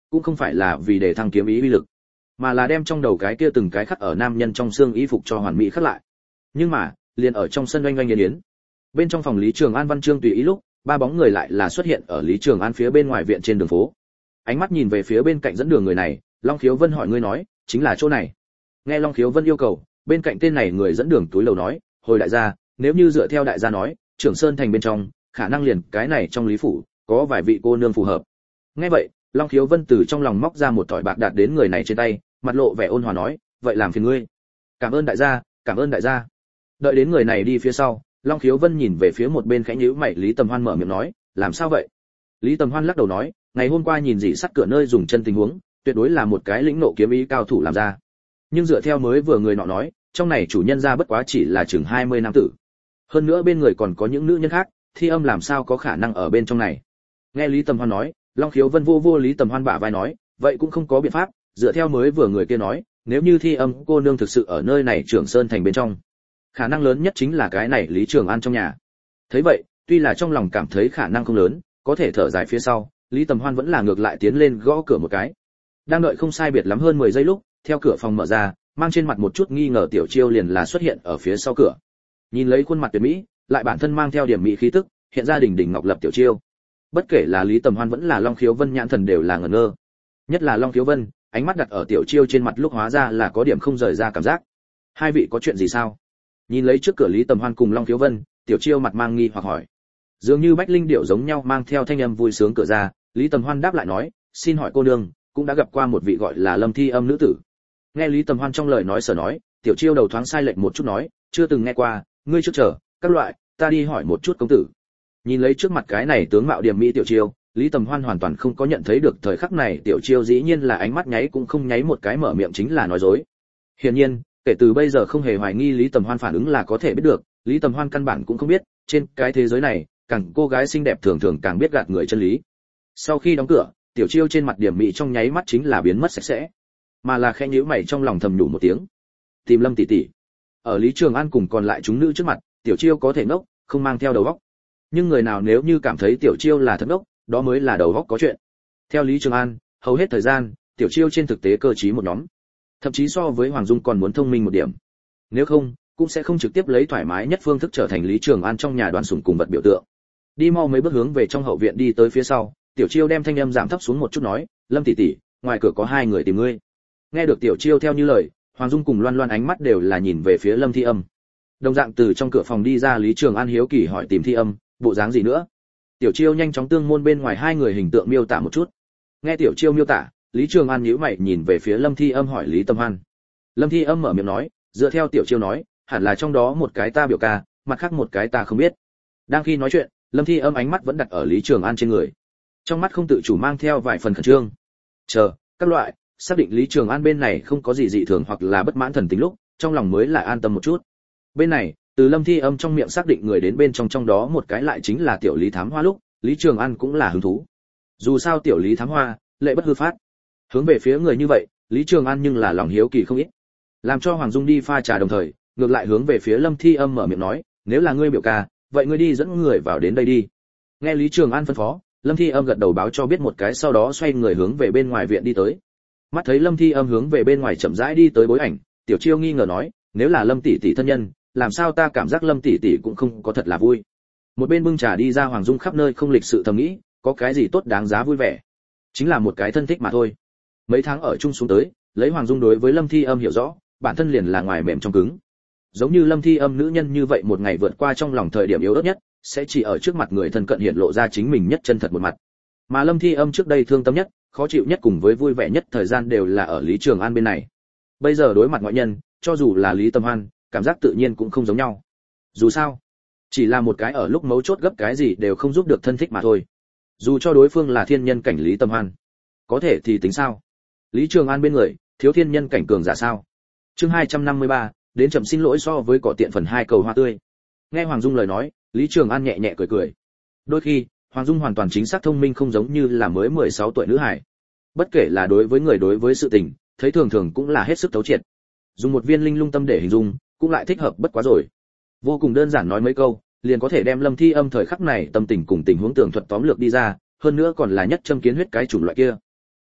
cũng không phải là vì để thăng kiếm ý uy lực, mà là đem trong đầu cái kia từng cái khắc ở nam nhân trong xương y phục cho hoàn mỹ khắc lại. Nhưng mà, liền ở trong sân oanh oanh yến yến, bên trong phòng Lý Trường An văn chương tùy ý lúc, ba bóng người lại là xuất hiện ở Lý Trường An phía bên ngoài viện trên đường phố. Ánh mắt nhìn về phía bên cạnh dẫn đường người này, Long Khiếu Vân hỏi: ngươi nói, chính là chỗ này? Nghe Long Khiếu Vân yêu cầu, bên cạnh tên này người dẫn đường túi lầu nói: hồi đại gia, nếu như dựa theo đại gia nói, Trưởng Sơn thành bên trong, khả năng liền cái này trong Lý phủ, có vài vị cô nương phù hợp. Nghe vậy, Long Khiếu Vân từ trong lòng móc ra một thỏi bạc đặt đến người này trên tay, mặt lộ vẻ ôn hòa nói: vậy làm phiền ngươi. Cảm ơn đại gia, cảm ơn đại gia. Đợi đến người này đi phía sau, Long Khiếu Vân nhìn về phía một bên khẽ nhíu mày Lý Tầm Hoan mở miệng nói: làm sao vậy? Lý Tầm Hoan lắc đầu nói: ngày hôm qua nhìn dị sắt cửa nơi dùng chân tình huống, tuyệt đối là một cái lĩnh nộ kiếm ý cao thủ làm ra. Nhưng dựa theo mới vừa người nọ nói, trong này chủ nhân ra bất quá chỉ là chừng hai mươi nam tử. Hơn nữa bên người còn có những nữ nhân khác, Thi Âm làm sao có khả năng ở bên trong này. Nghe Lý Tầm Hoan nói, Long Khiếu Vân vô vô Lý Tầm Hoan bả vai nói: vậy cũng không có biện pháp, dựa theo mới vừa người kia nói, nếu như Thi Âm cô nương thực sự ở nơi này Trưởng Sơn thành bên trong, khả năng lớn nhất chính là cái này Lý Trường An trong nhà. Thấy vậy, tuy là trong lòng cảm thấy khả năng không lớn, có thể thở dài phía sau, Lý Tầm Hoan vẫn là ngược lại tiến lên gõ cửa một cái. Đang đợi không sai biệt lắm hơn mười giây lúc, theo cửa phòng mở ra, mang trên mặt một chút nghi ngờ Tiểu Chiêu liền là xuất hiện ở phía sau cửa. Nhìn lấy khuôn mặt tuyệt mỹ, lại bản thân mang theo điểm mỹ khí tức, hiện ra đỉnh đỉnh ngọc lập Tiểu Chiêu. Bất kể là Lý Tầm Hoan vẫn là Long Khiếu Vân nhãn thần đều là ngẩn ngơ. Nhất là Long Khiếu Vân, ánh mắt đặt ở Tiểu Chiêu trên mặt lúc hóa ra là có điểm không rời ra cảm giác. Hai vị có chuyện gì sao? Nhìn lấy trước cửa Lý Tầm Hoan cùng Long Khiếu Vân, Tiểu Chiêu mặt mang nghi hoặc hỏi. Dường như bách linh điệu giống nhau mang theo thanh âm vui sướng cửa ra, Lý Tầm Hoan đáp lại nói: xin hỏi cô nương, cũng đã gặp qua một vị gọi là Lâm Thi Âm nữ tử. Nghe Lý Tầm Hoan trong lời nói sở nói, Tiểu Chiêu đầu thoáng sai lệch một chút nói: chưa từng nghe qua, ngươi trước chờ, các loại, ta đi hỏi một chút công tử. Nhìn lấy trước mặt cái này tướng mạo điềm mỹ Tiểu Chiêu, Lý Tầm Hoan hoàn toàn không có nhận thấy được thời khắc này Tiểu Chiêu dĩ nhiên là ánh mắt nháy cũng không nháy một cái, mở miệng chính là nói dối. Hiển nhiên, kể từ bây giờ không hề hoài nghi Lý Tầm Hoan phản ứng là có thể biết được, Lý Tầm Hoan căn bản cũng không biết, trên cái thế giới này, càng cô gái xinh đẹp thường thường càng biết gạt người chân lý. Sau khi đóng cửa, Tiểu Chiêu trên mặt điểm mỹ trong nháy mắt chính là biến mất sạch sẽ, mà là khẽ nhíu mày trong lòng thầm nhủ một tiếng. Tìm Lâm tỷ tỷ. Ở Lý Trường An cùng còn lại chúng nữ trước mặt, Tiểu Chiêu có thể ngốc, không mang theo đầu óc. Nhưng người nào nếu như cảm thấy Tiểu Chiêu là thật ngốc, đó mới là đầu óc có chuyện. Theo Lý Trường An, hầu hết thời gian, Tiểu Chiêu trên thực tế cơ trí một nhóm, thậm chí so với Hoàng Dung còn muốn thông minh một điểm. Nếu không, cũng sẽ không trực tiếp lấy thoải mái nhất phương thức trở thành Lý Trường An trong nhà đoàn sủng cùng vật biểu tượng. Đi mau mấy bước hướng về trong hậu viện đi tới phía sau, Tiểu Chiêu đem thanh âm giảm thấp xuống một chút nói: Lâm tỷ tỷ, ngoài cửa có hai người tìm ngươi. Nghe được Tiểu Chiêu theo như lời, Hoàng Dung cùng Loan Loan ánh mắt đều là nhìn về phía Lâm Thi Âm. Đồng dạng từ trong cửa phòng đi ra Lý Trường An hiếu kỳ hỏi: tìm Thi Âm, bộ dáng gì nữa? Tiểu Chiêu nhanh chóng tương môn bên ngoài hai người hình tượng miêu tả một chút. Nghe Tiểu Chiêu miêu tả, Lý Trường An nhíu mày nhìn về phía Lâm Thi Âm hỏi Lý Tầm Hoan. Lâm Thi Âm mở miệng nói: dựa theo Tiểu Chiêu nói, hẳn là trong đó một cái ta biểu ca, mặt khác một cái ta không biết. Đang khi nói chuyện, Lâm Thi Âm ánh mắt vẫn đặt ở Lý Trường An trên người, trong mắt không tự chủ mang theo vài phần khẩn trương. Chờ, các loại, xác định Lý Trường An bên này không có gì dị thường hoặc là bất mãn thần tính lúc, trong lòng mới là an tâm một chút. Bên này, từ Lâm Thi Âm trong miệng xác định người đến bên trong trong đó một cái lại chính là tiểu Lý Thám Hoa lúc, Lý Trường An cũng là hứng thú. Dù sao tiểu Lý Thám Hoa, lệ bất hư phát. Hướng về phía người như vậy, Lý Trường An nhưng là lòng hiếu kỳ không ít. Làm cho Hoàng Dung đi pha trà đồng thời, ngược lại hướng về phía Lâm Thi Âm mở miệng nói: nếu là ngươi biểu ca, vậy ngươi đi dẫn người vào đến đây đi. Nghe Lý Trường An phân phó, Lâm Thi Âm gật đầu báo cho biết một cái, sau đó xoay người hướng về bên ngoài viện đi tới. Mắt thấy Lâm Thi Âm hướng về bên ngoài chậm rãi đi tới bối ảnh, Tiểu Chiêu nghi ngờ nói: nếu là Lâm tỷ tỷ thân nhân, làm sao ta cảm giác Lâm tỷ tỷ cũng không có thật là vui. Một bên bưng trà đi ra Hoàng Dung khắp nơi không lịch sự thầm nghĩ, có cái gì tốt đáng giá vui vẻ, chính là một cái thân thích mà thôi. Mấy tháng ở chung xuống tới, lấy Hoàng Dung đối với Lâm Thi Âm hiểu rõ, bản thân liền là ngoài mềm trong cứng. Giống như Lâm Thi Âm nữ nhân như vậy một ngày vượt qua trong lòng thời điểm yếu ớt nhất, sẽ chỉ ở trước mặt người thân cận hiện lộ ra chính mình nhất chân thật một mặt. Mà Lâm Thi Âm trước đây thương tâm nhất, khó chịu nhất cùng với vui vẻ nhất thời gian đều là ở Lý Trường An bên này. Bây giờ đối mặt ngoại nhân, cho dù là Lý Tầm Hoan, cảm giác tự nhiên cũng không giống nhau. Dù sao, chỉ là một cái ở lúc mấu chốt gấp cái gì đều không giúp được thân thích mà thôi. Dù cho đối phương là thiên nhân cảnh Lý Tầm Hoan, có thể thì tính sao? Lý Trường An bên người, thiếu thiên nhân cảnh cường giả sao? Chương hai trăm năm mươi ba, đến chậm xin lỗi so với cỏ tiện phần hai cầu hoa tươi. Nghe Hoàng Dung lời nói, Lý Trường An nhẹ nhẹ cười cười. Đôi khi, Hoàng Dung hoàn toàn chính xác thông minh không giống như là mới mười sáu tuổi nữ hải. Bất kể là đối với người đối với sự tình, thấy thường thường cũng là hết sức thấu triệt. Dùng một viên linh lung tâm để hình dung, cũng lại thích hợp bất quá rồi. Vô cùng đơn giản nói mấy câu, liền có thể đem Lâm Thi Âm thời khắc này tâm tình cùng tình huống tường thuật tóm lược đi ra, hơn nữa còn là nhất châm kiến huyết cái chủng loại kia.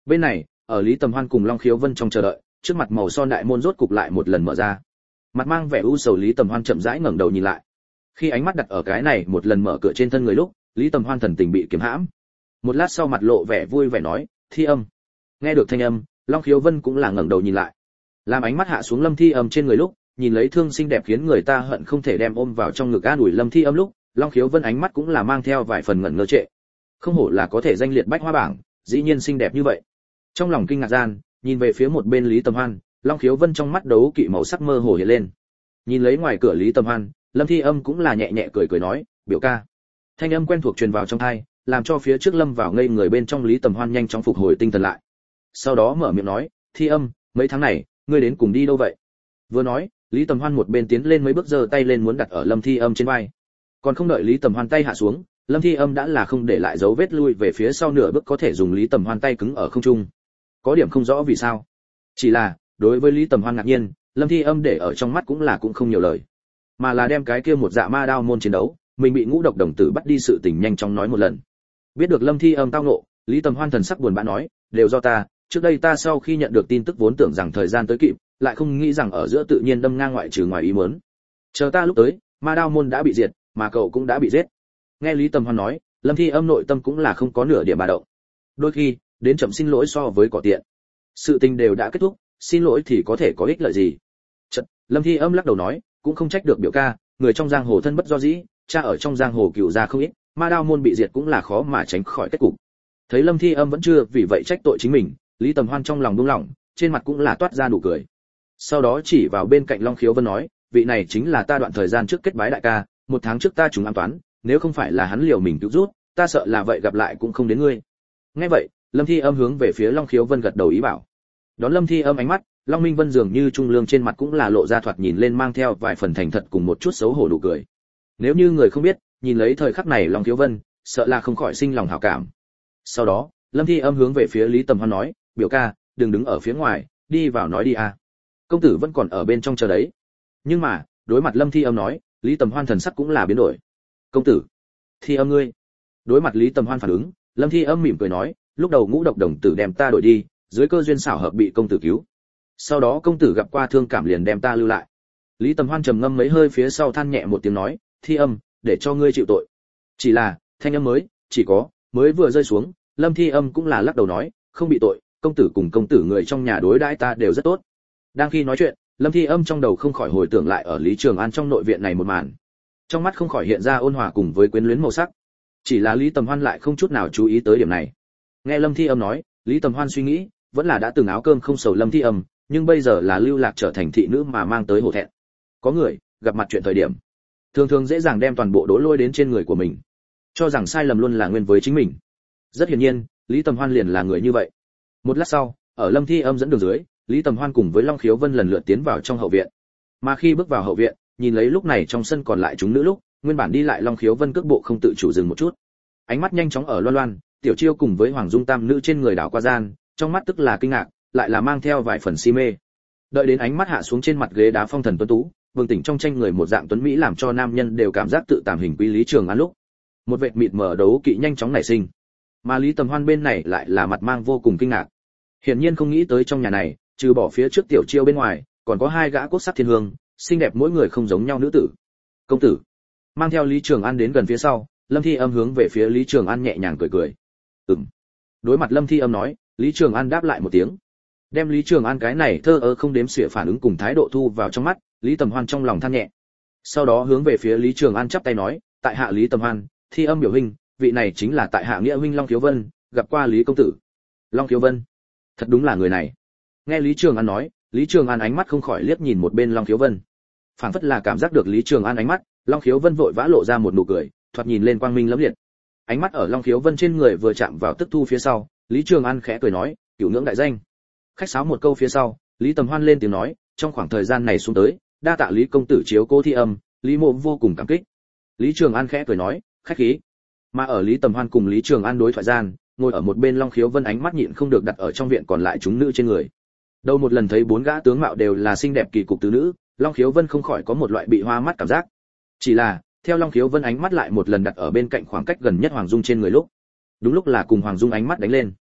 Bên này, ở Lý Tầm Hoan cùng Long Khiếu Vân trong chờ đợi, trước mặt màu son đại môn rốt cục lại một lần mở ra. Mặt mang vẻ u sầu Lý Tầm Hoan chậm rãi ngẩng đầu nhìn lại. Khi ánh mắt đặt ở cái này một lần mở cửa trên thân người lúc, Lý Tầm Hoan thần tình bị kiềm hãm. Một lát sau mặt lộ vẻ vui vẻ nói, "Thi Âm." Nghe được thanh âm, Long Khiếu Vân cũng là ngẩng đầu nhìn lại. Làm ánh mắt hạ xuống Lâm Thi Âm trên người lúc, nhìn lấy thương xinh đẹp khiến người ta hận không thể đem ôm vào trong ngực an ủi Lâm Thi Âm lúc, Long Khiếu Vân ánh mắt cũng là mang theo vài phần ngẩn ngơ trệ. Không hổ là có thể danh liệt bách hoa bảng, dĩ nhiên xinh đẹp như vậy. Trong lòng kinh ngạc gian, nhìn về phía một bên Lý Tầm Hoan, Long Khiếu Vân trong mắt đấu kỵ màu sắc mơ hồ hiện lên. Nhìn lấy ngoài cửa Lý Tầm Hoan, Lâm Thi Âm cũng là nhẹ nhẹ cười cười nói, "Biểu ca." Thanh âm quen thuộc truyền vào trong tai, làm cho phía trước lâm vào ngây người bên trong Lý Tầm Hoan nhanh chóng phục hồi tinh thần lại. Sau đó mở miệng nói, "Thi Âm, mấy tháng này, ngươi đến cùng đi đâu vậy?" Vừa nói, Lý Tầm Hoan một bên tiến lên mấy bước giơ tay lên muốn đặt ở Lâm Thi Âm trên vai. Còn không đợi Lý Tầm Hoan tay hạ xuống, Lâm Thi Âm đã là không để lại dấu vết lui về phía sau nửa bước có thể dùng Lý Tầm Hoan tay cứng ở không trung. Có điểm không rõ vì sao. Chỉ là, đối với Lý Tầm Hoan ngạc nhiên, Lâm Thi Âm để ở trong mắt cũng là cũng không nhiều lời, mà là đem cái kia một dạ ma đao môn chiến đấu, mình bị ngũ độc đồng tử bắt đi sự tình nhanh chóng nói một lần. Biết được Lâm Thi Âm tao ngộ, Lý Tầm Hoan thần sắc buồn bã nói, "Đều do ta, trước đây ta sau khi nhận được tin tức vốn tưởng rằng thời gian tới kịp, lại không nghĩ rằng ở giữa tự nhiên đâm ngang ngoại trừ ngoài ý muốn. Chờ ta lúc tới, ma đao môn đã bị diệt, mà cậu cũng đã bị giết." Nghe Lý Tầm Hoan nói, Lâm Thi Âm nội tâm cũng là không có nửa điểm bà động. Đôi khi, đến chậm xin lỗi so với cỏ tiện. Sự tình đều đã kết thúc, xin lỗi thì có thể có ích lợi gì? Chợt, Lâm Thi Âm lắc đầu nói, "Cũng không trách được biểu ca, người trong giang hồ thân bất do dĩ, cha ở trong giang hồ cửu gia không ít, ma đao môn bị diệt cũng là khó mà tránh khỏi kết cục." Thấy Lâm Thi Âm vẫn chưa vì vậy trách tội chính mình, Lý Tầm Hoan trong lòng buông lỏng, trên mặt cũng là toát ra nụ cười. Sau đó chỉ vào bên cạnh Long Khiếu Vân nói, "Vị này chính là ta đoạn thời gian trước kết bái đại ca, một tháng trước ta trùng an toán, nếu không phải là hắn liều mình cứu rút, ta sợ là vậy gặp lại cũng không đến ngươi." Nghe vậy, Lâm Thi Âm hướng về phía Long Khiếu Vân gật đầu ý bảo. Đón Lâm Thi Âm ánh mắt, Long Minh Vân dường như trung lương trên mặt cũng là lộ ra thoạt nhìn lên mang theo vài phần thành thật cùng một chút xấu hổ nụ cười. Nếu như người không biết, nhìn lấy thời khắc này Long Khiếu Vân, sợ là không khỏi sinh lòng hảo cảm. Sau đó, Lâm Thi Âm hướng về phía Lý Tầm Hoan nói, "Biểu ca, đừng đứng ở phía ngoài, đi vào nói đi a. Công tử vẫn còn ở bên trong chờ đấy." Nhưng mà, đối mặt Lâm Thi Âm nói, Lý Tầm Hoan thần sắc cũng là biến đổi. "Công tử?" "Thi Âm ngươi?" Đối mặt Lý Tầm Hoan phản ứng, Lâm Thi Âm mỉm cười nói, "Lúc đầu ngũ độc đồng tử đem ta đổi đi, dưới cơ duyên xảo hợp bị công tử cứu. Sau đó công tử gặp qua thương cảm liền đem ta lưu lại." Lý Tầm Hoan trầm ngâm mấy hơi phía sau than nhẹ một tiếng nói, "Thi Âm, để cho ngươi chịu tội." Chỉ là, thanh âm mới, chỉ có, mới vừa rơi xuống, Lâm Thi Âm cũng là lắc đầu nói, "Không bị tội, công tử cùng công tử người trong nhà đối đãi ta đều rất tốt." Đang khi nói chuyện, Lâm Thi Âm trong đầu không khỏi hồi tưởng lại ở Lý Trường An trong nội viện này một màn. Trong mắt không khỏi hiện ra ôn hòa cùng với quyến luyến màu sắc. Chỉ là Lý Tầm Hoan lại không chút nào chú ý tới điểm này. Nghe Lâm Thi Âm nói, Lý Tầm Hoan suy nghĩ, vẫn là đã từng áo cơm không sầu Lâm Thi Âm, nhưng bây giờ là lưu lạc trở thành thị nữ mà mang tới hổ thẹn. Có người, gặp mặt chuyện thời điểm, thường thường dễ dàng đem toàn bộ đổ lôi đến trên người của mình, cho rằng sai lầm luôn là nguyên với chính mình. Rất hiển nhiên, Lý Tầm Hoan liền là người như vậy. Một lát sau, ở Lâm Thi Âm dẫn đường dưới, Lý Tầm Hoan cùng với Long Khiếu Vân lần lượt tiến vào trong hậu viện. Mà khi bước vào hậu viện, nhìn lấy lúc này trong sân còn lại chúng nữ lúc, nguyên bản đi lại Long Khiếu Vân cước bộ không tự chủ dừng một chút. Ánh mắt nhanh chóng ở Loan Loan, Tiểu Chiêu cùng với Hoàng Dung tam nữ trên người đảo qua gian, trong mắt tức là kinh ngạc, lại là mang theo vài phần si mê. Đợi đến ánh mắt hạ xuống trên mặt ghế đá phong thần tuấn tú, vương tỉnh trong tranh người một dạng tuấn mỹ làm cho nam nhân đều cảm giác tự tạm hình quý Lý Trường An lúc, một vệt mịt mờ đấu kỵ nhanh chóng nảy sinh. Mà Lý Tầm Hoan bên này lại là mặt mang vô cùng kinh ngạc. Hiển nhiên không nghĩ tới trong nhà này, trừ bỏ phía trước Tiểu Chiêu bên ngoài, còn có hai gã cốt sắc thiên hương, xinh đẹp mỗi người không giống nhau nữ tử. "Công tử." Mang theo Lý Trường An đến gần phía sau, Lâm Thi Âm hướng về phía Lý Trường An nhẹ nhàng cười cười. "Ừm." Đối mặt Lâm Thi Âm nói, Lý Trường An đáp lại một tiếng. Đem Lý Trường An cái này thơ ơ không đếm xỉa phản ứng cùng thái độ thu vào trong mắt, Lý Tầm Hoan trong lòng than nhẹ. Sau đó hướng về phía Lý Trường An chắp tay nói, "Tại hạ Lý Tầm Hoan, Thi Âm biểu huynh, vị này chính là tại hạ nghĩa huynh Long Khiếu Vân, gặp qua Lý công tử." Long Khiếu Vân, thật đúng là người này. Nghe Lý Trường An nói, Lý Trường An ánh mắt không khỏi liếc nhìn một bên Long Khiếu Vân. Phảng phất là cảm giác được Lý Trường An ánh mắt, Long Khiếu Vân vội vã lộ ra một nụ cười, thoạt nhìn lên quang minh lẫm liệt. Ánh mắt ở Long Khiếu Vân trên người vừa chạm vào tức thu phía sau, Lý Trường An khẽ cười nói, "Cửu ngưỡng đại danh." Khách sáo một câu phía sau, Lý Tầm Hoan lên tiếng nói, "Trong khoảng thời gian này xuống tới, đa tạ Lý công tử chiếu cố Thi Âm, Lý mộ vô cùng cảm kích." Lý Trường An khẽ cười nói, "Khách khí." Mà ở Lý Tầm Hoan cùng Lý Trường An đối thoại gian, ngồi ở một bên Long Khiếu Vân ánh mắt nhịn không được đặt ở trong viện còn lại chúng nữ trên người. Đâu một lần thấy bốn gã tướng mạo đều là xinh đẹp kỳ cục tứ nữ, Long Khiếu Vân không khỏi có một loại bị hoa mắt cảm giác. Chỉ là, theo Long Khiếu Vân ánh mắt lại một lần đặt ở bên cạnh khoảng cách gần nhất Hoàng Dung trên người lúc, đúng lúc là cùng Hoàng Dung ánh mắt đánh lên.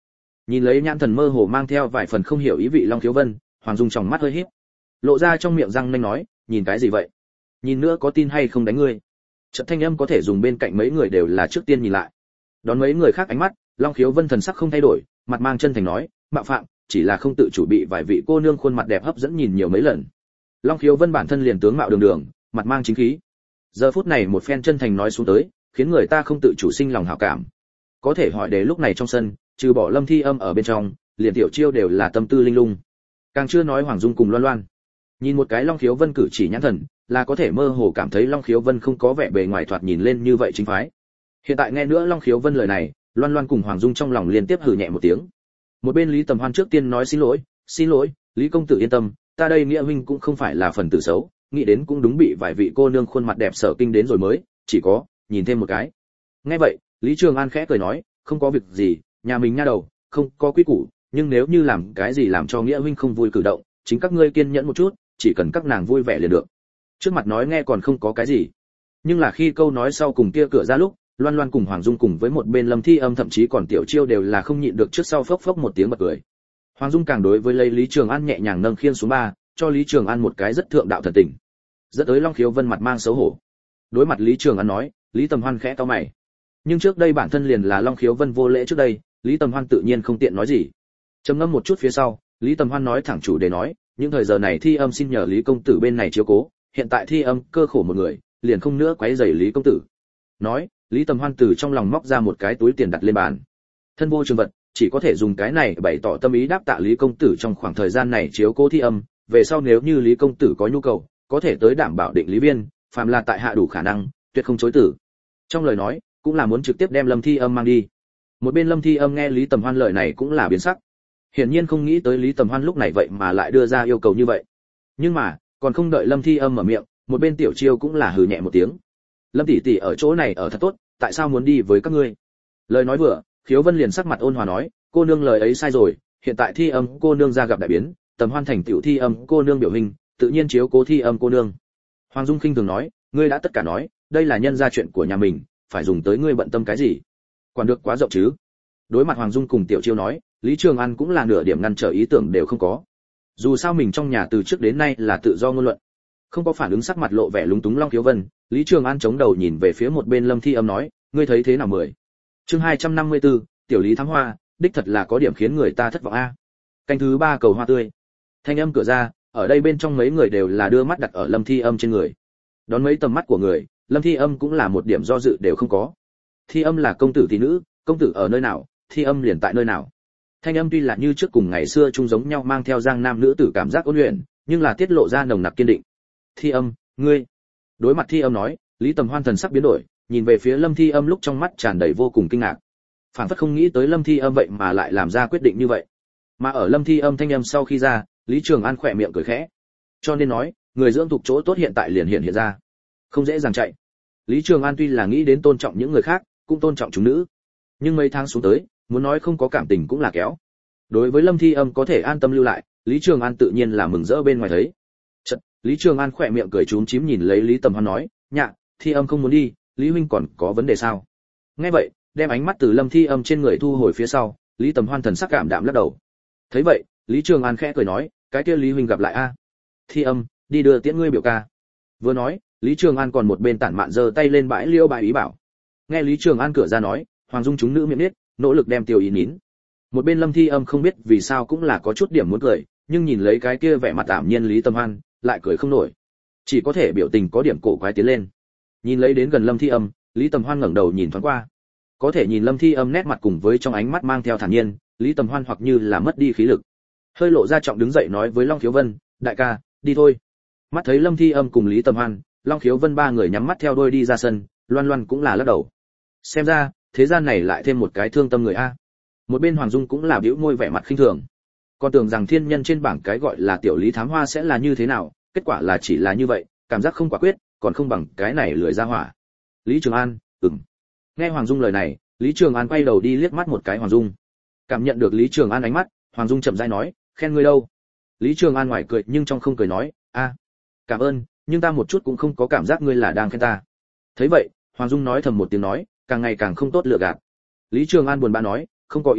Nhìn lấy nhãn thần mơ hồ mang theo vài phần không hiểu ý vị Long Khiếu Vân, Hoàng Dung trong mắt hơi híp, lộ ra trong miệng răng nanh nói, nhìn cái gì vậy? Nhìn nữa có tin hay không đánh ngươi? Trận thanh âm có thể dùng bên cạnh mấy người đều là trước tiên nhìn lại. Đón mấy người khác ánh mắt, Long Khiếu Vân thần sắc không thay đổi, mặt mang chân thành nói, mạo phạm, chỉ là không tự chủ bị vài vị cô nương khuôn mặt đẹp hấp dẫn nhìn nhiều mấy lần. Long Khiếu Vân bản thân liền tướng mạo đường đường, mặt mang chính khí. Giờ phút này một phen chân thành nói xuống tới, khiến người ta không tự chủ sinh lòng hảo cảm. Có thể hỏi để lúc này trong sân, trừ bỏ Lâm Thi Âm ở bên trong, liền Tiểu Chiêu đều là tâm tư linh lung. Càng chưa nói Hoàng Dung cùng Loan Loan. Nhìn một cái Long Khiếu Vân cử chỉ nhãn thần, là có thể mơ hồ cảm thấy Long Khiếu Vân không có vẻ bề ngoài thoạt nhìn lên như vậy chính phái. Hiện tại nghe nữa Long Khiếu Vân lời này, Loan Loan cùng Hoàng Dung trong lòng liên tiếp hừ nhẹ một tiếng. Một bên Lý Tầm Hoan trước tiên nói xin lỗi, xin lỗi, Lý công tử yên tâm, ta đây nghĩa huynh cũng không phải là phần tử xấu, nghĩ đến cũng đúng bị vài vị cô nương khuôn mặt đẹp sở kinh đến rồi mới, chỉ có nhìn thêm một cái. Nghe vậy, Lý Trường An khẽ cười nói, không có việc gì, nhà mình nha đầu, không có quy củ, nhưng nếu như làm cái gì làm cho nghĩa huynh không vui cử động, chính các ngươi kiên nhẫn một chút, chỉ cần các nàng vui vẻ liền được. Trước mặt nói nghe còn không có cái gì, nhưng là khi câu nói sau cùng kia cửa ra lúc, Loan Loan cùng Hoàng Dung cùng với một bên Lâm Thi Âm thậm chí còn Tiểu Chiêu đều là không nhịn được trước sau phốc phốc một tiếng bật cười. Hoàng Dung càng đối với lấy Lý Trường An nhẹ nhàng nâng khiên xuống ba, cho Lý Trường An một cái rất thượng đạo thần tình. Dẫn tới Long Khiếu Vân mặt mang xấu hổ. Đối mặt Lý Trường An nói, Lý Tầm Hoan khẽ cau mày. Nhưng trước đây bản thân liền là Long Khiếu Vân vô lễ trước đây, Lý Tầm Hoan tự nhiên không tiện nói gì. Trầm ngâm một chút phía sau, Lý Tầm Hoan nói thẳng chủ đề nói, những thời giờ này Thi Âm xin nhờ Lý công tử bên này chiếu cố, hiện tại Thi Âm cơ khổ một người, liền không nữa quấy rầy Lý công tử. Nói, Lý Tầm Hoan từ trong lòng móc ra một cái túi tiền đặt lên bàn. Thân vô trường vật, chỉ có thể dùng cái này bày tỏ tâm ý đáp tạ Lý công tử trong khoảng thời gian này chiếu cố Thi Âm, về sau nếu như Lý công tử có nhu cầu, có thể tới đảm bảo định lý viên, phàm là tại hạ đủ khả năng, tuyệt không chối từ. Trong lời nói, cũng là muốn trực tiếp đem Lâm Thi Âm mang đi. Một bên Lâm Thi Âm nghe Lý Tầm Hoan lời này cũng là biến sắc. Hiển nhiên không nghĩ tới Lý Tầm Hoan lúc này vậy mà lại đưa ra yêu cầu như vậy. Nhưng mà, còn không đợi Lâm Thi Âm mở miệng, một bên Tiểu Chiêu cũng là hừ nhẹ một tiếng. Lâm tỷ tỷ ở chỗ này ở thật tốt, tại sao muốn đi với các ngươi? Lời nói vừa, Khiếu Vân liền sắc mặt ôn hòa nói, cô nương lời ấy sai rồi, hiện tại Thi Âm cô nương ra gặp đại biến, Tầm Hoan thành tiểu Thi Âm cô nương biểu hình, tự nhiên chiếu cố Thi Âm cô nương. Hoàng Dung khinh thường nói, ngươi đã tất cả nói, đây là nhân gia chuyện của nhà mình, phải dùng tới ngươi bận tâm cái gì? Quản được quá rộng chứ? Đối mặt Hoàng Dung cùng Tiểu Chiêu nói, Lý Trường An cũng là nửa điểm ngăn trở ý tưởng đều không có. Dù sao mình trong nhà từ trước đến nay là tự do ngôn luận. Không có phản ứng, sắc mặt lộ vẻ lúng túng Long Khiếu Vân, Lý Trường An chống đầu nhìn về phía một bên Lâm Thi Âm nói, ngươi thấy thế nào mười? Chương hai trăm năm mươi tư, tiểu Lý thắng hoa, đích thật là có điểm khiến người ta thất vọng a. Canh thứ ba cầu hoa tươi. Thanh âm cửa ra, ở đây bên trong mấy người đều là đưa mắt đặt ở Lâm Thi Âm trên người. Đón mấy tầm mắt của người, Lâm Thi Âm cũng là một điểm do dự đều không có. Thi Âm là công tử tỷ nữ, công tử ở nơi nào, Thi Âm liền tại nơi nào. Thanh âm tuy là như trước cùng ngày xưa chung giống nhau, mang theo giang nam nữ tử cảm giác ôn luyện, nhưng là tiết lộ ra nồng nặc kiên định. Thi Âm, ngươi. Đối mặt Thi Âm nói, Lý Tầm Hoan thần sắc biến đổi, nhìn về phía Lâm Thi Âm lúc trong mắt tràn đầy vô cùng kinh ngạc. Phản phất không nghĩ tới Lâm Thi Âm vậy mà lại làm ra quyết định như vậy. Mà ở Lâm Thi Âm thanh âm sau khi ra, Lý Trường An khỏe miệng cười khẽ. Cho nên nói, người dưỡng thuộc chỗ tốt hiện tại liền hiện hiện ra, không dễ dàng chạy. Lý Trường An tuy là nghĩ đến tôn trọng những người khác, cũng tôn trọng chúng nữ, nhưng mấy tháng xuống tới, muốn nói không có cảm tình cũng là kéo. Đối với Lâm Thi Âm có thể an tâm lưu lại, Lý Trường An tự nhiên là mừng rỡ bên ngoài thấy. Chật, Lý Trường An khỏe miệng cười chúm chím nhìn lấy Lý Tầm Hoan nói, nhạ, Thi Âm không muốn đi, Lý huynh còn có vấn đề sao? Nghe vậy, đem ánh mắt từ Lâm Thi Âm trên người thu hồi phía sau, Lý Tầm Hoan thần sắc cảm đạm lắc đầu. Thấy vậy, Lý Trường An khẽ cười nói, cái kia Lý huynh gặp lại a. Thi Âm, đi đưa tiễn ngươi biểu ca. Vừa nói, Lý Trường An còn một bên tản mạn giơ tay lên bãi liêu bài ý bảo. Nghe Lý Trường An cửa ra nói, Hoàng Dung chúng nữ miệng nít, nỗ lực đem Tiêu Ý nín. Một bên Lâm Thi Âm không biết vì sao cũng là có chút điểm muốn cười, nhưng nhìn lấy cái kia vẻ mặt tạm nhiên Lý Tầm Hoan, lại cười không nổi, chỉ có thể biểu tình có điểm cổ quái tiến lên. Nhìn lấy đến gần Lâm Thi Âm, Lý Tầm Hoan ngẩng đầu nhìn thoáng qua, có thể nhìn Lâm Thi Âm nét mặt cùng với trong ánh mắt mang theo thản nhiên, Lý Tầm Hoan hoặc như là mất đi khí lực, hơi lộ ra trọng đứng dậy nói với Long Khiếu Vân, đại ca, đi thôi. Mắt thấy Lâm Thi Âm cùng Lý Tầm Hoan, Long Khiếu Vân ba người nhắm mắt theo đôi đi ra sân, Loan Loan cũng là lắc đầu. Xem ra, thế gian này lại thêm một cái thương tâm người a. Một bên Hoàng Dung cũng là bĩu môi vẻ mặt khinh thường. Còn tưởng rằng thiên nhân trên bảng cái gọi là tiểu Lý thám hoa sẽ là như thế nào, kết quả là chỉ là như vậy, cảm giác không quả quyết, còn không bằng cái này lười ra hỏa. Lý Trường An, ừm. Nghe Hoàng Dung lời này, Lý Trường An quay đầu đi liếc mắt một cái Hoàng Dung. Cảm nhận được Lý Trường An ánh mắt, Hoàng Dung chậm rãi nói, khen ngươi đâu. Lý Trường An ngoài cười nhưng trong không cười nói, a, cảm ơn, nhưng ta một chút cũng không có cảm giác ngươi là đang khen ta. Thấy vậy, Hoàng Dung nói thầm một tiếng nói, càng ngày càng không tốt lựa gạt. Lý Trường An buồn bã nói, không có ý tứ,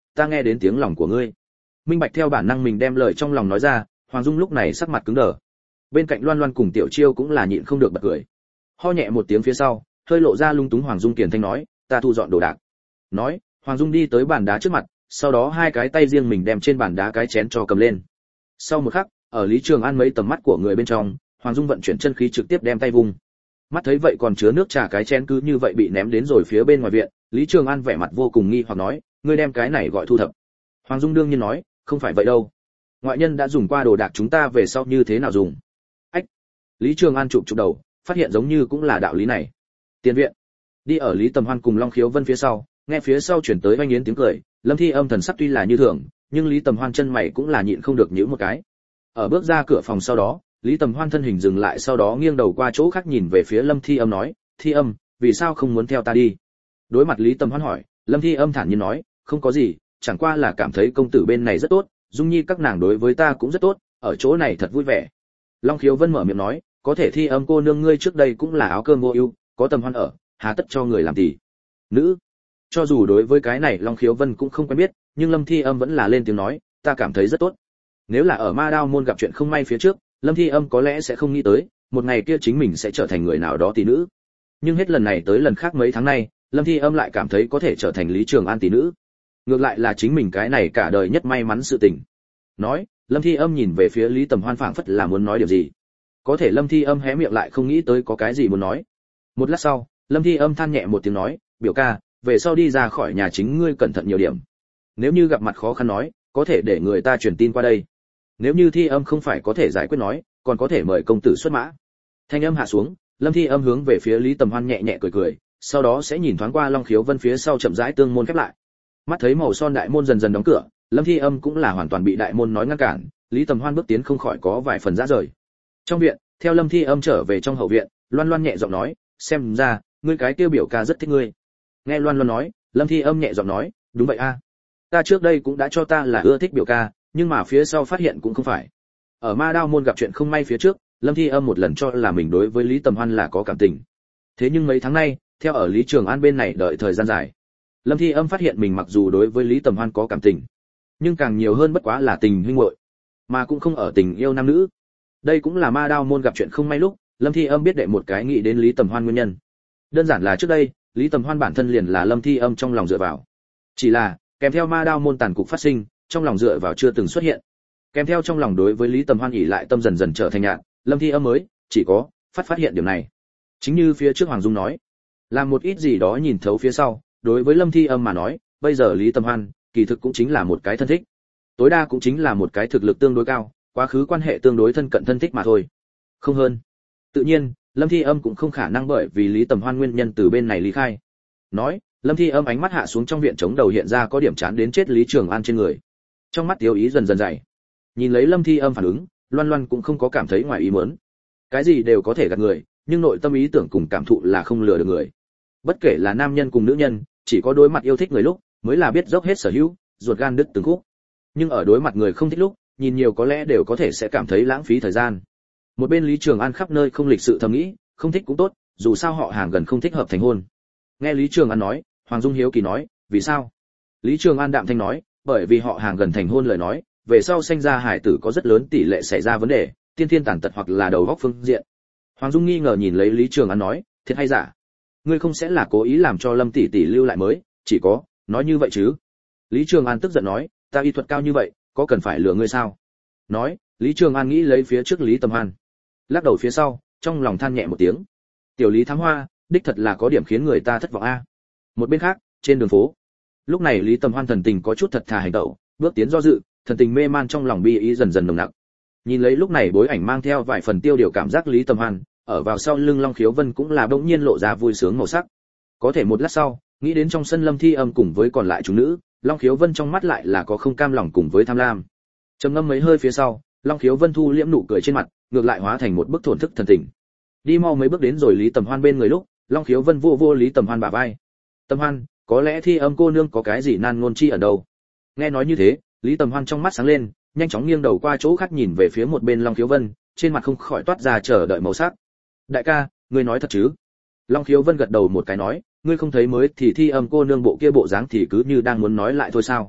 ta nghe đến tiếng lòng của ngươi. Minh bạch theo bản năng mình đem lời trong lòng nói ra, Hoàng Dung lúc này sắc mặt cứng đờ. Bên cạnh Loan Loan cùng Tiểu Chiêu cũng là nhịn không được bật cười. Ho nhẹ một tiếng phía sau, hơi lộ ra lung túng Hoàng Dung kiền thanh nói, ta thu dọn đồ đạc. Nói, Hoàng Dung đi tới bàn đá trước mặt, sau đó hai cái tay riêng mình đem trên bàn đá cái chén cho cầm lên. Sau một khắc, ở Lý Trường An mấy tầm mắt của người bên trong, Hoàng Dung vận chuyển chân khí trực tiếp đem tay vung. Mắt thấy vậy còn chứa nước trà cái chén cứ như vậy bị ném đến rồi phía bên ngoài viện, Lý Trường An vẻ mặt vô cùng nghi hoặc nói, ngươi đem cái này gọi thu thập. Hoàng Dung đương nhiên nói, không phải vậy đâu. Ngoại nhân đã dùng qua đồ đạc chúng ta về sau như thế nào dùng? Ách. Lý Trường An chụp chụp đầu, phát hiện giống như cũng là đạo lý này. Tiền viện. Đi ở Lý Tầm Hoan cùng Long Khiếu Vân phía sau, nghe phía sau chuyển tới oanh yến tiếng cười, Lâm Thi Âm thần sắc tuy là như thường, nhưng Lý Tầm Hoan chân mày cũng là nhịn không được nhíu một cái. Ở bước ra cửa phòng sau đó, Lý Tầm Hoan thân hình dừng lại sau đó nghiêng đầu qua chỗ khác nhìn về phía Lâm Thi Âm nói, Thi Âm, vì sao không muốn theo ta đi? Đối mặt Lý Tầm Hoan hỏi, Lâm Thi Âm thản nhiên nói, không có gì, chẳng qua là cảm thấy công tử bên này rất tốt, Dung Nhi các nàng đối với ta cũng rất tốt, ở chỗ này thật vui vẻ. Long Khiếu Vân mở miệng nói, có thể Thi Âm cô nương ngươi trước đây cũng là áo cơm vô ưu, có Tầm Hoan ở, hà tất cho người làm tỷ nữ. Cho dù đối với cái này Long Khiếu Vân cũng không quen biết, nhưng Lâm Thi Âm vẫn là lên tiếng nói, ta cảm thấy rất tốt. Nếu là ở Ma Đao môn gặp chuyện không may phía trước, Lâm Thi Âm có lẽ sẽ không nghĩ tới, một ngày kia chính mình sẽ trở thành người nào đó tỷ nữ. Nhưng hết lần này tới lần khác mấy tháng nay, Lâm Thi Âm lại cảm thấy có thể trở thành Lý Trường An tỷ nữ. Ngược lại là chính mình cái này cả đời nhất may mắn sự tình. Nói, Lâm Thi Âm nhìn về phía Lý Tầm Hoan phảng phất là muốn nói điều gì. Có thể Lâm Thi Âm hé miệng lại không nghĩ tới có cái gì muốn nói. Một lát sau, Lâm Thi Âm than nhẹ một tiếng nói, biểu ca, về sau đi ra khỏi nhà chính ngươi cẩn thận nhiều điểm. Nếu như gặp mặt khó khăn nói, có thể để người ta truyền tin qua đây. Nếu như Thi Âm không phải có thể giải quyết nói, còn có thể mời công tử xuất mã. Thanh âm hạ xuống, Lâm Thi Âm hướng về phía Lý Tầm Hoan nhẹ nhẹ cười cười, sau đó sẽ nhìn thoáng qua Long Khiếu Vân phía sau chậm rãi tương môn khép lại. Mắt thấy màu son đại môn dần dần đóng cửa, Lâm Thi Âm cũng là hoàn toàn bị đại môn nói ngăn cản, Lý Tầm Hoan bước tiến không khỏi có vài phần rã rời. Trong viện, theo Lâm Thi Âm trở về trong hậu viện, Loan Loan nhẹ giọng nói, xem ra ngươi cái tiêu biểu ca rất thích ngươi. Nghe Loan Loan nói, Lâm Thi Âm nhẹ giọng nói, đúng vậy a, ta trước đây cũng đã cho ta là ưa thích biểu ca, nhưng mà phía sau phát hiện cũng không phải. Ở Ma Đao môn gặp chuyện không may phía trước, Lâm Thi Âm một lần cho là mình đối với Lý Tầm Hoan là có cảm tình. Thế nhưng mấy tháng nay, theo ở Lý Trường An bên này đợi thời gian dài, Lâm Thi Âm phát hiện mình mặc dù đối với Lý Tầm Hoan có cảm tình, nhưng càng nhiều hơn bất quá là tình huynh muội, mà cũng không ở tình yêu nam nữ. Đây cũng là Ma Đao môn gặp chuyện không may lúc, Lâm Thi Âm biết đệ một cái nghĩ đến Lý Tầm Hoan nguyên nhân. Đơn giản là trước đây, Lý Tầm Hoan bản thân liền là Lâm Thi Âm trong lòng dựa vào. Chỉ là, kèm theo Ma Đao môn tàn cục phát sinh, trong lòng dựa vào chưa từng xuất hiện. Kèm theo trong lòng đối với Lý Tầm Hoan ỷ lại tâm dần dần trở thành nhạt, Lâm Thi Âm mới chỉ có phát phát hiện điểm này. Chính như phía trước Hoàng Dung nói, làm một ít gì đó nhìn thấu phía sau, đối với Lâm Thi Âm mà nói, bây giờ Lý Tầm Hoan kỳ thực cũng chính là một cái thân thích, tối đa cũng chính là một cái thực lực tương đối cao, quá khứ quan hệ tương đối thân cận thân thích mà thôi, không hơn. Tự nhiên, Lâm Thi Âm cũng không khả năng bởi vì Lý Tầm Hoan nguyên nhân từ bên này lý khai. Nói, Lâm Thi Âm ánh mắt hạ xuống trong viện chống đầu hiện ra có điểm chán đến chết Lý Trường An trên người. Trong mắt tiêu ý dần dần dày. Nhìn lấy Lâm Thi Âm phản ứng, Loan Loan cũng không có cảm thấy ngoài ý muốn. Cái gì đều có thể gạt người, nhưng nội tâm ý tưởng cùng cảm thụ là không lừa được người. Bất kể là nam nhân cùng nữ nhân, chỉ có đối mặt yêu thích người lúc, mới là biết dốc hết sở hữu, ruột gan đứt từng khúc. Nhưng ở đối mặt người không thích lúc, nhìn nhiều có lẽ đều có thể sẽ cảm thấy lãng phí thời gian. Một bên Lý Trường An khắp nơi không lịch sự thầm nghĩ, không thích cũng tốt, dù sao họ hàng gần không thích hợp thành hôn. Nghe Lý Trường An nói, Hoàng Dung hiếu kỳ nói, vì sao? Lý Trường An đạm thanh nói, bởi vì họ hàng gần thành hôn lời nói, về sau sinh ra hải tử có rất lớn tỷ lệ xảy ra vấn đề, tiên thiên tàn tật hoặc là đầu óc phương diện. Hoàng Dung nghi ngờ nhìn lấy Lý Trường An nói, thiệt hay giả? Ngươi không sẽ là cố ý làm cho Lâm tỷ tỷ lưu lại mới, chỉ có, nói như vậy chứ? Lý Trường An tức giận nói, ta y thuật cao như vậy, có cần phải lừa ngươi sao? Nói, Lý Trường An nghĩ lấy phía trước Lý Tầm Hoan, lắc đầu phía sau, trong lòng than nhẹ một tiếng. Tiểu Lý Thám Hoa, đích thật là có điểm khiến người ta thất vọng a. Một bên khác, trên đường phố, lúc này Lý Tầm Hoan thần tình có chút thật thà hành động, bước tiến do dự, thần tình mê man trong lòng bi ý dần dần nồng nặc. Nhìn lấy lúc này bối ảnh mang theo vài phần tiêu điều cảm giác Lý Tầm Hoan, ở vào sau lưng Long Khiếu Vân cũng là bỗng nhiên lộ ra vui sướng màu sắc. Có thể một lát sau, nghĩ đến trong sân Lâm Thi Âm cùng với còn lại chúng nữ, Long Khiếu Vân trong mắt lại là có không cam lòng cùng với tham lam. Trầm ngâm mấy hơi phía sau, Long Khiếu Vân thu liễm nụ cười trên mặt, ngược lại hóa thành một bức thổn thức thần tình. Đi mau mấy bước đến rồi Lý Tầm Hoan bên người lúc, Long Khiếu Vân vô vô Lý Tầm Hoan bả vai. Tầm Hoan, có lẽ Thi Âm cô nương có cái gì nan ngôn chi ở đâu? Nghe nói như thế, Lý Tầm Hoan trong mắt sáng lên, nhanh chóng nghiêng đầu qua chỗ khác nhìn về phía một bên Long Khiếu Vân, trên mặt không khỏi toát ra chờ đợi màu sắc. Đại ca, ngươi nói thật chứ? Long Khiếu Vân gật đầu một cái nói, ngươi không thấy mới thì Thi Âm cô nương bộ kia bộ dáng thì cứ như đang muốn nói lại thôi sao?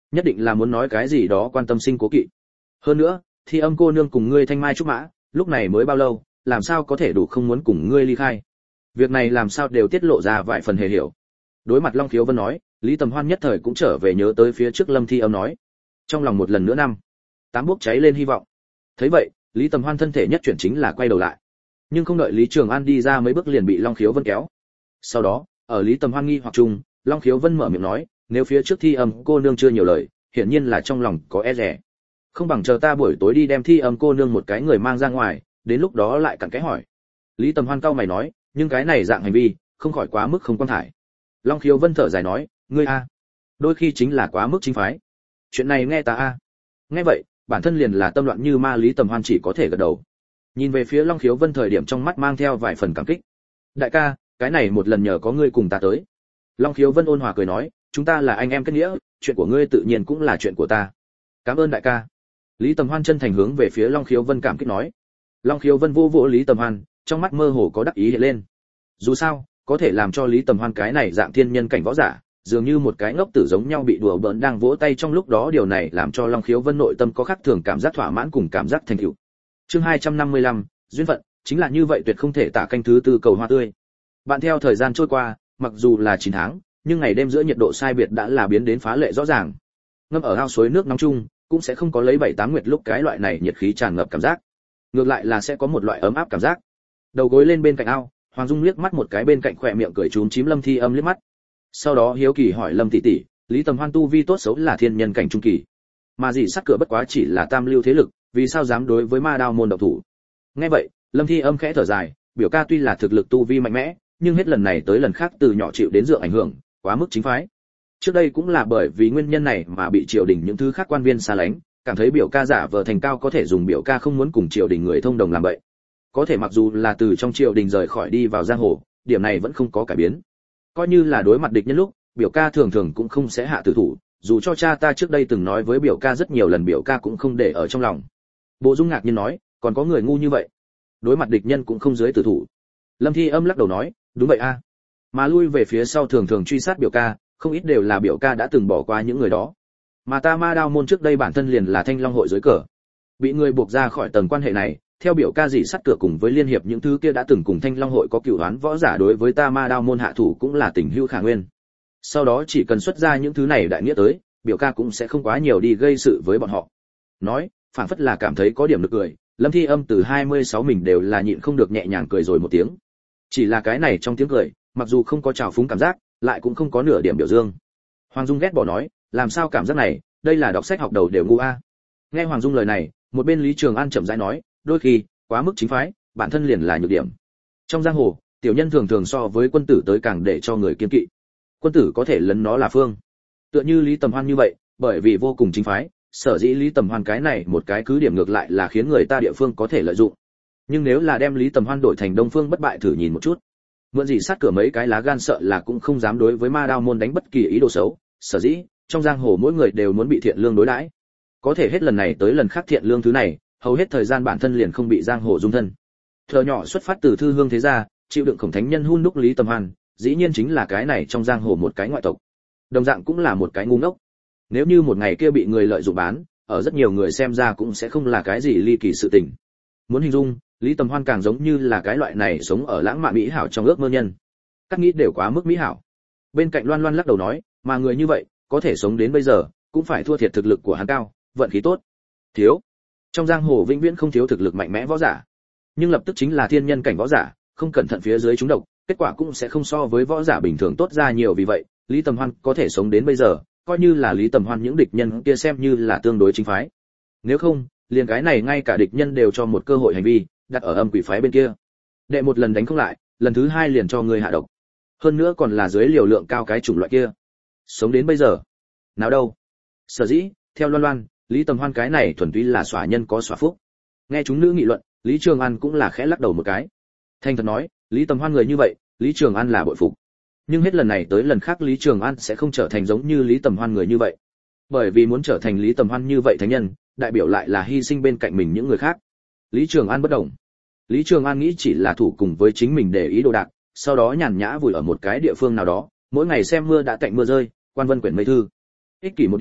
nhất định là muốn nói cái gì đó quan tâm sinh cố kỵ. Hơn nữa, Thi Âm cô nương cùng ngươi thanh mai trúc mã, lúc này mới bao lâu, làm sao có thể đủ không muốn cùng ngươi ly khai? Việc này làm sao đều tiết lộ ra vài phần hề hiểu. Đối mặt Long Khiếu Vân nói, Lý Tầm Hoan nhất thời cũng trở về nhớ tới phía trước Lâm Thi Âm nói. Trong lòng một lần nữa năm, tám bốc cháy lên hy vọng. Thấy vậy, Lý Tầm Hoan thân thể nhất chuyển chính là quay đầu lại. Nhưng không đợi Lý Trường An đi ra mấy bước liền bị Long Khiếu Vân kéo. Sau đó, ở Lý Tầm Hoan nghi hoặc chung, Long Khiếu Vân mở miệng nói, nếu phía trước Thi Âm cô nương chưa nhiều lời, hiển nhiên là trong lòng có e dè. Không bằng chờ ta buổi tối đi đem Thi Âm cô nương một cái người mang ra ngoài, đến lúc đó lại cặn cái hỏi. Lý Tầm Hoan cau mày nói, nhưng cái này dạng hành vi, không khỏi quá mức không quan thải. Long Khiếu Vân thở dài nói, ngươi a, đôi khi chính là quá mức chính phái. Chuyện này nghe ta a. Nghe vậy, bản thân liền là tâm loạn như ma, Lý Tầm Hoan chỉ có thể gật đầu. Nhìn về phía Long Khiếu Vân thời điểm trong mắt mang theo vài phần cảm kích. Đại ca, cái này một lần nhờ có ngươi cùng ta tới. Long Khiếu Vân ôn hòa cười nói, chúng ta là anh em kết nghĩa, chuyện của ngươi tự nhiên cũng là chuyện của ta. Cảm ơn đại ca. Lý Tầm Hoan chân thành hướng về phía Long Khiếu Vân cảm kích nói. Long Khiếu Vân vô vỗ Lý Tầm Hoan, trong mắt mơ hồ có đắc ý hiện lên. Dù sao, có thể làm cho Lý Tầm Hoan cái này dạng thiên nhân cảnh võ giả, dường như một cái ngốc tử giống nhau bị đùa bỡn đang vỗ tay trong lúc đó, điều này làm cho Long Khiếu Vân nội tâm có khác thường cảm giác thỏa mãn cùng cảm giác thành tựu. Chương hai trăm năm mươi lăm, duyên phận, chính là như vậy tuyệt không thể tả, canh thứ tư, cầu hoa tươi. Bạn theo thời gian trôi qua, mặc dù là chín tháng, nhưng ngày đêm giữa nhiệt độ sai biệt đã là biến đến phá lệ rõ ràng. Ngâm ở ao suối nước nóng chung, cũng sẽ không có lấy bảy tám nguyệt lúc cái loại này nhiệt khí tràn ngập cảm giác. Ngược lại là sẽ có một loại ấm áp cảm giác. Đầu gối lên bên cạnh ao, Hoàng Dung liếc mắt một cái bên cạnh khỏe miệng cười trúng chím Lâm Thi Âm liếc mắt. Sau đó hiếu kỳ hỏi Lâm tỷ tỷ, Lý Tầm Hoan tu vi tốt xấu là thiên nhân cảnh trung kỳ, mà gì sát cửa bất quá chỉ là tam lưu thế lực, vì sao dám đối với Ma Đao môn động thủ? Nghe vậy, Lâm Thi Âm khẽ thở dài, biểu ca tuy là thực lực tu vi mạnh mẽ, nhưng hết lần này tới lần khác từ nhỏ chịu đến dựa ảnh hưởng, quá mức chính phái. Trước đây cũng là bởi vì nguyên nhân này mà bị triều đình những thứ khác quan viên xa lánh, cảm thấy biểu ca giả vờ thành cao có thể dùng biểu ca không muốn cùng triều đình người thông đồng làm vậy. Có thể mặc dù là từ trong triều đình rời khỏi đi vào giang hồ, điểm này vẫn không có cải biến. Coi như là đối mặt địch nhân lúc, biểu ca thường thường cũng không sẽ hạ tử thủ, dù cho cha ta trước đây từng nói với biểu ca rất nhiều lần, biểu ca cũng không để ở trong lòng. Bộ Dung ngạc nhiên nói, còn có người ngu như vậy, đối mặt địch nhân cũng không dưới tử thủ. Lâm Thi Âm lắc đầu nói, đúng vậy a, mà lui về phía sau thường thường truy sát biểu ca, không ít đều là biểu ca đã từng bỏ qua những người đó. Mà ta Ma Đao môn trước đây bản thân liền là Thanh Long hội dưới cờ, bị người buộc ra khỏi tầng quan hệ này, theo biểu ca gì sát cửa cùng với liên hiệp những thứ kia đã từng cùng Thanh Long hội có cửu oán võ giả đối với ta Ma Đao môn hạ thủ cũng là tình hữu khả nguyên. Sau đó chỉ cần xuất ra những thứ này đại nghĩa tới, biểu ca cũng sẽ không quá nhiều đi gây sự với bọn họ. Nói, phảng phất là cảm thấy có điểm nực cười, Lâm Thi Âm từ hai mươi sáu mình đều là nhịn không được nhẹ nhàng cười rồi một tiếng. Chỉ là cái này trong tiếng cười, mặc dù không có trào phúng cảm giác, lại cũng không có nửa điểm biểu dương. Hoàng Dung ghét bỏ nói, làm sao cảm giác này, đây là đọc sách học đầu đều ngu a. Nghe Hoàng Dung lời này, một bên Lý Trường An chậm rãi nói, đôi khi quá mức chính phái, bản thân liền là nhược điểm. Trong giang hồ, tiểu nhân thường thường so với quân tử tới càng để cho người kiêng kỵ. Quân tử có thể lấn nó là phương. Tựa như Lý Tầm Hoan như vậy, bởi vì vô cùng chính phái, sở dĩ Lý Tầm Hoan cái này một cái cứ điểm ngược lại là khiến người ta địa phương có thể lợi dụng. Nhưng nếu là đem Lý Tầm Hoan đổi thành Đông Phương bất bại thử nhìn một chút, mượn gì sát cửa mấy cái lá gan sợ là cũng không dám đối với Ma Đao môn đánh bất kỳ ý đồ xấu, sở dĩ trong giang hồ mỗi người đều muốn bị thiện lương đối đãi. Có thể hết lần này tới lần khác thiện lương thứ này, hầu hết thời gian bản thân liền không bị giang hồ dung thân. Thợ nhỏ xuất phát từ thư hương thế gia, chịu đựng khổng thánh nhân hun đúc Lý Tầm Hoan, dĩ nhiên chính là cái này trong giang hồ một cái ngoại tộc. Đồng dạng cũng là một cái ngu ngốc. Nếu như một ngày kia bị người lợi dụng bán, ở rất nhiều người xem ra cũng sẽ không là cái gì ly kỳ sự tình. Muốn hình dung, Lý Tầm Hoan càng giống như là cái loại này sống ở lãng mạn mỹ hảo trong ước mơ nhân. Các nghĩ đều quá mức mỹ hảo. Bên cạnh Loan Loan lắc đầu nói, mà người như vậy, có thể sống đến bây giờ, cũng phải thua thiệt thực lực của hắn cao, vận khí tốt. Thiếu. Trong giang hồ vĩnh viễn không thiếu thực lực mạnh mẽ võ giả, nhưng lập tức chính là thiên nhân cảnh võ giả, không cẩn thận phía dưới chúng độc, kết quả cũng sẽ không so với võ giả bình thường tốt ra nhiều. Vì vậy, Lý Tầm Hoan có thể sống đến bây giờ, coi như là Lý Tầm Hoan những địch nhân kia xem như là tương đối chính phái. Nếu không, liền cái này ngay cả địch nhân đều cho một cơ hội hành vi, đặt ở âm quỷ phái bên kia. Đệ một lần đánh không lại, lần thứ hai liền cho người hạ độc. Hơn nữa còn là dưới liều lượng cao cái chủng loại kia. Sống đến bây giờ. Nào đâu? Sở dĩ, theo Loan Loan, Lý Tầm Hoan cái này thuần túy là xỏa nhân có xỏa phúc. Nghe chúng nữ nghị luận, Lý Trường An cũng là khẽ lắc đầu một cái. Thành thật nói, Lý Tầm Hoan người như vậy, Lý Trường An là bội phục. Nhưng hết lần này tới lần khác Lý Trường An sẽ không trở thành giống như Lý Tầm Hoan người như vậy. Bởi vì muốn trở thành Lý Tầm Hoan như vậy thánh nhân, đại biểu lại là hy sinh bên cạnh mình những người khác. Lý Trường An bất động. Lý Trường An nghĩ chỉ là thủ cùng với chính mình để ý đồ đạc, sau đó nhàn nhã vùi ở một cái địa phương nào đó, mỗi ngày xem mưa đã tạnh mưa rơi, quan vân quyển mây thư. Ích kỷ một điểm,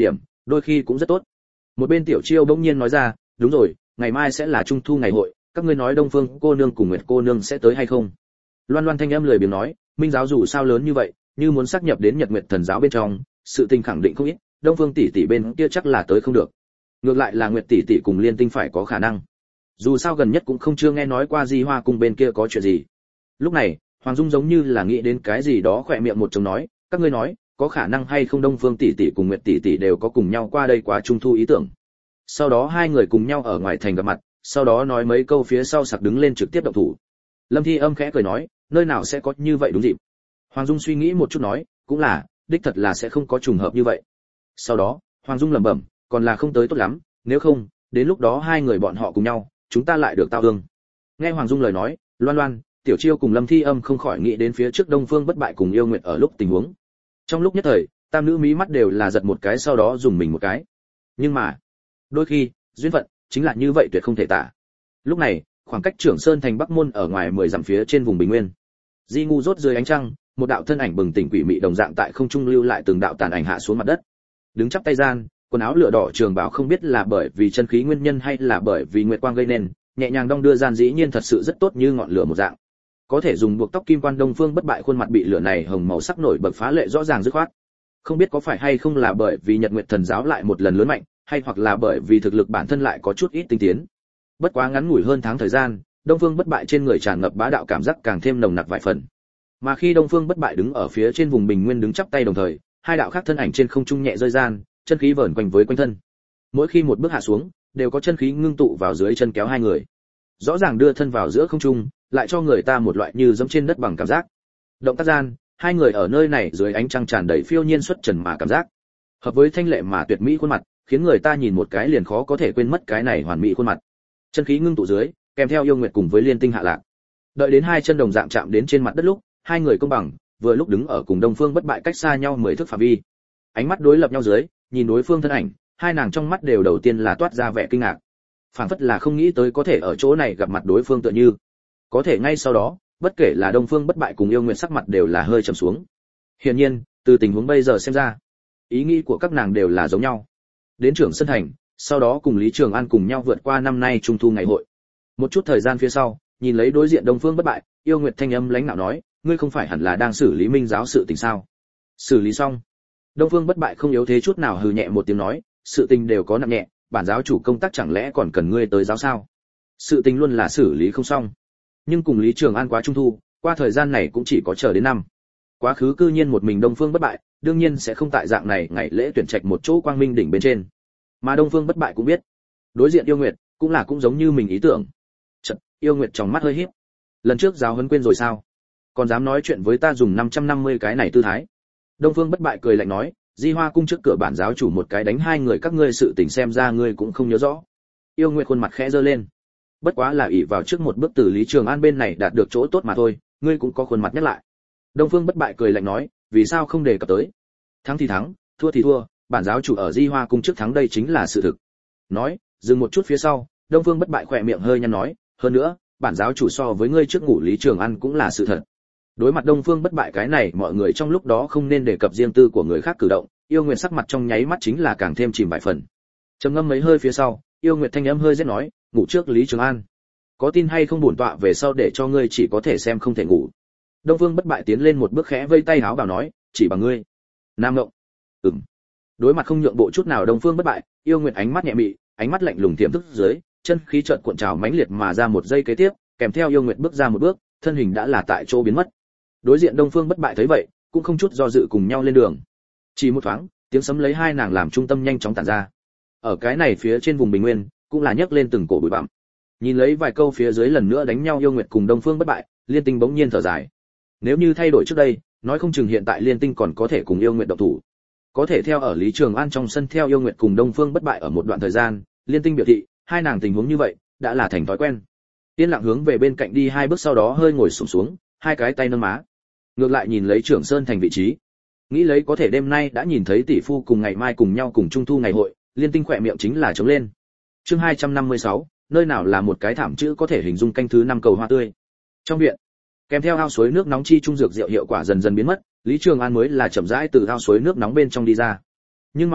đôi khi cũng rất tốt. Một bên Tiểu Chiêu bỗng nhiên nói ra, đúng rồi, ngày mai sẽ là trung thu ngày hội, các ngươi nói Đông Phương cô nương cùng Nguyệt cô nương sẽ tới hay không? Loan Loan thanh âm lười biếng nói, Minh giáo dù sao lớn như vậy, như muốn xác nhập đến Nhật Nguyệt thần giáo bên trong, sự tình khẳng định không ít, Đông Phương tỷ tỷ bên kia chắc là tới không được. Ngược lại là Nguyệt tỷ tỷ cùng Liên Tinh phải có khả năng. Dù sao gần nhất cũng không chưa nghe nói qua Di Hoa cung bên kia có chuyện gì. Lúc này, Hoàng Dung giống như là nghĩ đến cái gì đó khỏe miệng một chồng nói, các ngươi nói, có khả năng hay không Đông Phương tỷ tỷ cùng Nguyệt tỷ tỷ đều có cùng nhau qua đây quá trung thu ý tưởng. Sau đó hai người cùng nhau ở ngoài thành gặp mặt, sau đó nói mấy câu phía sau sặc đứng lên trực tiếp động thủ. Lâm Thi Âm khẽ cười nói, nơi nào sẽ có như vậy đúng dịp. Hoàng Dung suy nghĩ một chút nói, cũng là, đích thật là sẽ không có trùng hợp như vậy. Sau đó, Hoàng Dung lẩm bẩm, còn là không tới tốt lắm, nếu không, đến lúc đó hai người bọn họ cùng nhau, chúng ta lại được tao ương. Nghe Hoàng Dung lời nói, Loan Loan, Tiểu Chiêu cùng Lâm Thi Âm không khỏi nghĩ đến phía trước Đông Phương Bất Bại cùng Yêu Nguyệt ở lúc tình huống. Trong lúc nhất thời, tam nữ mí mắt đều là giật một cái sau đó dùng mình một cái. Nhưng mà, đôi khi, duyên phận chính là như vậy tuyệt không thể tả. Lúc này, khoảng cách Trưởng Sơn thành Bắc môn ở ngoài mười dặm phía trên vùng bình nguyên. Di ngu rốt dưới ánh trăng, một đạo thân ảnh bừng tỉnh quỷ mị đồng dạng tại không trung lưu lại từng đạo tàn ảnh hạ xuống mặt đất. Đứng chắp tay gian, quần áo lửa đỏ trường bào không biết là bởi vì chân khí nguyên nhân hay là bởi vì nguyệt quang gây nên, nhẹ nhàng đong đưa gian dĩ nhiên thật sự rất tốt như ngọn lửa một dạng. Có thể dùng buộc tóc kim quan Đông Phương Bất Bại khuôn mặt bị lửa này hồng màu sắc nổi bật phá lệ rõ ràng dứt khoát. Không biết có phải hay không là bởi vì Nhật Nguyệt thần giáo lại một lần lớn mạnh, hay hoặc là bởi vì thực lực bản thân lại có chút ít tinh tiến. Bất quá ngắn ngủi hơn tháng thời gian, Đông Phương Bất Bại trên người tràn ngập bá đạo cảm giác càng thêm nồng nặc vài phần. Mà khi Đông Phương Bất Bại đứng ở phía trên vùng bình nguyên đứng chắp tay đồng thời, hai đạo khác thân ảnh trên không trung nhẹ rơi gian, chân khí vờn quanh với quanh thân. Mỗi khi một bước hạ xuống, đều có chân khí ngưng tụ vào dưới chân kéo hai người. Rõ ràng đưa thân vào giữa không trung, lại cho người ta một loại như giẫm trên đất bằng cảm giác. Động tác gian, hai người ở nơi này dưới ánh trăng tràn đầy phiêu nhiên xuất trần mà cảm giác. Hợp với thanh lệ mà tuyệt mỹ khuôn mặt, khiến người ta nhìn một cái liền khó có thể quên mất cái này hoàn mỹ khuôn mặt. Chân khí ngưng tụ dưới, kèm theo yêu nguyệt cùng với liên tinh hạ lạc. Đợi đến hai chân đồng dạng chạm đến trên mặt đất lúc, hai người công bằng, vừa lúc đứng ở cùng Đông Phương Bất Bại cách xa nhau mười thước phạm vi. Ánh mắt đối lập nhau dưới, nhìn đối phương thân ảnh, hai nàng trong mắt đều đầu tiên là toát ra vẻ kinh ngạc. Phảng phất là không nghĩ tới có thể ở chỗ này gặp mặt đối phương tựa như. Có thể ngay sau đó, bất kể là Đông Phương Bất Bại cùng yêu nguyệt sắc mặt đều là hơi trầm xuống. Hiển nhiên, từ tình huống bây giờ xem ra, ý nghĩ của các nàng đều là giống nhau. Đến Trưởng Sơn thành, sau đó cùng Lý Trường An cùng nhau vượt qua năm nay trung thu ngày hội. Một chút thời gian phía sau, nhìn lấy đối diện Đông Phương Bất Bại, yêu nguyệt thanh âm lãnh nạo nói, ngươi không phải hẳn là đang xử lý Minh giáo sự tình sao? Xử lý xong. Đông Phương Bất Bại không yếu thế chút nào hừ nhẹ một tiếng nói, sự tình đều có nặng nhẹ, bản giáo chủ công tác chẳng lẽ còn cần ngươi tới giáo sao? Sự tình luôn là xử lý không xong. Nhưng cùng Lý Trường An quá trung thu, qua thời gian này cũng chỉ có chờ đến năm. Quá khứ cư nhiên một mình Đông Phương Bất Bại, đương nhiên sẽ không tại dạng này ngày lễ tuyển trạch một chỗ quang minh đỉnh bên trên. Mà Đông Phương Bất Bại cũng biết, đối diện yêu nguyệt cũng là cũng giống như mình ý tưởng. Chợt, yêu nguyệt trong mắt hơi híp. Lần trước giáo huấn quên rồi sao? Còn dám nói chuyện với ta dùng năm trăm năm mươi cái này tư thái. Đông Phương Bất Bại cười lạnh nói, Di Hoa cung trước cửa bản giáo chủ một cái đánh hai người các ngươi sự tình xem ra ngươi cũng không nhớ rõ. Yêu nguyệt khuôn mặt khẽ giơ lên. Bất quá là ỷ vào trước một bước từ Lý Trường An bên này đạt được chỗ tốt mà thôi, ngươi cũng có khuôn mặt nhắc lại. Đông Phương Bất Bại cười lạnh nói, vì sao không đề cập tới? Thắng thì thắng, thua thì thua, bản giáo chủ ở Di Hoa cung trước thắng đây chính là sự thực. Nói, dừng một chút phía sau, Đông Phương Bất Bại khỏe miệng hơi nhăn nói, hơn nữa, bản giáo chủ so với ngươi trước ngủ Lý Trường An cũng là sự thật. Đối mặt Đông Phương Bất Bại cái này, mọi người trong lúc đó không nên đề cập riêng tư của người khác cử động, yêu nguyệt sắc mặt trong nháy mắt chính là càng thêm chìm vài phần. Trầm ngâm mấy hơi phía sau, yêu nguyệt thanh âm hơi rét nói, ngủ trước Lý Trường An. Có tin hay không bổn tọa về sau để cho ngươi chỉ có thể xem không thể ngủ. Đông Phương Bất Bại tiến lên một bước khẽ vây tay háo bảo nói, chỉ bằng ngươi. Nam Ngộng. Ừm. Đối mặt không nhượng bộ chút nào Đông Phương Bất Bại, yêu nguyệt ánh mắt nhẹ mị, ánh mắt lạnh lùng tiềm thức dưới, chân khí chợt cuộn trào mãnh liệt mà ra một giây kế tiếp, kèm theo yêu nguyệt bước ra một bước, thân hình đã là tại chỗ biến mất. Đối diện Đông Phương Bất Bại thấy vậy, cũng không chút do dự cùng nhau lên đường. Chỉ một thoáng, tiếng sấm lấy hai nàng làm trung tâm nhanh chóng tản ra. Ở cái này phía trên vùng bình nguyên, cũng là nhấc lên từng cổ bụi bặm. Nhìn lấy vài câu phía dưới lần nữa đánh nhau yêu nguyệt cùng Đông Phương Bất Bại, Liên Tinh bỗng nhiên thở dài. Nếu như thay đổi trước đây, nói không chừng hiện tại Liên Tinh còn có thể cùng yêu nguyệt động thủ. Có thể theo ở Lý Trường An trong sân theo yêu nguyệt cùng Đông Phương Bất Bại ở một đoạn thời gian, Liên Tinh biểu thị, hai nàng tình huống như vậy đã là thành thói quen. Tiên lặng hướng về bên cạnh đi hai bước sau đó hơi ngồi xổm xuống, hai cái tay nâng má. Ngược lại nhìn lấy Trưởng Sơn thành vị trí, nghĩ lấy có thể đêm nay đã nhìn thấy tỷ phu cùng ngày mai cùng nhau cùng trung thu ngày hội, Liên Tinh khỏe miệng chính là trống lên. Chương hai trăm năm mươi sáu, nơi nào là một cái thảm chữ có thể hình dung canh thứ năm cầu hoa tươi. Trong viện, kèm theo ao suối nước nóng chi trung dược rượu hiệu quả dần dần biến mất, Lý Trường An mới là chậm rãi từ ao suối nước nóng bên trong đi ra. Nhưng mà,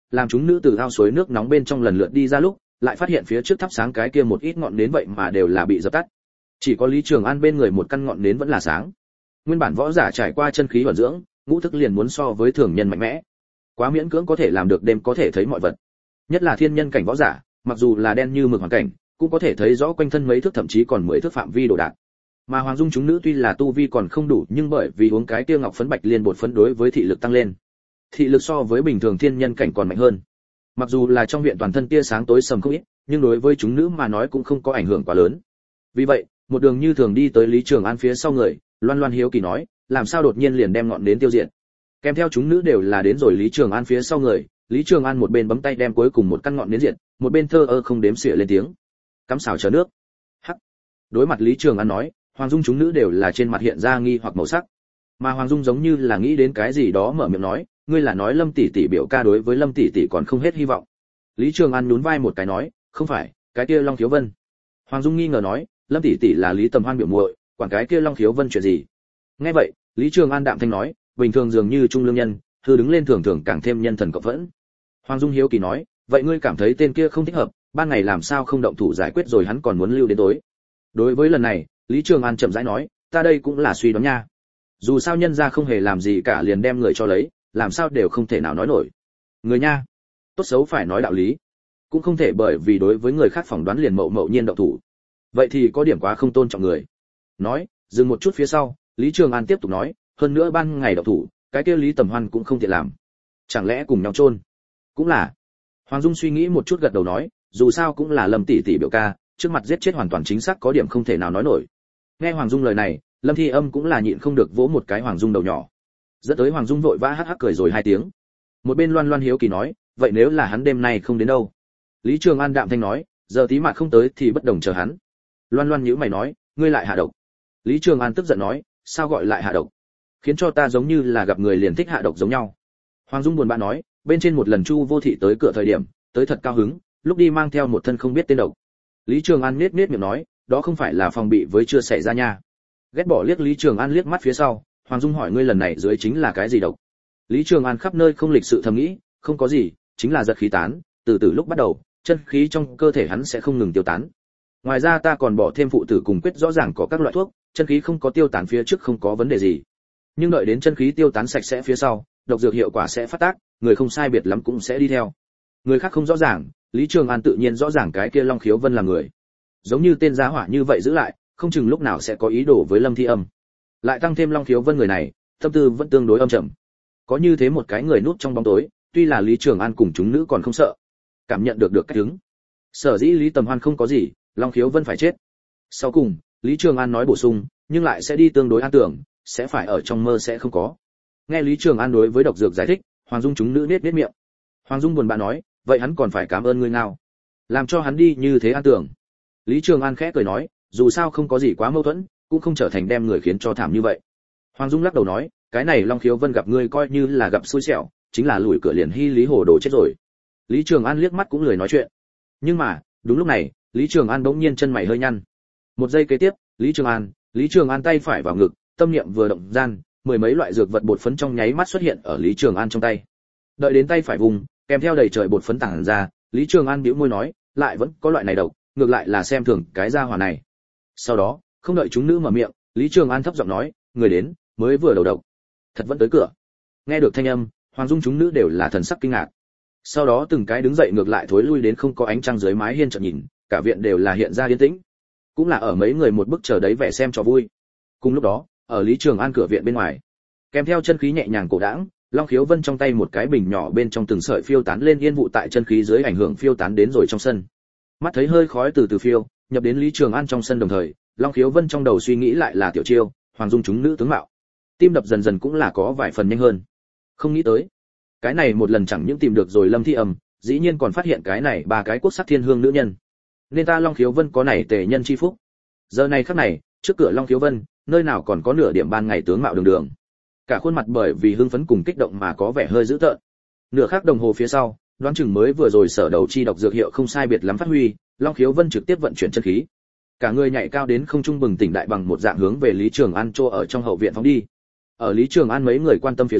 làm chúng nữ từ ao suối nước nóng bên trong lần lượt đi ra lúc lại phát hiện phía trước thắp sáng cái kia một ít ngọn nến vậy mà đều là bị dập tắt, chỉ có Lý Trường An bên người một căn ngọn nến vẫn là sáng. Nguyên bản võ giả trải qua chân khí vận dưỡng, ngũ thức liền muốn so với thường nhân mạnh mẽ, quá miễn cưỡng có thể làm được đêm có thể thấy mọi vật, nhất là thiên nhân cảnh võ giả, mặc dù là đen như mực hoàn cảnh cũng có thể thấy rõ quanh thân mấy thước thậm chí còn mười thước phạm vi đồ đạc. Mà Hoàng Dung chúng nữ tuy là tu vi còn không đủ, nhưng bởi vì uống cái kia ngọc phấn bạch liên bột phấn đối với thị lực tăng lên, thị lực so với bình thường thiên nhân cảnh còn mạnh hơn. Mặc dù là trong viện toàn thân tia sáng tối sầm không ít, nhưng đối với chúng nữ mà nói cũng không có ảnh hưởng quá lớn. Vì vậy, một đường như thường đi tới Lý Trường An phía sau người, Loan Loan hiếu kỳ nói, làm sao đột nhiên liền đem ngọn đến tiêu diệt. Kèm theo chúng nữ đều là đến rồi Lý Trường An phía sau người, Lý Trường An một bên bấm tay đem cuối cùng một căn ngọn nến diệt, một bên thơ ơ không đếm xỉa lên tiếng, cắm xào chờ nước. Hắc. Đối mặt Lý Trường An nói, Hoàng Dung chúng nữ đều là trên mặt hiện ra nghi hoặc màu sắc. Mà Hoàng Dung giống như là nghĩ đến cái gì đó mở miệng nói, ngươi là nói Lâm tỷ tỷ biểu ca đối với Lâm tỷ tỷ còn không hết hy vọng. Lý Trường An nhún vai một cái nói, không phải, cái kia Long Khiếu Vân. Hoàng Dung nghi ngờ nói, Lâm tỷ tỷ là Lý Tầm Hoan biểu muội, quản cái kia Long Khiếu Vân chuyện gì? Nghe vậy, Lý Trường An đạm thanh nói, bình thường dường như trung lương nhân, hư đứng lên thường thường càng thêm nhân thần cộng vẫn. Hoàng Dung hiếu kỳ nói, vậy ngươi cảm thấy tên kia không thích hợp, ban ngày làm sao không động thủ giải quyết rồi hắn còn muốn lưu đến tối? Đối với lần này, Lý Trường An chậm rãi nói, ta đây cũng là suy đoán nha. Dù sao nhân gia không hề làm gì cả liền đem người cho lấy, làm sao đều không thể nào nói nổi. Người nha, tốt xấu phải nói đạo lý, cũng không thể bởi vì đối với người khác phỏng đoán liền mậu mậu nhiên động thủ. Vậy thì có điểm quá không tôn trọng người. Nói, dừng một chút phía sau, Lý Trường An tiếp tục nói, hơn nữa ban ngày động thủ, cái kia Lý Tầm Hoan cũng không tiện làm. Chẳng lẽ cùng nhau chôn? Cũng là. Hoàng Dung suy nghĩ một chút gật đầu nói, dù sao cũng là Lâm tỷ tỷ biểu ca, trước mặt giết chết hoàn toàn chính xác có điểm không thể nào nói nổi. Nghe Hoàng Dung lời này, Lâm Thi Âm cũng là nhịn không được vỗ một cái Hoàng Dung đầu nhỏ. Dẫn tới Hoàng Dung vội vã hắc hắc cười rồi hai tiếng. Một bên Loan Loan hiếu kỳ nói, vậy nếu là hắn đêm nay không đến đâu? Lý Trường An đạm thanh nói, giờ tí mặt không tới thì bất đồng chờ hắn. Loan Loan nhíu mày nói, ngươi lại hạ độc. Lý Trường An tức giận nói, sao gọi lại hạ độc? Khiến cho ta giống như là gặp người liền thích hạ độc giống nhau. Hoàng Dung buồn bã nói, bên trên một lần Chu Vô Thị tới cửa thời điểm, tới thật cao hứng, lúc đi mang theo một thân không biết tên độc. Lý Trường An nhếch nhếch miệng nói, đó không phải là phòng bị với chưa xảy ra nha. Ghét bỏ liếc Lý Trường An liếc mắt phía sau, Hoàng Dung hỏi ngươi lần này dưới chính là cái gì độc? Lý Trường An khắp nơi không lịch sự thầm nghĩ, không có gì, chính là giật khí tán, từ từ lúc bắt đầu, chân khí trong cơ thể hắn sẽ không ngừng tiêu tán. Ngoài ra ta còn bỏ thêm phụ tử cùng quyết rõ ràng có các loại thuốc, chân khí không có tiêu tán phía trước không có vấn đề gì. Nhưng đợi đến chân khí tiêu tán sạch sẽ phía sau, độc dược hiệu quả sẽ phát tác, người không sai biệt lắm cũng sẽ đi theo. Người khác không rõ ràng, Lý Trường An tự nhiên rõ ràng cái kia Long Khiếu Vân là người. Giống như tên giá hỏa như vậy giữ lại, không chừng lúc nào sẽ có ý đồ với Lâm Thi Âm. Lại tăng thêm Long Khiếu Vân người này, tâm tư vẫn tương đối âm trầm. Có như thế một cái người núp trong bóng tối, tuy là Lý Trường An cùng chúng nữ còn không sợ, cảm nhận được được cách đứng. Sở dĩ Lý Tầm Hoan không có gì, Long Khiếu Vân phải chết. Sau cùng, Lý Trường An nói bổ sung, nhưng lại sẽ đi tương đối an tưởng, sẽ phải ở trong mơ sẽ không có. Nghe Lý Trường An đối với độc dược giải thích, Hoàng Dung chúng nữ nết nết miệng. Hoàng Dung buồn bã nói, vậy hắn còn phải cảm ơn ngươi nào, làm cho hắn đi như thế an tưởng. Lý Trường An khẽ cười nói, dù sao không có gì quá mâu thuẫn, cũng không trở thành đem người khiến cho thảm như vậy. Hoàng Dung lắc đầu nói, cái này Long Khiếu Vân gặp ngươi coi như là gặp xui xẻo, chính là lùi cửa liền hy Lý Hồ Đồ chết rồi. Lý Trường An liếc mắt cũng lười nói chuyện. Nhưng mà, đúng lúc này, Lý Trường An bỗng nhiên chân mày hơi nhăn. Một giây kế tiếp, Lý Trường An, Lý Trường An tay phải vào ngực, tâm niệm vừa động gian, mười mấy loại dược vật bột phấn trong nháy mắt xuất hiện ở Lý Trường An trong tay. Đợi đến tay phải vùng, kèm theo đầy trời bột phấn tản ra, Lý Trường An bĩu môi nói, lại vẫn có loại này độc, ngược lại là xem thường cái gia hỏa này. Sau đó, không đợi chúng nữ mở miệng, Lý Trường An thấp giọng nói, người đến, mới vừa đầu độc, thật vẫn tới cửa. Nghe được thanh âm, Hoàng Dung chúng nữ đều là thần sắc kinh ngạc. Sau đó từng cái đứng dậy ngược lại thối lui đến không có ánh trăng dưới mái hiên chợt nhìn, cả viện đều là hiện ra yên tĩnh. Cũng là ở mấy người một bức chờ đấy vẻ xem cho vui. Cùng lúc đó, ở Lý Trường An cửa viện bên ngoài, kèm theo chân khí nhẹ nhàng cổ đãng, Long Khiếu Vân trong tay một cái bình nhỏ bên trong từng sợi phiêu tán lên yên vụ tại chân khí dưới ảnh hưởng phiêu tán đến rồi trong sân. Mắt thấy hơi khói từ từ phiêu, nhập đến Lý Trường An trong sân đồng thời, Long Khiếu Vân trong đầu suy nghĩ lại là tiểu chiêu, Hoàng Dung chúng nữ tướng mạo. Tim đập dần dần cũng là có vài phần nhanh hơn. Không nghĩ tới, cái này một lần chẳng những tìm được rồi Lâm Thi Âm, dĩ nhiên còn phát hiện cái này ba cái quốc sắc thiên hương nữ nhân. Nên ta Long Khiếu Vân có này tề nhân chi phúc. Giờ này khắc này, trước cửa Long Khiếu Vân, nơi nào còn có nửa điểm ban ngày tướng mạo đường đường. Cả khuôn mặt bởi vì hưng phấn cùng kích động mà có vẻ hơi dữ tợn. Nửa khắc đồng hồ phía sau, đoán chừng mới vừa rồi sở đầu chi độc dược hiệu không sai biệt lắm phát huy, Long Khiếu Vân trực tiếp vận chuyển chân khí. Cả người nhảy cao đến không trung bừng tỉnh đại bằng một dạng hướng về Lý Trường An trô ở trong hậu viện phóng đi. Ở Lý Trường An mấy người quan tâm phía dưới,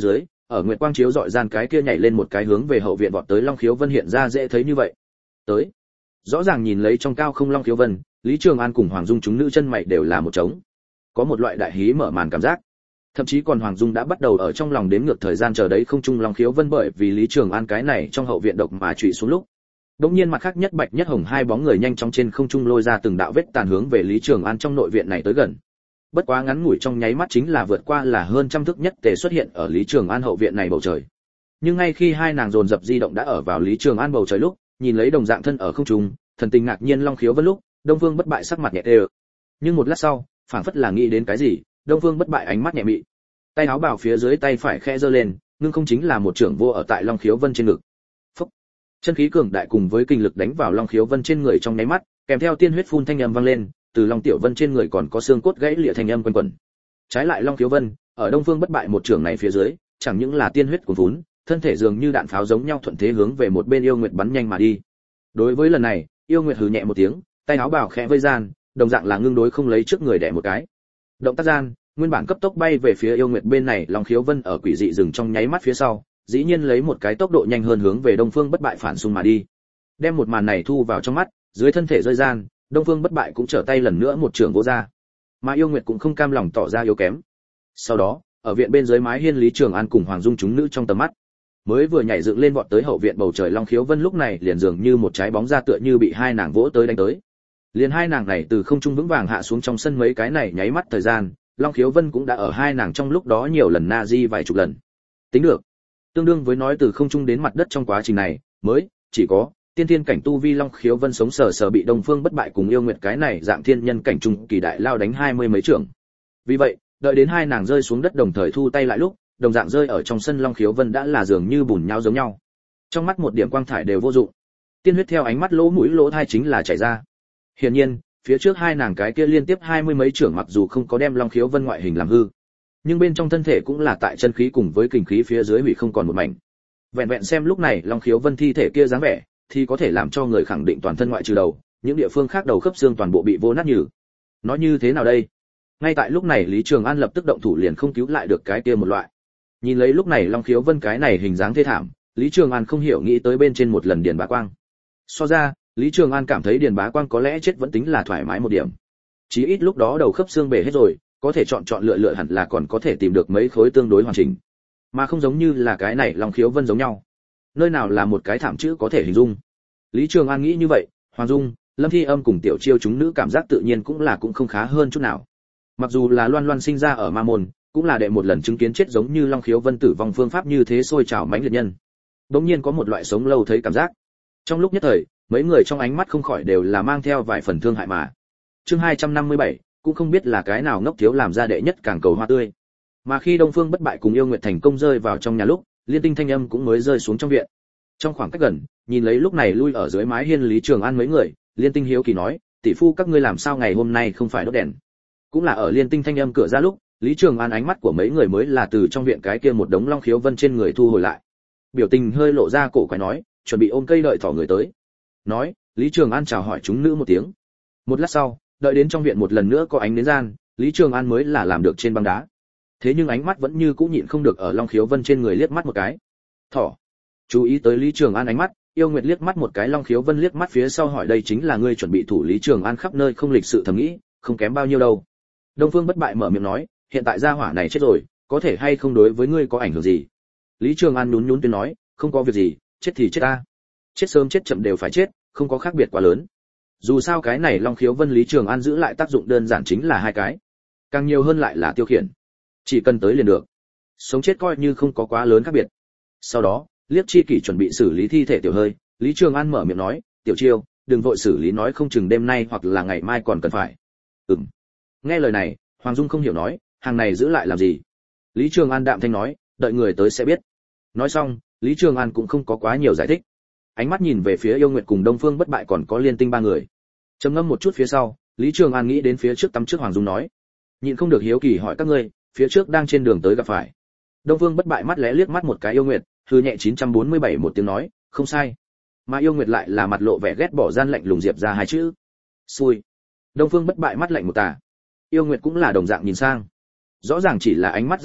ở nguyệt quang chiếu dọi gian cái kia nhảy lên một cái hướng về hậu viện vọt tới Long Khiếu Vân hiện ra dễ thấy như vậy. Tới. Rõ ràng nhìn lấy trong cao không Long Khiếu Vân, Lý Trường An cùng Hoàng Dung chúng nữ chân mày đều là một trống. Có một loại đại hí mở màn cảm giác. Thậm chí còn Hoàng Dung đã bắt đầu ở trong lòng đếm ngược thời gian chờ đấy không trung Long Khiếu Vân bởi vì Lý Trường An cái này trong hậu viện độc mà trụy xuống lúc. Đột nhiên mặt khác nhất bạch nhất hồng hai bóng người nhanh chóng trên không trung lôi ra từng đạo vết tàn hướng về Lý Trường An trong nội viện này tới gần. Bất quá ngắn ngủi trong nháy mắt chính là vượt qua là hơn trăm thước nhất tề xuất hiện ở Lý Trường An hậu viện này bầu trời. Nhưng ngay khi hai nàng dồn dập di động đã ở vào Lý Trường An bầu trời lúc, nhìn lấy đồng dạng thân ở không trung, thần tình ngạc nhiên Long Khiếu Vân lúc, Đông Vương Bất Bại sắc mặt nhẹ đều. Nhưng một lát sau, phảng phất là nghĩ đến cái gì, Đông Vương Bất Bại ánh mắt nhẹ mị. Tay áo bào phía dưới tay phải khẽ giơ lên, nhưng không chính là một trưởng vô ở tại Long Khiếu Vân trên ngực. Phốc. Chân khí cường đại cùng với kinh lực đánh vào Long Khiếu Vân trên người trong nháy mắt, kèm theo tiên huyết phun thanh âm vang lên, từ Long Tiểu Vân trên người còn có xương cốt gãy lìa thanh âm quanh quẩn. Trái lại Long Khiếu Vân, ở Đông Phương Bất Bại một trưởng này phía dưới, chẳng những là tiên huyết cuồn vốn, thân thể dường như đạn pháo giống nhau thuận thế hướng về một bên Yêu Nguyệt bắn nhanh mà đi. Đối với lần này, Yêu Nguyệt hừ nhẹ một tiếng, tay áo bào khẽ vây gian, đồng dạng là ngưng đối không lấy trước người đè một cái. Động tác gian, nguyên bản cấp tốc bay về phía Yêu Nguyệt bên này, Long Khiếu Vân ở quỷ dị dừng trong nháy mắt phía sau, dĩ nhiên lấy một cái tốc độ nhanh hơn hướng về Đông Phương Bất Bại phản xung mà đi. Đem một màn này thu vào trong mắt, dưới thân thể rơi gian, Đông Phương Bất Bại cũng trở tay lần nữa một trường vỗ ra. Mà Yêu Nguyệt cũng không cam lòng tỏ ra yếu kém. Sau đó, ở viện bên dưới mái hiên Lý Trường An cùng Hoàng Dung chúng nữ trong tầm mắt, mới vừa nhảy dựng lên vọt tới hậu viện bầu trời Long Khiếu Vân lúc này liền dường như một trái bóng ra tựa như bị hai nàng vỗ tới đánh tới. Liền hai nàng này từ không trung vững vàng hạ xuống trong sân mấy cái này nháy mắt thời gian, Long Khiếu Vân cũng đã ở hai nàng trong lúc đó nhiều lần na di vài chục lần. Tính được, tương đương với nói từ không trung đến mặt đất trong quá trình này, mới chỉ có tiên thiên cảnh tu vi Long Khiếu Vân sống sờ sờ bị Đông Phương Bất Bại cùng Yêu Nguyệt cái này dạng thiên nhân cảnh trung kỳ đại lao đánh hai mươi mấy trưởng. Vì vậy, đợi đến hai nàng rơi xuống đất đồng thời thu tay lại lúc, đồng dạng rơi ở trong sân Long Khiếu Vân đã là dường như bùn nhau giống nhau. Trong mắt một điểm quang thải đều vô dụng. Tiên huyết theo ánh mắt lỗ mũi lỗ thai chính là chảy ra. Hiển nhiên, phía trước hai nàng cái kia liên tiếp hai mươi mấy trưởng mặc dù không có đem Long Khiếu Vân ngoại hình làm hư, nhưng bên trong thân thể cũng là tại chân khí cùng với kình khí phía dưới hủy không còn một mảnh. Vẹn vẹn xem lúc này Long Khiếu Vân thi thể kia dáng vẻ, thì có thể làm cho người khẳng định toàn thân ngoại trừ đầu, những địa phương khác đầu khớp xương toàn bộ bị vô nát nhừ. Nói như thế nào đây? Ngay tại lúc này Lý Trường An lập tức động thủ liền không cứu lại được cái kia một loại. Nhìn lấy lúc này Long Khiếu Vân cái này hình dáng thê thảm, Lý Trường An không hiểu nghĩ tới bên trên một lần Điền Bá Quang. So ra, Lý Trường An cảm thấy Điền Bá Quang có lẽ chết vẫn tính là thoải mái một điểm. Chí ít lúc đó đầu khớp xương bể hết rồi, có thể chọn chọn lựa lựa hẳn là còn có thể tìm được mấy khối tương đối hoàn chỉnh. Mà không giống như là cái này Long Khiếu Vân giống nhau. Nơi nào là một cái thảm chữ có thể hình dung. Lý Trường An nghĩ như vậy, Hoàng Dung, Lâm Thi Âm cùng Tiểu Chiêu chúng nữ cảm giác tự nhiên cũng là cũng không khá hơn chút nào. Mặc dù là Loan Loan sinh ra ở Ma Môn, cũng là đệ một lần chứng kiến chết giống như Long Khiếu Vân tử vong phương pháp như thế sôi trào mãnh liệt nhân. Đống nhiên có một loại sống lâu thấy cảm giác. Trong lúc nhất thời, mấy người trong ánh mắt không khỏi đều là mang theo vài phần thương hại mà. Chương hai trăm năm mươi bảy, cũng không biết là cái nào ngốc thiếu làm ra đệ nhất càng cầu hoa tươi. Mà khi Đông Phương Bất Bại cùng Yêu Nguyệt thành công rơi vào trong nhà lúc, Liên Tinh thanh âm cũng mới rơi xuống trong viện. Trong khoảng cách gần, nhìn lấy lúc này lui ở dưới mái hiên Lý Trường An mấy người, Liên Tinh hiếu kỳ nói, tỷ phu các ngươi làm sao ngày hôm nay không phải đốt đèn? Cũng là ở Liên Tinh thanh âm cửa ra lúc, Lý Trường An ánh mắt của mấy người mới là từ trong viện cái kia một đống Long Khiếu Vân trên người thu hồi lại. Biểu tình hơi lộ ra cổ quái nói, chuẩn bị ôm cây đợi thỏ người tới. Nói, Lý Trường An chào hỏi chúng nữ một tiếng. Một lát sau, đợi đến trong viện một lần nữa có ánh đến gian, Lý Trường An mới là làm được trên băng đá. Thế nhưng ánh mắt vẫn như cũ nhịn không được ở Long Khiếu Vân trên người liếc mắt một cái. Thỏ. Chú ý tới Lý Trường An ánh mắt, Yêu Nguyệt liếc mắt một cái Long Khiếu Vân liếc mắt phía sau hỏi đây chính là ngươi chuẩn bị thủ Lý Trường An khắp nơi không lịch sự thầm nghĩ, không kém bao nhiêu đâu. Đông Phương Bất Bại mở miệng nói, hiện tại gia hỏa này chết rồi, có thể hay không đối với ngươi có ảnh hưởng gì? Lý Trường An nhún nhún tiếng nói, không có việc gì, chết thì chết ta. Chết sớm chết chậm đều phải chết, không có khác biệt quá lớn. Dù sao cái này Long Khiếu Vân Lý Trường An giữ lại tác dụng đơn giản chính là hai cái, càng nhiều hơn lại là tiêu khiển, chỉ cần tới liền được, sống chết coi như không có quá lớn khác biệt. Sau đó, Liếc Chi Kỷ chuẩn bị xử lý thi thể Tiểu Hơi, Lý Trường An mở miệng nói, Tiểu Chiêu, đừng vội xử lý nói không chừng đêm nay hoặc là ngày mai còn cần phải. Ừm. Nghe lời này, Hoàng Dung không hiểu nói, hàng này giữ lại làm gì? Lý Trường An đạm thanh nói, đợi người tới sẽ biết. Nói xong, Lý Trường An cũng không có quá nhiều giải thích. Ánh mắt nhìn về phía Yêu Nguyệt cùng Đông Phương Bất Bại còn có Liên Tinh ba người. Trầm ngâm một chút phía sau, Lý Trường An nghĩ đến phía trước tắm trước Hoàng Dung nói, nhịn không được hiếu kỳ hỏi các ngươi, phía trước đang trên đường tới gặp phải. Đông Phương Bất Bại mắt lẽ liếc mắt một cái Yêu Nguyệt, hừ nhẹ chín trăm bốn mươi bảy một tiếng nói, không sai. Mà Yêu Nguyệt lại là mặt lộ vẻ ghét bỏ gian lạnh lùng diệp ra hai chữ. Xui. Đông Phương Bất Bại mắt lạnh một tà. Yêu Nguyệt cũng là đồng dạng nhìn sang. Rõ ràng chỉ là ánh mắt giao hội,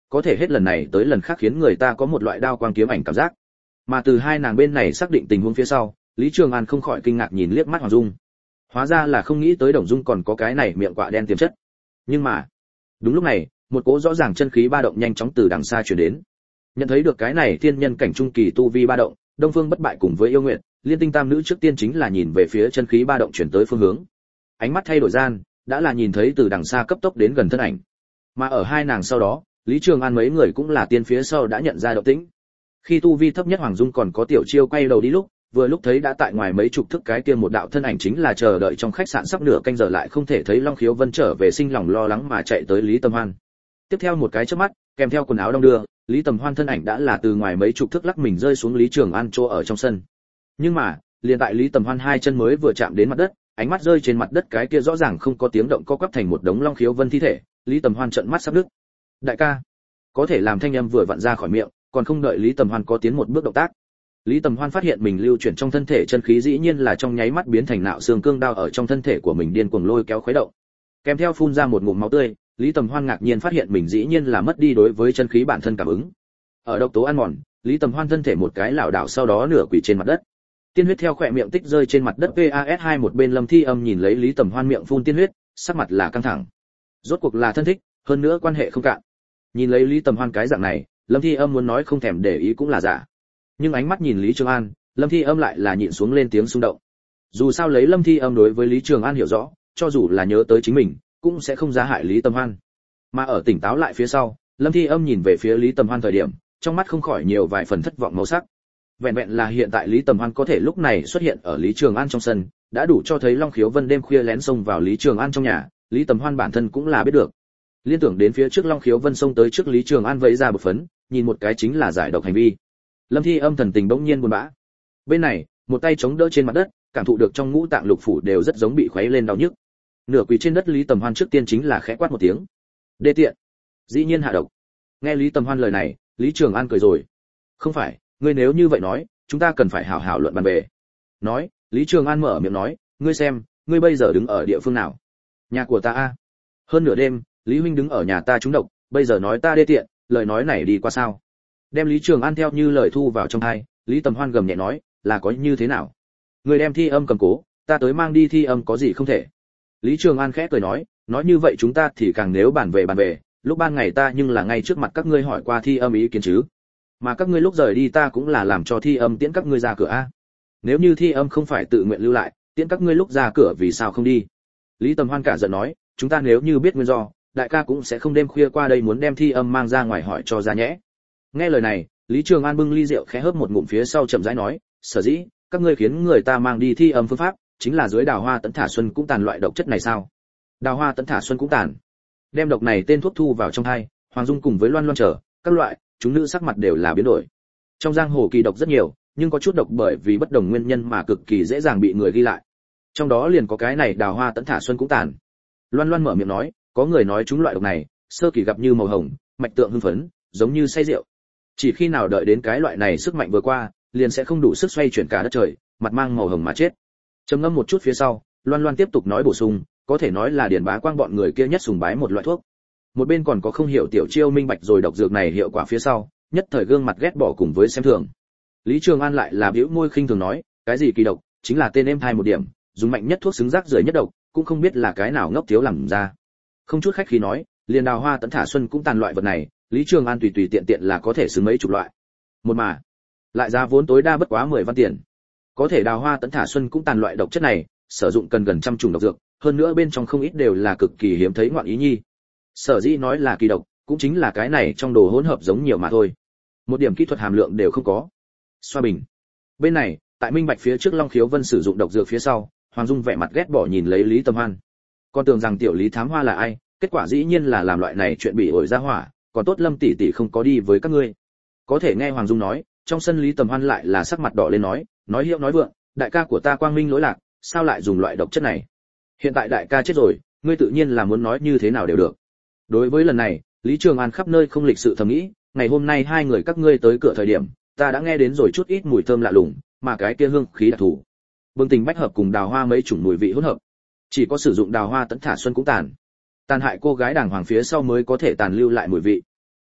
có thể hết lần này tới lần khác khiến người ta có một loại đao quang kiếm ảnh cảm giác. Mà từ hai nàng bên này xác định tình huống phía sau, Lý Trường An không khỏi kinh ngạc nhìn liếc mắt Hoàng Dung. Hóa ra là không nghĩ tới Đồng Dung còn có cái này miệng quạ đen tiềm chất. Nhưng mà, đúng lúc này, một cỗ rõ ràng chân khí ba động nhanh chóng từ đằng xa truyền đến. Nhận thấy được cái này thiên nhân cảnh trung kỳ tu vi ba động, Đông Phương Bất Bại cùng với Yêu Nguyệt, Liên Tinh Tam nữ trước tiên chính là nhìn về phía chân khí ba động chuyển tới phương hướng. Ánh mắt thay đổi gian, đã là nhìn thấy từ đằng xa cấp tốc đến gần thân ảnh. Mà ở hai nàng sau đó, Lý Trường An mấy người cũng là tiên phía sau đã nhận ra động tĩnh. Khi tu vi thấp nhất Hoàng Dung còn có tiểu chiêu quay đầu đi lúc, vừa lúc thấy đã tại ngoài mấy chục thước cái kia một đạo thân ảnh chính là chờ đợi trong khách sạn sắp nửa canh giờ lại không thể thấy Long Khiếu Vân trở về sinh lòng lo lắng mà chạy tới Lý Tầm Hoan. Tiếp theo một cái chớp mắt, kèm theo quần áo đong đưa, Lý Tầm Hoan thân ảnh đã là từ ngoài mấy chục thước lắc mình rơi xuống Lý Trường An chỗ ở trong sân. Nhưng mà, liền tại Lý Tầm Hoan hai chân mới vừa chạm đến mặt đất, ánh mắt rơi trên mặt đất cái kia rõ ràng không có tiếng động co quắp thành một đống Long Khiếu Vân thi thể, Lý Tầm Hoan trợn mắt sắp đứt. Đại ca, có thể làm thanh âm vừa vặn ra khỏi miệng, còn không đợi Lý Tầm Hoan có tiến một bước động tác. Lý Tầm Hoan phát hiện mình lưu chuyển trong thân thể chân khí dĩ nhiên là trong nháy mắt biến thành nạo xương cương đao ở trong thân thể của mình điên cuồng lôi kéo khuấy động. Kèm theo phun ra một ngụm máu tươi, Lý Tầm Hoan ngạc nhiên phát hiện mình dĩ nhiên là mất đi đối với chân khí bản thân cảm ứng. Ở độc tố ăn mòn, Lý Tầm Hoan thân thể một cái lảo đảo sau đó nửa quỳ trên mặt đất. Tiên huyết theo khỏe miệng tích rơi trên mặt đất pê a ét hai một bên Lâm Thi Âm nhìn lấy Lý Tầm Hoan miệng phun tiên huyết, sắc mặt là căng thẳng. Rốt cuộc là thân thích, hơn nữa quan hệ không cạn. Nhìn lấy Lý Tầm Hoan cái dạng này, Lâm Thi Âm muốn nói không thèm để ý cũng là giả. Nhưng ánh mắt nhìn Lý Trường An, Lâm Thi Âm lại là nhịn xuống lên tiếng xung động. Dù sao lấy Lâm Thi Âm đối với Lý Trường An hiểu rõ, cho dù là nhớ tới chính mình, cũng sẽ không giá hại Lý Tầm Hoan. Mà ở tỉnh táo lại phía sau, Lâm Thi Âm nhìn về phía Lý Tầm Hoan thời điểm, trong mắt không khỏi nhiều vài phần thất vọng màu sắc. Vẹn vẹn là hiện tại Lý Tầm Hoan có thể lúc này xuất hiện ở Lý Trường An trong sân, đã đủ cho thấy Long Khiếu Vân đêm khuya lén xông vào Lý Trường An trong nhà, Lý Tầm Hoan bản thân cũng là biết được. Liên tưởng đến phía trước Long Khiếu Vân xông tới trước Lý Trường An vẫy ra bực phấn, nhìn một cái chính là giải độc hành vi. Lâm Thi Âm thần tình bỗng nhiên buồn bã. Bên này, một tay chống đỡ trên mặt đất, cảm thụ được trong ngũ tạng lục phủ đều rất giống bị khuấy lên đau nhức. Nửa quỳ trên đất Lý Tầm Hoan trước tiên chính là khẽ quát một tiếng. Đê tiện, dĩ nhiên hạ độc. Nghe Lý Tầm Hoan lời này, Lý Trường An cười rồi. Không phải, ngươi nếu như vậy nói, chúng ta cần phải hảo hảo luận bàn về. Nói, Lý Trường An mở miệng nói, ngươi xem, ngươi bây giờ đứng ở địa phương nào? Nhà của ta a. Hơn nửa đêm, Lý huynh đứng ở nhà ta trúng độc, bây giờ nói ta đê tiện, lời nói này đi qua sao? Đem Lý Trường An theo như lời thu vào trong tai, Lý Tầm Hoan gầm nhẹ nói, là có như thế nào? Người đem Thi Âm cầm cố, ta tới mang đi Thi Âm có gì không thể? Lý Trường An khẽ cười nói, nói như vậy chúng ta thì càng nếu bàn về bàn về, lúc ban ngày ta nhưng là ngay trước mặt các ngươi hỏi qua Thi Âm ý kiến chứ? Mà các ngươi lúc rời đi ta cũng là làm cho Thi Âm tiễn các ngươi ra cửa a. Nếu như Thi Âm không phải tự nguyện lưu lại, tiễn các ngươi lúc ra cửa vì sao không đi? Lý Tầm Hoan cả giận nói, chúng ta nếu như biết nguyên do, đại ca cũng sẽ không đêm khuya qua đây muốn đem Thi Âm mang ra ngoài hỏi cho ra nhẽ. Nghe lời này, Lý Trường An bưng ly rượu khẽ hớp một ngụm phía sau chậm rãi nói, sở dĩ các ngươi khiến người ta mang đi Thi Âm phương pháp, chính là dưới đào hoa tấn thả xuân cũng tàn loại độc chất này sao? Đào hoa tấn thả xuân cũng tàn. Đem độc này tên thuốc thu vào trong hai, Hoàng Dung cùng với Loan Loan trở, các loại, chúng nữ sắc mặt đều là biến đổi. Trong giang hồ kỳ độc rất nhiều, nhưng có chút độc bởi vì bất đồng nguyên nhân mà cực kỳ dễ dàng bị người ghi lại. Trong đó liền có cái này đào hoa tấn thả xuân cũng tàn. Loan Loan mở miệng nói, có người nói chúng loại độc này, sơ kỳ gặp như màu hồng, mạch tượng hưng phấn, giống như say rượu. Chỉ khi nào đợi đến cái loại này sức mạnh vừa qua, liền sẽ không đủ sức xoay chuyển cả đất trời, mặt mang màu hồng mà chết. Trầm ngâm một chút phía sau, Loan Loan tiếp tục nói bổ sung, có thể nói là Điền Bá Quang bọn người kia nhất sùng bái một loại thuốc. Một bên còn có không hiểu tiểu chiêu minh bạch rồi độc dược này hiệu quả phía sau, nhất thời gương mặt ghét bỏ cùng với xem thường. Lý Trường An lại là bĩu môi khinh thường nói, cái gì kỳ độc, chính là tên em thai một điểm, dùng mạnh nhất thuốc xứng rác rưởi nhất độc, cũng không biết là cái nào ngốc thiếu làm ra. Không chút khách khí nói, liền đào hoa tấn thả xuân cũng tàn loại vật này, Lý Trường An tùy tùy tiện tiện là có thể xứng mấy chục loại. Một mà, lại giá vốn tối đa bất quá mười văn tiền. Có thể đào hoa tấn thả xuân cũng tàn loại độc chất này, sử dụng cần gần trăm chủng độc dược, hơn nữa bên trong không ít đều là cực kỳ hiếm thấy ngoạn ý nhi. Sở dĩ nói là kỳ độc, cũng chính là cái này trong đồ hỗn hợp giống nhiều mà thôi. Một điểm kỹ thuật hàm lượng đều không có. Xoa bình. Bên này, tại minh bạch phía trước Long Khiếu Vân sử dụng độc dược phía sau, Hoàng Dung vẻ mặt ghét bỏ nhìn lấy Lý Tầm Hoan. Con tưởng rằng tiểu Lý thám hoa là ai, kết quả dĩ nhiên là làm loại này chuyện bị ổi ra hỏa, còn tốt Lâm tỷ tỷ không có đi với các ngươi. Có thể nghe Hoàng Dung nói, trong sân Lý Tầm Hoan lại là sắc mặt đỏ lên nói, nói hiệu nói vượng, đại ca của ta quang minh lỗi lạc, sao lại dùng loại độc chất này? Hiện tại đại ca chết rồi, ngươi tự nhiên là muốn nói như thế nào đều được. Đối với lần này, Lý Trường An khắp nơi không lịch sự thầm nghĩ, ngày hôm nay hai người các ngươi tới cửa thời điểm, ta đã nghe đến rồi chút ít mùi thơm lạ lùng, mà cái kia hương khí đặc thù. Bừng tình bách hợp cùng đào hoa mấy chủng mùi vị hỗn hợp. Chỉ có sử dụng đào hoa tấn thả xuân cũng tàn. Tàn hại cô gái đàng hoàng phía sau mới có thể tàn lưu lại mùi vị.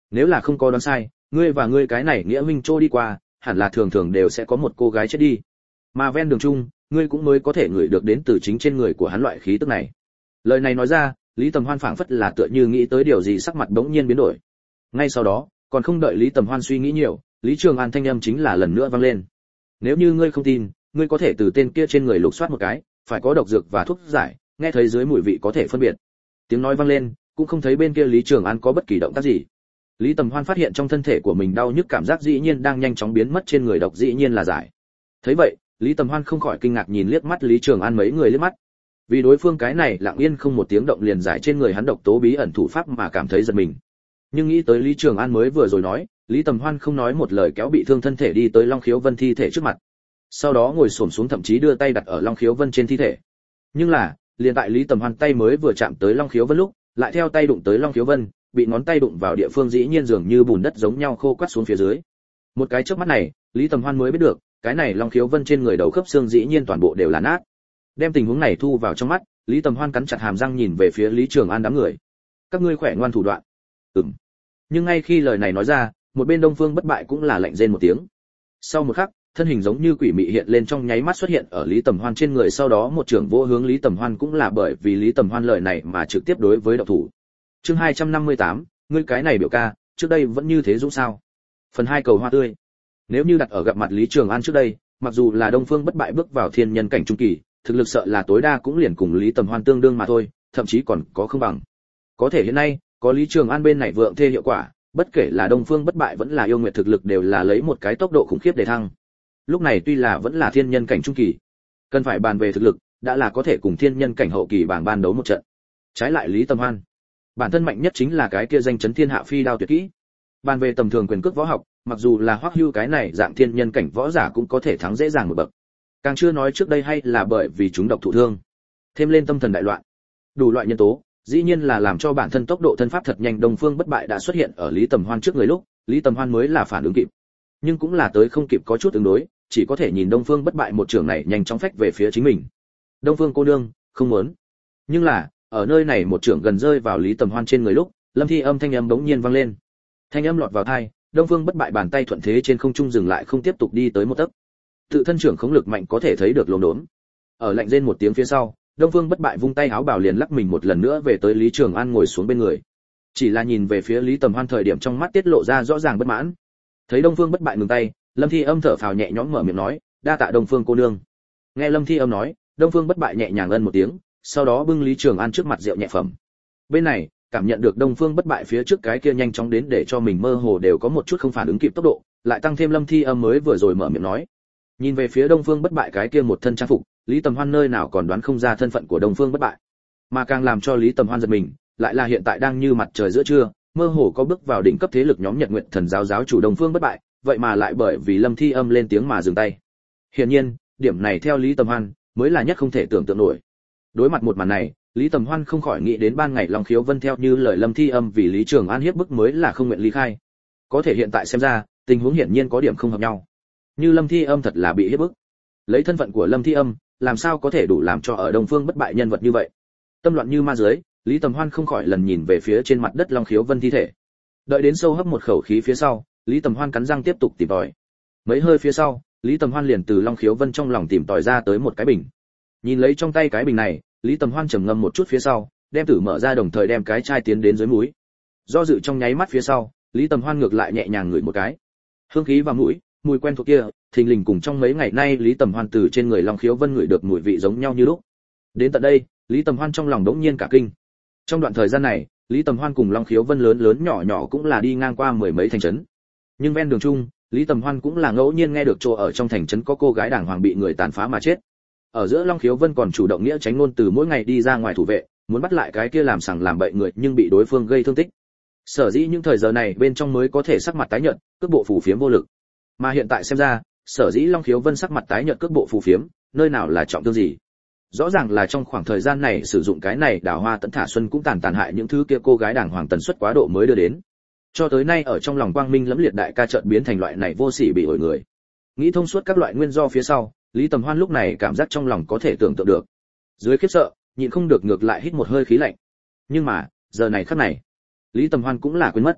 Nếu là không có đoán sai, ngươi và ngươi cái này nghĩa huynh trôi đi qua, hẳn là thường thường đều sẽ có một cô gái chết đi. Mà ven đường chung, ngươi cũng mới có thể ngửi được đến từ chính trên người của hắn loại khí tức này. Lời này nói ra, Lý Tầm Hoan phảng phất là tựa như nghĩ tới điều gì, sắc mặt bỗng nhiên biến đổi. Ngay sau đó, còn không đợi Lý Tầm Hoan suy nghĩ nhiều, Lý Trường An thanh âm chính là lần nữa vang lên. Nếu như ngươi không tin, ngươi có thể từ tên kia trên người lục soát một cái, phải có độc dược và thuốc giải, nghe thấy dưới mùi vị có thể phân biệt. Tiếng nói vang lên, cũng không thấy bên kia Lý Trường An có bất kỳ động tác gì. Lý Tầm Hoan phát hiện trong thân thể của mình đau nhức cảm giác dĩ nhiên đang nhanh chóng biến mất, trên người độc dĩ nhiên là giải. Thấy vậy, Lý Tầm Hoan không khỏi kinh ngạc nhìn liếc mắt Lý Trường An mấy người liếc mắt. Vì đối phương cái này lặng yên không một tiếng động liền giải trên người hắn độc tố bí ẩn thủ pháp mà cảm thấy giật mình. Nhưng nghĩ tới Lý Trường An mới vừa rồi nói, Lý Tầm Hoan không nói một lời kéo bị thương thân thể đi tới Long Khiếu Vân thi thể trước mặt. Sau đó ngồi xổm xuống, thậm chí đưa tay đặt ở Long Khiếu Vân trên thi thể. Nhưng là, liền tại Lý Tầm Hoan tay mới vừa chạm tới Long Khiếu Vân lúc, lại theo tay đụng tới Long Khiếu Vân, bị ngón tay đụng vào địa phương dĩ nhiên dường như bùn đất giống nhau khô quắt xuống phía dưới. Một cái chớp mắt này, Lý Tầm Hoan mới biết được, cái này Long Khiếu Vân trên người đầu khớp xương dĩ nhiên toàn bộ đều là nát. Đem tình huống này thu vào trong mắt, Lý Tầm Hoan cắn chặt hàm răng nhìn về phía Lý Trường An đám người. Các ngươi khỏe ngoan thủ đoạn. Ừm. Nhưng ngay khi lời này nói ra, một bên Đông Phương Bất Bại cũng là lạnh rên một tiếng. Sau một khắc, thân hình giống như quỷ mị hiện lên trong nháy mắt xuất hiện ở Lý Tầm Hoan trên người, sau đó một trường vỗ hướng Lý Tầm Hoan, cũng là bởi vì Lý Tầm Hoan lời này mà trực tiếp đối với động thủ. Chương hai trăm năm mươi tám, ngươi cái này biểu ca, trước đây vẫn như thế dũng sao? Phần hai cầu hoa tươi. Nếu như đặt ở gặp mặt Lý Trường An trước đây, mặc dù là Đông Phương Bất Bại bước vào thiên nhân cảnh trung kỳ, thực lực sợ là tối đa cũng liền cùng Lý Tầm Hoan tương đương mà thôi, thậm chí còn có không bằng. Có thể hiện nay, có Lý Trường An bên này vượng thê hiệu quả, bất kể là Đông Phương Bất Bại vẫn là Yêu Nguyệt thực lực đều là lấy một cái tốc độ khủng khiếp để thăng. Lúc này tuy là vẫn là thiên nhân cảnh trung kỳ, cần phải bàn về thực lực, đã là có thể cùng thiên nhân cảnh hậu kỳ bảng ban đấu một trận. Trái lại Lý Tầm Hoan, bản thân mạnh nhất chính là cái kia danh chấn thiên hạ phi đao tuyệt kỹ. Bàn về tầm thường quyền cước võ học, mặc dù là Hoắc Hưu cái này dạng thiên nhân cảnh võ giả cũng có thể thắng dễ dàng một bậc. Càng chưa nói trước đây hay là bởi vì chúng độc thụ thương, thêm lên tâm thần đại loạn, đủ loại nhân tố, dĩ nhiên là làm cho bản thân tốc độ thân pháp thật nhanh. Đông Phương Bất Bại đã xuất hiện ở Lý Tầm Hoan trước người lúc, Lý Tầm Hoan mới là phản ứng kịp, nhưng cũng là tới không kịp có chút ứng đối, chỉ có thể nhìn Đông Phương Bất Bại một trường này nhanh chóng phách về phía chính mình. Đông Phương cô nương, không muốn. Nhưng là, ở nơi này một trường gần rơi vào Lý Tầm Hoan trên người lúc, Lâm Thi Âm thanh âm bỗng nhiên vang lên. Thanh âm lọt vào tai, Đông Phương Bất Bại bàn tay thuận thế trên không trung dừng lại, không tiếp tục đi tới một tấc. Tự thân trưởng khống lực mạnh có thể thấy được lồn đốn. Ở lạnh rên một tiếng phía sau, Đông Phương Bất Bại vung tay áo bảo liền lắc mình một lần nữa về tới Lý Trường An ngồi xuống bên người. Chỉ là nhìn về phía Lý Tầm Hoan thời điểm trong mắt tiết lộ ra rõ ràng bất mãn. Thấy Đông Phương Bất Bại ngừng tay, Lâm Thi Âm thở phào nhẹ nhõm mở miệng nói, đa tạ Đông Phương cô nương. Nghe Lâm Thi Âm nói, Đông Phương Bất Bại nhẹ nhàng ân một tiếng, sau đó bưng Lý Trường An trước mặt rượu nhẹ phẩm. Bên này, cảm nhận được Đông Phương Bất Bại phía trước cái kia nhanh chóng đến để cho mình mơ hồ đều có một chút không phản ứng kịp tốc độ, lại tăng thêm Lâm Thi Âm mới vừa rồi mở miệng nói. Nhìn về phía Đông Phương Bất Bại cái kia một thân trang phục, Lý Tầm Hoan nơi nào còn đoán không ra thân phận của Đông Phương Bất Bại. Mà càng làm cho Lý Tầm Hoan giật mình, lại là hiện tại đang như mặt trời giữa trưa, mơ hồ có bước vào đỉnh cấp thế lực nhóm Nhật Nguyệt Thần giáo giáo chủ Đông Phương Bất Bại, vậy mà lại bởi vì Lâm Thi Âm lên tiếng mà dừng tay. Hiển nhiên, điểm này theo Lý Tầm Hoan mới là nhất không thể tưởng tượng nổi. Đối mặt một màn này, Lý Tầm Hoan không khỏi nghĩ đến ban ngày Long Khiếu Vân theo như lời Lâm Thi Âm vì Lý Trường An hiếp bức mới là không nguyện ly khai. Có thể hiện tại xem ra, tình huống hiển nhiên có điểm không hợp nhau. Như Lâm Thi Âm thật là bị hiếp bức, lấy thân phận của Lâm Thi Âm, làm sao có thể đủ làm cho ở Đông Phương Bất Bại nhân vật như vậy. Tâm loạn như ma dưới, Lý Tầm Hoan không khỏi lần nhìn về phía trên mặt đất Long Khiếu Vân thi thể. Đợi đến sâu hấp một khẩu khí phía sau, Lý Tầm Hoan cắn răng tiếp tục tìm tòi. Mấy hơi phía sau, Lý Tầm Hoan liền từ Long Khiếu Vân trong lòng tìm tòi ra tới một cái bình. Nhìn lấy trong tay cái bình này, Lý Tầm Hoan trầm ngâm một chút phía sau, đem tử mở ra, đồng thời đem cái chai tiến đến dưới mũi. Do dự trong nháy mắt phía sau, Lý Tầm Hoan ngược lại nhẹ nhàng ngửi một cái. Hương khí vào mũi, mùi quen thuộc kia, thình lình cùng trong mấy ngày nay Lý Tầm Hoan từ trên người Long Khiếu Vân ngửi được mùi vị giống nhau như lúc. Đến tận đây, Lý Tầm Hoan trong lòng đống nhiên cả kinh. Trong đoạn thời gian này, Lý Tầm Hoan cùng Long Khiếu Vân lớn lớn nhỏ nhỏ cũng là đi ngang qua mười mấy thành trấn. Nhưng ven đường chung, Lý Tầm Hoan cũng là ngẫu nhiên nghe được chỗ ở trong thành trấn có cô gái đàng hoàng bị người tàn phá mà chết. Ở giữa Long Khiếu Vân còn chủ động nghĩa tránh ngôn từ mỗi ngày đi ra ngoài thủ vệ, muốn bắt lại cái kia làm sằng làm bậy người nhưng bị đối phương gây thương tích. Sở dĩ những thời giờ này bên trong mới có thể sắc mặt tái nhợt, cước bộ phù phiếm vô lực. Mà hiện tại xem ra, sở dĩ Long Khiếu Vân sắc mặt tái nhợt cước bộ phù phiếm, nơi nào là trọng thương gì? Rõ ràng là trong khoảng thời gian này sử dụng cái này đào hoa tận thả xuân cũng tàn tàn hại những thứ kia cô gái đàng hoàng tần suất quá độ mới đưa đến. Cho tới nay ở trong lòng quang minh lẫm liệt đại ca chợt biến thành loại này vô sỉ bị ổi người. Nghĩ thông suốt các loại nguyên do phía sau, Lý Tầm Hoan lúc này cảm giác trong lòng có thể tưởng tượng được. Dưới khiếp sợ, nhịn không được ngược lại hít một hơi khí lạnh. Nhưng mà, giờ này khắc này, Lý Tầm Hoan cũng là quên mất.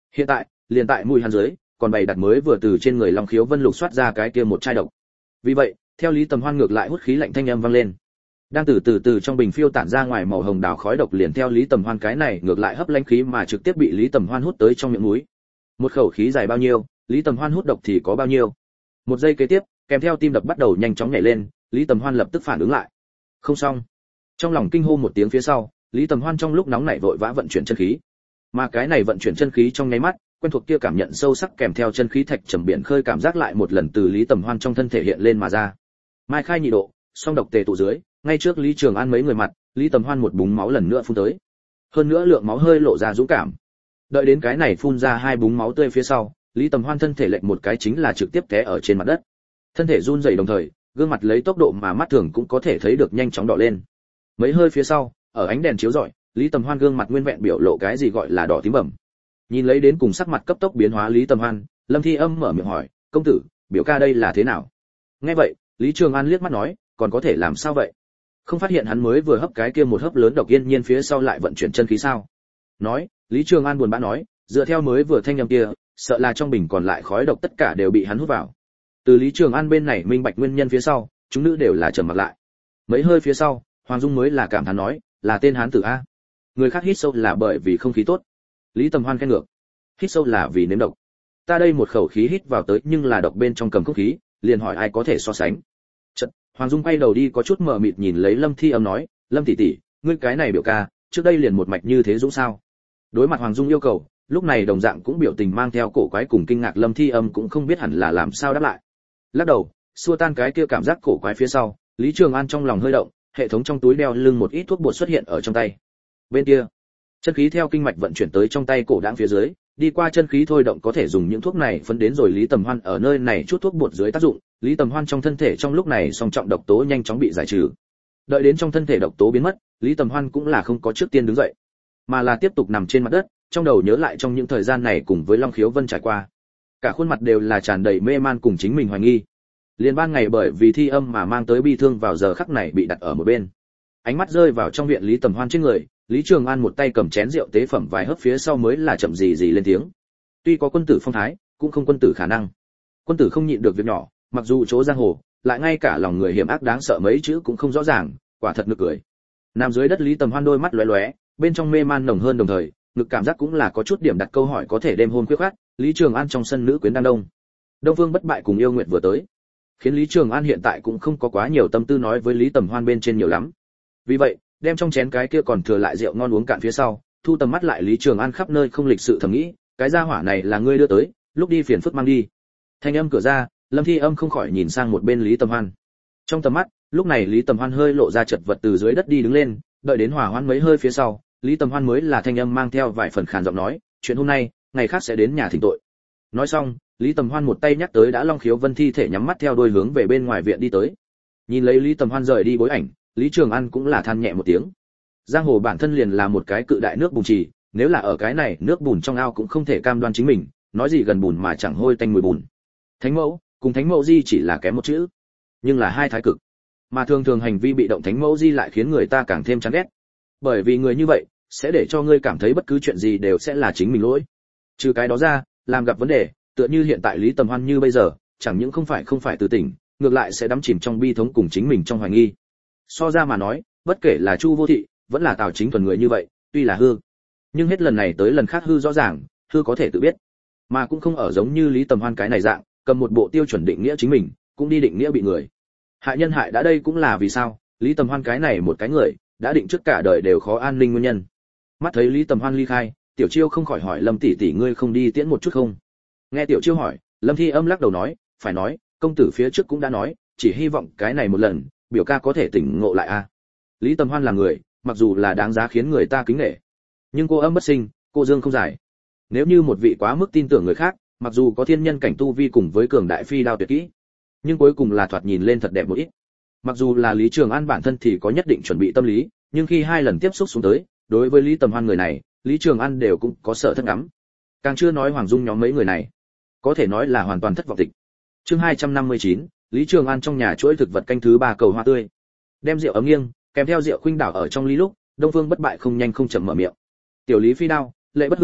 Hiện tại, liền tại mũi hắn dưới, còn bày đặt mới vừa từ trên người Long Khiếu Vân lục soát ra cái kia một chai độc. Vì vậy, theo Lý Tầm Hoan ngược lại hút khí lạnh thanh âm vang lên. Đang từ từ từ trong bình phiêu tản ra ngoài màu hồng đào khói độc liền theo Lý Tầm Hoan cái này ngược lại hấp lãnh khí mà trực tiếp bị Lý Tầm Hoan hút tới trong miệng mũi. Một khẩu khí dài bao nhiêu, Lý Tầm Hoan hút độc thì có bao nhiêu. Một giây kế tiếp, kèm theo tim đập bắt đầu nhanh chóng nhảy lên, Lý Tầm Hoan lập tức phản ứng lại. Không xong. Trong lòng kinh hô một tiếng phía sau, Lý Tầm Hoan trong lúc nóng nảy vội vã vận chuyển chân khí. Mà cái này vận chuyển chân khí trong nháy mắt, quen thuộc kia cảm nhận sâu sắc kèm theo chân khí thạch trầm biển khơi cảm giác lại một lần từ Lý Tầm Hoan trong thân thể hiện lên mà ra. Mai khai nhị độ, song độc tề tụ dưới, ngay trước Lý Trường An mấy người mặt, Lý Tầm Hoan một búng máu lần nữa phun tới. Hơn nữa lượng máu hơi lộ ra dũng cảm. Đợi đến cái này phun ra hai búng máu tươi phía sau, Lý Tầm Hoan thân thể lệch một cái chính là trực tiếp té ở trên mặt đất. Thân thể run rẩy đồng thời, gương mặt lấy tốc độ mà mắt thường cũng có thể thấy được nhanh chóng đỏ lên. Mấy hơi phía sau, ở ánh đèn chiếu rọi, Lý Tầm Hoan gương mặt nguyên vẹn biểu lộ cái gì gọi là đỏ tím bầm. Nhìn lấy đến cùng sắc mặt cấp tốc biến hóa Lý Tầm Hoan, Lâm Thi Âm mở miệng hỏi, "Công tử, biểu ca đây là thế nào?" Nghe vậy, Lý Trường An liếc mắt nói, "Còn có thể làm sao vậy? Không phát hiện hắn mới vừa hấp cái kia một hấp lớn độc yên nhiên phía sau lại vận chuyển chân khí sao?" Nói, Lý Trường An buồn bã nói, dựa theo mới vừa thanh âm kia, sợ là trong bình còn lại khói độc tất cả đều bị hắn hút vào. Từ Lý Trường An bên này minh bạch nguyên nhân phía sau, chúng nữ đều là trầm mặc lại. Mấy hơi phía sau, Hoàng Dung mới là cảm thán nói, là tên hán tử a. Người khác hít sâu là bởi vì không khí tốt. Lý Tầm Hoan khen ngược, hít sâu là vì nếm độc. Ta đây một khẩu khí hít vào tới nhưng là độc bên trong cầm không khí, liền hỏi ai có thể so sánh. Chợt, Hoàng Dung quay đầu đi có chút mờ mịt nhìn lấy Lâm Thi Âm nói, Lâm tỷ tỷ, ngươi cái này biểu ca, trước đây liền một mạch như thế dũng sao? Đối mặt Hoàng Dung yêu cầu, lúc này đồng dạng cũng biểu tình mang theo cổ quái cùng kinh ngạc Lâm Thi Âm cũng không biết hẳn là làm sao đáp lại. Lắc đầu, xua tan cái kia cảm giác cổ quái phía sau, Lý Trường An trong lòng hơi động, hệ thống trong túi đeo lưng một ít thuốc bột xuất hiện ở trong tay. Bên kia, chân khí theo kinh mạch vận chuyển tới trong tay cổ đãng phía dưới, đi qua chân khí thôi động có thể dùng những thuốc này phân đến rồi Lý Tầm Hoan ở nơi này chút thuốc bột dưới tác dụng, Lý Tầm Hoan trong thân thể trong lúc này song trọng độc tố nhanh chóng bị giải trừ. Đợi đến trong thân thể độc tố biến mất, Lý Tầm Hoan cũng là không có trước tiên đứng dậy, mà là tiếp tục nằm trên mặt đất, trong đầu nhớ lại trong những thời gian này cùng với Long Khiếu Vân trải qua. Cả khuôn mặt đều là tràn đầy mê man cùng chính mình hoài nghi. Liên ban ngày bởi vì thi âm mà mang tới bi thương vào giờ khắc này bị đặt ở một bên. Ánh mắt rơi vào trong viện Lý Tầm Hoan trên người, Lý Trường An một tay cầm chén rượu tế phẩm vài hớp phía sau mới là chậm gì gì lên tiếng. Tuy có quân tử phong thái, cũng không quân tử khả năng. Quân tử không nhịn được việc nhỏ, mặc dù chỗ giang hồ, lại ngay cả lòng người hiểm ác đáng sợ mấy chữ cũng không rõ ràng, quả thật nực cười. Nằm dưới đất Lý Tầm Hoan đôi mắt lóe lóe, bên trong mê man nồng hơn đồng thời, ngực cảm giác cũng là có chút điểm đặt câu hỏi có thể đêm hôm khuya khoắt, Lý Trường An trong sân nữ quyến đang đông. Đông Phương Bất Bại cùng Yêu Nguyệt vừa tới, khiến Lý Trường An hiện tại cũng không có quá nhiều tâm tư nói với Lý Tầm Hoan bên trên nhiều lắm. Vì vậy, đem trong chén cái kia còn thừa lại rượu ngon uống cạn phía sau, thu tầm mắt lại Lý Trường An khắp nơi không lịch sự thầm nghĩ, cái gia hỏa này là ngươi đưa tới, lúc đi phiền phức mang đi. Thanh âm cửa ra, Lâm Thi Âm không khỏi nhìn sang một bên Lý Tầm Hoan. Trong tầm mắt, lúc này Lý Tầm Hoan hơi lộ ra chật vật từ dưới đất đi đứng lên, đợi đến hòa hoãn mấy hơi phía sau, Lý Tầm Hoan mới là thanh âm mang theo vài phần khàn giọng nói, chuyện hôm nay, ngày khác sẽ đến nhà thỉnh tội. Nói xong, Lý Tầm Hoan một tay nhắc tới đã Long Khiếu Vân thi thể nhắm mắt theo đuôi hướng về bên ngoài viện đi tới. Nhìn lấy Lý Tầm Hoan rời đi bối ảnh, Lý Trường An cũng là than nhẹ một tiếng. Giang hồ bản thân liền là một cái cự đại nước bùn trì, nếu là ở cái này nước bùn trong ao cũng không thể cam đoan chính mình, nói gì gần bùn mà chẳng hôi tanh mùi bùn. Thánh mẫu, cùng thánh mẫu di chỉ là kém một chữ, nhưng là hai thái cực. Mà thường thường hành vi bị động thánh mẫu di lại khiến người ta càng thêm chán ghét. Bởi vì người như vậy sẽ để cho ngươi cảm thấy bất cứ chuyện gì đều sẽ là chính mình lỗi. Trừ cái đó ra, làm gặp vấn đề, tựa như hiện tại Lý Tầm Hoan như bây giờ, chẳng những không phải không phải từ tỉnh, ngược lại sẽ đắm chìm trong bi thống cùng chính mình trong hoài nghi. So ra mà nói, bất kể là Chu Vô Thị, vẫn là Tào Chính Thuần người như vậy, tuy là hư, nhưng hết lần này tới lần khác hư rõ ràng, hư có thể tự biết, mà cũng không ở giống như Lý Tầm Hoan cái này dạng, cầm một bộ tiêu chuẩn định nghĩa chính mình, cũng đi định nghĩa bị người. Hại nhân hại đã đây cũng là vì sao, Lý Tầm Hoan cái này một cái người, đã định trước cả đời đều khó an ninh nguyên nhân. Mắt thấy Lý Tầm Hoan ly khai, Tiểu Chiêu không khỏi hỏi Lâm tỷ tỷ ngươi không đi tiễn một chút không? Nghe Tiểu Chiêu hỏi, Lâm Thi Âm lắc đầu nói, phải nói, công tử phía trước cũng đã nói, chỉ hy vọng cái này một lần, biểu ca có thể tỉnh ngộ lại a. Lý Tầm Hoan là người, mặc dù là đáng giá khiến người ta kính nể, nhưng cô âm bất sinh, cô dương không giải. Nếu như một vị quá mức tin tưởng người khác, mặc dù có thiên nhân cảnh tu vi cùng với cường đại phi đao tuyệt kỹ, nhưng cuối cùng là thoạt nhìn lên thật đẹp một ít. Mặc dù là Lý Trường An bản thân thì có nhất định chuẩn bị tâm lý, nhưng khi hai lần tiếp xúc xuống tới, đối với Lý Tầm Hoan người này, Lý Trường An đều cũng có sợ thất ngắm. Càng chưa nói Hoàng Dung nhóm mấy người này, có thể nói là hoàn toàn thất vọng tịch. Chương hai trăm năm mươi chín, Lý Trường An trong nhà chuỗi thực vật canh thứ ba cầu hoa tươi. Đem rượu ấm nghiêng, kèm theo rượu khuynh đảo ở trong ly lúc, Đông Phương Bất Bại không nhanh không chậm mở miệng. Tiểu Lý phi đao, lệ bất hư phát,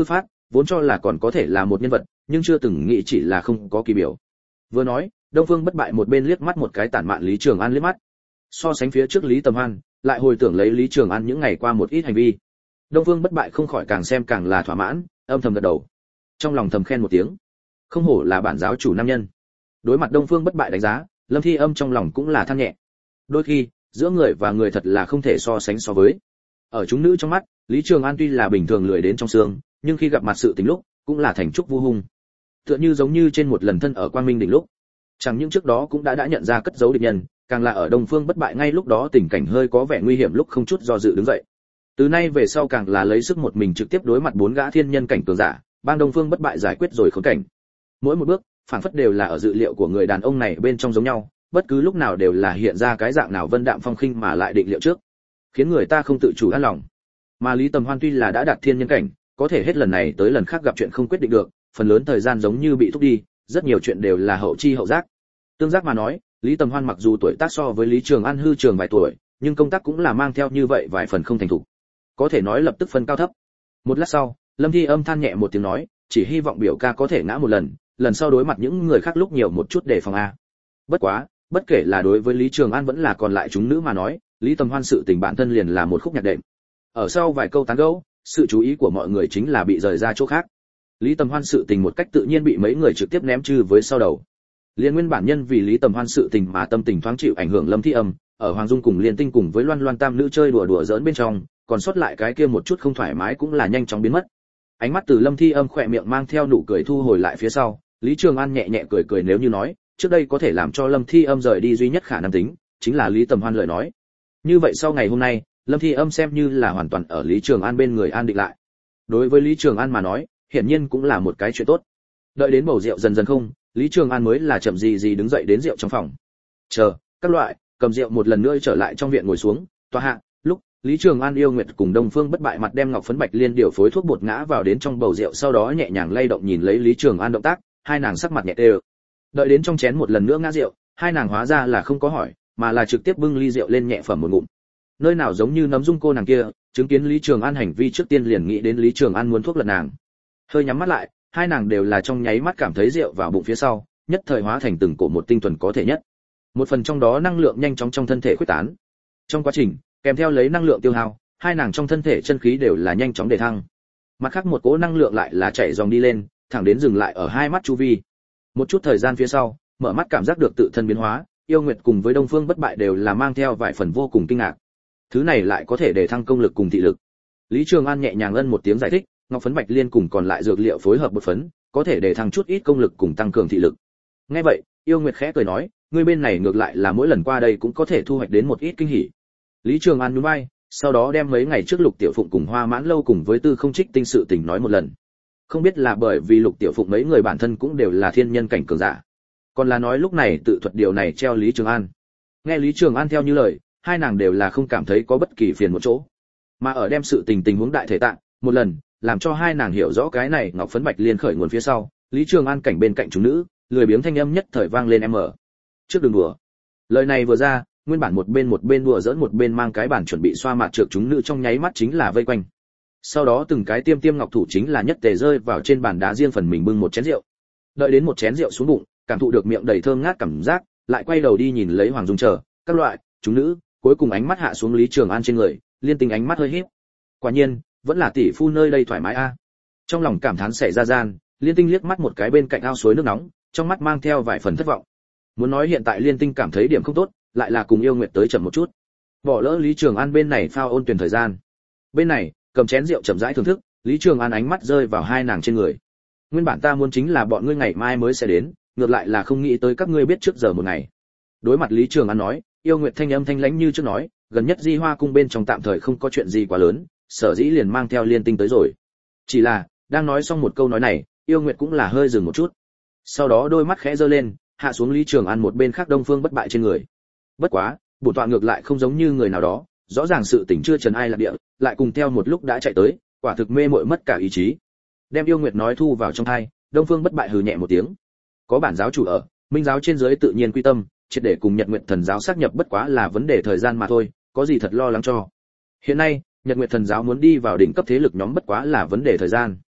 vốn cho là còn có thể là một nhân vật, nhưng chưa từng nghĩ chỉ là không có kỳ biểu. Vừa nói, Đông Phương Bất Bại một bên liếc mắt một cái tản mạn Lý Trường An liếc mắt. So sánh phía trước Lý Tầm Hoan, lại hồi tưởng lấy Lý Trường An những ngày qua một ít hành vi. Đông Phương Bất Bại không khỏi càng xem càng là thỏa mãn, âm thầm gật đầu. Trong lòng thầm khen một tiếng. Không hổ là bản giáo chủ nam nhân. Đối mặt Đông Phương Bất Bại đánh giá, Lâm Thi Âm trong lòng cũng là than nhẹ. Đôi khi, giữa người và người thật là không thể so sánh so với. Ở chúng nữ trong mắt, Lý Trường An tuy là bình thường lười đến trong xương, nhưng khi gặp mặt sự tình lúc, cũng là thành trúc vu hung. Tựa như giống như trên một lần thân ở Quang Minh đỉnh lúc, chẳng những trước đó cũng đã đã nhận ra cất giấu địch nhân, càng là ở Đông Phương Bất Bại ngay lúc đó tình cảnh hơi có vẻ nguy hiểm lúc không chút do dự đứng dậy. Từ nay về sau càng là lấy sức một mình trực tiếp đối mặt bốn gã thiên nhân cảnh cường giả, ban Đông Phương Bất Bại giải quyết rồi khốn cảnh. Mỗi một bước, phản phất đều là ở dự liệu của người đàn ông này bên trong giống nhau, bất cứ lúc nào đều là hiện ra cái dạng nào vân đạm phong khinh mà lại định liệu trước, khiến người ta không tự chủ an lòng. Mà Lý Tầm Hoan tuy là đã đạt thiên nhân cảnh, có thể hết lần này tới lần khác gặp chuyện không quyết định được, phần lớn thời gian giống như bị thúc đi, rất nhiều chuyện đều là hậu chi hậu giác. Tương giác mà nói, Lý Tầm Hoan mặc dù tuổi tác so với Lý Trường An hư trường vài tuổi, nhưng công tác cũng là mang theo như vậy vài phần không thành thục. Có thể nói lập tức phân cao thấp. Một lát sau, Lâm Thi Âm than nhẹ một tiếng nói, chỉ hy vọng biểu ca có thể ngã một lần, lần sau đối mặt những người khác lúc nhiều một chút để phòng a. Bất quá, bất kể là đối với Lý Trường An vẫn là còn lại chúng nữ mà nói, Lý Tầm Hoan sự tình bản thân liền là một khúc nhạc đệm. Ở sau vài câu tán gẫu, sự chú ý của mọi người chính là bị rời ra chỗ khác. Lý Tầm Hoan sự tình một cách tự nhiên bị mấy người trực tiếp ném chư với sau đầu. Liên nguyên bản nhân vì Lý Tầm Hoan sự tình mà tâm tình thoáng chịu ảnh hưởng Lâm Thi Âm, ở Hoàng Dung cùng Liên Tinh cùng với Loan Loan tam nữ chơi đùa đùa giỡn bên trong, còn sót lại cái kia một chút không thoải mái cũng là nhanh chóng biến mất. Ánh mắt từ Lâm Thi Âm khỏe miệng mang theo nụ cười thu hồi lại phía sau, Lý Trường An nhẹ nhẹ cười cười nếu như nói, trước đây có thể làm cho Lâm Thi Âm rời đi duy nhất khả năng tính, chính là Lý Tầm Hoan lời nói. Như vậy sau ngày hôm nay, Lâm Thi Âm xem như là hoàn toàn ở Lý Trường An bên người an định lại. Đối với Lý Trường An mà nói, hiển nhiên cũng là một cái chuyện tốt. Đợi đến bầu rượu dần dần không, Lý Trường An mới là chậm gì gì đứng dậy đến rượu trong phòng. Chờ, các loại, cầm rượu một lần nữa trở lại trong viện ngồi xuống, tòa hạ, lúc Lý Trường An yêu nguyệt cùng Đông Phương Bất Bại mặt đem ngọc phấn bạch liên điều phối thuốc bột ngã vào đến trong bầu rượu sau đó nhẹ nhàng lay động nhìn lấy Lý Trường An động tác, hai nàng sắc mặt nhẹ đều. Đợi đến trong chén một lần nữa ngã rượu, hai nàng hóa ra là không có hỏi, mà là trực tiếp bưng ly rượu lên nhẹ phẩm một ngụm. Nơi nào giống như nấm dung cô nàng kia, chứng kiến Lý Trường An hành vi trước tiên liền nghĩ đến Lý Trường An muốn thuốc lật nàng. Hơi nhắm mắt lại, hai nàng đều là trong nháy mắt cảm thấy rượu vào bụng phía sau, nhất thời hóa thành từng cổ một tinh thuần có thể nhất. Một phần trong đó năng lượng nhanh chóng trong thân thể khuếch tán. Trong quá trình, kèm theo lấy năng lượng tiêu hao, hai nàng trong thân thể chân khí đều là nhanh chóng đề thăng. Mặt khác một cỗ năng lượng lại là chảy dòng đi lên, thẳng đến dừng lại ở hai mắt chu vi. Một chút thời gian phía sau, mở mắt cảm giác được tự thân biến hóa, yêu nguyệt cùng với Đông Phương Bất Bại đều là mang theo vài phần vô cùng kinh ngạc. Thứ này lại có thể đề thăng công lực cùng thị lực. Lý Trường An nhẹ nhàng ân một tiếng giải thích, ngọc phấn bạch liên cùng còn lại dược liệu phối hợp một phấn, có thể đề thăng chút ít công lực cùng tăng cường thị lực. Nghe vậy, yêu nguyệt khẽ cười nói, ngươi bên này ngược lại là mỗi lần qua đây cũng có thể thu hoạch đến một ít kinh hỉ. Lý Trường An nhún vai, sau đó đem mấy ngày trước Lục Tiểu Phụng cùng Hoa Mãn Lâu cùng với Tư Không Trích tinh sự tình nói một lần. Không biết là bởi vì Lục Tiểu Phụng mấy người bản thân cũng đều là thiên nhân cảnh cường giả, còn là nói lúc này tự thuật điều này treo Lý Trường An. Nghe Lý Trường An theo như lời, hai nàng đều là không cảm thấy có bất kỳ phiền một chỗ, mà ở đem sự tình tình huống đại thể tạng một lần, làm cho hai nàng hiểu rõ cái này ngọc phấn bạch liên khởi nguồn phía sau, Lý Trường An cảnh bên cạnh chúng nữ, lười biếng thanh âm nhất thời vang lên em ở. Trước đường đùa. Lời này vừa ra, nguyên bản một bên một bên đùa giỡn một bên mang cái bàn chuẩn bị xoa mặt trược chúng nữ trong nháy mắt chính là vây quanh. Sau đó từng cái tiêm tiêm ngọc thủ chính là nhất tề rơi vào trên bàn đá riêng phần mình bưng một chén rượu. Đợi đến một chén rượu xuống bụng, cảm thụ được miệng đầy thơm ngát cảm giác, lại quay đầu đi nhìn lấy Hoàng Dung chờ, các loại, chúng nữ, cuối cùng ánh mắt hạ xuống Lý Trường An trên người, liên tình ánh mắt hơi híp. Quả nhiên, vẫn là tỷ phu nơi đây thoải mái a. Trong lòng cảm thán xảy ra gian, Liên Tinh liếc mắt một cái bên cạnh ao suối nước nóng, trong mắt mang theo vài phần thất vọng. Muốn nói hiện tại Liên Tinh cảm thấy điểm không tốt, lại là cùng yêu nguyệt tới chậm một chút. Bỏ lỡ Lý Trường An bên này phao ôn tuyển thời gian. Bên này, cầm chén rượu chậm rãi thưởng thức, Lý Trường An ánh mắt rơi vào hai nàng trên người. Nguyên bản ta muốn chính là bọn ngươi ngày mai mới sẽ đến, ngược lại là không nghĩ tới các ngươi biết trước giờ một ngày. Đối mặt Lý Trường An nói, yêu nguyệt thanh âm thanh lãnh như trước nói, gần nhất Di Hoa cung bên trong tạm thời không có chuyện gì quá lớn, sở dĩ liền mang theo Liên Tinh tới rồi. Chỉ là, đang nói xong một câu nói này, yêu nguyệt cũng là hơi dừng một chút. Sau đó đôi mắt khẽ giơ lên, hạ xuống Lý Trường An một bên khác Đông Phương Bất Bại trên người. Bất quá, bổn tọa ngược lại không giống như người nào đó, rõ ràng sự tình chưa trần ai lạc địa, lại cùng theo một lúc đã chạy tới, quả thực mê muội mất cả ý chí. Đem yêu nguyệt nói thu vào trong tai, Đông Phương Bất Bại hừ nhẹ một tiếng. Có bản giáo chủ ở, minh giáo trên dưới tự nhiên quy tâm, triệt để cùng Nhật Nguyệt Thần giáo xác nhập bất quá là vấn đề thời gian mà thôi, có gì thật lo lắng cho. Hiện nay, Nhật Nguyệt Thần giáo muốn đi vào đỉnh cấp thế lực nhóm bất quá là vấn đề thời gian.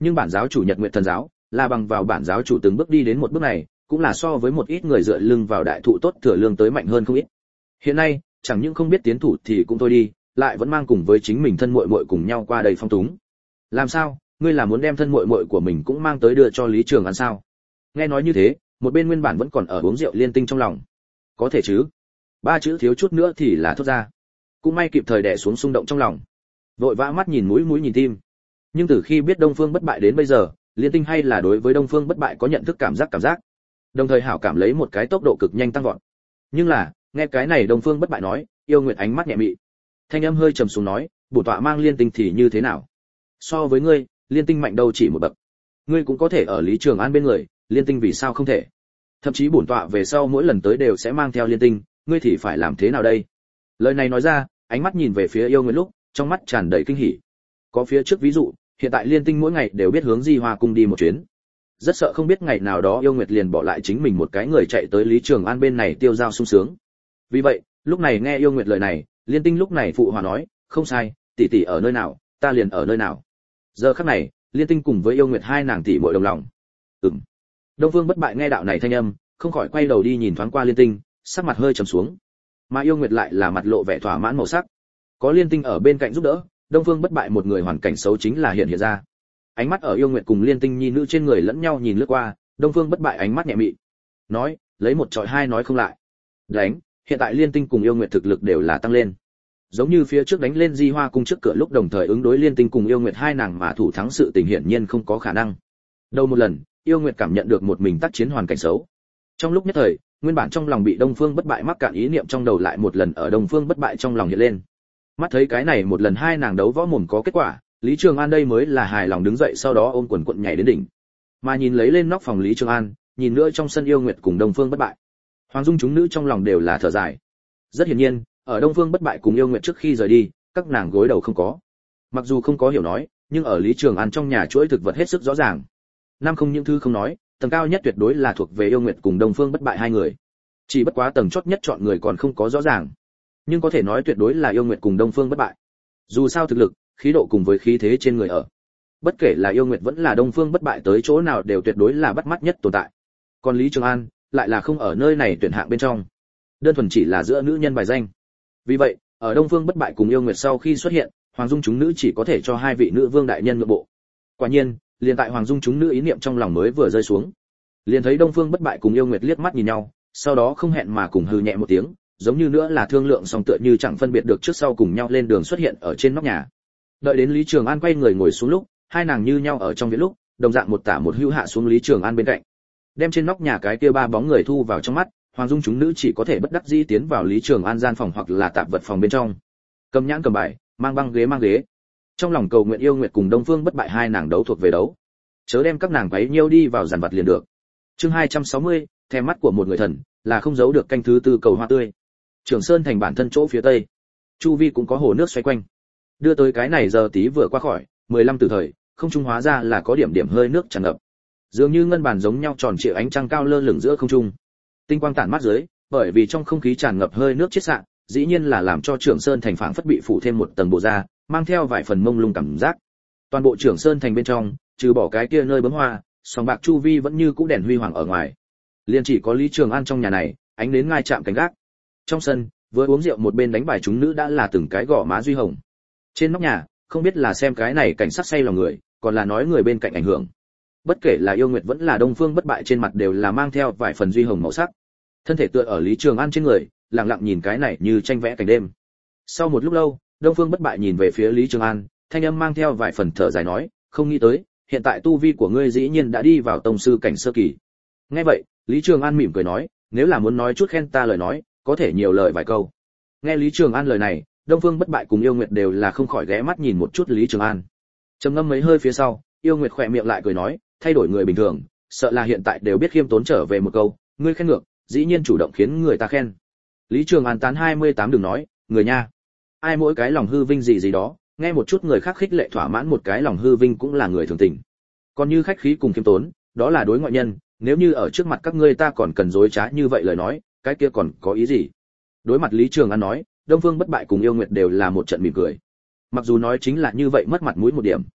Nhưng bản giáo chủ Nhật Nguyệt Thần giáo là bằng vào bản giáo chủ từng bước đi đến một bước này, cũng là so với một ít người dựa lưng vào đại thụ tốt thừa lương tới mạnh hơn không ít. Hiện nay, chẳng những không biết tiến thủ thì cũng thôi đi, lại vẫn mang cùng với chính mình thân muội muội cùng nhau qua đây phong túng. Làm sao, ngươi là muốn đem thân muội muội của mình cũng mang tới đưa cho Lý Trường An sao? Nghe nói như thế, một bên nguyên bản vẫn còn ở uống rượu Liên Tinh trong lòng. Có thể chứ? Ba chữ thiếu chút nữa thì là thốt ra. Cũng may kịp thời đè xuống xung động trong lòng. Vội vã mắt nhìn mũi mũi nhìn tim. Nhưng từ khi biết Đông Phương Bất Bại đến bây giờ, Liên Tinh hay là đối với Đông Phương Bất Bại có nhận thức cảm giác cảm giác. Đồng thời hảo cảm lấy một cái tốc độ cực nhanh tăng vọt. Nhưng là, nghe cái này Đông Phương Bất Bại nói, yêu nguyệt ánh mắt nhẹ mị. Thanh âm hơi trầm xuống nói, bổn tọa mang Liên Tinh thì như thế nào? So với ngươi, Liên Tinh mạnh đâu chỉ một bậc. Ngươi cũng có thể ở Lý Trường An bên người, Liên Tinh vì sao không thể? Thậm chí bổn tọa về sau mỗi lần tới đều sẽ mang theo Liên Tinh, ngươi thì phải làm thế nào đây? Lời này nói ra, ánh mắt nhìn về phía yêu nguyệt lúc, trong mắt tràn đầy kinh hỉ. Có phía trước ví dụ, hiện tại Liên Tinh mỗi ngày đều biết hướng Di Hoa cung đi một chuyến. Rất sợ không biết ngày nào đó yêu nguyệt liền bỏ lại chính mình một cái người chạy tới Lý Trường An bên này tiêu dao sung sướng. Vì vậy, lúc này nghe yêu nguyệt lời này, Liên Tinh lúc này phụ hòa nói, không sai, tỷ tỷ ở nơi nào, ta liền ở nơi nào. Giờ khắc này, Liên Tinh cùng với yêu nguyệt hai nàng tỷ muội đồng lòng. Ừm. Đông Vương Bất Bại nghe đạo này thanh âm, không khỏi quay đầu đi nhìn thoáng qua Liên Tinh, sắc mặt hơi trầm xuống. Mà yêu nguyệt lại là mặt lộ vẻ thỏa mãn màu sắc. Có Liên Tinh ở bên cạnh giúp đỡ, Đông Vương Bất Bại một người hoàn cảnh xấu chính là hiện hiện ra. Ánh mắt ở yêu nguyệt cùng Liên Tinh nhi nữ trên người lẫn nhau nhìn lướt qua, Đông Vương Bất Bại ánh mắt nhẹ mị. Nói, lấy một trọi hai nói không lại. Đánh, hiện tại Liên Tinh cùng yêu nguyệt thực lực đều là tăng lên. Giống như phía trước đánh lên Di Hoa cung trước cửa lúc đồng thời ứng đối Liên Tinh cùng yêu nguyệt hai nàng mà thủ thắng sự tình hiển nhiên không có khả năng. Đâu một lần, yêu nguyệt cảm nhận được một mình tác chiến hoàn cảnh xấu. Trong lúc nhất thời, nguyên bản trong lòng bị Đông Phương Bất Bại mắc cạn ý niệm trong đầu lại một lần ở Đông Phương Bất Bại trong lòng hiện lên. Mắt thấy cái này một lần hai nàng đấu võ mồm có kết quả, Lý Trường An đây mới là hài lòng đứng dậy sau đó ôm quần quận nhảy đến đỉnh. Mà nhìn lấy lên nóc phòng Lý Trường An, nhìn nữa trong sân yêu nguyệt cùng Đông Phương Bất Bại. Hoàng Dung chúng nữ trong lòng đều là thở dài. Rất hiển nhiên, ở Đông Phương Bất Bại cùng yêu nguyệt trước khi rời đi, các nàng gối đầu không có. Mặc dù không có hiểu nói, nhưng ở Lý Trường An trong nhà chuỗi thực vật hết sức rõ ràng. Năm không những thứ không nói, tầng cao nhất tuyệt đối là thuộc về yêu nguyệt cùng Đông Phương Bất Bại hai người. Chỉ bất quá tầng chót nhất chọn người còn không có rõ ràng. Nhưng có thể nói tuyệt đối là yêu nguyệt cùng Đông Phương Bất Bại. Dù sao thực lực, khí độ cùng với khí thế trên người ở. Bất kể là yêu nguyệt vẫn là Đông Phương Bất Bại tới chỗ nào đều tuyệt đối là bắt mắt nhất tồn tại. Còn Lý Trường An lại là không ở nơi này tuyển hạng bên trong. Đơn thuần chỉ là giữa nữ nhân bài danh. Vì vậy, ở Đông Phương Bất Bại cùng yêu nguyệt sau khi xuất hiện, Hoàng Dung chúng nữ chỉ có thể cho hai vị nữ vương đại nhân nhượng bộ. Quả nhiên, liền tại Hoàng Dung chúng nữ ý niệm trong lòng mới vừa rơi xuống, liền thấy Đông Phương Bất Bại cùng yêu nguyệt liếc mắt nhìn nhau, sau đó không hẹn mà cùng hừ nhẹ một tiếng, giống như nữa là thương lượng xong tựa như chẳng phân biệt được trước sau cùng nhau lên đường xuất hiện ở trên nóc nhà. Đợi đến Lý Trường An quay người ngồi xuống lúc, hai nàng như nhau ở trong viện lúc, đồng dạng một tả một hữu hạ xuống Lý Trường An bên cạnh. Đem trên nóc nhà cái kia ba bóng người thu vào trong mắt, Hoàng Dung chúng nữ chỉ có thể bất đắc dĩ tiến vào Lý Trường An gian phòng hoặc là tạp vật phòng bên trong. Cầm nhãn cầm bài, mang băng ghế mang ghế. Trong lòng cầu nguyện yêu nguyệt cùng Đông Phương Bất Bại hai nàng đấu thuộc về đấu. Chớ đem các nàng quấy nhiêu đi vào giàn vật liền được. Chương hai trăm sáu mươi, thèm mắt của một người thần, là không giấu được canh thứ tư cầu hoa tươi. Trường Sơn thành bản thân chỗ phía tây, chu vi cũng có hồ nước xoay quanh. Đưa tới cái này giờ tí vừa qua khỏi, mười lăm từ thời, không trung hóa ra là có điểm điểm hơi nước tràn ngập. Dường như ngân bàn giống nhau tròn trịa ánh trăng cao lơ lửng giữa không trung. Tinh quang tản mát dưới, bởi vì trong không khí tràn ngập hơi nước chiết xạ, dĩ nhiên là làm cho Trường Sơn thành phảng phất bị phủ thêm một tầng bộ da, mang theo vài phần mông lung cảm giác. Toàn bộ Trường Sơn thành bên trong, trừ bỏ cái kia nơi bấm hoa, sòng bạc chu vi vẫn như cũ đèn huy hoàng ở ngoài. Liên chỉ có Lý Trường An trong nhà này, ánh đến ngai chạm cánh gác. Trong sân, vừa uống rượu một bên đánh bài chúng nữ đã là từng cái gò má duy hồng. Trên nóc nhà, không biết là xem cái này cảnh sắc say lòng người, còn là nói người bên cạnh ảnh hưởng. Bất kể là yêu nguyệt vẫn là Đông Phương Bất Bại trên mặt đều là mang theo vài phần duy hồng màu sắc. Thân thể tựa ở Lý Trường An trên người, lặng lặng nhìn cái này như tranh vẽ cảnh đêm. Sau một lúc lâu, Đông Phương Bất Bại nhìn về phía Lý Trường An, thanh âm mang theo vài phần thở dài nói, không nghĩ tới, hiện tại tu vi của ngươi dĩ nhiên đã đi vào tông sư cảnh sơ kỳ. Nghe vậy, Lý Trường An mỉm cười nói, nếu là muốn nói chút khen ta lời nói, có thể nhiều lời vài câu. Nghe Lý Trường An lời này, Đông Phương Bất Bại cùng yêu nguyệt đều là không khỏi ghé mắt nhìn một chút Lý Trường An. Trầm ngâm mấy hơi phía sau, yêu nguyệt khỏe miệng lại cười nói, thay đổi người bình thường, sợ là hiện tại đều biết khiêm tốn trở về một câu, ngươi khen ngược, dĩ nhiên chủ động khiến người ta khen. Lý Trường An tán hai mươi tám đừng nói, người nha, ai mỗi cái lòng hư vinh gì gì đó, nghe một chút người khác khích lệ thỏa mãn một cái lòng hư vinh cũng là người thường tình. Còn như khách khí cùng khiêm tốn, đó là đối ngoại nhân, nếu như ở trước mặt các ngươi ta còn cần dối trá như vậy lời nói, cái kia còn có ý gì? Đối mặt Lý Trường An nói, Đông Phương Bất Bại cùng yêu nguyệt đều là một trận mỉm cười. Mặc dù nói chính là như vậy mất mặt mũi một điểm,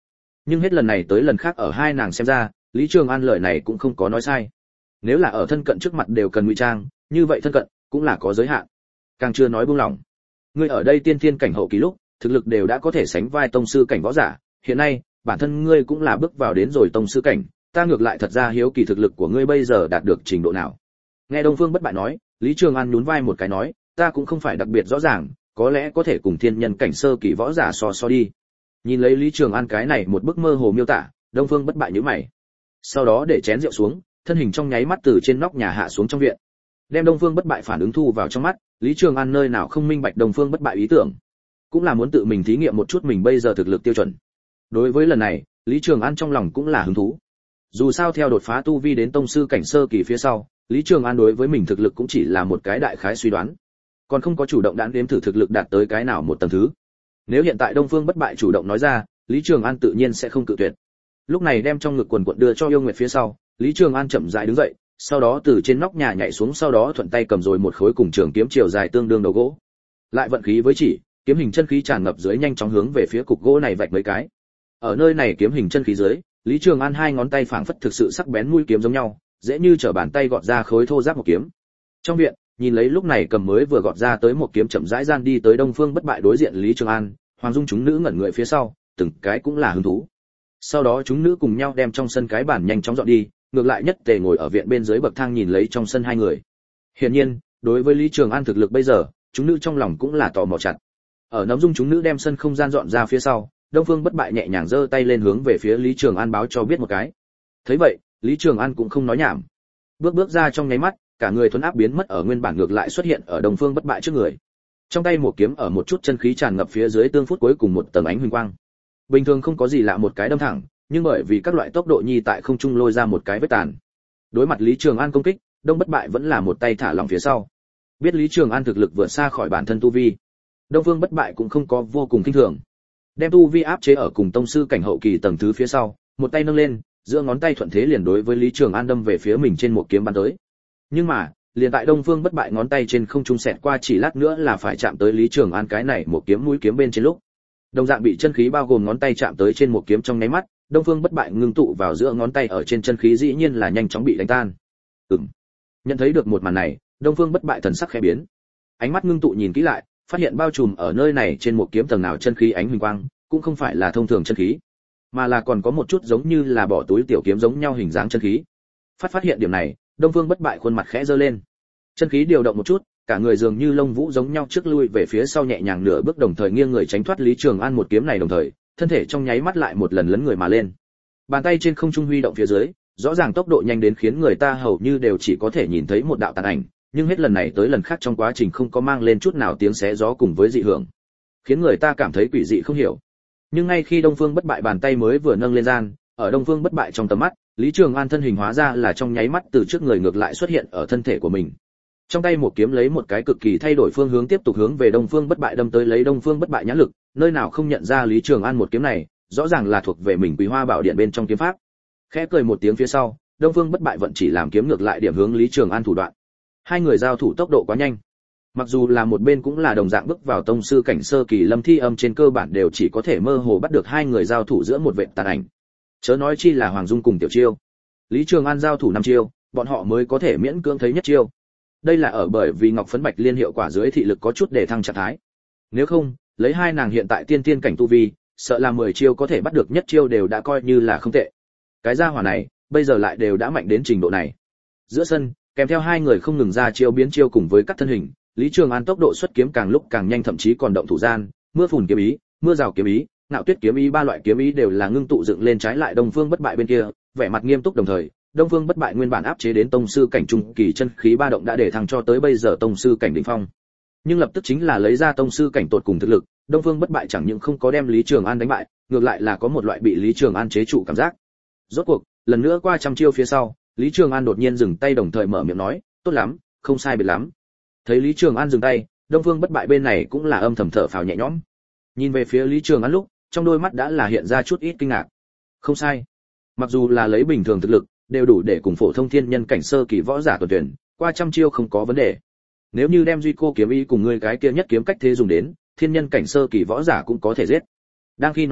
Nhưng hết lần này tới lần khác ở hai nàng xem ra, Lý Trường An lời này cũng không có nói sai. Nếu là ở thân cận trước mặt đều cần ngụy trang, như vậy thân cận cũng là có giới hạn. Càng chưa nói buông lỏng. Ngươi ở đây tiên thiên cảnh hậu kỳ lúc, thực lực đều đã có thể sánh vai tông sư cảnh võ giả, hiện nay, bản thân ngươi cũng là bước vào đến rồi tông sư cảnh, ta ngược lại thật ra hiếu kỳ thực lực của ngươi bây giờ đạt được trình độ nào. Nghe Đông Phương Bất Bại nói, Lý Trường An nhún vai một cái nói, ta cũng không phải đặc biệt rõ ràng, có lẽ có thể cùng thiên nhân cảnh sơ kỳ võ giả so so đi. Nhìn lấy Lý Trường An cái này một bức mơ hồ miêu tả, Đông Phương Bất Bại nhíu mày. Sau đó để chén rượu xuống, thân hình trong nháy mắt từ trên nóc nhà hạ xuống trong viện. Đem Đông Phương Bất Bại phản ứng thu vào trong mắt, Lý Trường An nơi nào không minh bạch Đông Phương Bất Bại ý tưởng, cũng là muốn tự mình thí nghiệm một chút mình bây giờ thực lực tiêu chuẩn. Đối với lần này, Lý Trường An trong lòng cũng là hứng thú. Dù sao theo đột phá tu vi đến tông sư cảnh sơ kỳ phía sau, Lý Trường An đối với mình thực lực cũng chỉ là một cái đại khái suy đoán, còn không có chủ động đạn đếm thử thực lực đạt tới cái nào một tầng thứ. Nếu hiện tại Đông Phương Bất Bại chủ động nói ra, Lý Trường An tự nhiên sẽ không cự tuyệt. Lúc này đem trong ngực quần quần đưa cho Yêu Nguyệt phía sau, Lý Trường An chậm rãi đứng dậy, sau đó từ trên nóc nhà nhảy xuống, sau đó thuận tay cầm rồi một khối cùng trường kiếm chiều dài tương đương đầu gỗ. Lại vận khí với chỉ, kiếm hình chân khí tràn ngập dưới nhanh chóng hướng về phía cục gỗ này vạch mấy cái. Ở nơi này kiếm hình chân khí dưới, Lý Trường An hai ngón tay phảng phất thực sự sắc bén mũi kiếm giống nhau, dễ như trở bàn tay gọt ra khối thô giáp một kiếm. Trong viện, nhìn lấy lúc này cầm mới vừa gọt ra tới một kiếm chậm rãi gian đi tới Đông Phương Bất Bại đối diện Lý Trường An, Hoàng Dung chúng nữ ngẩn người phía sau, từng cái cũng là hứng thú. Sau đó chúng nữ cùng nhau đem trong sân cái bàn nhanh chóng dọn đi, ngược lại nhất tề ngồi ở viện bên dưới bậc thang nhìn lấy trong sân hai người. Hiển nhiên, đối với Lý Trường An thực lực bây giờ, chúng nữ trong lòng cũng là tò mò chặt. Ở nấm dung chúng nữ đem sân không gian dọn ra phía sau, Đông Phương Bất Bại nhẹ nhàng giơ tay lên hướng về phía Lý Trường An báo cho biết một cái. Thấy vậy, Lý Trường An cũng không nói nhảm. Bước bước ra trong nháy mắt, cả người thuần áp biến mất ở nguyên bản ngược lại xuất hiện ở Đông Phương Bất Bại trước người. Trong tay một kiếm ở một chút chân khí tràn ngập phía dưới tương phút cuối cùng một tầng ánh huỳnh quang. Bình thường không có gì lạ một cái đâm thẳng, nhưng bởi vì các loại tốc độ nhi tại không trung lôi ra một cái vết tàn. Đối mặt Lý Trường An công kích, Đông Bất Bại vẫn là một tay thả lỏng phía sau. Biết Lý Trường An thực lực vượt xa khỏi bản thân tu vi, Đông Phương Bất Bại cũng không có vô cùng kinh thường. Đem tu vi áp chế ở cùng tông sư cảnh hậu kỳ tầng thứ phía sau, một tay nâng lên, giữa ngón tay thuận thế liền đối với Lý Trường An đâm về phía mình trên một kiếm bắn tới. Nhưng mà, liền tại Đông Phương Bất Bại ngón tay trên không trung xẹt qua chỉ lát nữa là phải chạm tới Lý Trường An cái này một kiếm mũi kiếm bên trên lúc. Đồng dạng bị chân khí bao gồm ngón tay chạm tới trên một kiếm trong nháy mắt, Đông Phương Bất Bại ngưng tụ vào giữa ngón tay ở trên chân khí dĩ nhiên là nhanh chóng bị đánh tan. Ừm. Nhận thấy được một màn này, Đông Phương Bất Bại thần sắc khẽ biến. Ánh mắt ngưng tụ nhìn kỹ lại, phát hiện bao trùm ở nơi này trên một kiếm tầng nào chân khí ánh huỳnh quang, cũng không phải là thông thường chân khí, mà là còn có một chút giống như là bỏ túi tiểu kiếm giống nhau hình dáng chân khí. Phát phát hiện điểm này, Đông Phương Bất Bại khuôn mặt khẽ giơ lên. Chân khí điều động một chút, cả người dường như lông vũ giống nhau trước lui về phía sau nhẹ nhàng nửa bước, đồng thời nghiêng người tránh thoát Lý Trường An một kiếm này, đồng thời, thân thể trong nháy mắt lại một lần lấn người mà lên. Bàn tay trên không trung huy động phía dưới, rõ ràng tốc độ nhanh đến khiến người ta hầu như đều chỉ có thể nhìn thấy một đạo tàn ảnh, nhưng hết lần này tới lần khác trong quá trình không có mang lên chút nào tiếng xé gió cùng với dị hưởng, khiến người ta cảm thấy quỷ dị không hiểu. Nhưng ngay khi Đông Phương Bất Bại bàn tay mới vừa nâng lên gian, ở Đông Phương Bất Bại trong tầm mắt, Lý Trường An thân hình hóa ra là trong nháy mắt từ trước người ngược lại xuất hiện ở thân thể của mình. Trong tay một kiếm lấy một cái cực kỳ thay đổi phương hướng tiếp tục hướng về Đông Phương Bất Bại đâm tới, lấy Đông Phương Bất Bại nhãn lực, nơi nào không nhận ra Lý Trường An một kiếm này, rõ ràng là thuộc về mình Quý Hoa Bảo Điện bên trong kiếm pháp. Khẽ cười một tiếng phía sau, Đông Phương Bất Bại vẫn chỉ làm kiếm ngược lại điểm hướng Lý Trường An thủ đoạn. Hai người giao thủ tốc độ quá nhanh. Mặc dù là một bên cũng là đồng dạng bước vào tông sư cảnh sơ kỳ, Lâm Thi Âm trên cơ bản đều chỉ có thể mơ hồ bắt được hai người giao thủ giữa một vệt tàn ảnh. Chớ nói chi là Hoàng Dung cùng Tiểu Chiêu. Lý Trường An giao thủ năm chiêu, bọn họ mới có thể miễn cưỡng thấy nhất chiêu. Đây là ở bởi vì Ngọc Phấn Bạch Liên hiệu quả dưới thị lực có chút để thăng trạng thái. Nếu không, lấy hai nàng hiện tại tiên tiên cảnh tu vi, sợ là mười chiêu có thể bắt được nhất chiêu đều đã coi như là không tệ. Cái gia hỏa này, bây giờ lại đều đã mạnh đến trình độ này. Giữa sân, kèm theo hai người không ngừng ra chiêu biến chiêu cùng với các thân hình, Lý Trường An tốc độ xuất kiếm càng lúc càng nhanh, thậm chí còn động thủ gian, mưa phùn kiếm ý, mưa rào kiếm ý, ngạo tuyết kiếm ý, ba loại kiếm ý đều là ngưng tụ dựng lên. Trái lại Đông Phương Bất Bại bên kia, vẻ mặt nghiêm túc, đồng thời, Đông Phương Bất Bại nguyên bản áp chế đến tông sư cảnh trung kỳ chân khí ba động đã để thăng cho tới bây giờ tông sư cảnh đỉnh phong. Nhưng lập tức chính là lấy ra tông sư cảnh tột cùng thực lực, Đông Phương Bất Bại chẳng những không có đem Lý Trường An đánh bại, ngược lại là có một loại bị Lý Trường An chế trụ cảm giác. Rốt cuộc, lần nữa qua trăm chiêu phía sau, Lý Trường An đột nhiên dừng tay, đồng thời mở miệng nói, "Tốt lắm, không sai biệt lắm." Thấy Lý Trường An dừng tay, Đông Phương Bất Bại bên này cũng là âm thầm thở phào nhẹ nhõm. Nhìn về phía Lý Trường An lúc, trong đôi mắt đã là hiện ra chút ít kinh ngạc. Không sai, mặc dù là lấy bình thường thực lực, đều đủ để cùng phổ thông thiên nhân cảnh sơ kỳ võ giả tuần tuyển, qua trăm chiêu không có vấn đề. Nếu như đem duy cô kiếm ý cùng ngươi cái kia nhất kiếm cách thế dùng đến, thiên nhân cảnh sơ kỳ võ giả cũng có thể giết. Đang khi nói chuyện,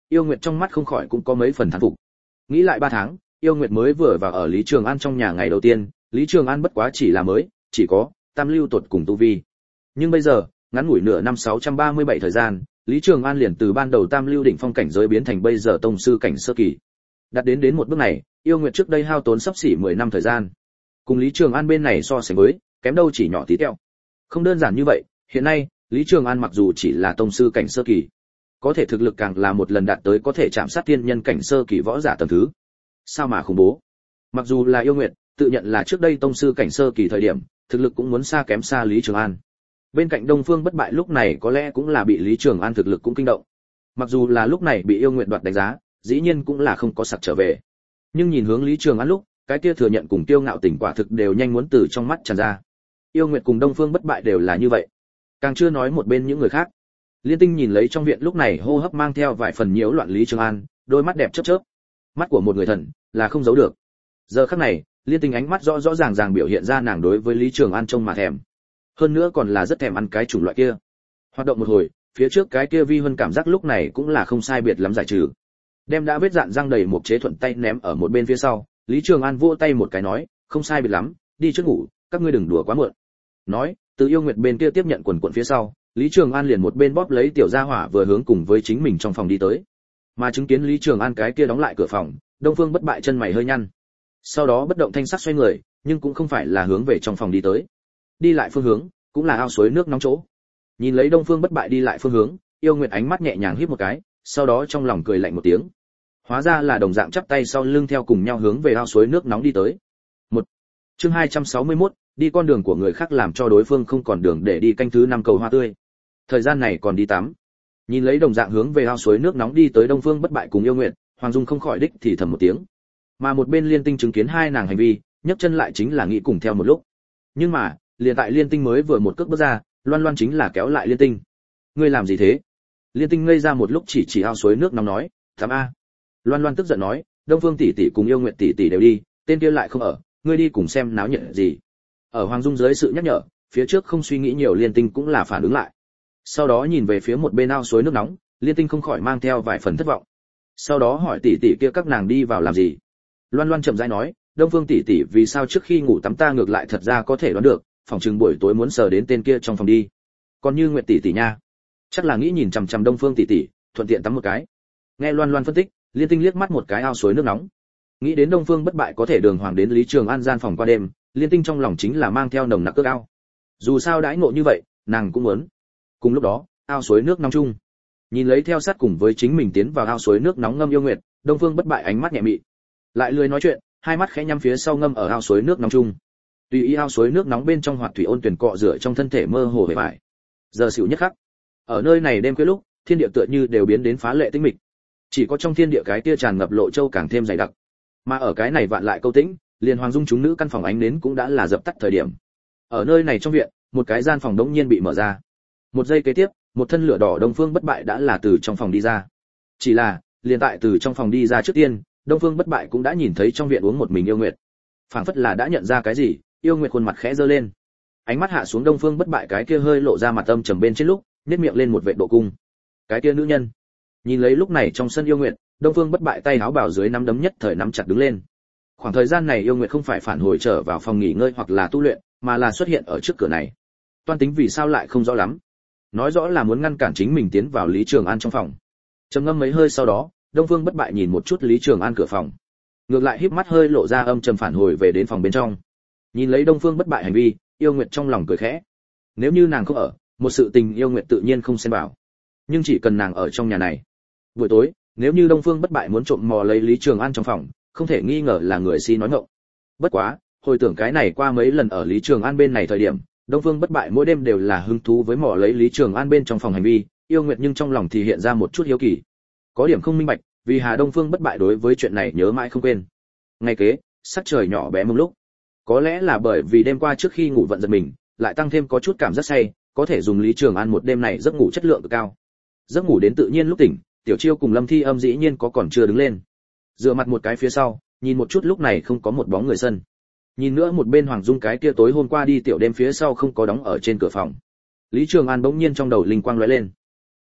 Yêu Nguyệt trong mắt không khỏi cũng có mấy phần thán phục. Nghĩ lại ba tháng, Yêu Nguyệt mới vừa vào ở Lý Trường An trong nhà ngày đầu tiên, Lý Trường An bất quá chỉ là mới, chỉ có tam lưu tột cùng tu vi. Nhưng bây giờ, ngắn ngủi nửa năm sáu trăm ba mươi bảy thời gian, Lý Trường An liền từ ban đầu tam lưu đỉnh phong cảnh giới biến thành bây giờ tông sư cảnh sơ kỳ. Đạt đến đến một bước này, Yêu Nguyệt trước đây hao tốn sắp xỉ mười năm thời gian. Cùng Lý Trường An bên này so sánh với, kém đâu chỉ nhỏ tí tẹo. Không đơn giản như vậy, hiện nay, Lý Trường An mặc dù chỉ là tông sư cảnh sơ kỳ, có thể thực lực càng là một lần đạt tới có thể chạm sát tiên nhân cảnh sơ kỳ võ giả tầng thứ. Sao mà khủng bố. Mặc dù là Yêu Nguyệt, tự nhận là trước đây tông sư cảnh sơ kỳ thời điểm, thực lực cũng muốn xa kém xa Lý Trường An. Bên cạnh Đông Phương Bất Bại lúc này có lẽ cũng là bị Lý Trường An thực lực cũng kinh động. Mặc dù là lúc này bị Yêu Nguyệt đoạt đánh giá, dĩ nhiên cũng là không có sặc trở về. Nhưng nhìn hướng Lý Trường An lúc, cái kia thừa nhận cùng tiêu ngạo tình quả thực đều nhanh muốn từ trong mắt tràn ra. Yêu Nguyệt cùng Đông Phương Bất Bại đều là như vậy. Càng chưa nói một bên những người khác. Liên Tinh nhìn lấy trong viện lúc này hô hấp mang theo vài phần nhiễu loạn Lý Trường An, đôi mắt đẹp chớp chớp. Mắt của một người thần là không giấu được. Giờ khắc này, Liên Tinh ánh mắt rõ rõ ràng ràng biểu hiện ra nàng đối với Lý Trường An trông mà thèm. Hơn nữa còn là rất thèm ăn cái chủng loại kia. Hoạt động một hồi, phía trước cái kia vi huân cảm giác lúc này cũng là không sai biệt lắm giải trừ. Đem đã vết dạn răng đầy một chế thuận tay ném ở một bên phía sau, Lý Trường An vỗ tay một cái nói, không sai biệt lắm, đi trước ngủ, các ngươi đừng đùa quá muộn. Nói, từ Yêu Nguyệt bên kia tiếp nhận quần quần phía sau, Lý Trường An liền một bên bóp lấy tiểu gia hỏa vừa hướng cùng với chính mình trong phòng đi tới. Mà chứng kiến Lý Trường An cái kia đóng lại cửa phòng, Đông Phương Bất Bại chân mày hơi nhăn. Sau đó bất động thanh sắc xoay người, nhưng cũng không phải là hướng về trong phòng đi tới. Đi lại phương hướng, cũng là ao suối nước nóng chỗ. Nhìn lấy Đông Phương Bất Bại đi lại phương hướng, Yêu Nguyệt ánh mắt nhẹ nhàng híp một cái, sau đó trong lòng cười lạnh một tiếng. Hóa ra là đồng dạng chắp tay sau lưng theo cùng nhau hướng về ao suối nước nóng đi tới. Một Chương hai trăm sáu mươi mốt, đi con đường của người khác làm cho đối phương không còn đường để đi canh thứ năm cầu hoa tươi. Thời gian này còn đi tắm. Nhìn lấy đồng dạng hướng về ao suối nước nóng đi tới Đông Phương Bất Bại cùng Yêu Nguyệt, Hoàng Dung không khỏi đích thì thầm một tiếng. Mà một bên Liên Tinh chứng kiến hai nàng hành vi, nhấc chân lại chính là nghĩ cùng theo một lúc. Nhưng mà, liền tại Liên Tinh mới vừa một cước bước ra, Loan Loan chính là kéo lại Liên Tinh. Ngươi làm gì thế? Liên Tinh ngây ra một lúc chỉ chỉ ao suối nước nóng nói, "Tắm a." Loan Loan tức giận nói, Đông Phương tỷ tỷ cùng Yêu Nguyệt tỷ tỷ đều đi, tên kia lại không ở, ngươi đi cùng xem náo nhiệt gì. Ở Hoàng Dung dưới sự nhắc nhở, phía trước không suy nghĩ nhiều Liên Tinh cũng là phản ứng lại. Sau đó nhìn về phía một bên ao suối nước nóng, Liên Tinh không khỏi mang theo vài phần thất vọng. Sau đó hỏi tỷ tỷ kia các nàng đi vào làm gì. Loan Loan chậm rãi nói, Đông Phương tỷ tỷ vì sao trước khi ngủ tắm ta ngược lại thật ra có thể đoán được, phòng chừng buổi tối muốn sờ đến tên kia trong phòng đi. Còn như Nguyệt tỷ tỷ nha, chắc là nghĩ nhìn chằm chằm Đông Phương tỷ tỷ, thuận tiện tắm một cái. Nghe Loan Loan phân tích, Liên Tinh liếc mắt một cái ao suối nước nóng. Nghĩ đến Đông Phương Bất Bại có thể đường hoàng đến Lý Trường An gian phòng qua đêm, Liên Tinh trong lòng chính là mang theo nồng nặc ước ao. Dù sao đãi ngộ như vậy, nàng cũng muốn. Cùng lúc đó, ao suối nước nóng chung. Nhìn lấy theo sát cùng với chính mình tiến vào ao suối nước nóng ngâm Yêu Nguyệt, Đông Phương Bất Bại ánh mắt nhẹ mị. Lại lười nói chuyện, hai mắt khẽ nhắm phía sau ngâm ở ao suối nước nóng chung. Tùy ý ao suối nước nóng bên trong hoạt thủy ôn tuyển cọ rửa trong thân thể mơ hồ vẻ vải. Giờ xỉu nhất khắc. Ở nơi này đêm khuya lúc, thiên địa tựa như đều biến đến phá lệ tĩnh mịch. Chỉ có trong thiên địa cái tia tràn ngập lộ châu càng thêm dày đặc. Mà ở cái này vạn lại câu tĩnh, liền Hoàng Dung chúng nữ căn phòng ánh nến cũng đã là dập tắt thời điểm. Ở nơi này trong viện, một cái gian phòng đống nhiên bị mở ra. Một giây kế tiếp, một thân lửa đỏ Đông Phương Bất Bại đã là từ trong phòng đi ra. Chỉ là, liền tại từ trong phòng đi ra trước tiên, Đông Phương Bất Bại cũng đã nhìn thấy trong viện uống một mình Yêu Nguyệt. Phảng phất là đã nhận ra cái gì, Yêu Nguyệt khuôn mặt khẽ giơ lên. Ánh mắt hạ xuống Đông Phương Bất Bại cái kia hơi lộ ra mặt âm trầm bên trên lúc, nhếch miệng lên một vệt độ cung. Cái kia nữ nhân. Nhìn lấy lúc này trong sân Yêu Nguyệt, Đông Phương Bất Bại tay áo bào dưới nắm đấm nhất thời nắm chặt đứng lên. Khoảng thời gian này Yêu Nguyệt không phải phản hồi trở vào phòng nghỉ ngơi hoặc là tu luyện, mà là xuất hiện ở trước cửa này. Toan tính vì sao lại không rõ lắm. Nói rõ là muốn ngăn cản chính mình tiến vào Lý Trường An trong phòng. Trầm ngâm mấy hơi sau đó, Đông Phương Bất Bại nhìn một chút Lý Trường An cửa phòng. Ngược lại híp mắt hơi lộ ra âm trầm phản hồi về đến phòng bên trong. Nhìn lấy Đông Phương Bất Bại hành vi, Yêu Nguyệt trong lòng cười khẽ. Nếu như nàng không ở, một sự tình Yêu Nguyệt tự nhiên không xen vào. Nhưng chỉ cần nàng ở trong nhà này. Buổi tối, nếu như Đông Phương Bất Bại muốn trộm mò lấy Lý Trường An trong phòng, không thể nghi ngờ là người si nói ngọng. Bất quá, hồi tưởng cái này qua mấy lần ở Lý Trường An bên này thời điểm, Đông Phương Bất Bại mỗi đêm đều là hứng thú với mò lấy Lý Trường An bên trong phòng hành vi, Yêu Nguyệt nhưng trong lòng thì hiện ra một chút hiếu kỳ. Có điểm không minh bạch, vì Hà Đông Phương Bất Bại đối với chuyện này nhớ mãi không quên. Ngày kế, sắc trời nhỏ bé mông lúc. Có lẽ là bởi vì đêm qua trước khi ngủ vận giật mình, lại tăng thêm có chút cảm giác say, có thể dùng Lý Trường An một đêm này giấc ngủ chất lượng cực cao. Giấc ngủ đến tự nhiên lúc tỉnh, Tiểu Chiêu cùng Lâm Thi Âm dĩ nhiên có còn chưa đứng lên. Dựa mặt một cái phía sau, nhìn một chút lúc này không có một bóng người sân. Nhìn nữa một bên Hoàng Dung cái kia tối hôm qua đi tiểu đêm phía sau không có đóng ở trên cửa phòng. Lý Trường An bỗng nhiên trong đầu linh quang lóe lên.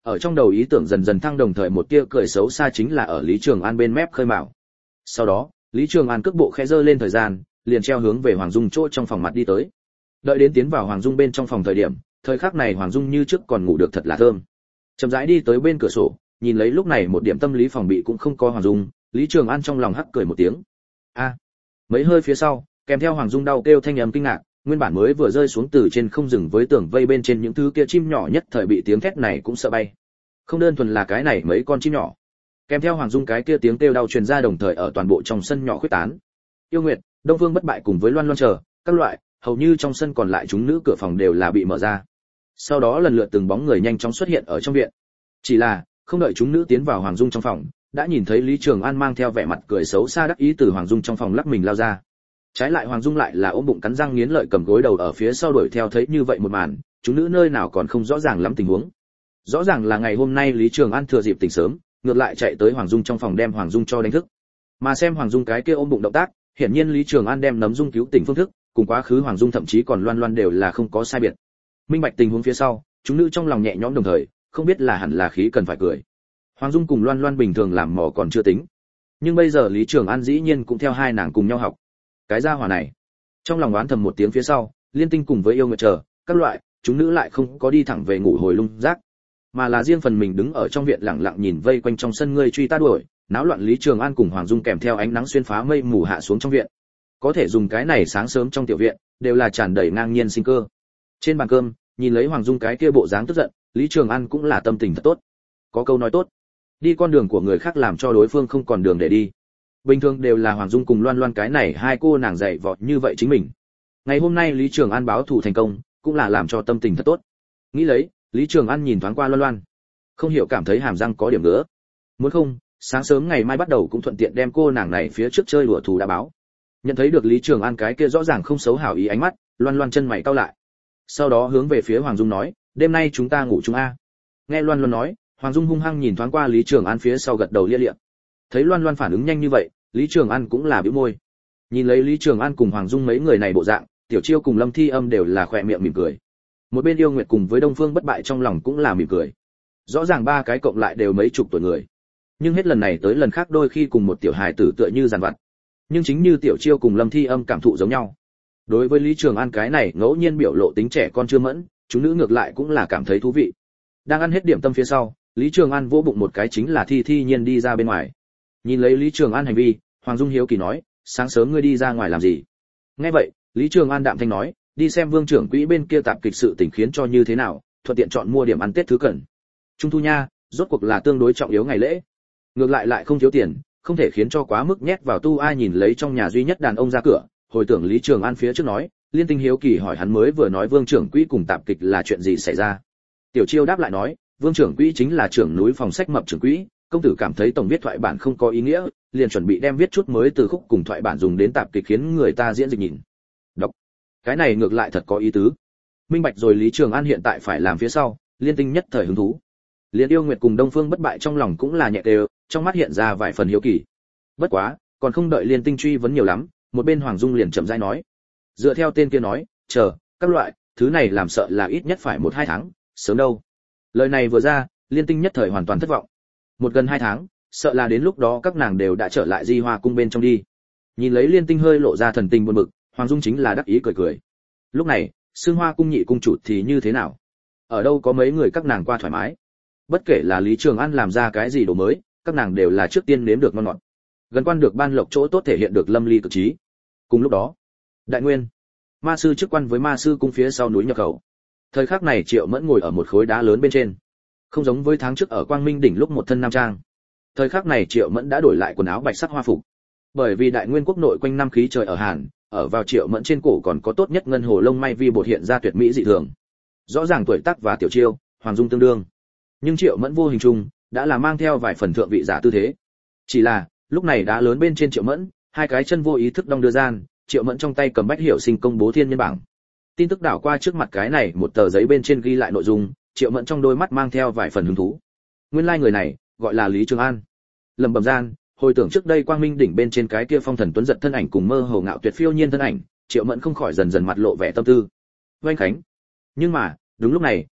Ở trong đầu ý tưởng dần dần thăng, đồng thời một tia cười xấu xa chính là ở Lý Trường An bên mép khơi mào. Sau đó, Lý Trường An cước bộ khẽ giơ lên thời gian, liền treo hướng về Hoàng Dung chỗ trong phòng mặt đi tới. Đợi đến tiến vào Hoàng Dung bên trong phòng thời điểm, thời khắc này Hoàng Dung như trước còn ngủ được thật là thơm. Chậm rãi đi tới bên cửa sổ, nhìn lấy lúc này một điểm tâm lý phòng bị cũng không có Hoàng Dung, Lý Trường An trong lòng hắc cười một tiếng. A. Mấy hơi phía sau, kèm theo Hoàng Dung đau kêu thanh âm kinh ngạc, nguyên bản mới vừa rơi xuống từ trên không dừng với tường vây bên trên những thứ kia chim nhỏ nhất thời bị tiếng thét này cũng sợ bay. Không đơn thuần là cái này mấy con chim nhỏ, kèm theo Hoàng Dung cái kia tiếng kêu đau truyền ra đồng thời ở toàn bộ trong sân nhỏ khuếch tán. Yêu Nguyệt, Đông Phương Bất Bại cùng với Loan Loan chờ các loại, hầu như trong sân còn lại chúng nữ cửa phòng đều là bị mở ra. Sau đó lần lượt từng bóng người nhanh chóng xuất hiện ở trong viện. Chỉ là, không đợi chúng nữ tiến vào Hoàng Dung trong phòng, đã nhìn thấy Lý Trường An mang theo vẻ mặt cười xấu xa đắc ý từ Hoàng Dung trong phòng lắc mình lao ra. Trái lại Hoàng Dung lại là ôm bụng cắn răng nghiến lợi cầm gối đầu ở phía sau đuổi theo, thấy như vậy một màn, chúng nữ nơi nào còn không rõ ràng lắm tình huống. Rõ ràng là ngày hôm nay Lý Trường An thừa dịp tỉnh sớm, ngược lại chạy tới Hoàng Dung trong phòng đem Hoàng Dung cho đánh thức. Mà xem Hoàng Dung cái kia ôm bụng động tác, hiển nhiên Lý Trường An đem nấm Dung cứu tỉnh phương thức, cùng quá khứ Hoàng Dung thậm chí còn Loan Loan đều là không có sai biệt. Minh bạch tình huống phía sau, chúng nữ trong lòng nhẹ nhõm đồng thời, không biết là hẳn là khí cần phải cười. Hoàng Dung cùng Loan Loan bình thường làm mò còn chưa tính, nhưng bây giờ Lý Trường An dĩ nhiên cũng theo hai nàng cùng nhau học. Cái gia hỏa này, trong lòng oán thầm một tiếng phía sau, Liên Tinh cùng với Yêu Nguyệt chờ các loại, chúng nữ lại không có đi thẳng về ngủ hồi lung rác, mà là riêng phần mình đứng ở trong viện lặng lặng nhìn vây quanh trong sân ngươi truy ta đuổi, náo loạn Lý Trường An cùng Hoàng Dung kèm theo ánh nắng xuyên phá mây mù hạ xuống trong viện. Có thể dùng cái này sáng sớm trong tiểu viện, đều là tràn đầy ngang nhiên sinh cơ. Trên bàn cơm, nhìn lấy Hoàng Dung cái kia bộ dáng tức giận, Lý Trường An cũng là tâm tình thật tốt. Có câu nói tốt, đi con đường của người khác làm cho đối phương không còn đường để đi. Bình thường đều là Hoàng Dung cùng Loan Loan cái này hai cô nàng dạy vọt như vậy chính mình. Ngày hôm nay Lý Trường An báo thù thành công, cũng là làm cho tâm tình thật tốt. Nghĩ lấy, Lý Trường An nhìn thoáng qua Loan Loan, không hiểu cảm thấy hàm răng có điểm nữa. Muốn không, sáng sớm ngày mai bắt đầu cũng thuận tiện đem cô nàng này phía trước chơi đùa thù đã báo. Nhận thấy được Lý Trường An cái kia rõ ràng không xấu hảo ý ánh mắt, Loan Loan chân mày cau lại. Sau đó hướng về phía Hoàng Dung nói, đêm nay chúng ta ngủ chung a. Nghe Loan Loan nói, Hoàng Dung hung hăng nhìn thoáng qua Lý Trường An phía sau gật đầu lia lịa. Thấy Loan Loan phản ứng nhanh như vậy, Lý Trường An cũng là bĩu môi. Nhìn lấy Lý Trường An cùng Hoàng Dung mấy người này bộ dạng, Tiểu Chiêu cùng Lâm Thi Âm đều là khỏe miệng mỉm cười. Một bên Yêu Nguyệt cùng với Đông Phương Bất Bại trong lòng cũng là mỉm cười. Rõ ràng ba cái cộng lại đều mấy chục tuổi người, nhưng hết lần này tới lần khác đôi khi cùng một tiểu hài tử tựa như giàn vặt. Nhưng chính như Tiểu Chiêu cùng Lâm Thi Âm cảm thụ giống nhau. Đối với Lý Trường An cái này ngẫu nhiên biểu lộ tính trẻ con chưa mẫn, chúng nữ ngược lại cũng là cảm thấy thú vị. Đang ăn hết điểm tâm phía sau, Lý Trường An vỗ bụng một cái chính là thi thi nhiên đi ra bên ngoài. Nhìn lấy Lý Trường An hành vi, Hoàng Dung hiếu kỳ nói, sáng sớm ngươi đi ra ngoài làm gì? Nghe vậy, Lý Trường An đạm thanh nói, đi xem Vương trưởng quỹ bên kia tạp kịch sự tình khiến cho như thế nào, thuận tiện chọn mua điểm ăn Tết thứ cần. Trung thu nha, rốt cuộc là tương đối trọng yếu ngày lễ. Ngược lại lại không thiếu tiền, không thể khiến cho quá mức nhét vào tu. Ai nhìn lấy trong nhà duy nhất đàn ông ra cửa, hồi tưởng Lý Trường An phía trước nói, Liên Tinh hiếu kỳ hỏi hắn mới vừa nói Vương trưởng quỹ cùng tạp kịch là chuyện gì xảy ra. Tiểu Chiêu đáp lại nói, Vương trưởng quỹ chính là trưởng núi phòng sách Mập trưởng quỹ, công tử cảm thấy tổng viết thoại bản không có ý nghĩa, liền chuẩn bị đem viết chút mới từ khúc cùng thoại bản dùng đến tạp kịch khiến người ta diễn dịch nhìn. Đọc. Cái này ngược lại thật có ý tứ. Minh bạch rồi Lý Trường An hiện tại phải làm phía sau, Liên Tinh nhất thời hứng thú. Liên Yêu Nguyệt cùng Đông Phương Bất Bại trong lòng cũng là nhẹ đều, trong mắt hiện ra vài phần hiếu kỳ. Bất quá, còn không đợi Liên Tinh truy vấn nhiều lắm, một bên Hoàng Dung liền chậm rãi nói, dựa theo tên kia nói, chờ, các loại, thứ này làm sợ là ít nhất phải một hai tháng, sớm đâu. Lời này vừa ra, Liên Tinh nhất thời hoàn toàn thất vọng. Một gần hai tháng, sợ là đến lúc đó các nàng đều đã trở lại Di Hoa cung bên trong đi. Nhìn lấy Liên Tinh hơi lộ ra thần tình buồn bực, Hoàng Dung chính là đắc ý cười cười. Lúc này, Sương Hoa cung nhị cung chủ thì như thế nào? Ở đâu có mấy người các nàng qua thoải mái. Bất kể là Lý Trường An làm ra cái gì đồ mới, các nàng đều là trước tiên nếm được ngon ngọt. Gần quan được ban lộc chỗ tốt thể hiện được lâm ly cực trí. Cùng lúc đó, Đại Nguyên, ma sư chức quan với ma sư cung phía sau núi nhập khẩu. Thời khắc này Triệu Mẫn ngồi ở một khối đá lớn bên trên. Không giống với tháng trước ở Quang Minh đỉnh lúc một thân nam trang. Thời khắc này Triệu Mẫn đã đổi lại quần áo bạch sắc hoa phục. Bởi vì Đại Nguyên quốc nội quanh năm khí trời ở Hàn, ở vào Triệu Mẫn trên cổ còn có tốt nhất ngân hồ lông may vi bột hiện ra tuyệt mỹ dị thường. Rõ ràng tuổi tác và Tiểu Chiêu, Hoàng Dung tương đương. Nhưng Triệu Mẫn vô hình chung đã là mang theo vài phần thượng vị giả tư thế. Chỉ là, lúc này đá lớn bên trên Triệu Mẫn, hai cái chân vô ý thức đong đưa gian, Triệu Mẫn trong tay cầm bách hiệu sinh công bố thiên nhân bảng. Tin tức đảo qua trước mặt cái này một tờ giấy bên trên ghi lại nội dung, Triệu Mẫn trong đôi mắt mang theo vài phần hứng thú. Nguyên lai like người này gọi là Lý Trường An. Lầm bầm gian, hồi tưởng trước đây Quang Minh đỉnh bên trên cái kia phong thần tuấn giật thân ảnh cùng mơ hồ ngạo tuyệt phiêu nhiên thân ảnh, Triệu Mẫn không khỏi dần dần mặt lộ vẻ tâm tư. Oanh Khánh. Nhưng mà, đúng lúc này,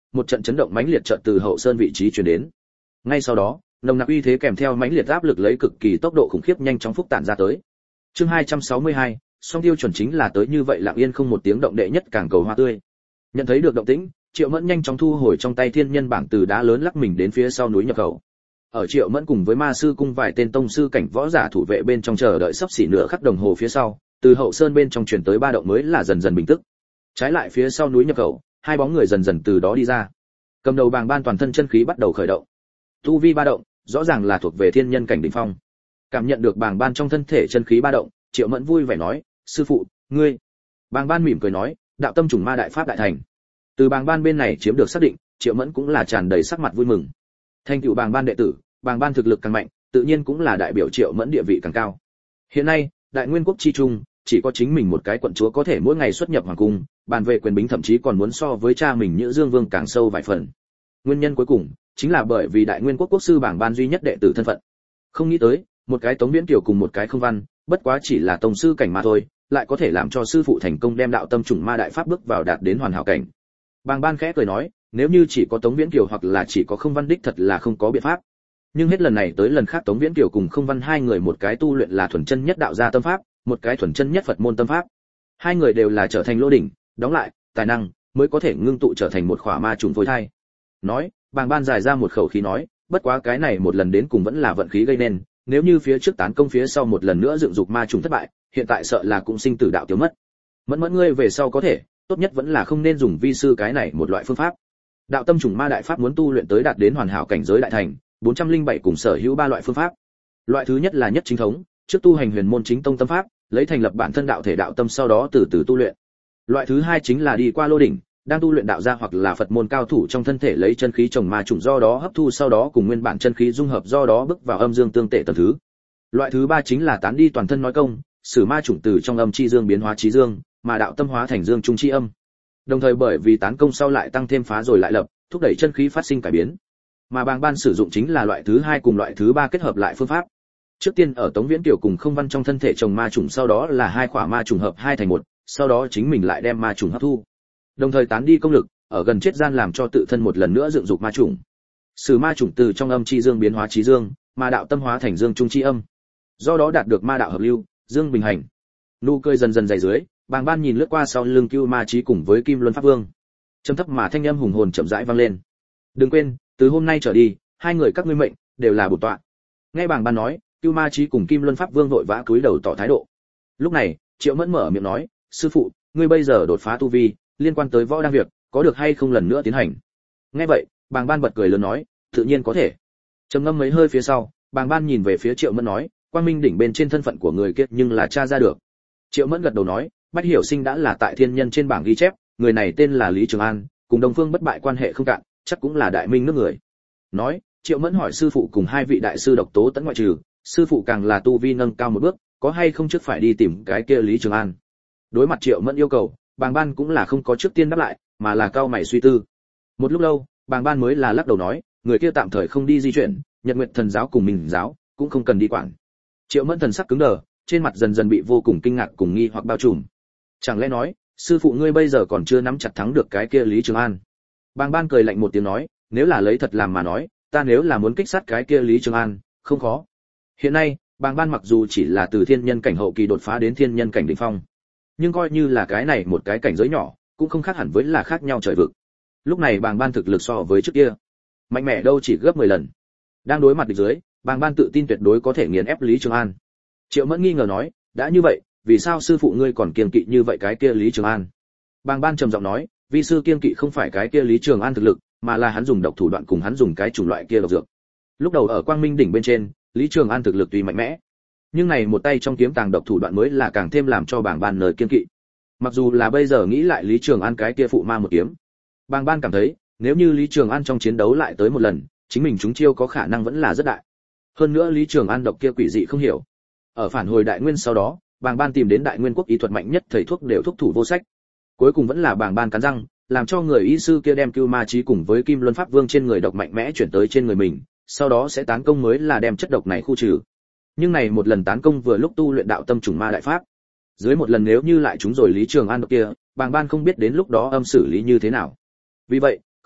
một trận chấn động mãnh liệt chợt từ hậu sơn vị trí truyền đến. Ngay sau đó, nồng nặc uy thế kèm theo mãnh liệt áp lực lấy cực kỳ tốc độ khủng khiếp nhanh chóng phúc tản ra tới. Chương hai trăm sáu mươi hai, song tiêu chuẩn chính là tới như vậy lặng yên không một tiếng động đệ nhất càng cầu hoa tươi. Nhận thấy được động tĩnh, Triệu Mẫn nhanh chóng thu hồi trong tay thiên nhân bảng từ đá lớn lắc mình đến phía sau núi nhập khẩu. Ở Triệu Mẫn cùng với Ma sư cung vài tên tông sư cảnh võ giả thủ vệ bên trong chờ đợi sắp xỉ nửa khắc đồng hồ phía sau, từ hậu sơn bên trong truyền tới ba động mới là dần dần bình tức. Trái lại phía sau núi nhập khẩu, hai bóng người dần dần từ đó đi ra. Cầm đầu Bàng Ban toàn thân chân khí bắt đầu khởi động. Tu vi ba động, rõ ràng là thuộc về thiên nhân cảnh đỉnh phong. Cảm nhận được Bàng Ban trong thân thể chân khí ba động, Triệu Mẫn vui vẻ nói, sư phụ, ngươi. Bàng Ban mỉm cười nói, đạo tâm trùng ma đại pháp đại thành. Từ Bàng Ban bên này chiếm được xác định, Triệu Mẫn cũng là tràn đầy sắc mặt vui mừng. Thành tựu Bàng Ban đệ tử, Bàng Ban thực lực càng mạnh, tự nhiên cũng là đại biểu Triệu Mẫn địa vị càng cao. Hiện nay, Đại Nguyên quốc chi trung, chỉ có chính mình một cái quận chúa có thể mỗi ngày xuất nhập hoàng cung, bàn về quyền bính thậm chí còn muốn so với cha mình Nhữ Dương Vương càng sâu vài phần. Nguyên nhân cuối cùng chính là bởi vì Đại Nguyên quốc quốc sư Bàng Ban duy nhất đệ tử thân phận. Không nghĩ tới, một cái Tống Viễn Kiều cùng một cái Không Văn, bất quá chỉ là tông sư cảnh mà thôi, lại có thể làm cho sư phụ thành công đem đạo tâm trùng ma đại pháp bước vào đạt đến hoàn hảo cảnh. Bàng Ban khẽ cười nói, nếu như chỉ có Tống Viễn Kiều hoặc là chỉ có Không Văn đích thật là không có biện pháp. Nhưng hết lần này tới lần khác Tống Viễn Kiều cùng Không Văn hai người một cái tu luyện là thuần chân nhất đạo gia tâm pháp, một cái thuần chân nhất Phật môn tâm pháp. Hai người đều là trở thành lô đỉnh, đóng lại, tài năng mới có thể ngưng tụ trở thành một khỏa ma trùng phôi thai. Nói, Bàng Ban dài ra một khẩu khí nói, bất quá cái này một lần đến cùng vẫn là vận khí gây nên, nếu như phía trước tán công phía sau một lần nữa dựng dục ma trùng thất bại, hiện tại sợ là cũng sinh tử đạo tiêu mất. Mẫn Mẫn ngươi về sau có thể, tốt nhất vẫn là không nên dùng vi sư cái này một loại phương pháp. Đạo tâm trùng ma đại pháp muốn tu luyện tới đạt đến hoàn hảo cảnh giới đại thành, bốn trăm linh bảy cùng sở hữu ba loại phương pháp. Loại thứ nhất là nhất chính thống, trước tu hành huyền môn chính tông tâm pháp, lấy thành lập bản thân đạo thể đạo tâm sau đó từ từ tu luyện. Loại thứ hai chính là đi qua lô đỉnh, đang tu luyện đạo gia hoặc là Phật môn cao thủ trong thân thể lấy chân khí trồng ma trùng do đó hấp thu sau đó cùng nguyên bản chân khí dung hợp do đó bước vào âm dương tương tệ tầng thứ. Loại thứ ba chính là tán đi toàn thân nói công, sử ma trùng từ trong âm chi dương biến hóa chí dương, mà đạo tâm hóa thành dương trung chi âm. Đồng thời bởi vì tán công sau lại tăng thêm phá rồi lại lập, thúc đẩy chân khí phát sinh cải biến. Mà Bàng Ban sử dụng chính là loại thứ hai cùng loại thứ ba kết hợp lại phương pháp. Trước tiên ở Tống Viễn Kiều cùng Không Văn trong thân thể trồng ma trùng sau đó là hai khỏa ma trùng hợp hai thành một, sau đó chính mình lại đem ma trùng hấp thu. Đồng thời tán đi công lực, ở gần chết gian làm cho tự thân một lần nữa dựng dục ma trùng. Sử ma trùng từ trong âm chi dương biến hóa chí dương, mà đạo tâm hóa thành dương trung chi âm. Do đó đạt được ma đạo hợp lưu, dương bình hành. Nụ cười dần dần dày dưới, Bàng Ban nhìn lướt qua sau lưng Cưu Ma Chí cùng với Kim Luân Pháp Vương. Trầm thấp mà thanh âm hùng hồn chậm rãi vang lên. Đừng quên, từ hôm nay trở đi, hai người các ngươi mệnh đều là bổn tọa. Nghe Bàng Ban nói, Cưu Ma Chí cùng Kim Luân Pháp Vương vội vã cúi đầu tỏ thái độ. Lúc này, Triệu Mẫn mở miệng nói, sư phụ, ngươi bây giờ đột phá tu vi, liên quan tới võ đăng việc, có được hay không lần nữa tiến hành? Nghe vậy, Bàng Ban bật cười lớn nói, tự nhiên có thể. Trầm ngâm mấy hơi phía sau, Bàng Ban nhìn về phía Triệu Mẫn nói, Quang Minh đỉnh bên trên thân phận của người kia nhưng là tra ra được. Triệu Mẫn gật đầu nói, Bách Hiểu Sinh đã là tại thiên nhân trên bảng ghi chép, người này tên là Lý Trường An, cùng Đông Phương bất bại quan hệ không cạn, chắc cũng là đại minh nước người. Nói, Triệu Mẫn hỏi sư phụ cùng hai vị đại sư độc tố tấn ngoại trừ, sư phụ càng là tu vi nâng cao một bước, có hay không trước phải đi tìm cái kia Lý Trường An. Đối mặt Triệu Mẫn yêu cầu, Bàng Ban cũng là không có trước tiên đáp lại, mà là cao mày suy tư. Một lúc lâu, Bàng Ban mới là lắc đầu nói, người kia tạm thời không đi di chuyển, Nhật Nguyệt Thần giáo cùng mình giáo cũng không cần đi quản. Triệu Mẫn thần sắc cứng đờ, trên mặt dần dần bị vô cùng kinh ngạc cùng nghi hoặc bao trùm. Chẳng lẽ nói, sư phụ ngươi bây giờ còn chưa nắm chặt thắng được cái kia Lý Trường An? Bàng Ban cười lạnh một tiếng nói, nếu là lấy thật làm mà nói, ta nếu là muốn kích sát cái kia Lý Trường An, không khó. Hiện nay, Bàng Ban mặc dù chỉ là từ thiên nhân cảnh hậu kỳ đột phá đến thiên nhân cảnh đỉnh phong, nhưng coi như là cái này một cái cảnh giới nhỏ, cũng không khác hẳn với là khác nhau trời vực. Lúc này Bàng Ban thực lực so với trước kia, mạnh mẽ đâu chỉ gấp mười lần. Đang đối mặt địch dưới, Bàng Ban tự tin tuyệt đối có thể nghiền ép Lý Trường An. Triệu Mẫn nghi ngờ nói, đã như vậy, vì sao sư phụ ngươi còn kiêng kỵ như vậy cái kia Lý Trường An? Bàng Ban trầm giọng nói, vi sư kiêng kỵ không phải cái kia Lý Trường An thực lực, mà là hắn dùng độc thủ đoạn cùng hắn dùng cái chủng loại kia độc dược. Lúc đầu ở Quang Minh đỉnh bên trên, Lý Trường An thực lực tuy mạnh mẽ, nhưng này một tay trong kiếm tàng độc thủ đoạn mới là càng thêm làm cho Bàng Ban nơi kiêng kỵ. Mặc dù là bây giờ nghĩ lại Lý Trường An cái kia phụ ma một kiếm, Bàng Ban cảm thấy, nếu như Lý Trường An trong chiến đấu lại tới một lần, chính mình chúng chiêu có khả năng vẫn là rất đại. Hơn nữa Lý Trường An độc kia quỷ dị không hiểu. Ở phản hồi Đại Nguyên sau đó, Bàng Ban tìm đến Đại Nguyên quốc y thuật mạnh nhất thầy thuốc đều thúc thủ vô sách. Cuối cùng vẫn là Bàng Ban cắn răng, làm cho người y sư kia đem Cưu Ma Chí cùng với Kim Luân Pháp Vương trên người độc mạnh mẽ chuyển tới trên người mình, sau đó sẽ tán công mới là đem chất độc này khu trừ. Nhưng này một lần tán công vừa lúc tu luyện đạo tâm trùng ma đại pháp. Dưới một lần nếu như lại trúng rồi Lý Trường An độc kia, Bàng Ban không biết đến lúc đó âm xử lý như thế nào. Vì vậy,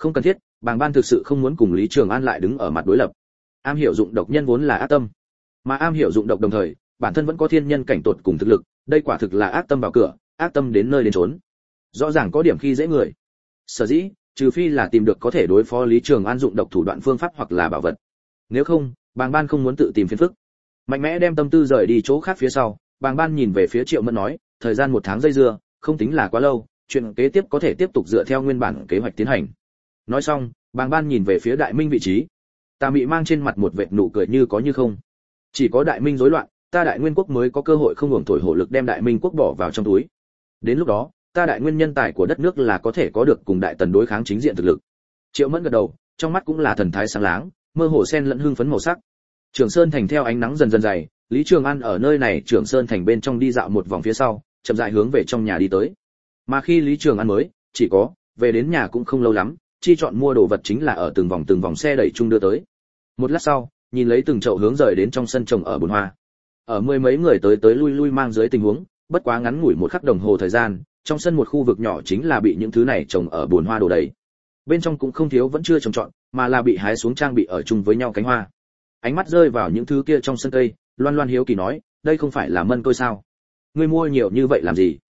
Không cần thiết, Bàng Ban thực sự không muốn cùng Lý Trường An lại đứng ở mặt đối lập. Am hiểu dụng độc nhân vốn là ác tâm, mà am hiểu dụng độc đồng thời, bản thân vẫn có thiên nhân cảnh tột cùng thực lực, đây quả thực là ác tâm vào cửa, ác tâm đến nơi đến trốn. Rõ ràng có điểm khi dễ người. Sở dĩ, trừ phi là tìm được có thể đối phó Lý Trường An dụng độc thủ đoạn phương pháp hoặc là bảo vật. Nếu không, Bàng Ban không muốn tự tìm phiền phức. Mạnh mẽ đem tâm tư rời đi chỗ khác phía sau, Bàng Ban nhìn về phía Triệu Mẫn nói, thời gian một tháng dây dưa, không tính là quá lâu, chuyện kế tiếp có thể tiếp tục dựa theo nguyên bản kế hoạch tiến hành. Nói xong, Bàng Ban nhìn về phía Đại Minh vị trí. Tà Mị mang trên mặt một vệt nụ cười như có như không. Chỉ có Đại Minh rối loạn, ta Đại Nguyên quốc mới có cơ hội không hưởng thổi hổ lực đem Đại Minh quốc bỏ vào trong túi. Đến lúc đó, ta Đại Nguyên nhân tài của đất nước là có thể có được cùng Đại Tần đối kháng chính diện thực lực. Triệu Mẫn gật đầu, trong mắt cũng là thần thái sáng láng, mơ hồ xen lẫn hưng phấn màu sắc. Trường Sơn thành theo ánh nắng dần dần dày, Lý Trường An ở nơi này Trường Sơn thành bên trong đi dạo một vòng phía sau, chậm rãi hướng về trong nhà đi tới. Mà khi Lý Trường An mới, chỉ có về đến nhà cũng không lâu lắm, chi chọn mua đồ vật chính là ở từng vòng từng vòng xe đẩy chung đưa tới. Một lát sau, nhìn lấy từng chậu hướng rời đến trong sân trồng ở bồn hoa. Ở mười mấy người tới tới lui lui mang dưới tình huống, bất quá ngắn ngủi một khắc đồng hồ thời gian, trong sân một khu vực nhỏ chính là bị những thứ này trồng ở bồn hoa đồ đầy. Bên trong cũng không thiếu vẫn chưa trồng trọt, mà là bị hái xuống trang bị ở chung với nhau cánh hoa. Ánh mắt rơi vào những thứ kia trong sân cây, Loan Loan hiếu kỳ nói, đây không phải là mân tôi sao? Ngươi mua nhiều như vậy làm gì?